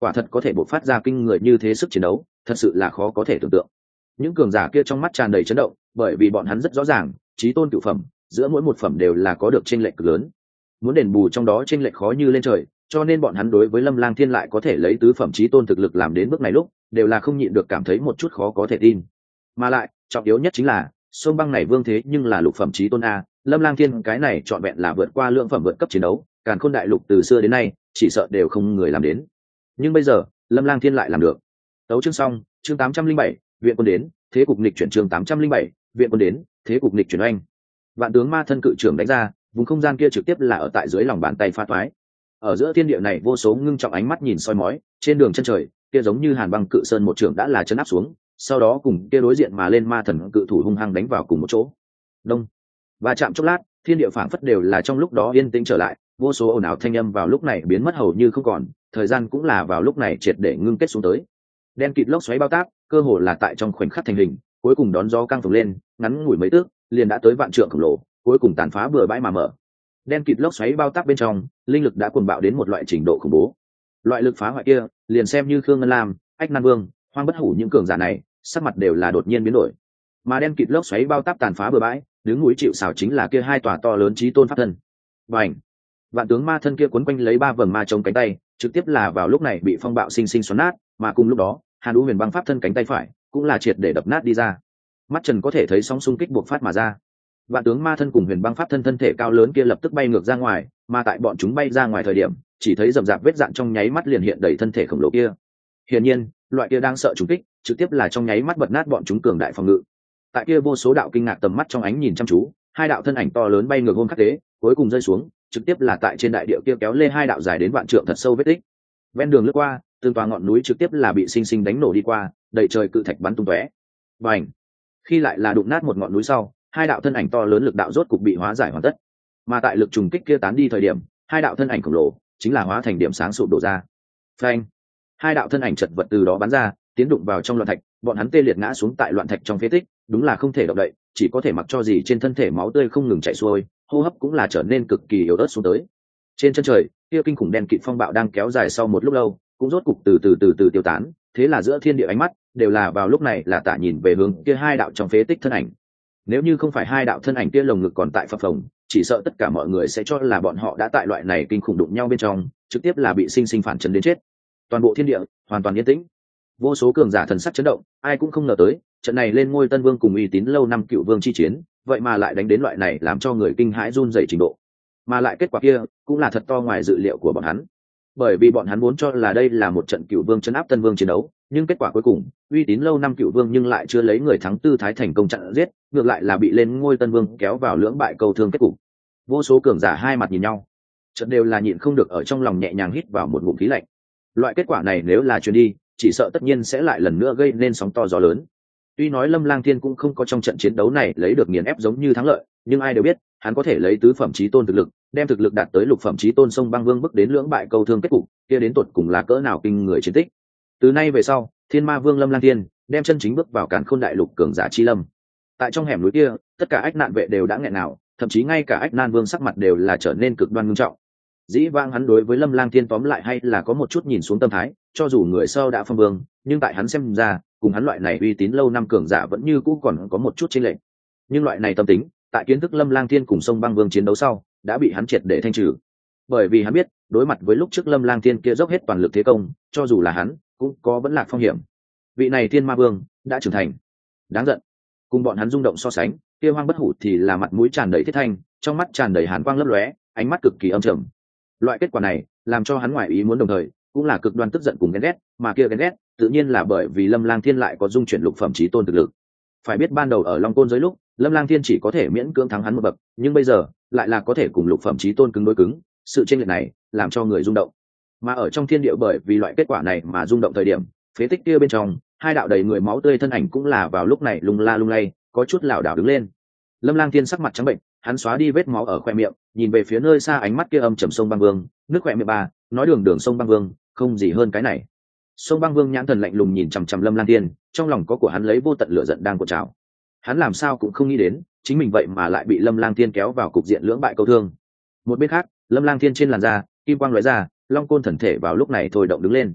quả thật có thể bộc phát ra kinh người như thế sức chiến đấu, thật sự là khó có thể tưởng tượng. Những cường giả kia trong mắt tràn đầy chấn động, bởi vì bọn hắn rất rõ ràng, chí tôn cửu phẩm, giữa mỗi một phẩm đều là có được chênh lệch cực lớn. Muốn đền bù trong đó chênh lệch khó như lên trời, cho nên bọn hắn đối với Lâm Lang Thiên lại có thể lấy tứ phẩm chí tôn thực lực làm đến bước này lúc, đều là không nhịn được cảm thấy một chút khó có thể tin. Mà lại, trọng yếu nhất chính là, Sông Băng này vương thế nhưng là lục phẩm chí tôn a, Lâm Lang Thiên cái này trọn vẹn là vượt qua lượng phẩm vượt cấp chiến đấu, Càn Khôn đại lục từ xưa đến nay, chỉ sợ đều không người làm đến. Nhưng bây giờ, Lâm Lang Thiên lại làm được. Tấu chương xong, chương 807, viện quân đến, thế cục nghịch chuyển chương 807, viện quân đến, thế cục nghịch chuyển oanh. Vạn tướng ma thân cự trưởng đánh ra, vùng không gian kia trực tiếp là ở tại dưới lòng bàn tay phá toái. Ở giữa thiên địa này vô số ngưng trọng ánh mắt nhìn soi mói, trên đường chân trời, kia giống như hàn băng cự sơn một trường đã là chấn áp xuống, sau đó cùng kia đối diện mà lên ma thần cự thủ hung hăng đánh vào cùng một chỗ. Đông. Và chạm chốc lát, thiên địa phảng phất đều là trong lúc đó yên tĩnh trở lại, vô số ồn ào thanh âm vào lúc này biến mất hầu như không còn, thời gian cũng là vào lúc này triệt để ngưng kết xuống tới. Đen kịt lốc xoáy bao táp, cơ hồ là tại trong khoảnh khắc thành hình, cuối cùng đón gió căng phồng lên, ngắn ngủi mấy tước, liền đã tới vạn trượng khổng lồ, cuối cùng tàn phá bừa bãi mà mở. Đen kịt lốc xoáy bao táp bên trong, linh lực đã cuồng bạo đến một loại trình độ khủng bố. Loại lực phá hoại kia, liền xem như Khương Ngân Lam, Ách Nan Vương, Hoang Bất Hủ những cường giả này, sắc mặt đều là đột nhiên biến đổi. Mà đen kịt lốc xoáy bao táp tàn phá bừa bãi, đứng núi chịu sào chính là kia hai tòa to lớn chí tôn pháp thân. Bành! Vạn tướng ma thân kia quấn quanh lấy ba vầng ma chống cánh tay, trực tiếp là vào lúc này bị phong bạo sinh sinh xoắn nát, mà cùng lúc đó, Hàn Vũ Huyền Băng pháp thân cánh tay phải cũng là triệt để đập nát đi ra. Mắt Trần có thể thấy sóng xung kích bộc phát mà ra. Vạn tướng ma thân cùng Huyền Băng pháp thân thân thể cao lớn kia lập tức bay ngược ra ngoài, mà tại bọn chúng bay ra ngoài thời điểm, chỉ thấy rậm rạp vết dạn trong nháy mắt liền hiện đầy thân thể khổng lồ kia. Hiển nhiên, loại kia đang sợ trùng kích, trực tiếp là trong nháy mắt bật nát bọn chúng cường đại phòng ngự. Tại kia vô số đạo kinh ngạc tầm mắt trong ánh nhìn chăm chú, hai đạo thân ảnh to lớn bay ngược hôm khắc tế, cuối cùng rơi xuống, trực tiếp là tại trên đại địa kia kéo lê hai đạo dài đến vạn trượng thật sâu vết tích. Ven đường lướt qua, từng tòa ngọn núi trực tiếp là bị sinh sinh đánh nổ đi qua, đầy trời cự thạch bắn tung tóe. Bành! Khi lại là đụng nát một ngọn núi sau, hai đạo thân ảnh to lớn lực đạo rốt cục bị hóa giải hoàn tất. Mà tại lực trùng kích kia tán đi thời điểm, hai đạo thân ảnh khổng lồ chính là hóa thành điểm sáng sụp đổ ra. Phanh! Hai đạo thân ảnh chật vật từ đó bắn ra, tiến đụng vào trong loạn thạch, bọn hắn tê liệt ngã xuống tại loạn thạch trong phế tích, đúng là không thể động đậy, chỉ có thể mặc cho gì trên thân thể máu tươi không ngừng chảy xuôi, hô hấp cũng là trở nên cực kỳ yếu ớt xuống tới. Trên chân trời, kia kinh khủng đen kịt phong bạo đang kéo dài sau một lúc lâu, cũng rốt cục từ từ tiêu tán, thế là giữa thiên địa ánh mắt đều là vào lúc này là tả nhìn về hướng kia hai đạo trong phế tích thân ảnh. Nếu như không phải hai đạo thân ảnh kia lồng ngực còn tại phập phồng, chỉ sợ tất cả mọi người sẽ cho là bọn họ đã tại loại này kinh khủng đụng nhau bên trong, trực tiếp là bị sinh sinh phản chấn đến chết. Toàn bộ thiên địa hoàn toàn yên tĩnh, vô số cường giả thần sắc chấn động, ai cũng không ngờ tới trận này lên ngôi tân vương cùng uy tín lâu năm cựu vương chi chiến, vậy mà lại đánh đến loại này làm cho người kinh hãi run rẩy trình độ. Mà lại kết quả kia cũng là thật to ngoài dự liệu của bọn hắn, bởi vì bọn hắn vốn cho là đây là một trận cựu vương chấn áp tân vương chiến đấu, nhưng kết quả cuối cùng uy tín lâu năm cựu vương nhưng lại chưa lấy người thắng tư thái thành công chặn giết, ngược lại là bị lên ngôi tân vương kéo vào lưỡng bại cầu thương kết cục. Vô số cường giả hai mặt nhìn nhau, chợt đều là nhịn không được ở trong lòng nhẹ nhàng hít vào một ngụm khí lạnh. Loại kết quả này nếu là truyền đi, chỉ sợ tất nhiên sẽ lại lần nữa gây nên sóng to gió lớn. Tuy nói Lâm Lang Thiên cũng không có trong trận chiến đấu này lấy được nghiền ép giống như thắng lợi, nhưng ai đều biết, hắn có thể lấy tứ phẩm chí tôn thực lực, đem thực lực đạt tới lục phẩm chí tôn Sông Băng Vương bước đến lưỡng bại câu thương kết cục, kia đến tột cùng là cỡ nào kinh người chiến tích. Từ nay về sau, Thiên Ma Vương Lâm Lang Thiên đem chân chính bước vào Càn Khôn đại lục cường giả chi lâm. Tại trong hẻm núi kia, tất cả ách nạn vệ đều đã nghẹn nào, thậm chí ngay cả ách nan vương sắc mặt đều là trở nên cực đoan nghiêm trọng. Dĩ vãng hắn đối với Lâm Lang Thiên tóm lại hay là có một chút nhìn xuống tâm thái, cho dù người sau đã phong vương, nhưng tại hắn xem ra, cùng hắn loại này uy tín lâu năm cường giả vẫn như cũ còn có một chút chênh lệch. Nhưng loại này tâm tính, tại kiến thức Lâm Lang Thiên cùng Sông Băng Vương chiến đấu sau, đã bị hắn triệt để thanh trừ. Bởi vì hắn biết, đối mặt với lúc trước Lâm Lang Thiên kia dốc hết toàn lực thế công, cho dù là hắn, cũng có vẫn lạc phong hiểm. Vị này Thiên Ma Vương đã trưởng thành, đáng giận. Cùng bọn hắn rung động so sánh, kia Hoang Bất Hủ thì là mặt mũi tràn đầy thiết thanh, trong mắt tràn đầy hàn quang lấp lóe, ánh mắt cực kỳ âm trầm. Loại kết quả này làm cho hắn ngoài ý muốn, đồng thời cũng là cực đoan tức giận cùng ghen ghét, mà kia ghen ghét tự nhiên là bởi vì Lâm Lang Thiên lại có dung chuyển lục phẩm chí tôn thực lực. Phải biết ban đầu ở Long Tôn giới lúc, Lâm Lang Thiên chỉ có thể miễn cưỡng thắng hắn một bậc, nhưng bây giờ lại là có thể cùng lục phẩm chí tôn cứng đối cứng, sự chênh lệch này làm cho người rung động. Mà ở trong thiên địa bởi vì loại kết quả này mà rung động thời điểm, phế tích kia bên trong, hai đạo đầy người máu tươi thân ảnh cũng là vào lúc này lung la lung lay, có chút lảo đảo đứng lên. Lâm Lang Thiên sắc mặt trắng bệnh, hắn xóa đi vết máu ở khoe miệng, nhìn về phía nơi xa, ánh mắt kia âm trầm. Sông Băng Vương, nước khoe miệng bà, nói đường đường Sông Băng Vương, không gì hơn cái này. Sông Băng Vương nhãn thần lạnh lùng nhìn chằm chằm Lâm Lang Thiên, trong lòng có của hắn lấy vô tận lửa giận đang cuộn trào. Hắn làm sao cũng không nghĩ đến, chính mình vậy mà lại bị Lâm Lang Thiên kéo vào cục diện lưỡng bại câu thương. Một bên khác, Lâm Lang Thiên trên làn da, kim quang lóe ra, long côn thần thể vào lúc này thôi động đứng lên.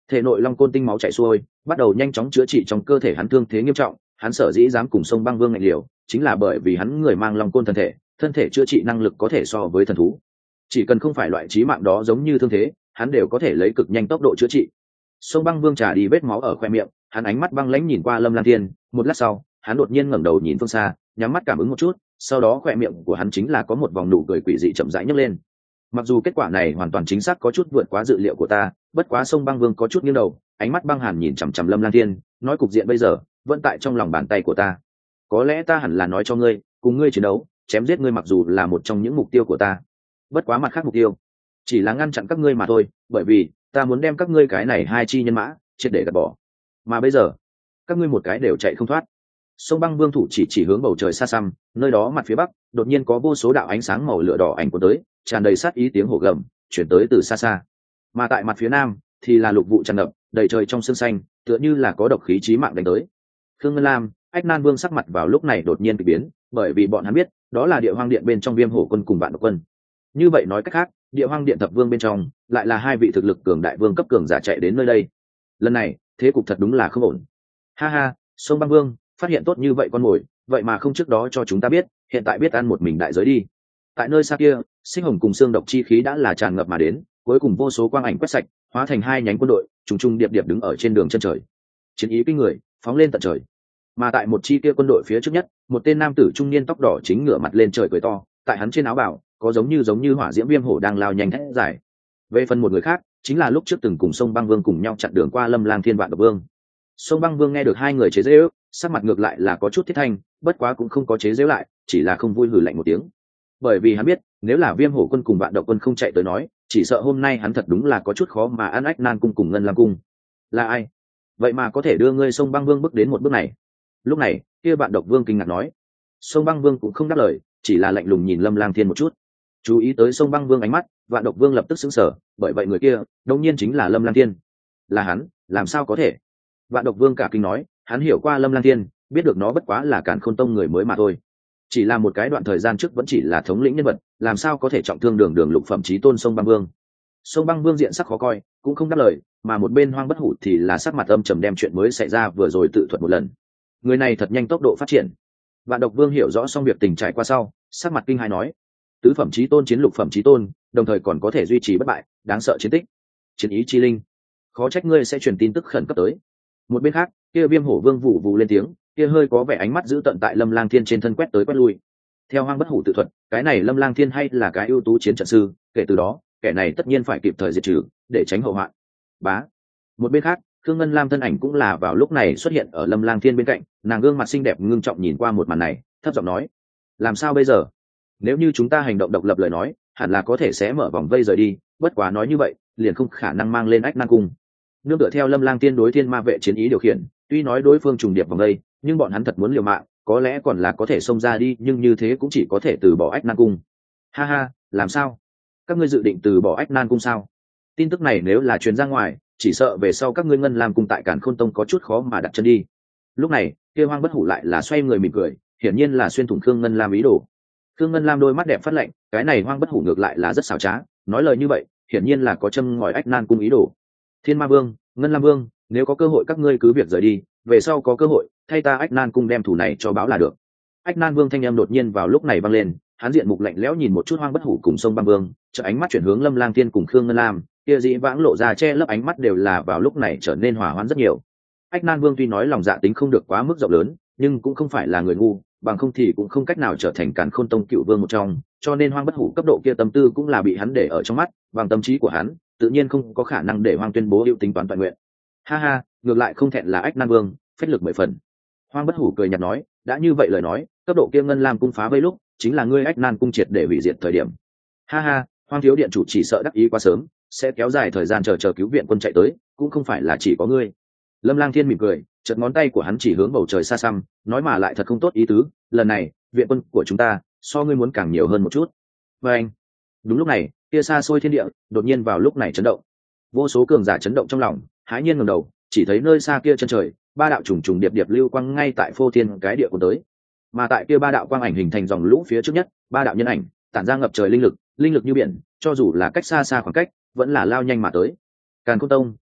thể nội long côn tinh máu chảy xuôi, bắt đầu nhanh chóng chữa trị trong cơ thể hắn thương thế nghiêm trọng. Hắn sở dĩ dám cùng sông băng vương ngạnh liều, chính là bởi vì hắn người mang long côn thân thể chữa trị năng lực có thể so với thần thú. Chỉ cần không phải loại chí mạng đó giống như thương thế, hắn đều có thể lấy cực nhanh tốc độ chữa trị. Sông băng vương trà đi vết máu ở khoe miệng, hắn ánh mắt băng lãnh nhìn qua Lâm Lang Thiên, một lát sau, hắn đột nhiên ngẩng đầu nhìn phương xa, nhắm mắt cảm ứng một chút, sau đó khoe miệng của hắn chính là có một vòng nụ cười quỷ dị chậm rãi nhếch lên. Mặc dù kết quả này hoàn toàn chính xác có chút vượt quá dự liệu của ta, bất quá sông băng vương có chút nghiêng đầu, ánh mắt băng hàn nhìn chằm chằm Lâm Lang Thiên, nói cục diện bây giờ vẫn tại trong lòng bàn tay của ta. Có lẽ ta hẳn là nói cho ngươi, cùng ngươi chiến đấu, chém giết ngươi mặc dù là một trong những mục tiêu của ta, bất quá mặt khác mục tiêu chỉ là ngăn chặn các ngươi mà thôi, bởi vì ta muốn đem các ngươi cái này hai chi nhân mã triệt để gạt bỏ, mà bây giờ các ngươi một cái đều chạy không thoát. Sông băng vương thủ chỉ hướng bầu trời xa xăm, nơi đó mặt phía bắc đột nhiên có vô số đạo ánh sáng màu lửa đỏ ảnh của tới, tràn đầy sát ý tiếng hổ gầm chuyển tới từ xa xa. Mà tại mặt phía nam thì là lục vụ tràn ngập, đầy trời trong sương xanh, tựa như là có độc khí chí mạng đánh tới. Khương Ngân Lam, Ách Nan Vương sắc mặt vào lúc này đột nhiên kỳ biến, bởi vì bọn hắn biết đó là Địa Hoang Điện bên trong Viêm Hổ Quân cùng Vạn Độc Quân. Như vậy nói cách khác, Địa Hoang Điện thập vương bên trong lại là hai vị thực lực cường đại vương cấp cường giả chạy đến nơi đây. Lần này thế cục thật đúng là không ổn. Ha ha, Sông Băng Vương phát hiện tốt như vậy con mồi, vậy mà không trước đó cho chúng ta biết, hiện tại biết ăn một mình đại giới đi. Tại nơi xa kia, sinh hồng cùng xương độc chi khí đã là tràn ngập mà đến, cuối cùng vô số quang ảnh quét sạch, hóa thành hai nhánh quân đội, trùng trùng điệp điệp đứng ở trên đường chân trời. Chiến ý kinh người, phóng lên tận trời. Mà tại một chi kia quân đội phía trước nhất, một tên nam tử trung niên tóc đỏ chính ngửa mặt lên trời cười to, tại hắn trên áo bào có giống như hỏa diễm viêm hổ đang lao nhanh thét dài. Về phần một người khác, chính là lúc trước từng cùng Sông Băng Vương cùng nhau chặn đường qua Lâm Lang Thiên Vạn Độc Vương. Sông Băng Vương nghe được hai người chế giễu, sắc mặt ngược lại là có chút thiết thanh, bất quá cũng không có chế giễu lại, chỉ là không vui hừ lạnh một tiếng. Bởi vì hắn biết, nếu là Viêm Hổ Quân cùng Vạn Độc Quân không chạy tới nói, chỉ sợ hôm nay hắn thật đúng là có chút khó mà ăn Ách Nan cung cùng Ngân Lam cung. Là ai? Vậy mà có thể đưa ngươi Sông Băng Vương bước đến một bước này? Lúc này, kia Vạn Độc Vương kinh ngạc nói. Sông Băng Vương cũng không đáp lời, chỉ là lạnh lùng nhìn Lâm Lang Thiên một chút. Chú ý tới Sông Băng Vương ánh mắt, Vạn Độc Vương lập tức sững sờ, bởi vậy người kia, đương nhiên chính là Lâm Lang Thiên. Là hắn, làm sao có thể? Vạn Độc Vương cả kinh nói, hắn hiểu qua Lâm Lang Thiên, biết được nó bất quá là Càn Khôn Tông người mới mà thôi. Chỉ là một cái đoạn thời gian trước vẫn chỉ là thống lĩnh nhân vật, làm sao có thể trọng thương đường đường lục phẩm chí tôn Sông Băng Vương. Sông Băng Vương diện sắc khó coi, cũng không đáp lời, mà một bên Hoang Bất Hủ thì là sắc mặt âm trầm đem chuyện mới xảy ra vừa rồi tự thuật một lần. Người này thật nhanh tốc độ phát triển. Vạn Độc Vương hiểu rõ xong việc tình trải qua sau, sắc mặt kinh hãi nói: tứ phẩm chí tôn chiến lục phẩm chí tôn, đồng thời còn có thể duy trì bất bại, đáng sợ chiến tích, chiến ý chi linh, khó trách ngươi sẽ truyền tin tức khẩn cấp tới. Một bên khác, kia Viêm Hổ Vương vụ vụ lên tiếng, kia hơi có vẻ ánh mắt giữ tận tại Lâm Lang Thiên trên thân quét tới quét lui. Theo Hoang Bất Hủ tự thuật, cái này Lâm Lang Thiên hay là cái ưu tú chiến trận sư, kể từ đó, kẻ này tất nhiên phải kịp thời diệt trừ, để tránh hậu hoạn. Bá. Một bên khác, Khương Ngân Lam thân ảnh cũng là vào lúc này xuất hiện ở Lâm Lang Thiên bên cạnh, nàng gương mặt xinh đẹp ngưng trọng nhìn qua một màn này, thấp giọng nói: làm sao bây giờ? Nếu như chúng ta hành động độc lập lời nói, hẳn là có thể sẽ mở vòng vây rời đi, bất quá nói như vậy, liền không khả năng mang lên Ách Nan cung. Nương tựa theo Lâm Lang Thiên đối Thiên Ma vệ chiến ý điều khiển, tuy nói đối phương trùng điệp vòng vây, nhưng bọn hắn thật muốn liều mạng, có lẽ còn là có thể xông ra đi, nhưng như thế cũng chỉ có thể từ bỏ Ách Nan cung. Ha ha, làm sao? Các ngươi dự định từ bỏ Ách Nan cung sao? Tin tức này nếu là truyền ra ngoài, chỉ sợ về sau các ngươi Ngân Lam cung tại Càn Khôn Tông có chút khó mà đặt chân đi. Lúc này, kia Hoang Bất Hủ lại là xoay người mỉm cười, hiển nhiên là xuyên thủng Khương Ngân Lam ý đồ. Khương Ngân Lam đôi mắt đẹp phát lạnh, cái này Hoang Bất Hủ ngược lại là rất xảo trá, nói lời như vậy, hiển nhiên là có châm ngòi Ách Nan cung ý đồ. Thiên Ma Vương, Ngân Lam Vương, nếu có cơ hội các ngươi cứ việc rời đi, về sau có cơ hội, thay ta Ách Nan cung đem thủ này cho báo là được. Ách Nan Vương thanh em đột nhiên vào lúc này vang lên, hắn diện mục lạnh lẽo nhìn một chút Hoang Bất Hủ cùng Sông Băng Vương, chợt ánh mắt chuyển hướng Lâm Lang Thiên cùng Khương Ngân Lam, kia dĩ vãng lộ ra che lấp ánh mắt đều là vào lúc này trở nên hòa hoãn rất nhiều. Ách Nan Vương tuy nói lòng dạ tính không được quá mức rộng lớn, nhưng cũng không phải là người ngu, bằng không thì cũng không cách nào trở thành Càn Khôn Tông cựu vương một trong, cho nên Hoang Bất Hủ cấp độ kia tâm tư cũng là bị hắn để ở trong mắt, bằng tâm trí của hắn, tự nhiên không có khả năng để Hoang tuyên bố hữu tính toán toàn nguyện. Ha ha, ngược lại không thẹn là Ách Nan Vương, phách lực 10 phần. Hoang Bất Hủ cười nhạt nói, đã như vậy lời nói, cấp độ kia Ngân Lam cung phá vây lúc, chính là ngươi Ách Nan cung triệt để hủy diệt thời điểm. Ha ha, Hoang thiếu điện chủ chỉ sợ đắc ý quá sớm, sẽ kéo dài thời gian chờ cứu viện quân chạy tới, cũng không phải là chỉ có ngươi. Lâm Lang Thiên mỉm cười, chợt ngón tay của hắn chỉ hướng bầu trời xa xăm, nói mà lại thật không tốt ý tứ, lần này, viện quân của chúng ta, so ngươi muốn càng nhiều hơn một chút. Và anh, đúng lúc này, kia xa xôi thiên địa, đột nhiên vào lúc này chấn động. Vô số cường giả chấn động trong lòng, hãi nhiên ngẩng đầu, chỉ thấy nơi xa kia chân trời, ba đạo trùng trùng điệp điệp lưu quang ngay tại phô thiên cái địa của tới. Mà tại kia ba đạo quang ảnh hình thành dòng lũ phía trước nhất, ba đạo nhân ảnh, tản ra ngập trời linh lực như biển, cho dù là cách xa xa khoảng cách, vẫn là lao nhanh mà tới. Càn Khôn Tông,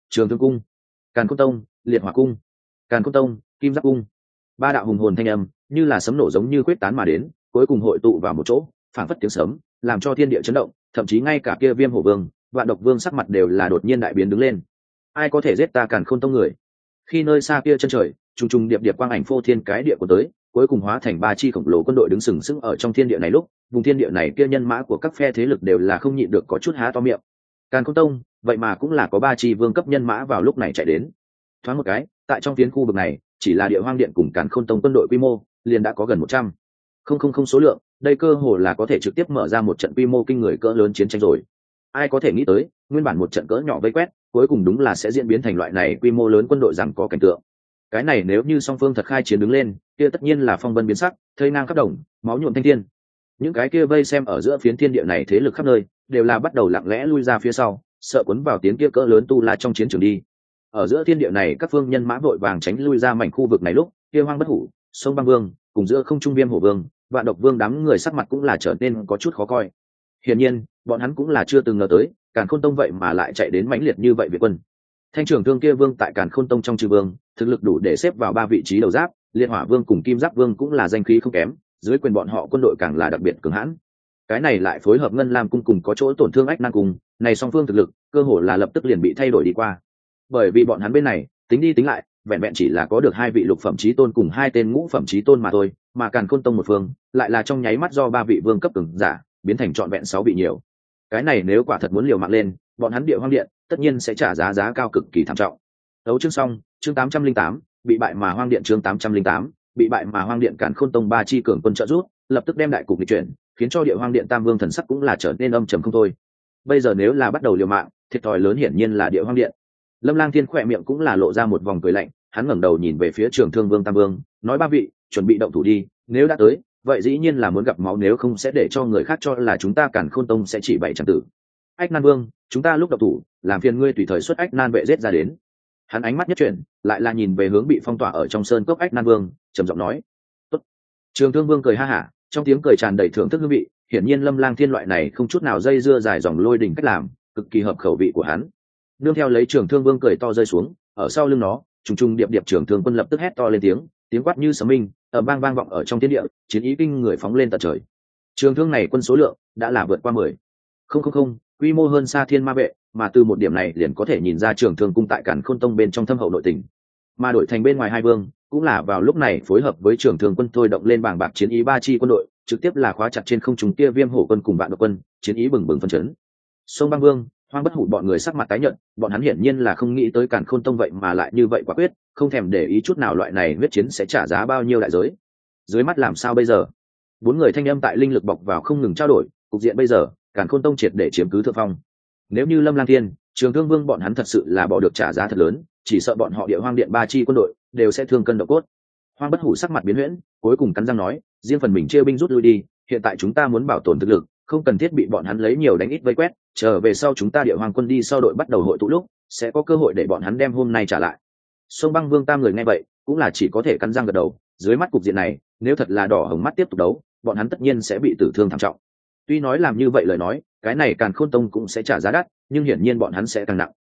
Trường Thương cung, Càn Khôn tông, Liệt Hỏa cung, Càn Khôn tông, Kim Giáp cung. Ba đạo hùng hồn thanh âm như là sấm nổ giống như quyết tán mà đến, cuối cùng hội tụ vào một chỗ, phảng phất tiếng sấm, làm cho thiên địa chấn động, thậm chí ngay cả kia Viêm Hổ Vương, Vạn Độc Vương sắc mặt đều là đột nhiên đại biến đứng lên. Ai có thể giết ta Càn Khôn tông người? Khi nơi xa kia chân trời, trùng trùng điệp điệp quang ảnh phô thiên cái địa của tới, cuối cùng hóa thành ba chi khổng lồ quân đội đứng sừng sững ở trong thiên địa này lúc, vùng thiên địa này kia nhân mã của các phe thế lực đều là không nhịn được có chút há to miệng. Càn Khôn tông, vậy mà cũng là có ba chi vương cấp nhân mã vào lúc này chạy đến. Thoáng một cái, tại trong phiến khu vực này, chỉ là Địa Hoang Điện cùng Càn Khôn tông quân đội quy mô, liền đã có gần 100. Không số lượng, đây cơ hồ là có thể trực tiếp mở ra một trận quy mô kinh người cỡ lớn chiến tranh rồi. Ai có thể nghĩ tới, nguyên bản một trận cỡ nhỏ vây quét, cuối cùng đúng là sẽ diễn biến thành loại này quy mô lớn quân đội rằng có cảnh tượng. Cái này nếu như song phương thật khai chiến đứng lên, kia tất nhiên là phong vân biến sắc, thây ngang khắp đồng, máu nhuộm thanh thiên. Những cái kia vây xem ở giữa phiến thiên địa này thế lực khắp nơi, đều là bắt đầu lặng lẽ lui ra phía sau, sợ cuốn vào tiến kia cỡ lớn tu la trong chiến trường đi. Ở giữa thiên địa này, các phương nhân mã vội vàng tránh lui ra mảnh khu vực này lúc, kia Hoang Bất Hủ, Sông Băng Vương, cùng giữa Không Trung Viêm Hổ Vương, Vạn Độc Vương đám người sắc mặt cũng là trở nên có chút khó coi. Hiển nhiên, bọn hắn cũng là chưa từng ngờ tới, Càn Khôn tông vậy mà lại chạy đến mãnh liệt như vậy Việt quân. Thanh trưởng thương kia vương tại Càn Khôn tông trong chư vương, thực lực đủ để xếp vào 3 vị trí đầu giáp, Liệt Hỏa Vương cùng Kim Giáp Vương cũng là danh khí không kém, dưới quyền bọn họ quân đội càng là đặc biệt cường hãn. Cái này lại phối hợp Ngân Lam cung cùng có chỗ tổn thương Ách Nan cung, này song phương thực lực, cơ hồ là lập tức liền bị thay đổi đi qua. Bởi vì bọn hắn bên này, tính đi tính lại, vẹn vẹn chỉ là có được 2 vị lục phẩm chí tôn cùng 2 tên ngũ phẩm chí tôn mà thôi, mà Càn Khôn tông một phương, lại là trong nháy mắt do 3 vị vương cấp cường giả, biến thành trọn vẹn 6 vị nhiều. Cái này nếu quả thật muốn liều mạng lên, bọn hắn Địa Hoang Điện tất nhiên sẽ trả giá cao cực kỳ thảm trọng. Đấu chương xong, chương 808, bị bại mà Hoang Điện chương 808, bị bại mà Hoang Điện Càn Khôn tông 3 chi cường quân trợ rút, lập tức đem đại cục nghịch chuyển, khiến cho Địa Hoang Điện Tam Vương thần sắc cũng là trở nên âm trầm không thôi. Bây giờ nếu là bắt đầu liều mạng, thiệt thòi lớn hiển nhiên là Địa Hoang Điện. Lâm Lang Thiên khỏe miệng cũng là lộ ra một vòng cười lạnh, hắn ngẩng đầu nhìn về phía Trường Thương Vương Tam Vương, nói: 3 vị, chuẩn bị động thủ đi, nếu đã tới, vậy dĩ nhiên là muốn gặp máu, nếu không sẽ để cho người khác cho là chúng ta Càn Khôn tông sẽ chỉ bày chẳng tử. Ách Nan Vương, chúng ta lúc động thủ, làm phiền ngươi tùy thời xuất Ách Nan vệ giết ra đến. Hắn ánh mắt nhất chuyển, lại là nhìn về hướng bị phong tỏa ở trong sơn cốc Ách Nan Vương, trầm giọng nói: "Tốt." Trường Thương Vương cười ha hả, trong tiếng cười tràn đầy thưởng thức hương vị, hiển nhiên Lâm Lang Thiên loại này không chút nào dây dưa dài dòng lôi đình cách làm, cực kỳ hợp khẩu vị của hắn. Nương theo lấy Trường Thương Vương cười to rơi xuống, ở sau lưng nó, trùng trùng điệp điệp Trường Thương quân lập tức hét to lên tiếng quát như sấm minh, ở vang vọng ở trong thiên địa, chiến ý kinh người phóng lên tận trời. Trường thương này quân số lượng đã là vượt qua 10. Không, quy mô hơn xa Thiên Ma vệ, mà từ một điểm này liền có thể nhìn ra Trường Thương cung tại Càn Khôn tông bên trong thâm hậu nội tình. Mà đội thành bên ngoài hai vương cũng là vào lúc này phối hợp với Trường Thương quân thôi động lên bảng bạc chiến ý 3 chi quân đội, trực tiếp là khóa chặt trên không trung kia Viêm Hổ quân cùng Vạn Độc quân, chiến ý bừng bừng phấn chấn. Sông Băng Vương, Hoang Bất Hủ bọn người sắc mặt tái nhợt, bọn hắn hiển nhiên là không nghĩ tới Càn Khôn tông vậy mà lại như vậy quả quyết, không thèm để ý chút nào loại này huyết chiến sẽ trả giá bao nhiêu đại giới. Dưới mắt làm sao bây giờ? 4 người thanh âm tại linh lực bọc vào không ngừng trao đổi, cục diện bây giờ, Càn Khôn tông triệt để chiếm cứ thượng phong. Nếu như Lâm Lang Thiên, Trường Thương Vương bọn hắn thật sự là bỏ được trả giá thật lớn, chỉ sợ bọn họ Địa Hoang Điện 3 chi quân đội đều sẽ thương cân độ cốt. Hoang Bất Hủ sắc mặt biến huyễn, cuối cùng cắn răng nói: riêng phần mình chia binh rút lui đi, hiện tại chúng ta muốn bảo tồn thực lực, không cần thiết bị bọn hắn lấy nhiều đánh ít vây quét, chờ về sau chúng ta Địa Hoang quân đi sau đội bắt đầu hội tụ lúc, sẽ có cơ hội để bọn hắn đem hôm nay trả lại. Sông Băng Vương tam người nghe vậy, cũng là chỉ có thể cắn răng gật đầu, dưới mắt cục diện này, nếu thật là đỏ hồng mắt tiếp tục đấu, bọn hắn tất nhiên sẽ bị tử thương thảm trọng. Tuy nói làm như vậy lời nói, cái này Càn Khôn tông cũng sẽ trả giá đắt, nhưng hiển nhiên bọn hắn sẽ càng nặng.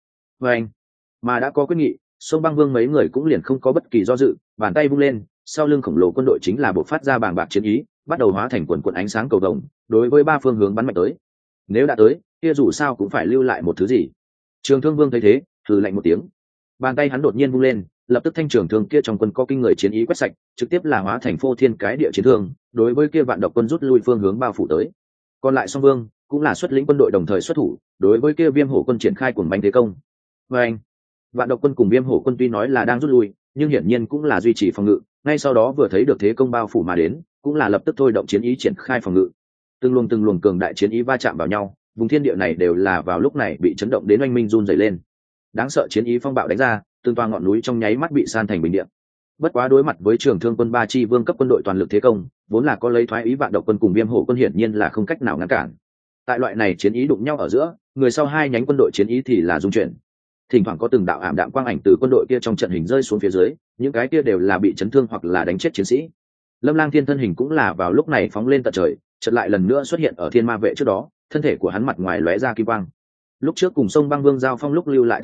Mà đã có quyết nghị, Sông Băng Vương mấy người cũng liền không có bất kỳ do dự, bàn tay vung lên, sau lưng khổng lồ quân đội chính là bộc phát ra bàng bạc chiến ý, bắt đầu hóa thành quần quần ánh sáng cầu vồng, đối với 3 phương hướng bắn mạnh tới. Nếu đã tới, kia dù sao cũng phải lưu lại một thứ gì. Trường Thương Vương thấy thế, hừ lạnh một tiếng, bàn tay hắn đột nhiên vung lên, lập tức thanh trường thương kia trong quân có kinh người chiến ý quét sạch, trực tiếp là hóa thành phô thiên cái địa chiến thương, đối với kia Vạn Độc quân rút lui phương hướng bao phủ tới. Còn lại Song Vương cũng là xuất lĩnh quân đội đồng thời xuất thủ, đối với kia Viêm Hổ quân triển khai cuồng bánh thế công. Vạn Độc quân cùng Viêm Hổ quân tuy nói là đang rút lui, nhưng hiển nhiên cũng là duy trì phòng ngự, ngay sau đó vừa thấy được thế công bao phủ mà đến, cũng là lập tức thôi động chiến ý triển khai phòng ngự. Từng luồng cường đại chiến ý va chạm vào nhau, vùng thiên địa này đều là vào lúc này bị chấn động đến oanh minh run rẩy lên. Đáng sợ chiến ý phong bạo đánh ra, từng toa ngọn núi trong nháy mắt bị san thành bình địa. Bất quá đối mặt với Trường Thương quân 3 chi vương cấp quân đội toàn lực thế công, vốn là có lấy thoái ý Vạn Độc quân cùng Viêm Hổ quân hiển nhiên là không cách nào ngăn cản. Tại loại này chiến ý đụng nhau ở giữa, người sau hai nhánh quân đội chiến ý thì là dung chuyển. Thỉnh thoảng có từng đạo ảm đạm quang ảnh từ quân đội kia trong trận hình rơi xuống phía dưới, những cái kia đều là bị chấn thương hoặc là đánh chết chiến sĩ. Lâm Lang Thiên thân hình cũng là vào lúc này phóng lên tận trời, chợt lại lần nữa xuất hiện ở Thiên Ma vệ trước đó, thân thể của hắn mặt ngoài lóe ra kim quang. Lúc trước cùng Sông Băng Vương giao phong lúc lưu lại thương thế,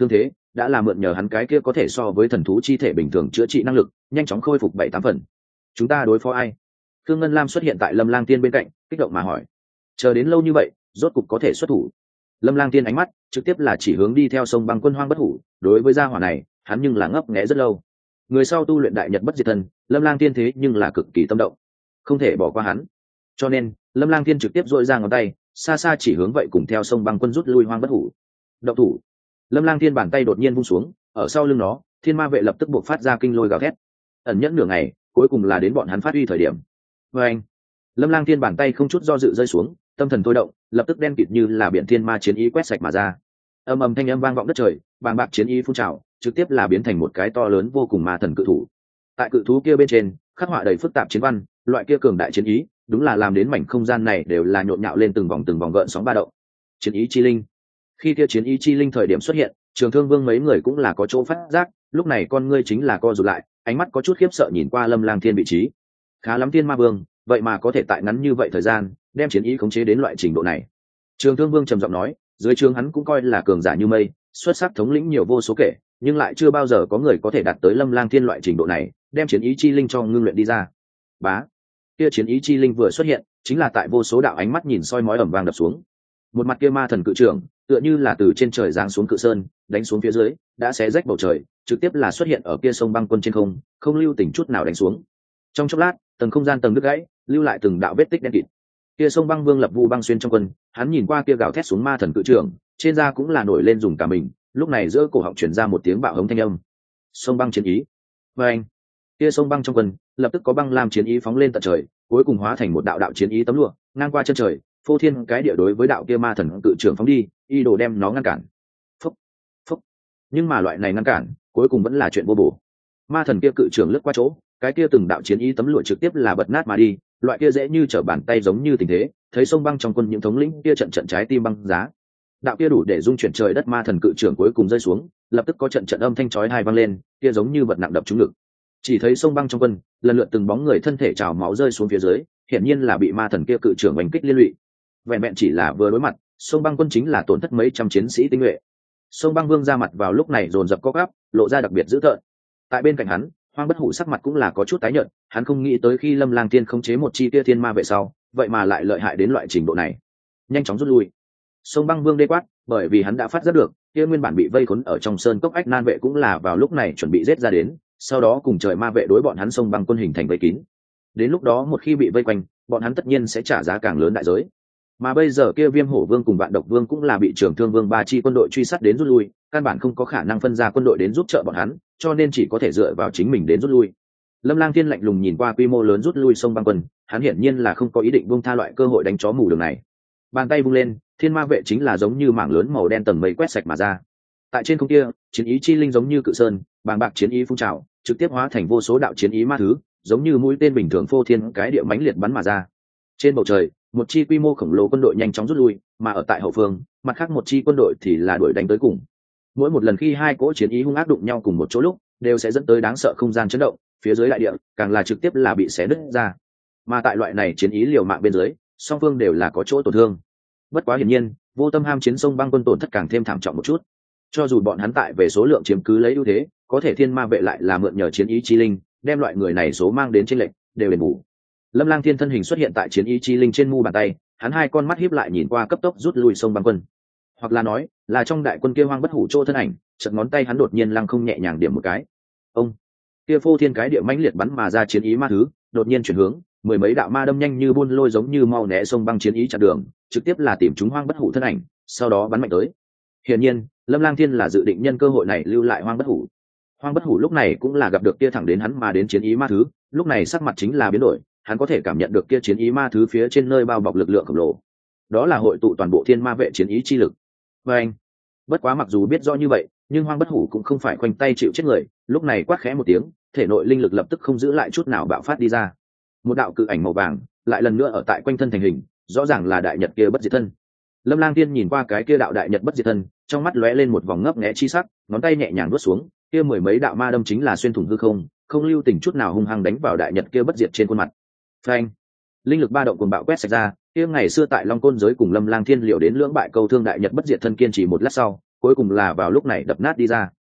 đã là mượn nhờ hắn cái kia có thể so với thần thú chi thể bình thường chữa trị năng lực nhanh chóng khôi phục 7-8 phần. Chúng ta đối phó ai? Khương Ngân Lam xuất hiện tại Lâm Lang Tiên bên cạnh, kích động mà hỏi. Chờ đến lâu như vậy, rốt cục có thể xuất thủ. Lâm Lang Tiên ánh mắt trực tiếp là chỉ hướng đi theo sông băng quân Hoang Bất Hủ. Đối với gia hỏa này, hắn nhưng là ngấp nghé rất lâu. Người sau tu luyện đại nhật bất diệt thân, Lâm Lang Tiên thế nhưng là cực kỳ tâm động, không thể bỏ qua hắn. Cho nên Lâm Lang Tiên trực tiếp dội ra ngón tay, xa xa chỉ hướng vậy cùng theo sông băng quân rút lui Hoang Bất Hủ. Động thủ! Lâm Lang Tiên bàn tay đột nhiên vung xuống, ở sau lưng nó, thiên ma vệ lập tức buộc phát ra kinh lôi gào thét. Ẩn nhẫn nửa ngày, cuối cùng là đến bọn hắn phát huy thời điểm. Và anh, Lâm Lang Thiên bàn tay không chút do dự rơi xuống, tâm thần thôi động, lập tức đen kịt như là biển thiên ma chiến ý quét sạch mà ra. Âm ầm thanh âm vang vọng đất trời, bàng bạc chiến ý phun trào, trực tiếp là biến thành một cái to lớn vô cùng ma thần cự thủ. Tại cự thú kia bên trên, khắc họa đầy phức tạp chiến văn, loại kia cường đại chiến ý, đúng là làm đến mảnh không gian này đều là nhộn nhạo lên từng vòng gợn sóng ba động. Chiến ý chi linh. Khi kia chiến ý chi linh thời điểm xuất hiện, Trường Thương Vương mấy người cũng là có chỗ phát giác, lúc này con ngươi chính là co rụt lại, ánh mắt có chút khiếp sợ nhìn qua Lâm Lang Thiên vị trí. Khá lắm Thiên Ma Vương, vậy mà có thể tại ngắn như vậy thời gian đem chiến ý khống chế đến loại trình độ này. Trường Thương Vương trầm giọng nói, dưới trướng hắn cũng coi là cường giả như mây, xuất sắc thống lĩnh nhiều vô số kể, nhưng lại chưa bao giờ có người có thể đạt tới Lâm Lang Thiên loại trình độ này, đem chiến ý chi linh cho ngưng luyện đi ra. Bá, kia chiến ý chi linh vừa xuất hiện, chính là tại vô số đạo ánh mắt nhìn soi mói ầm vang đập xuống. Một mặt kia ma thần cự trưởng, tựa như là từ trên trời giáng xuống cự sơn, đánh xuống phía dưới, đã xé rách bầu trời, trực tiếp là xuất hiện ở kia sông băng quân trên không, không lưu tình chút nào đánh xuống. Trong chốc lát, tầng không gian tầng đứt gãy, lưu lại từng đạo vết tích đen kịt. Kia sông băng vương lập vu băng xuyên trong quân, hắn nhìn qua kia gào thét xuống ma thần cự trưởng, trên da cũng là nổi lên dùng cả mình, lúc này giữa cổ họng truyền ra một tiếng bạo hống thanh âm. Sông băng chiến ý. Và anh, kia sông băng trong quân, lập tức có băng lam chiến ý phóng lên tận trời, cuối cùng hóa thành một đạo đạo chiến ý tấm lụa, ngang qua chân trời, phô thiên cái địa đối với đạo kia ma thần cự trưởng phóng đi, y đồ đem nó ngăn cản. Phúc, phúc. Nhưng mà loại này ngăn cản, cuối cùng vẫn là chuyện vô bổ. Ma thần kia cự trưởng lướt qua chỗ, cái kia từng đạo chiến ý tấm lụa trực tiếp là bật nát mà đi, loại kia dễ như trở bàn tay giống như tình thế, thấy sông băng trong quân những thống lĩnh kia trận trái tim băng giá. Đạo kia đủ để dung chuyển trời đất ma thần cự trưởng cuối cùng rơi xuống, lập tức có trận âm thanh chói tai vang lên, kia giống như vật nặng đập trúng ngực. Chỉ thấy sông băng trong quân, lần lượt từng bóng người thân thể trào máu rơi xuống phía dưới, hiển nhiên là bị ma thần kia cự trưởng đánh kích liên lụy. Vẹn vẹn chỉ là vừa đối mặt, sông băng quân chính là tổn thất mấy trăm chiến sĩ tinh nhuệ. Sông băng vương ra mặt vào lúc này dồn dập co gắp, lộ ra đặc biệt dữ tợn. Tại bên cạnh hắn, Hoang Bất Hủ sắc mặt cũng là có chút tái nhợt, hắn không nghĩ tới khi Lâm Lang Tiên khống chế một chi kia thiên ma vệ sau, vậy mà lại lợi hại đến loại trình độ này. Nhanh chóng rút lui. Sông băng vương đê quát, bởi vì hắn đã phát giác được, kia nguyên bản bị vây khốn ở trong sơn cốc ách nan vệ cũng là vào lúc này chuẩn bị giết ra đến, sau đó cùng trời ma vệ đối bọn hắn sông băng quân hình thành vây kín. Đến lúc đó một khi bị vây quanh, bọn hắn tất nhiên sẽ trả giá càng lớn đại giới. Mà bây giờ kia Viêm Hổ Vương cùng Vạn Độc Vương cũng là bị Trường Thương Vương ba chi quân đội truy sát đến rút lui, căn bản không có khả năng phân ra quân đội đến giúp trợ bọn hắn, cho nên chỉ có thể dựa vào chính mình đến rút lui. Lâm Lang Thiên lạnh lùng nhìn qua quy mô lớn rút lui sông băng quân, hắn hiển nhiên là không có ý định buông tha loại cơ hội đánh chó mù đường này. Bàn tay vung lên, thiên ma vệ chính là giống như mảng lớn màu đen tầng mây quét sạch mà ra. Tại trên không kia, chiến ý chi linh giống như cự sơn, bàng bạc chiến ý phun trào, trực tiếp hóa thành vô số đạo chiến ý ma thứ, giống như mũi tên bình thường phô thiên cái địa mãnh liệt bắn mà ra. Trên bầu trời, một chi quy mô khổng lồ quân đội nhanh chóng rút lui, mà ở tại hậu phương, mặt khác một chi quân đội thì là đuổi đánh tới cùng. Mỗi một lần khi hai cỗ chiến ý hung ác đụng nhau cùng một chỗ lúc, đều sẽ dẫn tới đáng sợ không gian chấn động, phía dưới đại địa càng là trực tiếp là bị xé nứt ra. Mà tại loại này chiến ý liều mạng bên dưới, song phương đều là có chỗ tổn thương. Bất quá hiển nhiên, Vô Tâm ham chiến sông băng quân tổn thất càng thêm thảm trọng một chút. Cho dù bọn hắn tại về số lượng chiếm cứ lấy ưu thế, có thể thiên ma vệ lại là mượn nhờ chiến ý chi linh, đem loại người này số mang đến trên lệnh, đều đền bù. Lâm Lang Thiên thân hình xuất hiện tại chiến ý chi linh trên mu bàn tay, hắn hai con mắt híp lại nhìn qua cấp tốc rút lui sông băng quân. Hoặc là nói, là trong đại quân kia Hoang Bất Hủ chỗ thân ảnh, chợt ngón tay hắn đột nhiên lăng không nhẹ nhàng điểm một cái. Ông, kia phô thiên cái địa mãnh liệt bắn mà ra chiến ý ma thứ, đột nhiên chuyển hướng, mười mấy đạo ma đâm nhanh như buôn lôi giống như mau né sông băng chiến ý chặn đường, trực tiếp là tìm chúng Hoang Bất Hủ thân ảnh, sau đó bắn mạnh tới. Hiển nhiên, Lâm Lang Thiên là dự định nhân cơ hội này lưu lại Hoang Bất Hủ. Hoang Bất Hủ lúc này cũng là gặp được kia thẳng đến hắn mà đến chiến ý ma thứ, lúc này sắc mặt chính là biến đổi, hắn có thể cảm nhận được kia chiến ý ma thứ phía trên nơi bao bọc lực lượng khổng lồ. Đó là hội tụ toàn bộ thiên ma vệ chiến ý chi lực. Và anh, bất quá mặc dù biết rõ như vậy, nhưng Hoang Bất Hủ cũng không phải khoanh tay chịu chết người, lúc này quát khẽ một tiếng, thể nội linh lực lập tức không giữ lại chút nào bạo phát đi ra. Một đạo cự ảnh màu vàng lại lần nữa ở tại quanh thân thành hình, rõ ràng là đại nhật kia bất diệt thân. Lâm Lang Thiên nhìn qua cái kia đạo đại nhật bất diệt thân, trong mắt lóe lên một vòng ngấp nghé chi sắc, ngón tay nhẹ nhàng vuốt xuống, kia mười mấy đạo ma đâm chính là xuyên thủng hư không, không lưu tình chút nào hung hăng đánh vào đại nhật kia bất diệt trên khuôn mặt. Phanh! Linh lực ba động cuồng bạo quét sạch ra, kia ngày xưa tại Long Côn giới cùng Lâm Lang Thiên liệu đến lưỡng bại câu thương đại nhật bất diệt thân kiên trì một lát sau, cuối cùng là vào lúc này đập nát đi ra.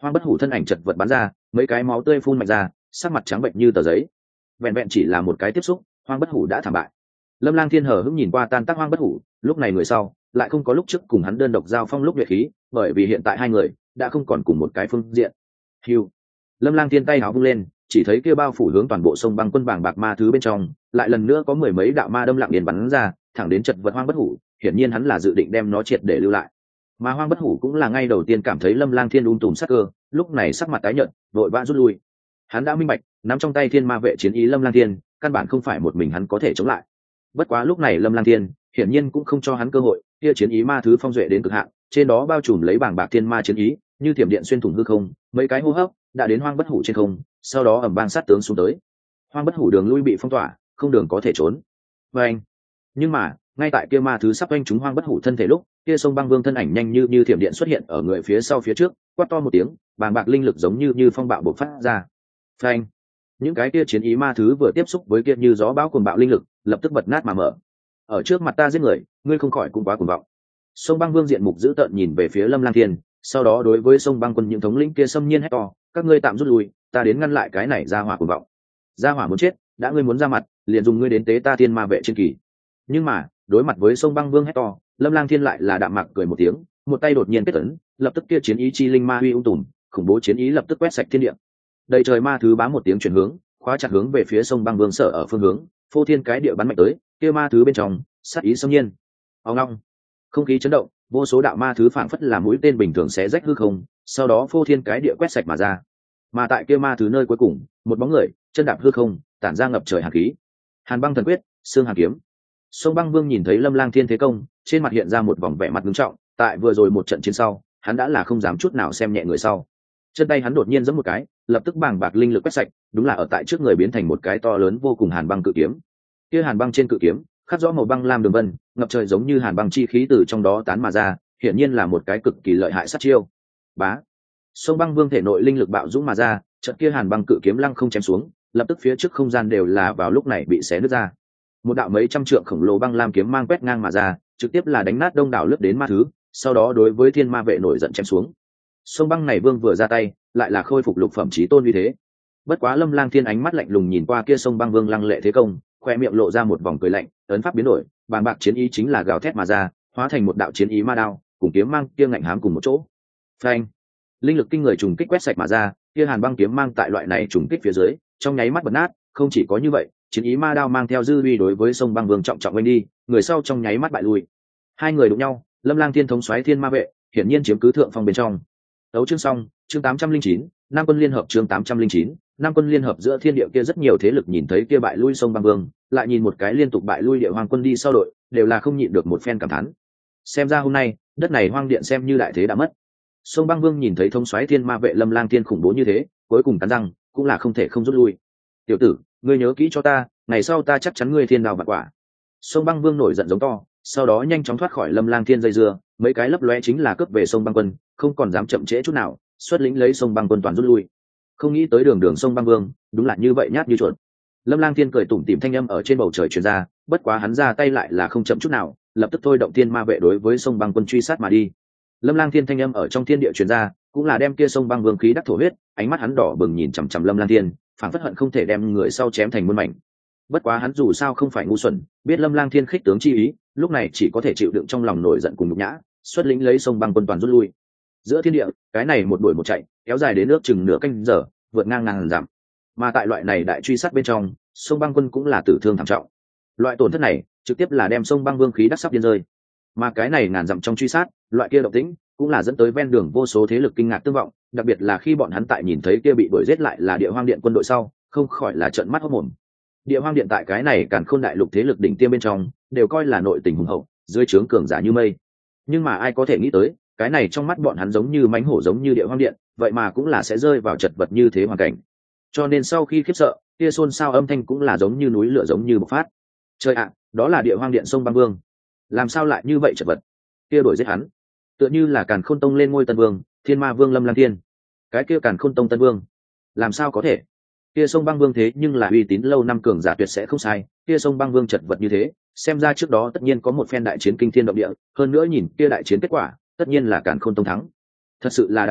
Hoang Bất Hủ thân ảnh chật vật bắn ra, mấy cái máu tươi phun mạnh ra, sắc mặt trắng bệnh như tờ giấy. Vẹn vẹn chỉ là một cái tiếp xúc, Hoang Bất Hủ đã thảm bại. Lâm Lang Thiên hờ hững nhìn qua tan tác Hoang Bất Hủ, lúc này người sau lại không có lúc trước cùng hắn đơn độc giao phong lúc luyện khí, bởi vì hiện tại hai người đã không còn cùng một cái phương diện. Hưu. Lâm Lang Thiên tay áo vung lên, chỉ thấy kia bao phủ hướng toàn bộ sông băng quân bảng bạc ma thứ bên trong, lại lần nữa có mười mấy đạo ma đâm lặng điền bắn ra, thẳng đến chật vật Hoang Bất Hủ, hiển nhiên hắn là dự định đem nó triệt để lưu lại. Mà Hoang Bất Hủ cũng là ngay đầu tiên cảm thấy Lâm Lang Thiên tùm sát cơ, lúc này sắc mặt tái nhợt, vội vã rút lui. Hắn đã minh bạch, nắm trong tay Thiên Ma vệ chiến ý Lâm Lang Thiên, căn bản không phải một mình hắn có thể chống lại. Bất quá lúc này Lâm Lang Thiên hiển nhiên cũng không cho hắn cơ hội, kia chiến ý ma thứ phong duệ đến cực hạn, trên đó bao trùm lấy bảng bạc thiên ma chiến ý, như thiểm điện xuyên thủng hư không, mấy cái hô hấp đã đến Hoang Bất Hủ trên không, sau đó ầm vang sát tướng xuống tới. Hoang Bất Hủ đường lui bị phong tỏa, không đường có thể trốn. Anh. Nhưng mà, ngay tại kia ma thứ sắp oanh trúng Hoang Bất Hủ thân thể lúc, kia sông băng vương thân ảnh nhanh như thiểm điện xuất hiện ở người phía sau phía trước, quát to một tiếng, bàng bạc linh lực giống như phong bạo bộc phát ra. Phanh. Những cái kia chiến ý ma thứ vừa tiếp xúc với kia như gió bão cuồng bạo linh lực, lập tức bật nát mà mở. Ở trước mặt ta giết người, ngươi không khỏi cũng quá cuồng vọng. Sông băng vương diện mục dữ tợn nhìn về phía Lâm Lang Thiên, sau đó đối với sông băng quân những thống lĩnh kia xâm nhiên hét to, các ngươi tạm rút lui, ta đến ngăn lại cái này ra hỏa cuồng vọng. Ra hỏa muốn chết, đã ngươi muốn ra mặt, liền dùng ngươi đến tế ta Thiên Ma vệ trên kỳ. Nhưng mà, đối mặt với sông băng vương hét to, Lâm Lang Thiên lại là đạm mạc cười một tiếng, một tay đột nhiên kết ấn, lập tức kia chiến ý chi linh ma huy tùm, khủng bố chiến ý lập tức quét sạch thiên địa. Đầy trời ma thứ bám một tiếng chuyển hướng, khóa chặt hướng về phía sông băng vương sở ở phương hướng, phô thiên cái địa bắn mạnh tới, kia ma thứ bên trong sát ý xâm nhiên. Ong ong, không khí chấn động, vô số đạo ma thứ phảng phất là mũi tên bình thường xé rách hư không, sau đó phô thiên cái địa quét sạch mà ra. Mà tại kia ma thứ nơi cuối cùng, một bóng người chân đạp hư không, tản ra ngập trời hàn khí. Hàn băng thần quyết, xương hàn kiếm. Sông băng vương nhìn thấy Lâm Lang Thiên thế công, trên mặt hiện ra một vòng vẻ mặt nghiêm trọng. Tại vừa rồi một trận chiến sau, hắn đã là không dám chút nào xem nhẹ người sau. Chân tay hắn đột nhiên giẫm một cái, lập tức bàng bạc linh lực quét sạch, đúng là ở tại trước người biến thành một cái to lớn vô cùng hàn băng cự kiếm. Kia hàn băng trên cự kiếm khắc rõ màu băng lam đường vân, ngập trời giống như hàn băng chi khí từ trong đó tán mà ra, hiển nhiên là một cái cực kỳ lợi hại sát chiêu. Bá. Sông băng vương thể nội linh lực bạo dũng mà ra, trận kia hàn băng cự kiếm lăng không chém xuống, lập tức phía trước không gian đều là vào lúc này bị xé nứt ra. Một đạo mấy trăm trượng khổng lồ băng lam kiếm mang quét ngang mà ra, trực tiếp là đánh nát đông đảo lướt đến ma thứ, sau đó đối với Thiên Ma vệ nổi giận chém xuống. Sông băng này vương vừa ra tay, lại là khôi phục lục phẩm chí tôn uy thế. Bất quá Lâm Lang Thiên ánh mắt lạnh lùng nhìn qua kia sông băng vương lăng lệ thế công, khoe miệng lộ ra một vòng cười lạnh, ấn pháp biến đổi, bàng bạc chiến ý chính là gào thét mà ra, hóa thành một đạo chiến ý ma đao, cùng kiếm mang kia ngạnh hám cùng một chỗ. Phanh! Linh lực kinh người trùng kích quét sạch mà ra, kia hàn băng kiếm mang tại loại này trùng kích phía dưới, trong nháy mắt bật nát. Không chỉ có như vậy, chiến ý ma đao mang theo dư uy đối với sông băng vương trọng trọng quanh đi, người sau trong nháy mắt bại lui. Hai người đụng nhau, Lâm Lang Thiên thống soái Thiên Ma vệ, hiển nhiên chiếm cứ thượng phong bên trong. Đấu chương xong, chương 809, Nam quân liên hợp chương 809, Nam quân liên hợp giữa thiên địa kia rất nhiều thế lực nhìn thấy kia bại lui sông băng vương, lại nhìn một cái liên tục bại lui địa hoàng quân đi sau đội, đều là không nhịn được một phen cảm thán. Xem ra hôm nay, đất này hoang điện xem như đại thế đã mất. Sông băng vương nhìn thấy thống soái Thiên Ma vệ Lâm Lang Thiên khủng bố như thế, cuối cùng cắn răng, cũng là không thể không rút lui. Tiểu tử, ngươi nhớ kỹ cho ta, ngày sau ta chắc chắn ngươi thiên đào bạc quả. Sông băng vương nổi giận giống to, sau đó nhanh chóng thoát khỏi Lâm Lang Thiên dây dưa, mấy cái lấp lóe chính là cướp về sông băng quân, không còn dám chậm trễ chút nào, xuất lĩnh lấy sông băng quân toàn rút lui. Không nghĩ tới đường đường sông băng vương, đúng là như vậy nhát như chuột. Lâm Lang Thiên cười tủm tỉm thanh âm ở trên bầu trời truyền ra, bất quá hắn ra tay lại là không chậm chút nào, lập tức thôi động Thiên Ma vệ đối với sông băng quân truy sát mà đi. Lâm Lang Thiên thanh âm ở trong thiên địa truyền ra, cũng là đem kia sông băng vương khí đắc thổ huyết, ánh mắt hắn đỏ bừng nhìn chằm chằm Lâm Lang Thiên, phảng phất hận không thể đem người sau chém thành muôn mảnh. Bất quá hắn dù sao không phải ngu xuẩn, biết Lâm Lang Thiên khích tướng chi ý, lúc này chỉ có thể chịu đựng trong lòng nổi giận cùng nhục nhã, xuất lĩnh lấy sông băng quân toàn rút lui. Giữa thiên địa, cái này một đuổi một chạy, kéo dài đến nước chừng nửa canh giờ, vượt ngang ngàn dặm. Mà tại loại này đại truy sát bên trong, sông băng quân cũng là tử thương thảm trọng. Loại tổn thất này, trực tiếp là đem sông băng vương khí đắc sắp điên rơi. Mà cái này ngàn dặm trong truy sát, loại kia động tĩnh, cũng là dẫn tới ven đường vô số thế lực kinh ngạc tương vọng, đặc biệt là khi bọn hắn tại nhìn thấy kia bị đuổi giết lại là Địa Hoang Điện quân đội sau, không khỏi là trợn mắt hốt mồm. Địa Hoang Điện tại cái này Càn Khôn đại lục thế lực đỉnh tiêm bên trong, đều coi là nội tình hùng hậu, dưới trướng cường giả như mây. Nhưng mà ai có thể nghĩ tới, cái này trong mắt bọn hắn giống như mánh hổ giống như Địa Hoang Điện, vậy mà cũng là sẽ rơi vào chật vật như thế hoàn cảnh. Cho nên sau khi khiếp sợ, kia xôn xao âm thanh cũng là giống như núi lửa giống như bộc phát. Trời ạ, đó là Địa Hoang Điện sông băng vương, làm sao lại như vậy chật vật? Kia đuổi giết hắn, tựa như là Càn Khôn tông lên ngôi tân vương, Thiên Ma vương Lâm Lang Thiên. Cái kia Càn Khôn tông tân vương, làm sao có thể? Kia sông băng vương thế nhưng là uy tín lâu năm cường giả tuyệt sẽ không sai, kia sông băng vương chật vật như thế, xem ra trước đó tất nhiên có một phen đại chiến kinh thiên động địa, hơn nữa nhìn kia đại chiến kết quả, tất nhiên là Càn Khôn tông thắng. Thật sự là đáng tiếc,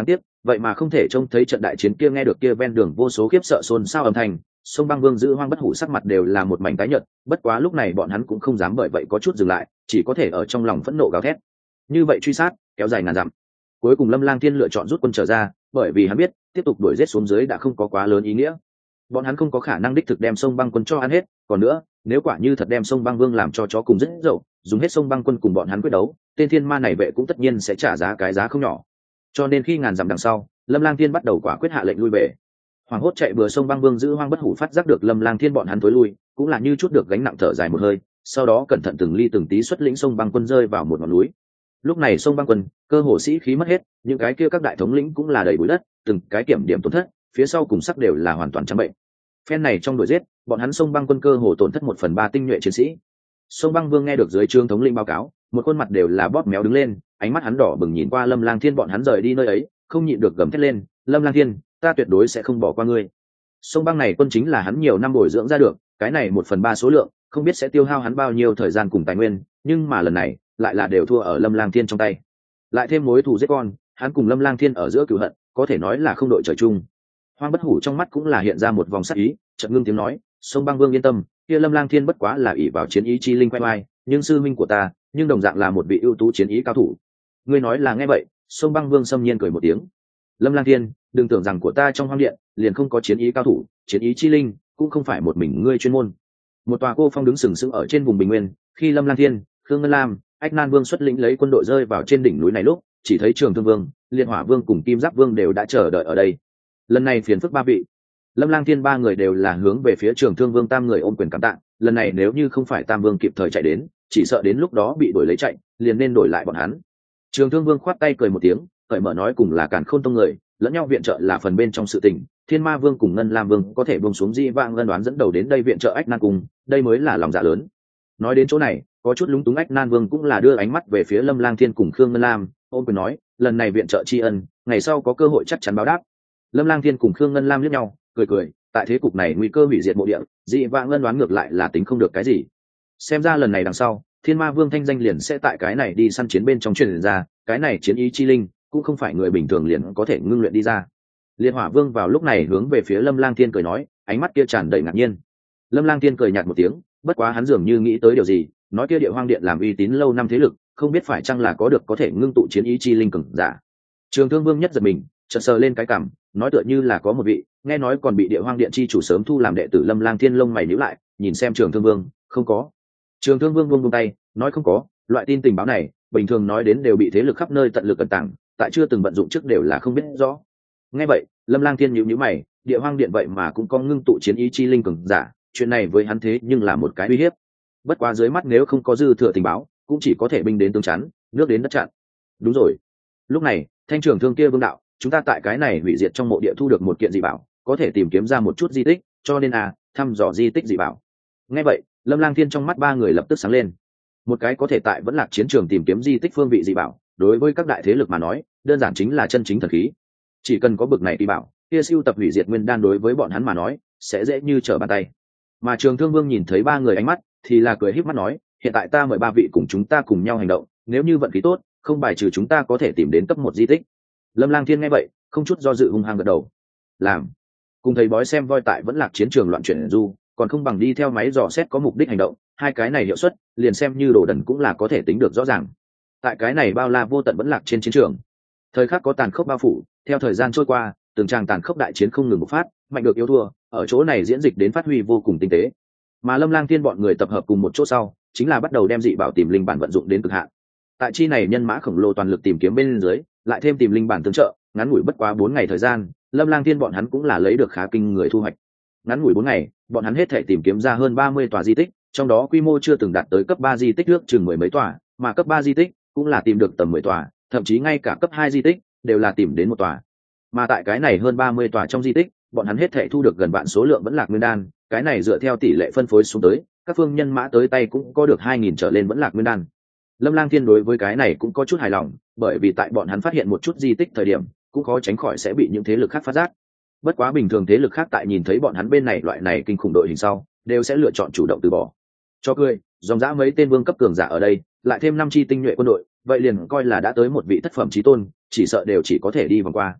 vậy mà không thể trông thấy trận đại chiến kia, nghe được kia ven đường vô số khiếp sợ xôn xao âm thanh, sông băng vương giữ Hoang Bất Hủ sắc mặt đều là một mảnh tái nhợt, bất quá lúc này bọn hắn cũng không dám bởi vậy có chút dừng lại, chỉ có thể ở trong lòng phẫn nộ gào thét. Như vậy truy sát kéo dài ngàn dặm, cuối cùng Lâm Lang Thiên lựa chọn rút quân trở ra, bởi vì hắn biết tiếp tục đuổi giết xuống dưới đã không có quá lớn ý nghĩa. Bọn hắn không có khả năng đích thực đem sông băng quân cho ăn hết, còn nữa, nếu quả như thật đem sông băng vương làm cho chó cùng rất dậu, dùng hết sông băng quân cùng bọn hắn quyết đấu, tên thiên ma này vệ cũng tất nhiên sẽ trả giá cái giá không nhỏ. Cho nên khi ngàn dặm đằng sau, Lâm Lang Thiên bắt đầu quả quyết hạ lệnh lui về. Hoàng hốt chạy bừa sông băng vương giữ Hoang Bất Hủ phát giác được Lâm Lang Thiên bọn hắn tối lui, cũng là như chút được gánh nặng thở dài một hơi, sau đó cẩn thận từng ly từng tí xuất lĩnh sông băng quân rơi vào một ngọn núi. Lúc này sông băng quân cơ hồ sĩ khí mất hết, những cái kia các đại thống lĩnh cũng là đầy bụi đất, từng cái kiểm điểm tổn thất, phía sau cùng sắc đều là hoàn toàn trắng bệnh. Phen này trong đuổi giết, bọn hắn sông băng quân cơ hồ tổn thất 1/3 tinh nhuệ chiến sĩ. Sông băng vương nghe được dưới trướng thống lĩnh báo cáo, một khuôn mặt đều là bóp méo đứng lên, ánh mắt hắn đỏ bừng nhìn qua Lâm Lang Thiên bọn hắn rời đi nơi ấy, không nhịn được gầm thét lên, Lâm Lang Thiên, ta tuyệt đối sẽ không bỏ qua ngươi. Sông băng này quân chính là hắn nhiều năm bồi dưỡng ra được, cái này 1/3 số lượng, không biết sẽ tiêu hao hắn bao nhiêu thời gian cùng tài nguyên, nhưng mà lần này lại là đều thua ở Lâm Lang Thiên trong tay. Lại thêm mối thù giết con, hắn cùng Lâm Lang Thiên ở giữa cừu hận, có thể nói là không đội trời chung. Hoang Bất Hủ trong mắt cũng là hiện ra một vòng sắc ý, chợt ngưng tiếng nói, sông băng vương yên tâm, kia Lâm Lang Thiên bất quá là ỷ vào chiến ý chi linh quay oai, nhưng sư minh của ta, nhưng đồng dạng là một vị ưu tú chiến ý cao thủ. Ngươi nói là nghe vậy, sông băng vương xâm nhiên cười một tiếng. Lâm Lang Thiên, đừng tưởng rằng của ta trong hoang điện liền không có chiến ý cao thủ, chiến ý chi linh cũng không phải một mình ngươi chuyên môn. Một tòa cô phong đứng sừng sững ở trên vùng bình nguyên, khi Lâm Lang Thiên, Khương Ngân Lam, Ách Nan Vương xuất lĩnh lấy quân đội rơi vào trên đỉnh núi này lúc, chỉ thấy Trường Thương Vương, Liệt Hỏa Vương cùng Kim Giáp Vương đều đã chờ đợi ở đây. Lần này phiền phức ba vị. Lâm Lang Thiên ba người đều là hướng về phía Trường Thương Vương tam người ôm quyền cảm tạ, lần này nếu như không phải tam vương kịp thời chạy đến, chỉ sợ đến lúc đó bị đuổi lấy chạy, liền nên đổi lại bọn hắn. Trường Thương Vương khoát tay cười một tiếng, cởi mở nói cùng là Càn Khôn tông người, lẫn nhau viện trợ là phần bên trong sự tình, Thiên Ma Vương cùng Ngân Lam Vương có thể buông xuống di vãng ân đoán dẫn đầu đến đây viện trợ Ách Nan cùng, đây mới là lòng dạ lớn. Nói đến chỗ này, có chút lúng túng Ách Nan Vương cũng là đưa ánh mắt về phía Lâm Lang Thiên cùng Khương Ngân Lam, ôm quyền nói, lần này viện trợ tri ân, ngày sau có cơ hội chắc chắn báo đáp. Lâm Lang Thiên cùng Khương Ngân Lam liếc nhau, cười cười, tại thế cục này nguy cơ hủy diệt mộ địa, dị vãng ân đoán ngược lại là tính không được cái gì. Xem ra lần này đằng sau, Thiên Ma Vương thanh danh liền sẽ tại cái này đi săn chiến bên trong truyền ra, cái này chiến ý chi linh cũng không phải người bình thường liền có thể ngưng luyện đi ra. Liệt Hỏa Vương vào lúc này hướng về phía Lâm Lang Thiên cười nói, ánh mắt kia tràn đầy ngạc nhiên. Lâm Lang Thiên cười nhạt một tiếng, bất quá hắn dường như nghĩ tới điều gì, nói kia Địa Hoang Điện làm uy tín lâu năm thế lực, không biết phải chăng là có được có thể ngưng tụ chiến ý chi linh cường giả. Trường Thương Vương nhất giật mình, chợt sờ lên cái cằm, nói tựa như là có một vị, nghe nói còn bị Địa Hoang Điện chi chủ sớm thu làm đệ tử. Lâm Lang Thiên lông mày nhíu lại, nhìn xem Trường Thương Vương, không có. Trường Thương Vương buông tay, nói không có, loại tin tình báo này, bình thường nói đến đều bị thế lực khắp nơi tận lực cẩn tàng, tại chưa từng vận dụng trước đều là không biết rõ. Nghe vậy, Lâm Lang Thiên nhíu mày, Địa Hoang Điện vậy mà cũng có ngưng tụ chiến ý chi linh cường giả, chuyện này với hắn thế nhưng là một cái uy hiếp. Bất quá dưới mắt nếu không có dư thừa tình báo, cũng chỉ có thể binh đến tướng chắn, nước đến đất chặn. Đúng rồi. Lúc này, Thanh Trường Thương kia Vương đạo, chúng ta tại cái này hủy diệt trong mộ địa thu được một kiện dị bảo, có thể tìm kiếm ra một chút di tích, cho nên thăm dò di tích dị bảo. Nghe vậy, Lâm Lang Thiên trong mắt ba người lập tức sáng lên. Một cái có thể tại vẫn lạc chiến trường tìm kiếm di tích phương vị dị bảo, đối với các đại thế lực mà nói, đơn giản chính là chân chính thần khí. Chỉ cần có bực này dị bảo, kia siêu tập hủy diệt nguyên đan đối với bọn hắn mà nói, sẽ dễ như trở bàn tay. Mà Trường Thương Vương nhìn thấy ba người ánh mắt, thì là cười híp mắt nói, hiện tại ta mời ba vị cùng chúng ta cùng nhau hành động, nếu như vận khí tốt, không bài trừ chúng ta có thể tìm đến cấp một di tích. Lâm Lang Thiên nghe vậy, không chút do dự hung hăng gật đầu. Làm. Cùng thầy bói xem voi tại vẫn lạc chiến trường loạn chuyển du, còn không bằng đi theo máy dò xét có mục đích hành động, hai cái này hiệu suất, liền xem như đồ đần cũng là có thể tính được rõ ràng. Tại cái này bao la vô tận vẫn lạc trên chiến trường, thời khắc có tàn khốc bao phủ, theo thời gian trôi qua, từng tràng tàn khốc đại chiến không ngừng bộc phát, mạnh được yếu thua, ở chỗ này diễn dịch đến phát huy vô cùng tinh tế. Mà Lâm Lang Thiên bọn người tập hợp cùng một chỗ sau, chính là bắt đầu đem dị bảo tìm linh bản vận dụng đến cực hạn. Tại chi này nhân mã khổng lồ toàn lực tìm kiếm bên dưới, lại thêm tìm linh bản tương trợ, ngắn ngủi bất quá 4 ngày thời gian, Lâm Lang Thiên bọn hắn cũng là lấy được khá kinh người thu hoạch. Ngắn ngủi 4 ngày, bọn hắn hết thể tìm kiếm ra hơn 30 tòa di tích, trong đó quy mô chưa từng đạt tới cấp 3 di tích ước chừng mười mấy tòa, mà cấp 3 di tích cũng là tìm được tầm 10 tòa, thậm chí ngay cả cấp 2 di tích đều là tìm đến một tòa. Mà tại cái này hơn 30 tòa trong di tích, bọn hắn hết thể thu được gần vạn số lượng vẫn lạc nguyên đan, cái này dựa theo tỷ lệ phân phối xuống tới, các phương nhân mã tới tay cũng có được 2000 trở lên vẫn lạc nguyên đan. Lâm Lang Thiên đối với cái này cũng có chút hài lòng, bởi vì tại bọn hắn phát hiện một chút di tích thời điểm, cũng khó tránh khỏi sẽ bị những thế lực khác phát giác. Bất quá bình thường thế lực khác tại nhìn thấy bọn hắn bên này loại này kinh khủng đội hình sau, đều sẽ lựa chọn chủ động từ bỏ. Cho cười, dòng dã mấy tên vương cấp cường giả ở đây, lại thêm 5 chi tinh nhuệ quân đội, vậy liền coi là đã tới một vị thất phẩm chí tôn, chỉ sợ đều chỉ có thể đi vòng qua.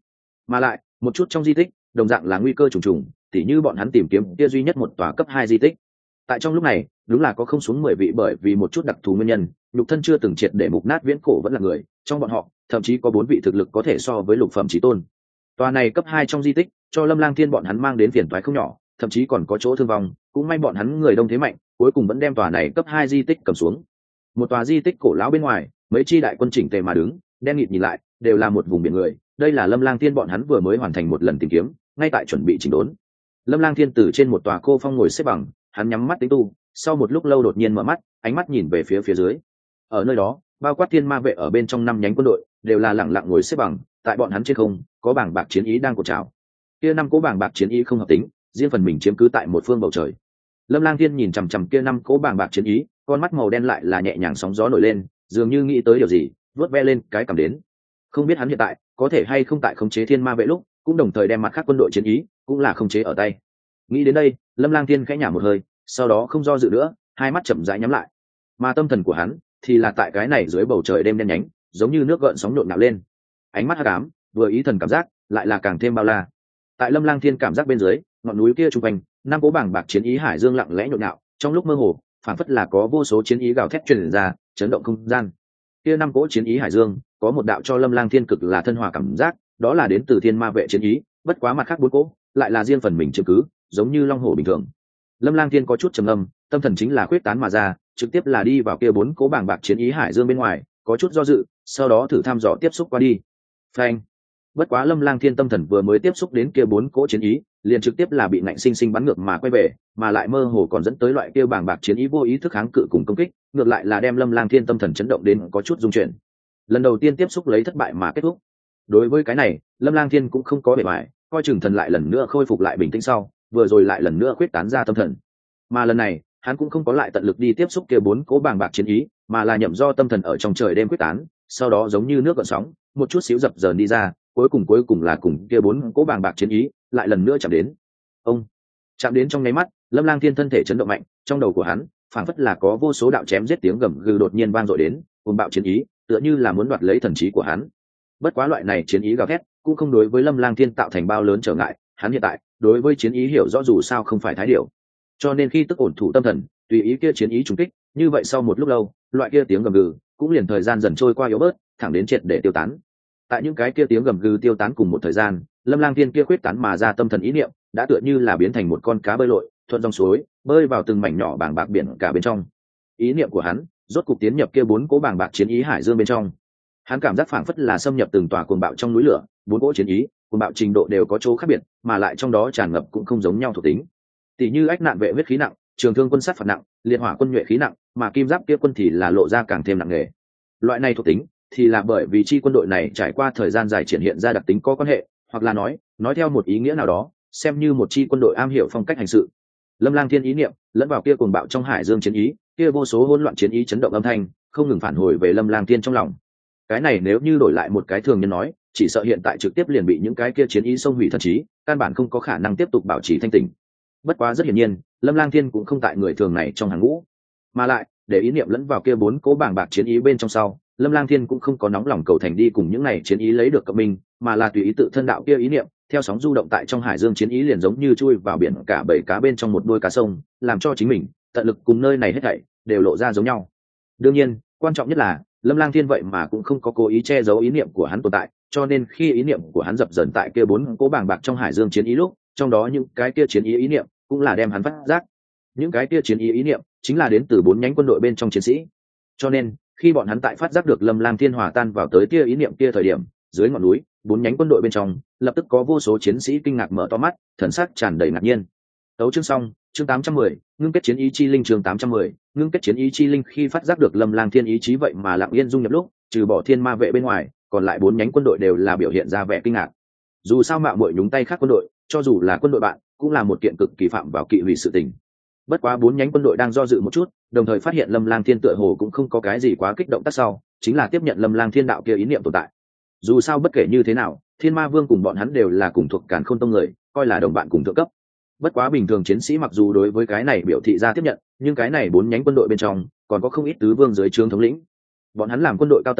Mà lại một chút trong di tích đồng dạng là nguy cơ trùng trùng, tỉ như bọn hắn tìm kiếm kia duy nhất một tòa cấp 2 di tích. Tại trong lúc này đúng là có không xuống 10 vị bởi vì một chút đặc thù nguyên nhân nhục thân chưa từng triệt để mục nát viễn cổ vẫn là người, trong bọn họ thậm chí có 4 vị thực lực có thể so với lục phẩm chí tôn. Tòa này cấp 2 trong di tích cho Lâm Lang Thiên bọn hắn mang đến phiền toái không nhỏ, thậm chí còn có chỗ thương vong, cũng may bọn hắn người đông thế mạnh, cuối cùng vẫn đem tòa này cấp 2 di tích cầm xuống. Một tòa di tích cổ lão bên ngoài, mấy chi đại quân chỉnh tề mà đứng, đen nghịt nhìn lại, đều là một vùng biển người, đây là Lâm Lang Thiên bọn hắn vừa mới hoàn thành một lần tìm kiếm, ngay tại chuẩn bị chỉnh đốn. Lâm Lang Thiên từ trên một tòa cô phong ngồi xếp bằng, hắn nhắm mắt tĩnh tu, sau một lúc lâu đột nhiên mở mắt, ánh mắt nhìn về phía dưới. Ở nơi đó, bao quát thiên ma vệ ở bên trong 5 nhánh quân đội, đều là lẳng lặng ngồi xếp bằng, tại bọn hắn trên không, có bảng bạc chiến ý đang cột trào. Kia 5 cỗ bảng bạc chiến ý không hợp tính, riêng phần mình chiếm cứ tại một phương bầu trời. Lâm Lang Thiên nhìn chằm chằm kia 5 cỗ bảng bạc chiến ý, con mắt màu đen lại là nhẹ nhàng sóng gió nổi lên, dường như nghĩ tới điều gì, vớt ve lên cái cảm đến. Không biết hắn hiện tại có thể hay không tại khống chế thiên ma vệ lúc, cũng đồng thời đem mặt khác quân đội chiến ý, cũng là khống chế ở tay. Nghĩ đến đây, Lâm Lang Thiên khẽ nhả một hơi, sau đó không do dự nữa, hai mắt chậm rãi nhắm lại. Mà tâm thần của hắn thì là tại cái này dưới bầu trời đêm đen nhánh, giống như nước gợn sóng nhộn nhạo lên. Ánh mắt hắc ám, vừa ý thần cảm giác, lại là càng thêm bao la. Tại Lâm Lang Thiên cảm giác bên dưới, ngọn núi kia trung quanh, 5 cỗ bảng bạc chiến ý hải dương lặng lẽ nhộn nhạo, trong lúc mơ hồ, phảng phất là có vô số chiến ý gào thét truyền ra, chấn động không gian. Kia 5 cỗ chiến ý hải dương, có một đạo cho Lâm Lang Thiên cực là thân hòa cảm giác, đó là đến từ thiên ma vệ chiến ý, bất quá mặt khác 4 cỗ, lại là riêng phần mình chiếm cứ, giống như long hổ bình thường. Lâm Lang Thiên có chút trầm ngâm, tâm thần chính là khuyết tán mà ra, trực tiếp là đi vào kia 4 cỗ bảng bạc chiến ý hải dương bên ngoài, có chút do dự, sau đó thử thăm dò tiếp xúc qua đi. Phanh! Bất quá Lâm Lang Thiên tâm thần vừa mới tiếp xúc đến kia 4 cỗ chiến ý, liền trực tiếp là bị nạnh sinh sinh bắn ngược mà quay về, mà lại mơ hồ còn dẫn tới loại kia bảng bạc chiến ý vô ý thức kháng cự cùng công kích, ngược lại là đem Lâm Lang Thiên tâm thần chấn động đến có chút rung chuyển. Lần đầu tiên tiếp xúc lấy thất bại mà kết thúc. Đối với cái này, Lâm Lang Thiên cũng không có bề bại, coi chừng thần lại lần nữa khôi phục lại bình tĩnh sau, vừa rồi lại lần nữa khuyết tán ra tâm thần. Mà lần này, hắn cũng không có lại tận lực đi tiếp xúc kia 4 cỗ bảng bạc chiến ý, mà là nhậm do tâm thần ở trong trời đêm quyết tán, sau đó giống như nước gợn sóng, một chút xíu dập dờn đi ra, cuối cùng là cùng kia 4 cỗ bảng bạc chiến ý, lại lần nữa chạm đến. Ông chạm đến trong nháy mắt, Lâm Lang Thiên thân thể chấn động mạnh, trong đầu của hắn, phảng phất là có vô số đạo chém giết tiếng gầm gừ đột nhiên vang dội đến, cuồng bạo chiến ý, tựa như là muốn đoạt lấy thần trí của hắn. Bất quá loại này chiến ý gào thét, cũng không đối với Lâm Lang Thiên tạo thành bao lớn trở ngại, hắn hiện tại, đối với chiến ý hiểu rõ dù sao không phải thái điều. Cho nên khi tức ổn thủ tâm thần, tùy ý kia chiến ý trùng kích, như vậy sau một lúc lâu, loại kia tiếng gầm gừ cũng liền thời gian dần trôi qua yếu bớt, thẳng đến triệt để tiêu tán. Tại những cái kia tiếng gầm gừ tiêu tán cùng một thời gian, Lâm Lang Thiên kia khuyết tán mà ra tâm thần ý niệm, đã tựa như là biến thành một con cá bơi lội, thuận dòng suối, bơi vào từng mảnh nhỏ bảng bạc biển cả bên trong. Ý niệm của hắn, rốt cục tiến nhập kia 4 cỗ bảng bạc chiến ý hải dương bên trong. Hắn cảm giác phảng phất là xâm nhập từng tòa cuồng bạo trong núi lửa, 4 cỗ chiến ý, cuồng bạo trình độ đều có chỗ khác biệt, mà lại trong đó tràn ngập cũng không giống nhau thuộc tính. Tỷ như ách nạn vệ huyết khí nặng, trường thương quân sát phạt nặng, liệt hỏa quân nhuệ khí nặng, mà kim giáp kia quân thì là lộ ra càng thêm nặng nề. Loại này thuộc tính thì là bởi vì chi quân đội này trải qua thời gian dài triển hiện ra đặc tính có quan hệ, hoặc là nói theo một ý nghĩa nào đó, xem như một chi quân đội am hiểu phong cách hành sự. Lâm Lang Thiên ý niệm lẫn vào kia cuồng bạo trong hải dương chiến ý, kia vô số hỗn loạn chiến ý chấn động âm thanh, không ngừng phản hồi về Lâm Lang Thiên trong lòng. Cái này nếu như đổi lại một cái thường nhân nói, chỉ sợ hiện tại trực tiếp liền bị những cái kia chiến ý xông hủy thần trí, căn bản không có khả năng tiếp tục bảo trì thanh tỉnh. Bất quá rất hiển nhiên, Lâm Lang Thiên cũng không tại người thường này trong hàng ngũ, mà lại để ý niệm lẫn vào kia 4 cỗ bảng bạc chiến ý bên trong sau, Lâm Lang Thiên cũng không có nóng lòng cầu thành đi cùng những này chiến ý lấy được cộng minh, mà là tùy ý tự thân đạo kia ý niệm, theo sóng du động tại trong hải dương chiến ý liền giống như chui vào biển cả bầy cá bên trong một đuôi cá sông, làm cho chính mình tận lực cùng nơi này hết thảy đều lộ ra giống nhau. Đương nhiên, quan trọng nhất là Lâm Lang Thiên vậy mà cũng không có cố ý che giấu ý niệm của hắn tồn tại, cho nên khi ý niệm của hắn dập dần tại kia 4 cỗ bảng bạc trong hải dương chiến ý lúc, trong đó những cái kia chiến ý ý niệm cũng là đem hắn phát giác. Những cái kia chiến ý ý niệm chính là đến từ 4 nhánh quân đội bên trong chiến sĩ. Cho nên, khi bọn hắn tại phát giác được Lâm Lang Thiên hòa tan vào tới kia ý niệm kia thời điểm, dưới ngọn núi, 4 nhánh quân đội bên trong, lập tức có vô số chiến sĩ kinh ngạc mở to mắt, thần sắc tràn đầy ngạc nhiên. Tấu chương xong, chương 810, ngưng kết chiến ý chi linh chương 810, ngưng kết chiến ý chi linh khi phát giác được Lâm Lang Thiên ý chí vậy mà lặng yên dung nhập lúc, trừ bỏ thiên ma vệ bên ngoài, còn lại 4 nhánh quân đội đều là biểu hiện ra vẻ kinh ngạc. Dù sao mạo muội nhúng tay khác quân đội, cho dù là quân đội bạn, cũng là một kiện cực kỳ phạm vào kỵ hủy sự tình. Bất quá 4 nhánh quân đội đang do dự một chút, đồng thời phát hiện Lâm Lang Thiên tựa hồ cũng không có cái gì quá kích động tác sau, chính là tiếp nhận Lâm Lang Thiên đạo kia ý niệm tồn tại. Dù sao bất kể như thế nào, Thiên Ma Vương cùng bọn hắn đều là cùng thuộc Càn Khôn tông người, coi là đồng bạn cùng thượng cấp. Bất quá bình thường chiến sĩ mặc dù đối với cái này biểu thị ra tiếp nhận, nhưng cái này 4 nhánh quân đội bên trong còn có không ít tứ vương dưới trướng thống lĩnh. Bọn hắn làm quân đội cao tầng,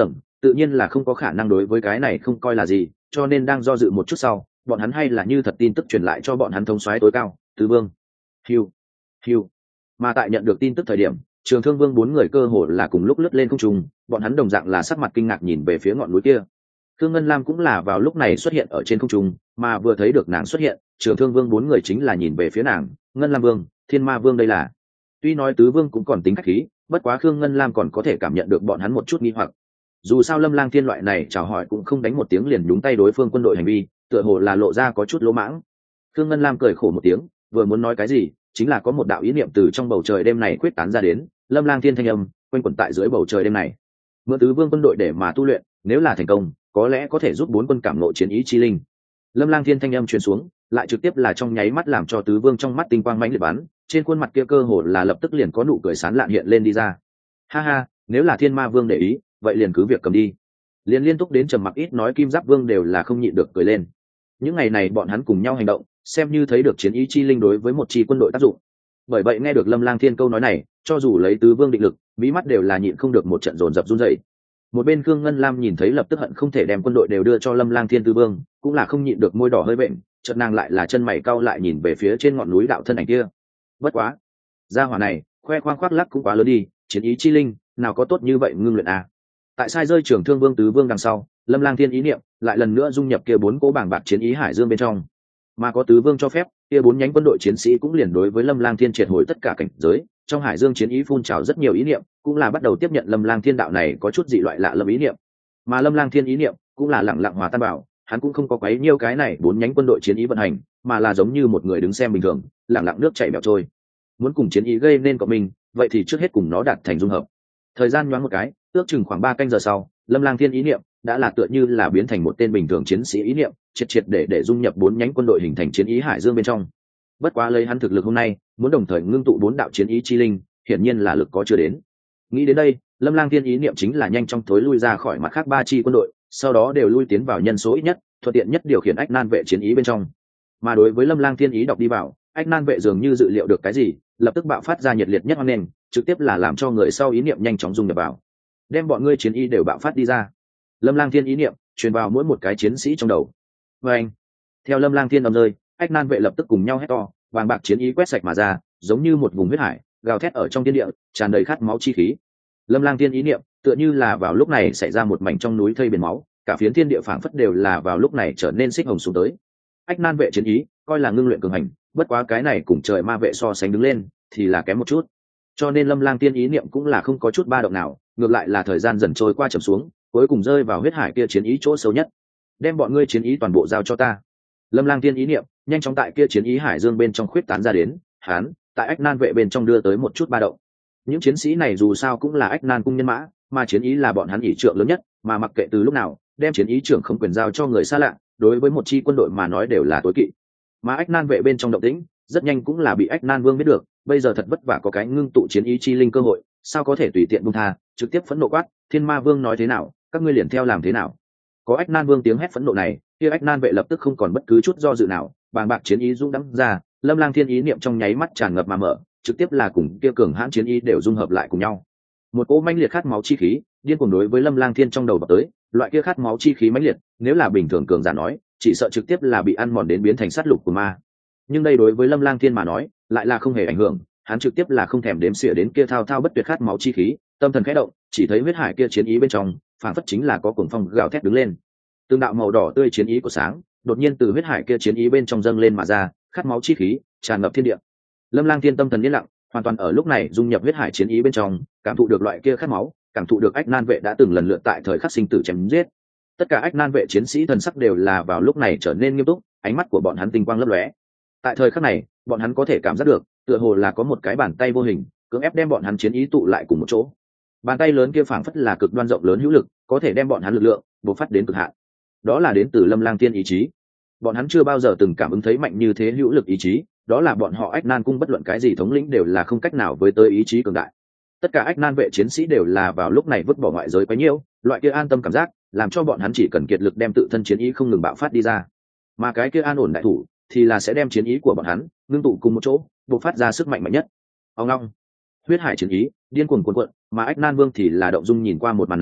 tự nhiên là không có khả năng đối với cái này không coi là gì, cho nên đang do dự một chút sau, bọn hắn hay là như thật tin tức truyền lại cho bọn hắn thống soái tối cao, Tứ Vương. Hiu, hiu. Mà tại nhận được tin tức thời điểm, Trường Thương Vương bốn người cơ hồ là cùng lúc lướt lên không trung, bọn hắn đồng dạng là sắc mặt kinh ngạc nhìn về phía ngọn núi kia. Thương Ngân Lam cũng là vào lúc này xuất hiện ở trên không trung, mà vừa thấy được nàng xuất hiện, Trường Thương Vương bốn người chính là nhìn về phía nàng, Ngân Lam Vương, Thiên Ma Vương đây là. Tuy nói Tứ Vương cũng còn tính khách khí, bất quá Khương Ngân Lam còn có thể cảm nhận được bọn hắn một chút nghi hoặc. Dù sao Lâm Lang Thiên loại này chào hỏi cũng không đánh một tiếng liền đúng tay đối phương quân đội hành vi, tựa hồ là lộ ra có chút lỗ mãng. Khương Ngân Lam cười khổ một tiếng, vừa muốn nói cái gì, chính là có một đạo ý niệm từ trong bầu trời đêm này quyết tán ra đến, Lâm Lang Thiên thanh âm quanh quẩn tại dưới bầu trời đêm này. Mượn Tứ Vương quân đội để mà tu luyện, nếu là thành công, có lẽ có thể giúp bốn quân cảm ngộ chiến ý chi linh. Lâm Lang Thiên thanh âm truyền xuống, lại trực tiếp là trong nháy mắt làm cho Tứ Vương trong mắt tinh quang mãnh liệt bắn, trên khuôn mặt kia cơ hồ là lập tức liền có nụ cười sán lạn hiện lên đi ra. Ha ha, nếu là Thiên Ma Vương để ý, vậy liền cứ việc cầm đi. Liên tục đến trầm mặc ít nói Kim Giáp Vương đều là không nhịn được cười lên. Những ngày này bọn hắn cùng nhau hành động, xem như thấy được chiến ý chi linh đối với một chi quân đội tác dụng. Bởi vậy nghe được Lâm Lang Thiên câu nói này, cho dù lấy Tứ Vương định lực, mí mắt đều là nhịn không được một trận dồn dập run rẩy. Một bên Khương Ngân Lam nhìn thấy lập tức hận không thể đem quân đội đều đưa cho Lâm Lang Thiên Tứ Vương, cũng là không nhịn được môi đỏ hơi vện, chợt nàng lại là chân mày cau lại nhìn về phía trên ngọn núi đạo thân ảnh kia. Bất quá, gia hỏa này, khoe khoang khoác lác cũng quá lớn đi, chiến ý chi linh, nào có tốt như vậy ngưng luyện à. Tại sai rơi Trường Thương Vương Tứ Vương đằng sau, Lâm Lang Thiên ý niệm lại lần nữa dung nhập kia bốn cỗ bảng bạc chiến ý hải dương bên trong. Mà có Tứ Vương cho phép, kia bốn nhánh quân đội chiến sĩ cũng liền đối với Lâm Lang Thiên triệt hồi tất cả cảnh giới, trong hải dương chiến ý phun trào rất nhiều ý niệm, cũng là bắt đầu tiếp nhận Lâm Lang Thiên đạo này có chút dị loại lạ lẫm ý niệm. Mà Lâm Lang Thiên ý niệm cũng là lặng lặng hòa tan bảo, hắn cũng không có quấy nhiêu cái này bốn nhánh quân đội chiến ý vận hành, mà là giống như một người đứng xem bình thường, lặng lặng nước chảy bèo trôi. Muốn cùng chiến ý gây nên cộng mình, vậy thì trước hết cùng nó đạt thành dung hợp. Thời gian nhoáng một cái, ước chừng khoảng 3 canh giờ sau, Lâm Lang Thiên ý niệm đã là tựa như là biến thành một tên bình thường chiến sĩ ý niệm, triệt để dung nhập bốn nhánh quân đội hình thành chiến ý hải dương bên trong. Bất quá lấy hắn thực lực hôm nay, muốn đồng thời ngưng tụ bốn đạo chiến ý chi linh, hiển nhiên là lực có chưa đến. Nghĩ đến đây, Lâm Lang Thiên ý niệm chính là nhanh chóng thối lui ra khỏi mặt khác 3 chi quân đội, sau đó đều lui tiến vào nhân số ít nhất, thuận tiện nhất điều khiển Ách Nan vệ chiến ý bên trong. Mà đối với Lâm Lang Thiên ý đọc đi vào, Ách Nan vệ dường như dự liệu được cái gì, lập tức bạo phát ra nhiệt liệt nhất hoan nghênh, trực tiếp là làm cho người sau ý niệm nhanh chóng dung nhập vào, đem bọn ngươi chiến ý đều bạo phát đi ra. Lâm Lang Thiên ý niệm truyền vào mỗi một cái chiến sĩ trong đầu. Và anh, theo Lâm Lang Thiên âm rơi, Ách Nan vệ lập tức cùng nhau hét to, vàng bạc chiến ý quét sạch mà ra, giống như một vùng huyết hải, gào thét ở trong thiên địa, tràn đầy khát máu chi khí. Lâm Lang Thiên ý niệm tựa như là vào lúc này xảy ra một mảnh trong núi thây biển máu, cả phiến thiên địa phảng phất đều là vào lúc này trở nên xích hồng xuống tới. Ách Nan vệ chiến ý coi là ngưng luyện cường hành, bất quá cái này cùng trời ma vệ so sánh đứng lên thì là kém một chút, cho nên Lâm Lang Thiên ý niệm cũng là không có chút ba động nào, ngược lại là thời gian dần trôi qua chậm xuống, cuối cùng rơi vào huyết hải kia chiến ý chỗ sâu nhất. Đem bọn ngươi chiến ý toàn bộ giao cho ta. Lâm Lang Thiên ý niệm nhanh chóng tại kia chiến ý hải dương bên trong khuyết tán ra đến, hán tại Ách Nan vệ bên trong đưa tới một chút ba động. Những chiến sĩ này dù sao cũng là Ách Nan cung nhân mã, mà chiến ý là bọn hắn ỷ trượng lớn nhất, mà mặc kệ từ lúc nào đem chiến ý trưởng không quyền giao cho người xa lạ, đối với một chi quân đội mà nói đều là tối kỵ. Mà Ách Nan vệ bên trong động tĩnh rất nhanh cũng là bị Ách Nan Vương biết được, bây giờ thật vất vả có cái ngưng tụ chiến ý chi linh cơ hội, sao có thể tùy tiện buông tha, trực tiếp phẫn nộ quát, Thiên Ma Vương nói thế nào, các ngươi liền theo làm thế nào. Có Ách Nan Vương tiếng hét phẫn nộ này, kia Ách Nan vệ lập tức không còn bất cứ chút do dự nào, bàng bạc chiến ý dũng đãng ra, Lâm Lang Thiên ý niệm trong nháy mắt tràn ngập mà mở, trực tiếp là cùng kia cường hãn chiến ý đều dung hợp lại cùng nhau. Một cỗ mãnh liệt khát máu chi khí, điên cuồng đối với Lâm Lang Thiên trong đầu vào tới, loại kia khát máu chi khí mãnh liệt, nếu là bình thường cường giả nói, chỉ sợ trực tiếp là bị ăn mòn đến biến thành sát lục của ma. Nhưng đây đối với Lâm Lang Thiên mà nói, lại là không hề ảnh hưởng, hắn trực tiếp là không thèm đếm xỉa đến kia thao thao bất tuyệt khát máu chi khí, tâm thần khẽ động, chỉ thấy huyết hải kia chiến ý bên trong, phản phất chính là có cuồng phong gào thét đứng lên. Từng đạo màu đỏ tươi chiến ý của sáng, đột nhiên từ huyết hải kia chiến ý bên trong dâng lên mà ra, khát máu chi khí tràn ngập thiên địa. Lâm Lang Thiên tâm thần yên lặng, hoàn toàn ở lúc này dung nhập huyết hải chiến ý bên trong, cảm thụ được loại kia khát máu, cảm thụ được Ách Nan vệ đã từng lần lượt tại thời khắc sinh tử chém giết. Tất cả Ách Nan vệ chiến sĩ thần sắc đều là vào lúc này trở nên nghiêm túc, ánh mắt của bọn hắn tinh quang lấp lóe. Tại thời khắc này, bọn hắn có thể cảm giác được, tựa hồ là có một cái bàn tay vô hình, cưỡng ép đem bọn hắn chiến ý tụ lại cùng một chỗ. Bàn tay lớn kia phảng phất là cực đoan rộng lớn hữu lực, có thể đem bọn hắn lực lượng bộc phát đến cực hạn. Đó là đến từ Lâm Lang Thiên ý chí. Bọn hắn chưa bao giờ từng cảm ứng thấy mạnh như thế hữu lực ý chí, đó là bọn họ Ách Nan cung bất luận cái gì thống lĩnh đều là không cách nào với tới ý chí cường đại. Tất cả Ách Nan vệ chiến sĩ đều là vào lúc này vứt bỏ ngoại giới quá nhiều, loại kia an tâm cảm giác, làm cho bọn hắn chỉ cần kiệt lực đem tự thân chiến ý không ngừng bạo phát đi ra. Mà cái kia an ổn đại thủ thì là sẽ đem chiến ý của bọn hắn ngưng tụ cùng một chỗ, bộc phát ra sức mạnh mạnh nhất. Ông long, huyết hải chiến ý điên cuồng cuồn cuộn, mà Ách Nan Vương thì là động dung nhìn qua một màn này,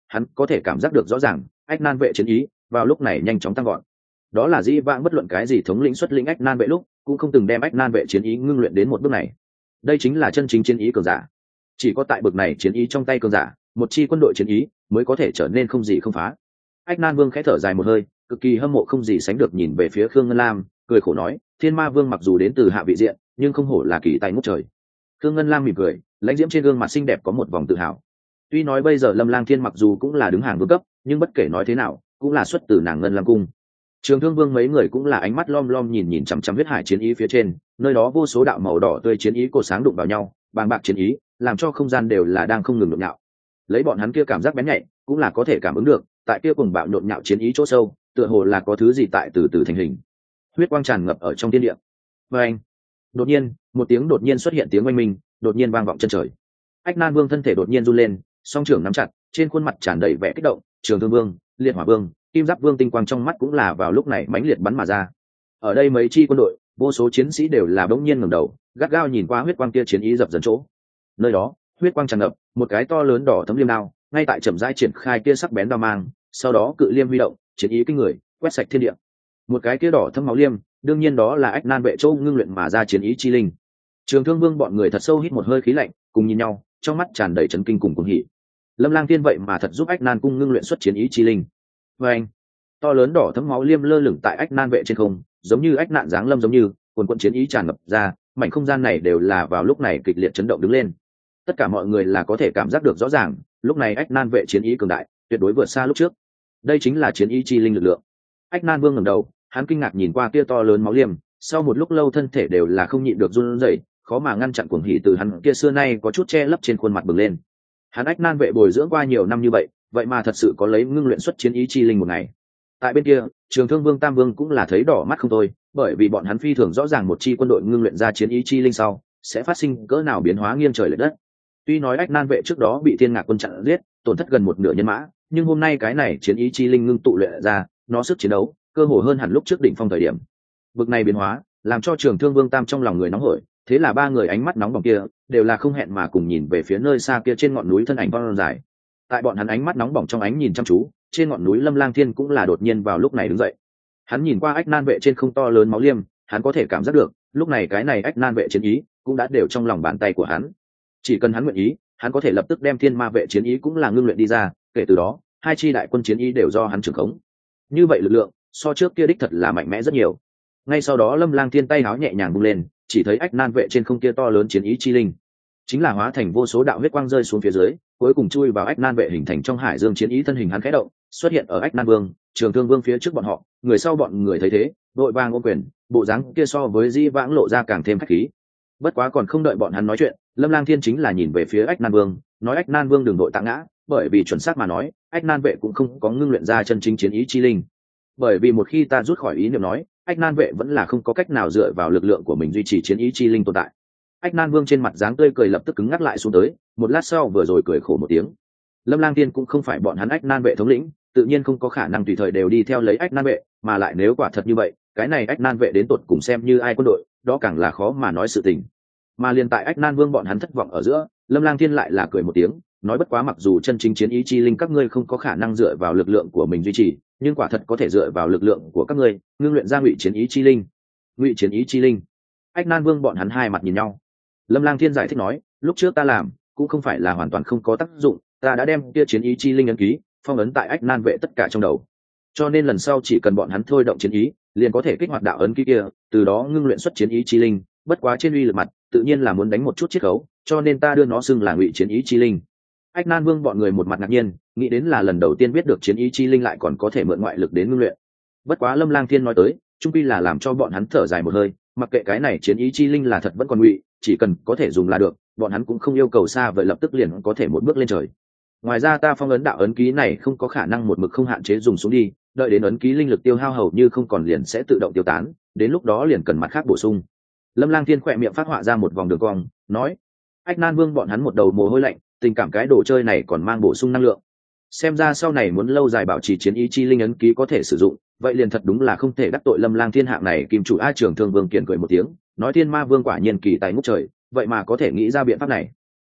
hắn có thể cảm giác được rõ ràng ách nan vệ chiến ý vào lúc này nhanh chóng tăng gọn. Đó là dĩ vãng bất luận cái gì thống lĩnh xuất lĩnh ách nan vệ lúc cũng không từng đem ách nan vệ chiến ý ngưng luyện đến một bước này. Đây chính là chân chính chiến ý cường giả. Chỉ có tại bực này chiến ý trong tay cường giả, một chi quân đội chiến ý mới có thể trở nên không gì không phá. Ách nan vương khẽ thở dài một hơi, cực kỳ hâm mộ không gì sánh được nhìn về phía Khương Ngân Lam, cười khổ nói, thiên ma vương mặc dù đến từ hạ vị diện, nhưng không hổ là kỳ tài ngút trời. Khương Ngân Lam mỉm cười, lãnh diễm trên gương mặt xinh đẹp có một vòng tự hào. Tuy nói bây giờ Lâm Lang Thiên mặc dù cũng là đứng hàng vương cấp, nhưng bất kể nói thế nào cũng là xuất từ nàng Ngân Lam cung. Trường Thương Vương mấy người cũng là ánh mắt lom lom nhìn chằm chằm huyết hải chiến ý phía trên, nơi đó vô số đạo màu đỏ tươi chiến ý cột sáng đụng vào nhau, bàng bạc chiến ý, làm cho không gian đều là đang không ngừng nhộn nhạo. Lấy bọn hắn kia cảm giác bén nhạy, cũng là có thể cảm ứng được, tại kia cùng bạo nhộn nhạo chiến ý chỗ sâu, tựa hồ là có thứ gì tại từ từ thành hình. Huyết quang tràn ngập ở trong thiên địa. Và anh, đột nhiên, một tiếng đột nhiên xuất hiện tiếng oanh minh, đột nhiên vang vọng chân trời. Ách Nan Vương thân thể đột nhiên run lên, song trưởng nắm chặt, trên khuôn mặt tràn đầy vẻ kích động. Trường Thương Vương, Liệt Hỏa Vương, Kim Giáp Vương tinh quang trong mắt cũng là vào lúc này mãnh liệt bắn mà ra. Ở đây mấy chi quân đội, vô số chiến sĩ đều là bỗng nhiên ngẩng đầu, gắt gao nhìn qua huyết quang kia chiến ý dập dần chỗ. Nơi đó, huyết quang tràn ngập, một cái to lớn đỏ thấm liêm đao, ngay tại chậm rãi triển khai kia sắc bén đao mang, sau đó cự liêm huy động, chiến ý kinh người, quét sạch thiên địa. Một cái kia đỏ thấm máu liêm, đương nhiên đó là Ách Nan vệ châu ngưng luyện mà ra chiến ý chi linh. Trường Thương Vương bọn người thật sâu hít một hơi khí lạnh, cùng nhìn nhau, trong mắt tràn đầy chấn kinh cùng cuồng hỉ. Lâm Lang Thiên vậy mà thật giúp Ách Nan cung ngưng luyện xuất chiến ý chi linh. Và anh, to lớn đỏ thấm máu liêm lơ lửng tại Ách Nan vệ trên không, giống như ách nạn giáng lâm giống như quần quận chiến ý tràn ngập ra, mảnh không gian này đều là vào lúc này kịch liệt chấn động đứng lên. Tất cả mọi người là có thể cảm giác được rõ ràng, lúc này Ách Nan vệ chiến ý cường đại, tuyệt đối vượt xa lúc trước. Đây chính là chiến ý chi linh lực lượng. Ách Nan Vương ngẩng đầu, hắn kinh ngạc nhìn qua kia to lớn máu liêm, sau một lúc lâu thân thể đều là không nhịn được run rẩy, khó mà ngăn chặn cuồng hỉ từ hắn kia xưa nay có chút che lấp trên khuôn mặt bừng lên. Hắn Ách Nan vệ bồi dưỡng qua nhiều năm như vậy, vậy mà thật sự có lấy ngưng luyện xuất chiến ý chi linh một ngày. Tại bên kia, Trường Thương Vương Tam Vương cũng là thấy đỏ mắt không thôi, bởi vì bọn hắn phi thường rõ ràng một chi quân đội ngưng luyện ra chiến ý chi linh sau sẽ phát sinh cỡ nào biến hóa nghiêng trời lệch đất. Tuy nói Ách Nan vệ trước đó bị Thiên Ngạc quân chặn giết, tổn thất gần một nửa nhân mã, nhưng hôm nay cái này chiến ý chi linh ngưng tụ luyện ra, nó sức chiến đấu cơ hồ hơn hẳn lúc trước đỉnh phong thời điểm. Bực này biến hóa, làm cho Trường Thương Vương Tam trong lòng người nóng hổi, thế là ba người ánh mắt nóng bỏng kia đều là không hẹn mà cùng nhìn về phía nơi xa kia trên ngọn núi thân ảnh vong dài. Tại bọn hắn ánh mắt nóng bỏng trong ánh nhìn chăm chú, trên ngọn núi Lâm Lang Thiên cũng là đột nhiên vào lúc này đứng dậy. Hắn nhìn qua Ách Nan vệ trên không to lớn máu liêm, hắn có thể cảm giác được, lúc này cái này Ách Nan vệ chiến ý cũng đã đều trong lòng bàn tay của hắn. Chỉ cần hắn nguyện ý, hắn có thể lập tức đem Thiên Ma vệ chiến ý cũng là ngưng luyện đi ra, kể từ đó, hai chi đại quân chiến ý đều do hắn trưởng khống. Như vậy lực lượng, so trước kia đích thật là mạnh mẽ rất nhiều. Ngay sau đó Lâm Lang Thiên tay háo nhẹ nhàng vung lên, chỉ thấy Ách Nan vệ trên không kia to lớn chiến ý chi linh, chính là hóa thành vô số đạo huyết quang rơi xuống phía dưới, cuối cùng chui vào Ách Nan vệ hình thành trong hải dương chiến ý thân hình hắn khẽ động, xuất hiện ở Ách Nan Vương, Trường Thương Vương phía trước bọn họ, người sau bọn người thấy thế, đội vàng ôm quyền, bộ dáng kia so với Di Vãng lộ ra càng thêm khách khí. Bất quá còn không đợi bọn hắn nói chuyện, Lâm Lang Thiên chính là nhìn về phía Ách Nan Vương, nói Ách Nan Vương đừng đội tạ ngã, bởi vì chuẩn xác mà nói, Ách Nan vệ cũng không có ngưng luyện ra chân chính chiến ý chi linh. Bởi vì một khi ta rút khỏi ý niệm nói, Ách Nan vệ vẫn là không có cách nào dựa vào lực lượng của mình duy trì chiến ý chi linh tồn tại. Ách Nan Vương trên mặt dáng tươi cười lập tức cứng ngắc lại xuống tới, một lát sau vừa rồi cười khổ một tiếng. Lâm Lang Thiên cũng không phải bọn hắn Ách Nan vệ thống lĩnh, tự nhiên không có khả năng tùy thời đều đi theo lấy Ách Nan vệ, mà lại nếu quả thật như vậy, cái này Ách Nan vệ đến tột cùng xem như ai quân đội, đó càng là khó mà nói sự tình. Mà liền tại Ách Nan Vương bọn hắn thất vọng ở giữa, Lâm Lang Thiên lại là cười một tiếng, nói bất quá mặc dù chân chính chiến ý chi linh các ngươi không có khả năng dựa vào lực lượng của mình duy trì, nhưng quả thật có thể dựa vào lực lượng của các ngươi, ngưng luyện ra ngụy chiến ý chi linh. Ngụy chiến ý chi linh. Ách Nan Vương bọn hắn hai mặt nhìn nhau. Lâm Lang Thiên giải thích nói, lúc trước ta làm cũng không phải là hoàn toàn không có tác dụng, ta đã đem kia chiến ý chi linh ấn ký phong ấn tại Ách Nan vệ tất cả trong đầu, cho nên lần sau chỉ cần bọn hắn thôi động chiến ý, liền có thể kích hoạt đạo ấn ký kia, từ đó ngưng luyện xuất chiến ý chi linh. Bất quá trên uy lực mặt, tự nhiên là muốn đánh một chút chiết khấu, cho nên ta đưa nó xưng là ngụy chiến ý chi linh. Ách Nan Vương bọn người một mặt ngạc nhiên, nghĩ đến là lần đầu tiên biết được chiến ý chi linh lại còn có thể mượn ngoại lực đến ngưng luyện. Bất quá Lâm Lang Thiên nói tới, chung quy là làm cho bọn hắn thở dài một hơi, mặc kệ cái này chiến ý chi linh là thật vẫn còn ngụy, chỉ cần có thể dùng là được, bọn hắn cũng không yêu cầu xa vậy lập tức liền có thể một bước lên trời. Ngoài ra ta phong ấn đạo ấn ký này không có khả năng một mực không hạn chế dùng xuống đi, đợi đến ấn ký linh lực tiêu hao hầu như không còn liền sẽ tự động tiêu tán, đến lúc đó liền cần mặt khác bổ sung. Lâm Lang Thiên khỏe miệng phát họa ra một vòng đường cong, nói: Ách Nan Vương bọn hắn một đầu mồ hôi lạnh, tình cảm cái đồ chơi này còn mang bổ sung năng lượng. Xem ra sau này muốn lâu dài bảo trì chiến ý chi linh ấn ký có thể sử dụng, vậy liền thật đúng là không thể đắc tội Lâm Lang Thiên hạng này kim chủ. A Trường Thương Vương kiền cười một tiếng, nói Thiên Ma Vương quả nhiên kỳ tài ngút trời, vậy mà có thể nghĩ ra biện pháp này.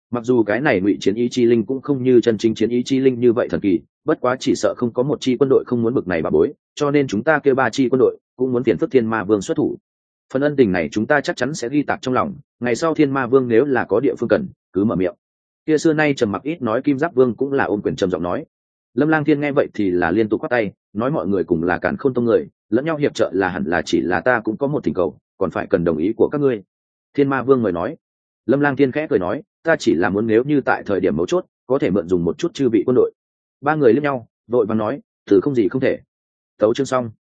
Mặc dù cái này ngụy chiến ý chi linh cũng không như chân chính chiến ý chi linh như vậy thần kỳ, bất quá chỉ sợ không có một chi quân đội không muốn bực này bà bối, cho nên chúng ta kêu 3 chi quân đội cũng muốn phiền phức thiên ma vương xuất thủ. Phần ân tình này chúng ta chắc chắn sẽ ghi tạc trong lòng, ngày sau thiên ma vương nếu là có địa phương cần cứ mở miệng. Kia xưa nay trầm mặc ít nói kim giáp vương cũng là ôm quyền trầm giọng nói. Lâm Lang Thiên nghe vậy thì là liên tục quát tay, nói mọi người cùng là Càn Khôn tông người, lẫn nhau hiệp trợ là hẳn là chỉ là ta cũng có một thỉnh cầu, còn phải cần đồng ý của các ngươi. Thiên Ma Vương người nói. Lâm Lang Thiên khẽ cười nói, ta chỉ là muốn nếu như tại thời điểm mấu chốt có thể mượn dùng một chút chư vị quân đội. Ba người liếc nhau, vội vàng nói, từ không gì không thể. Tấu chương xong.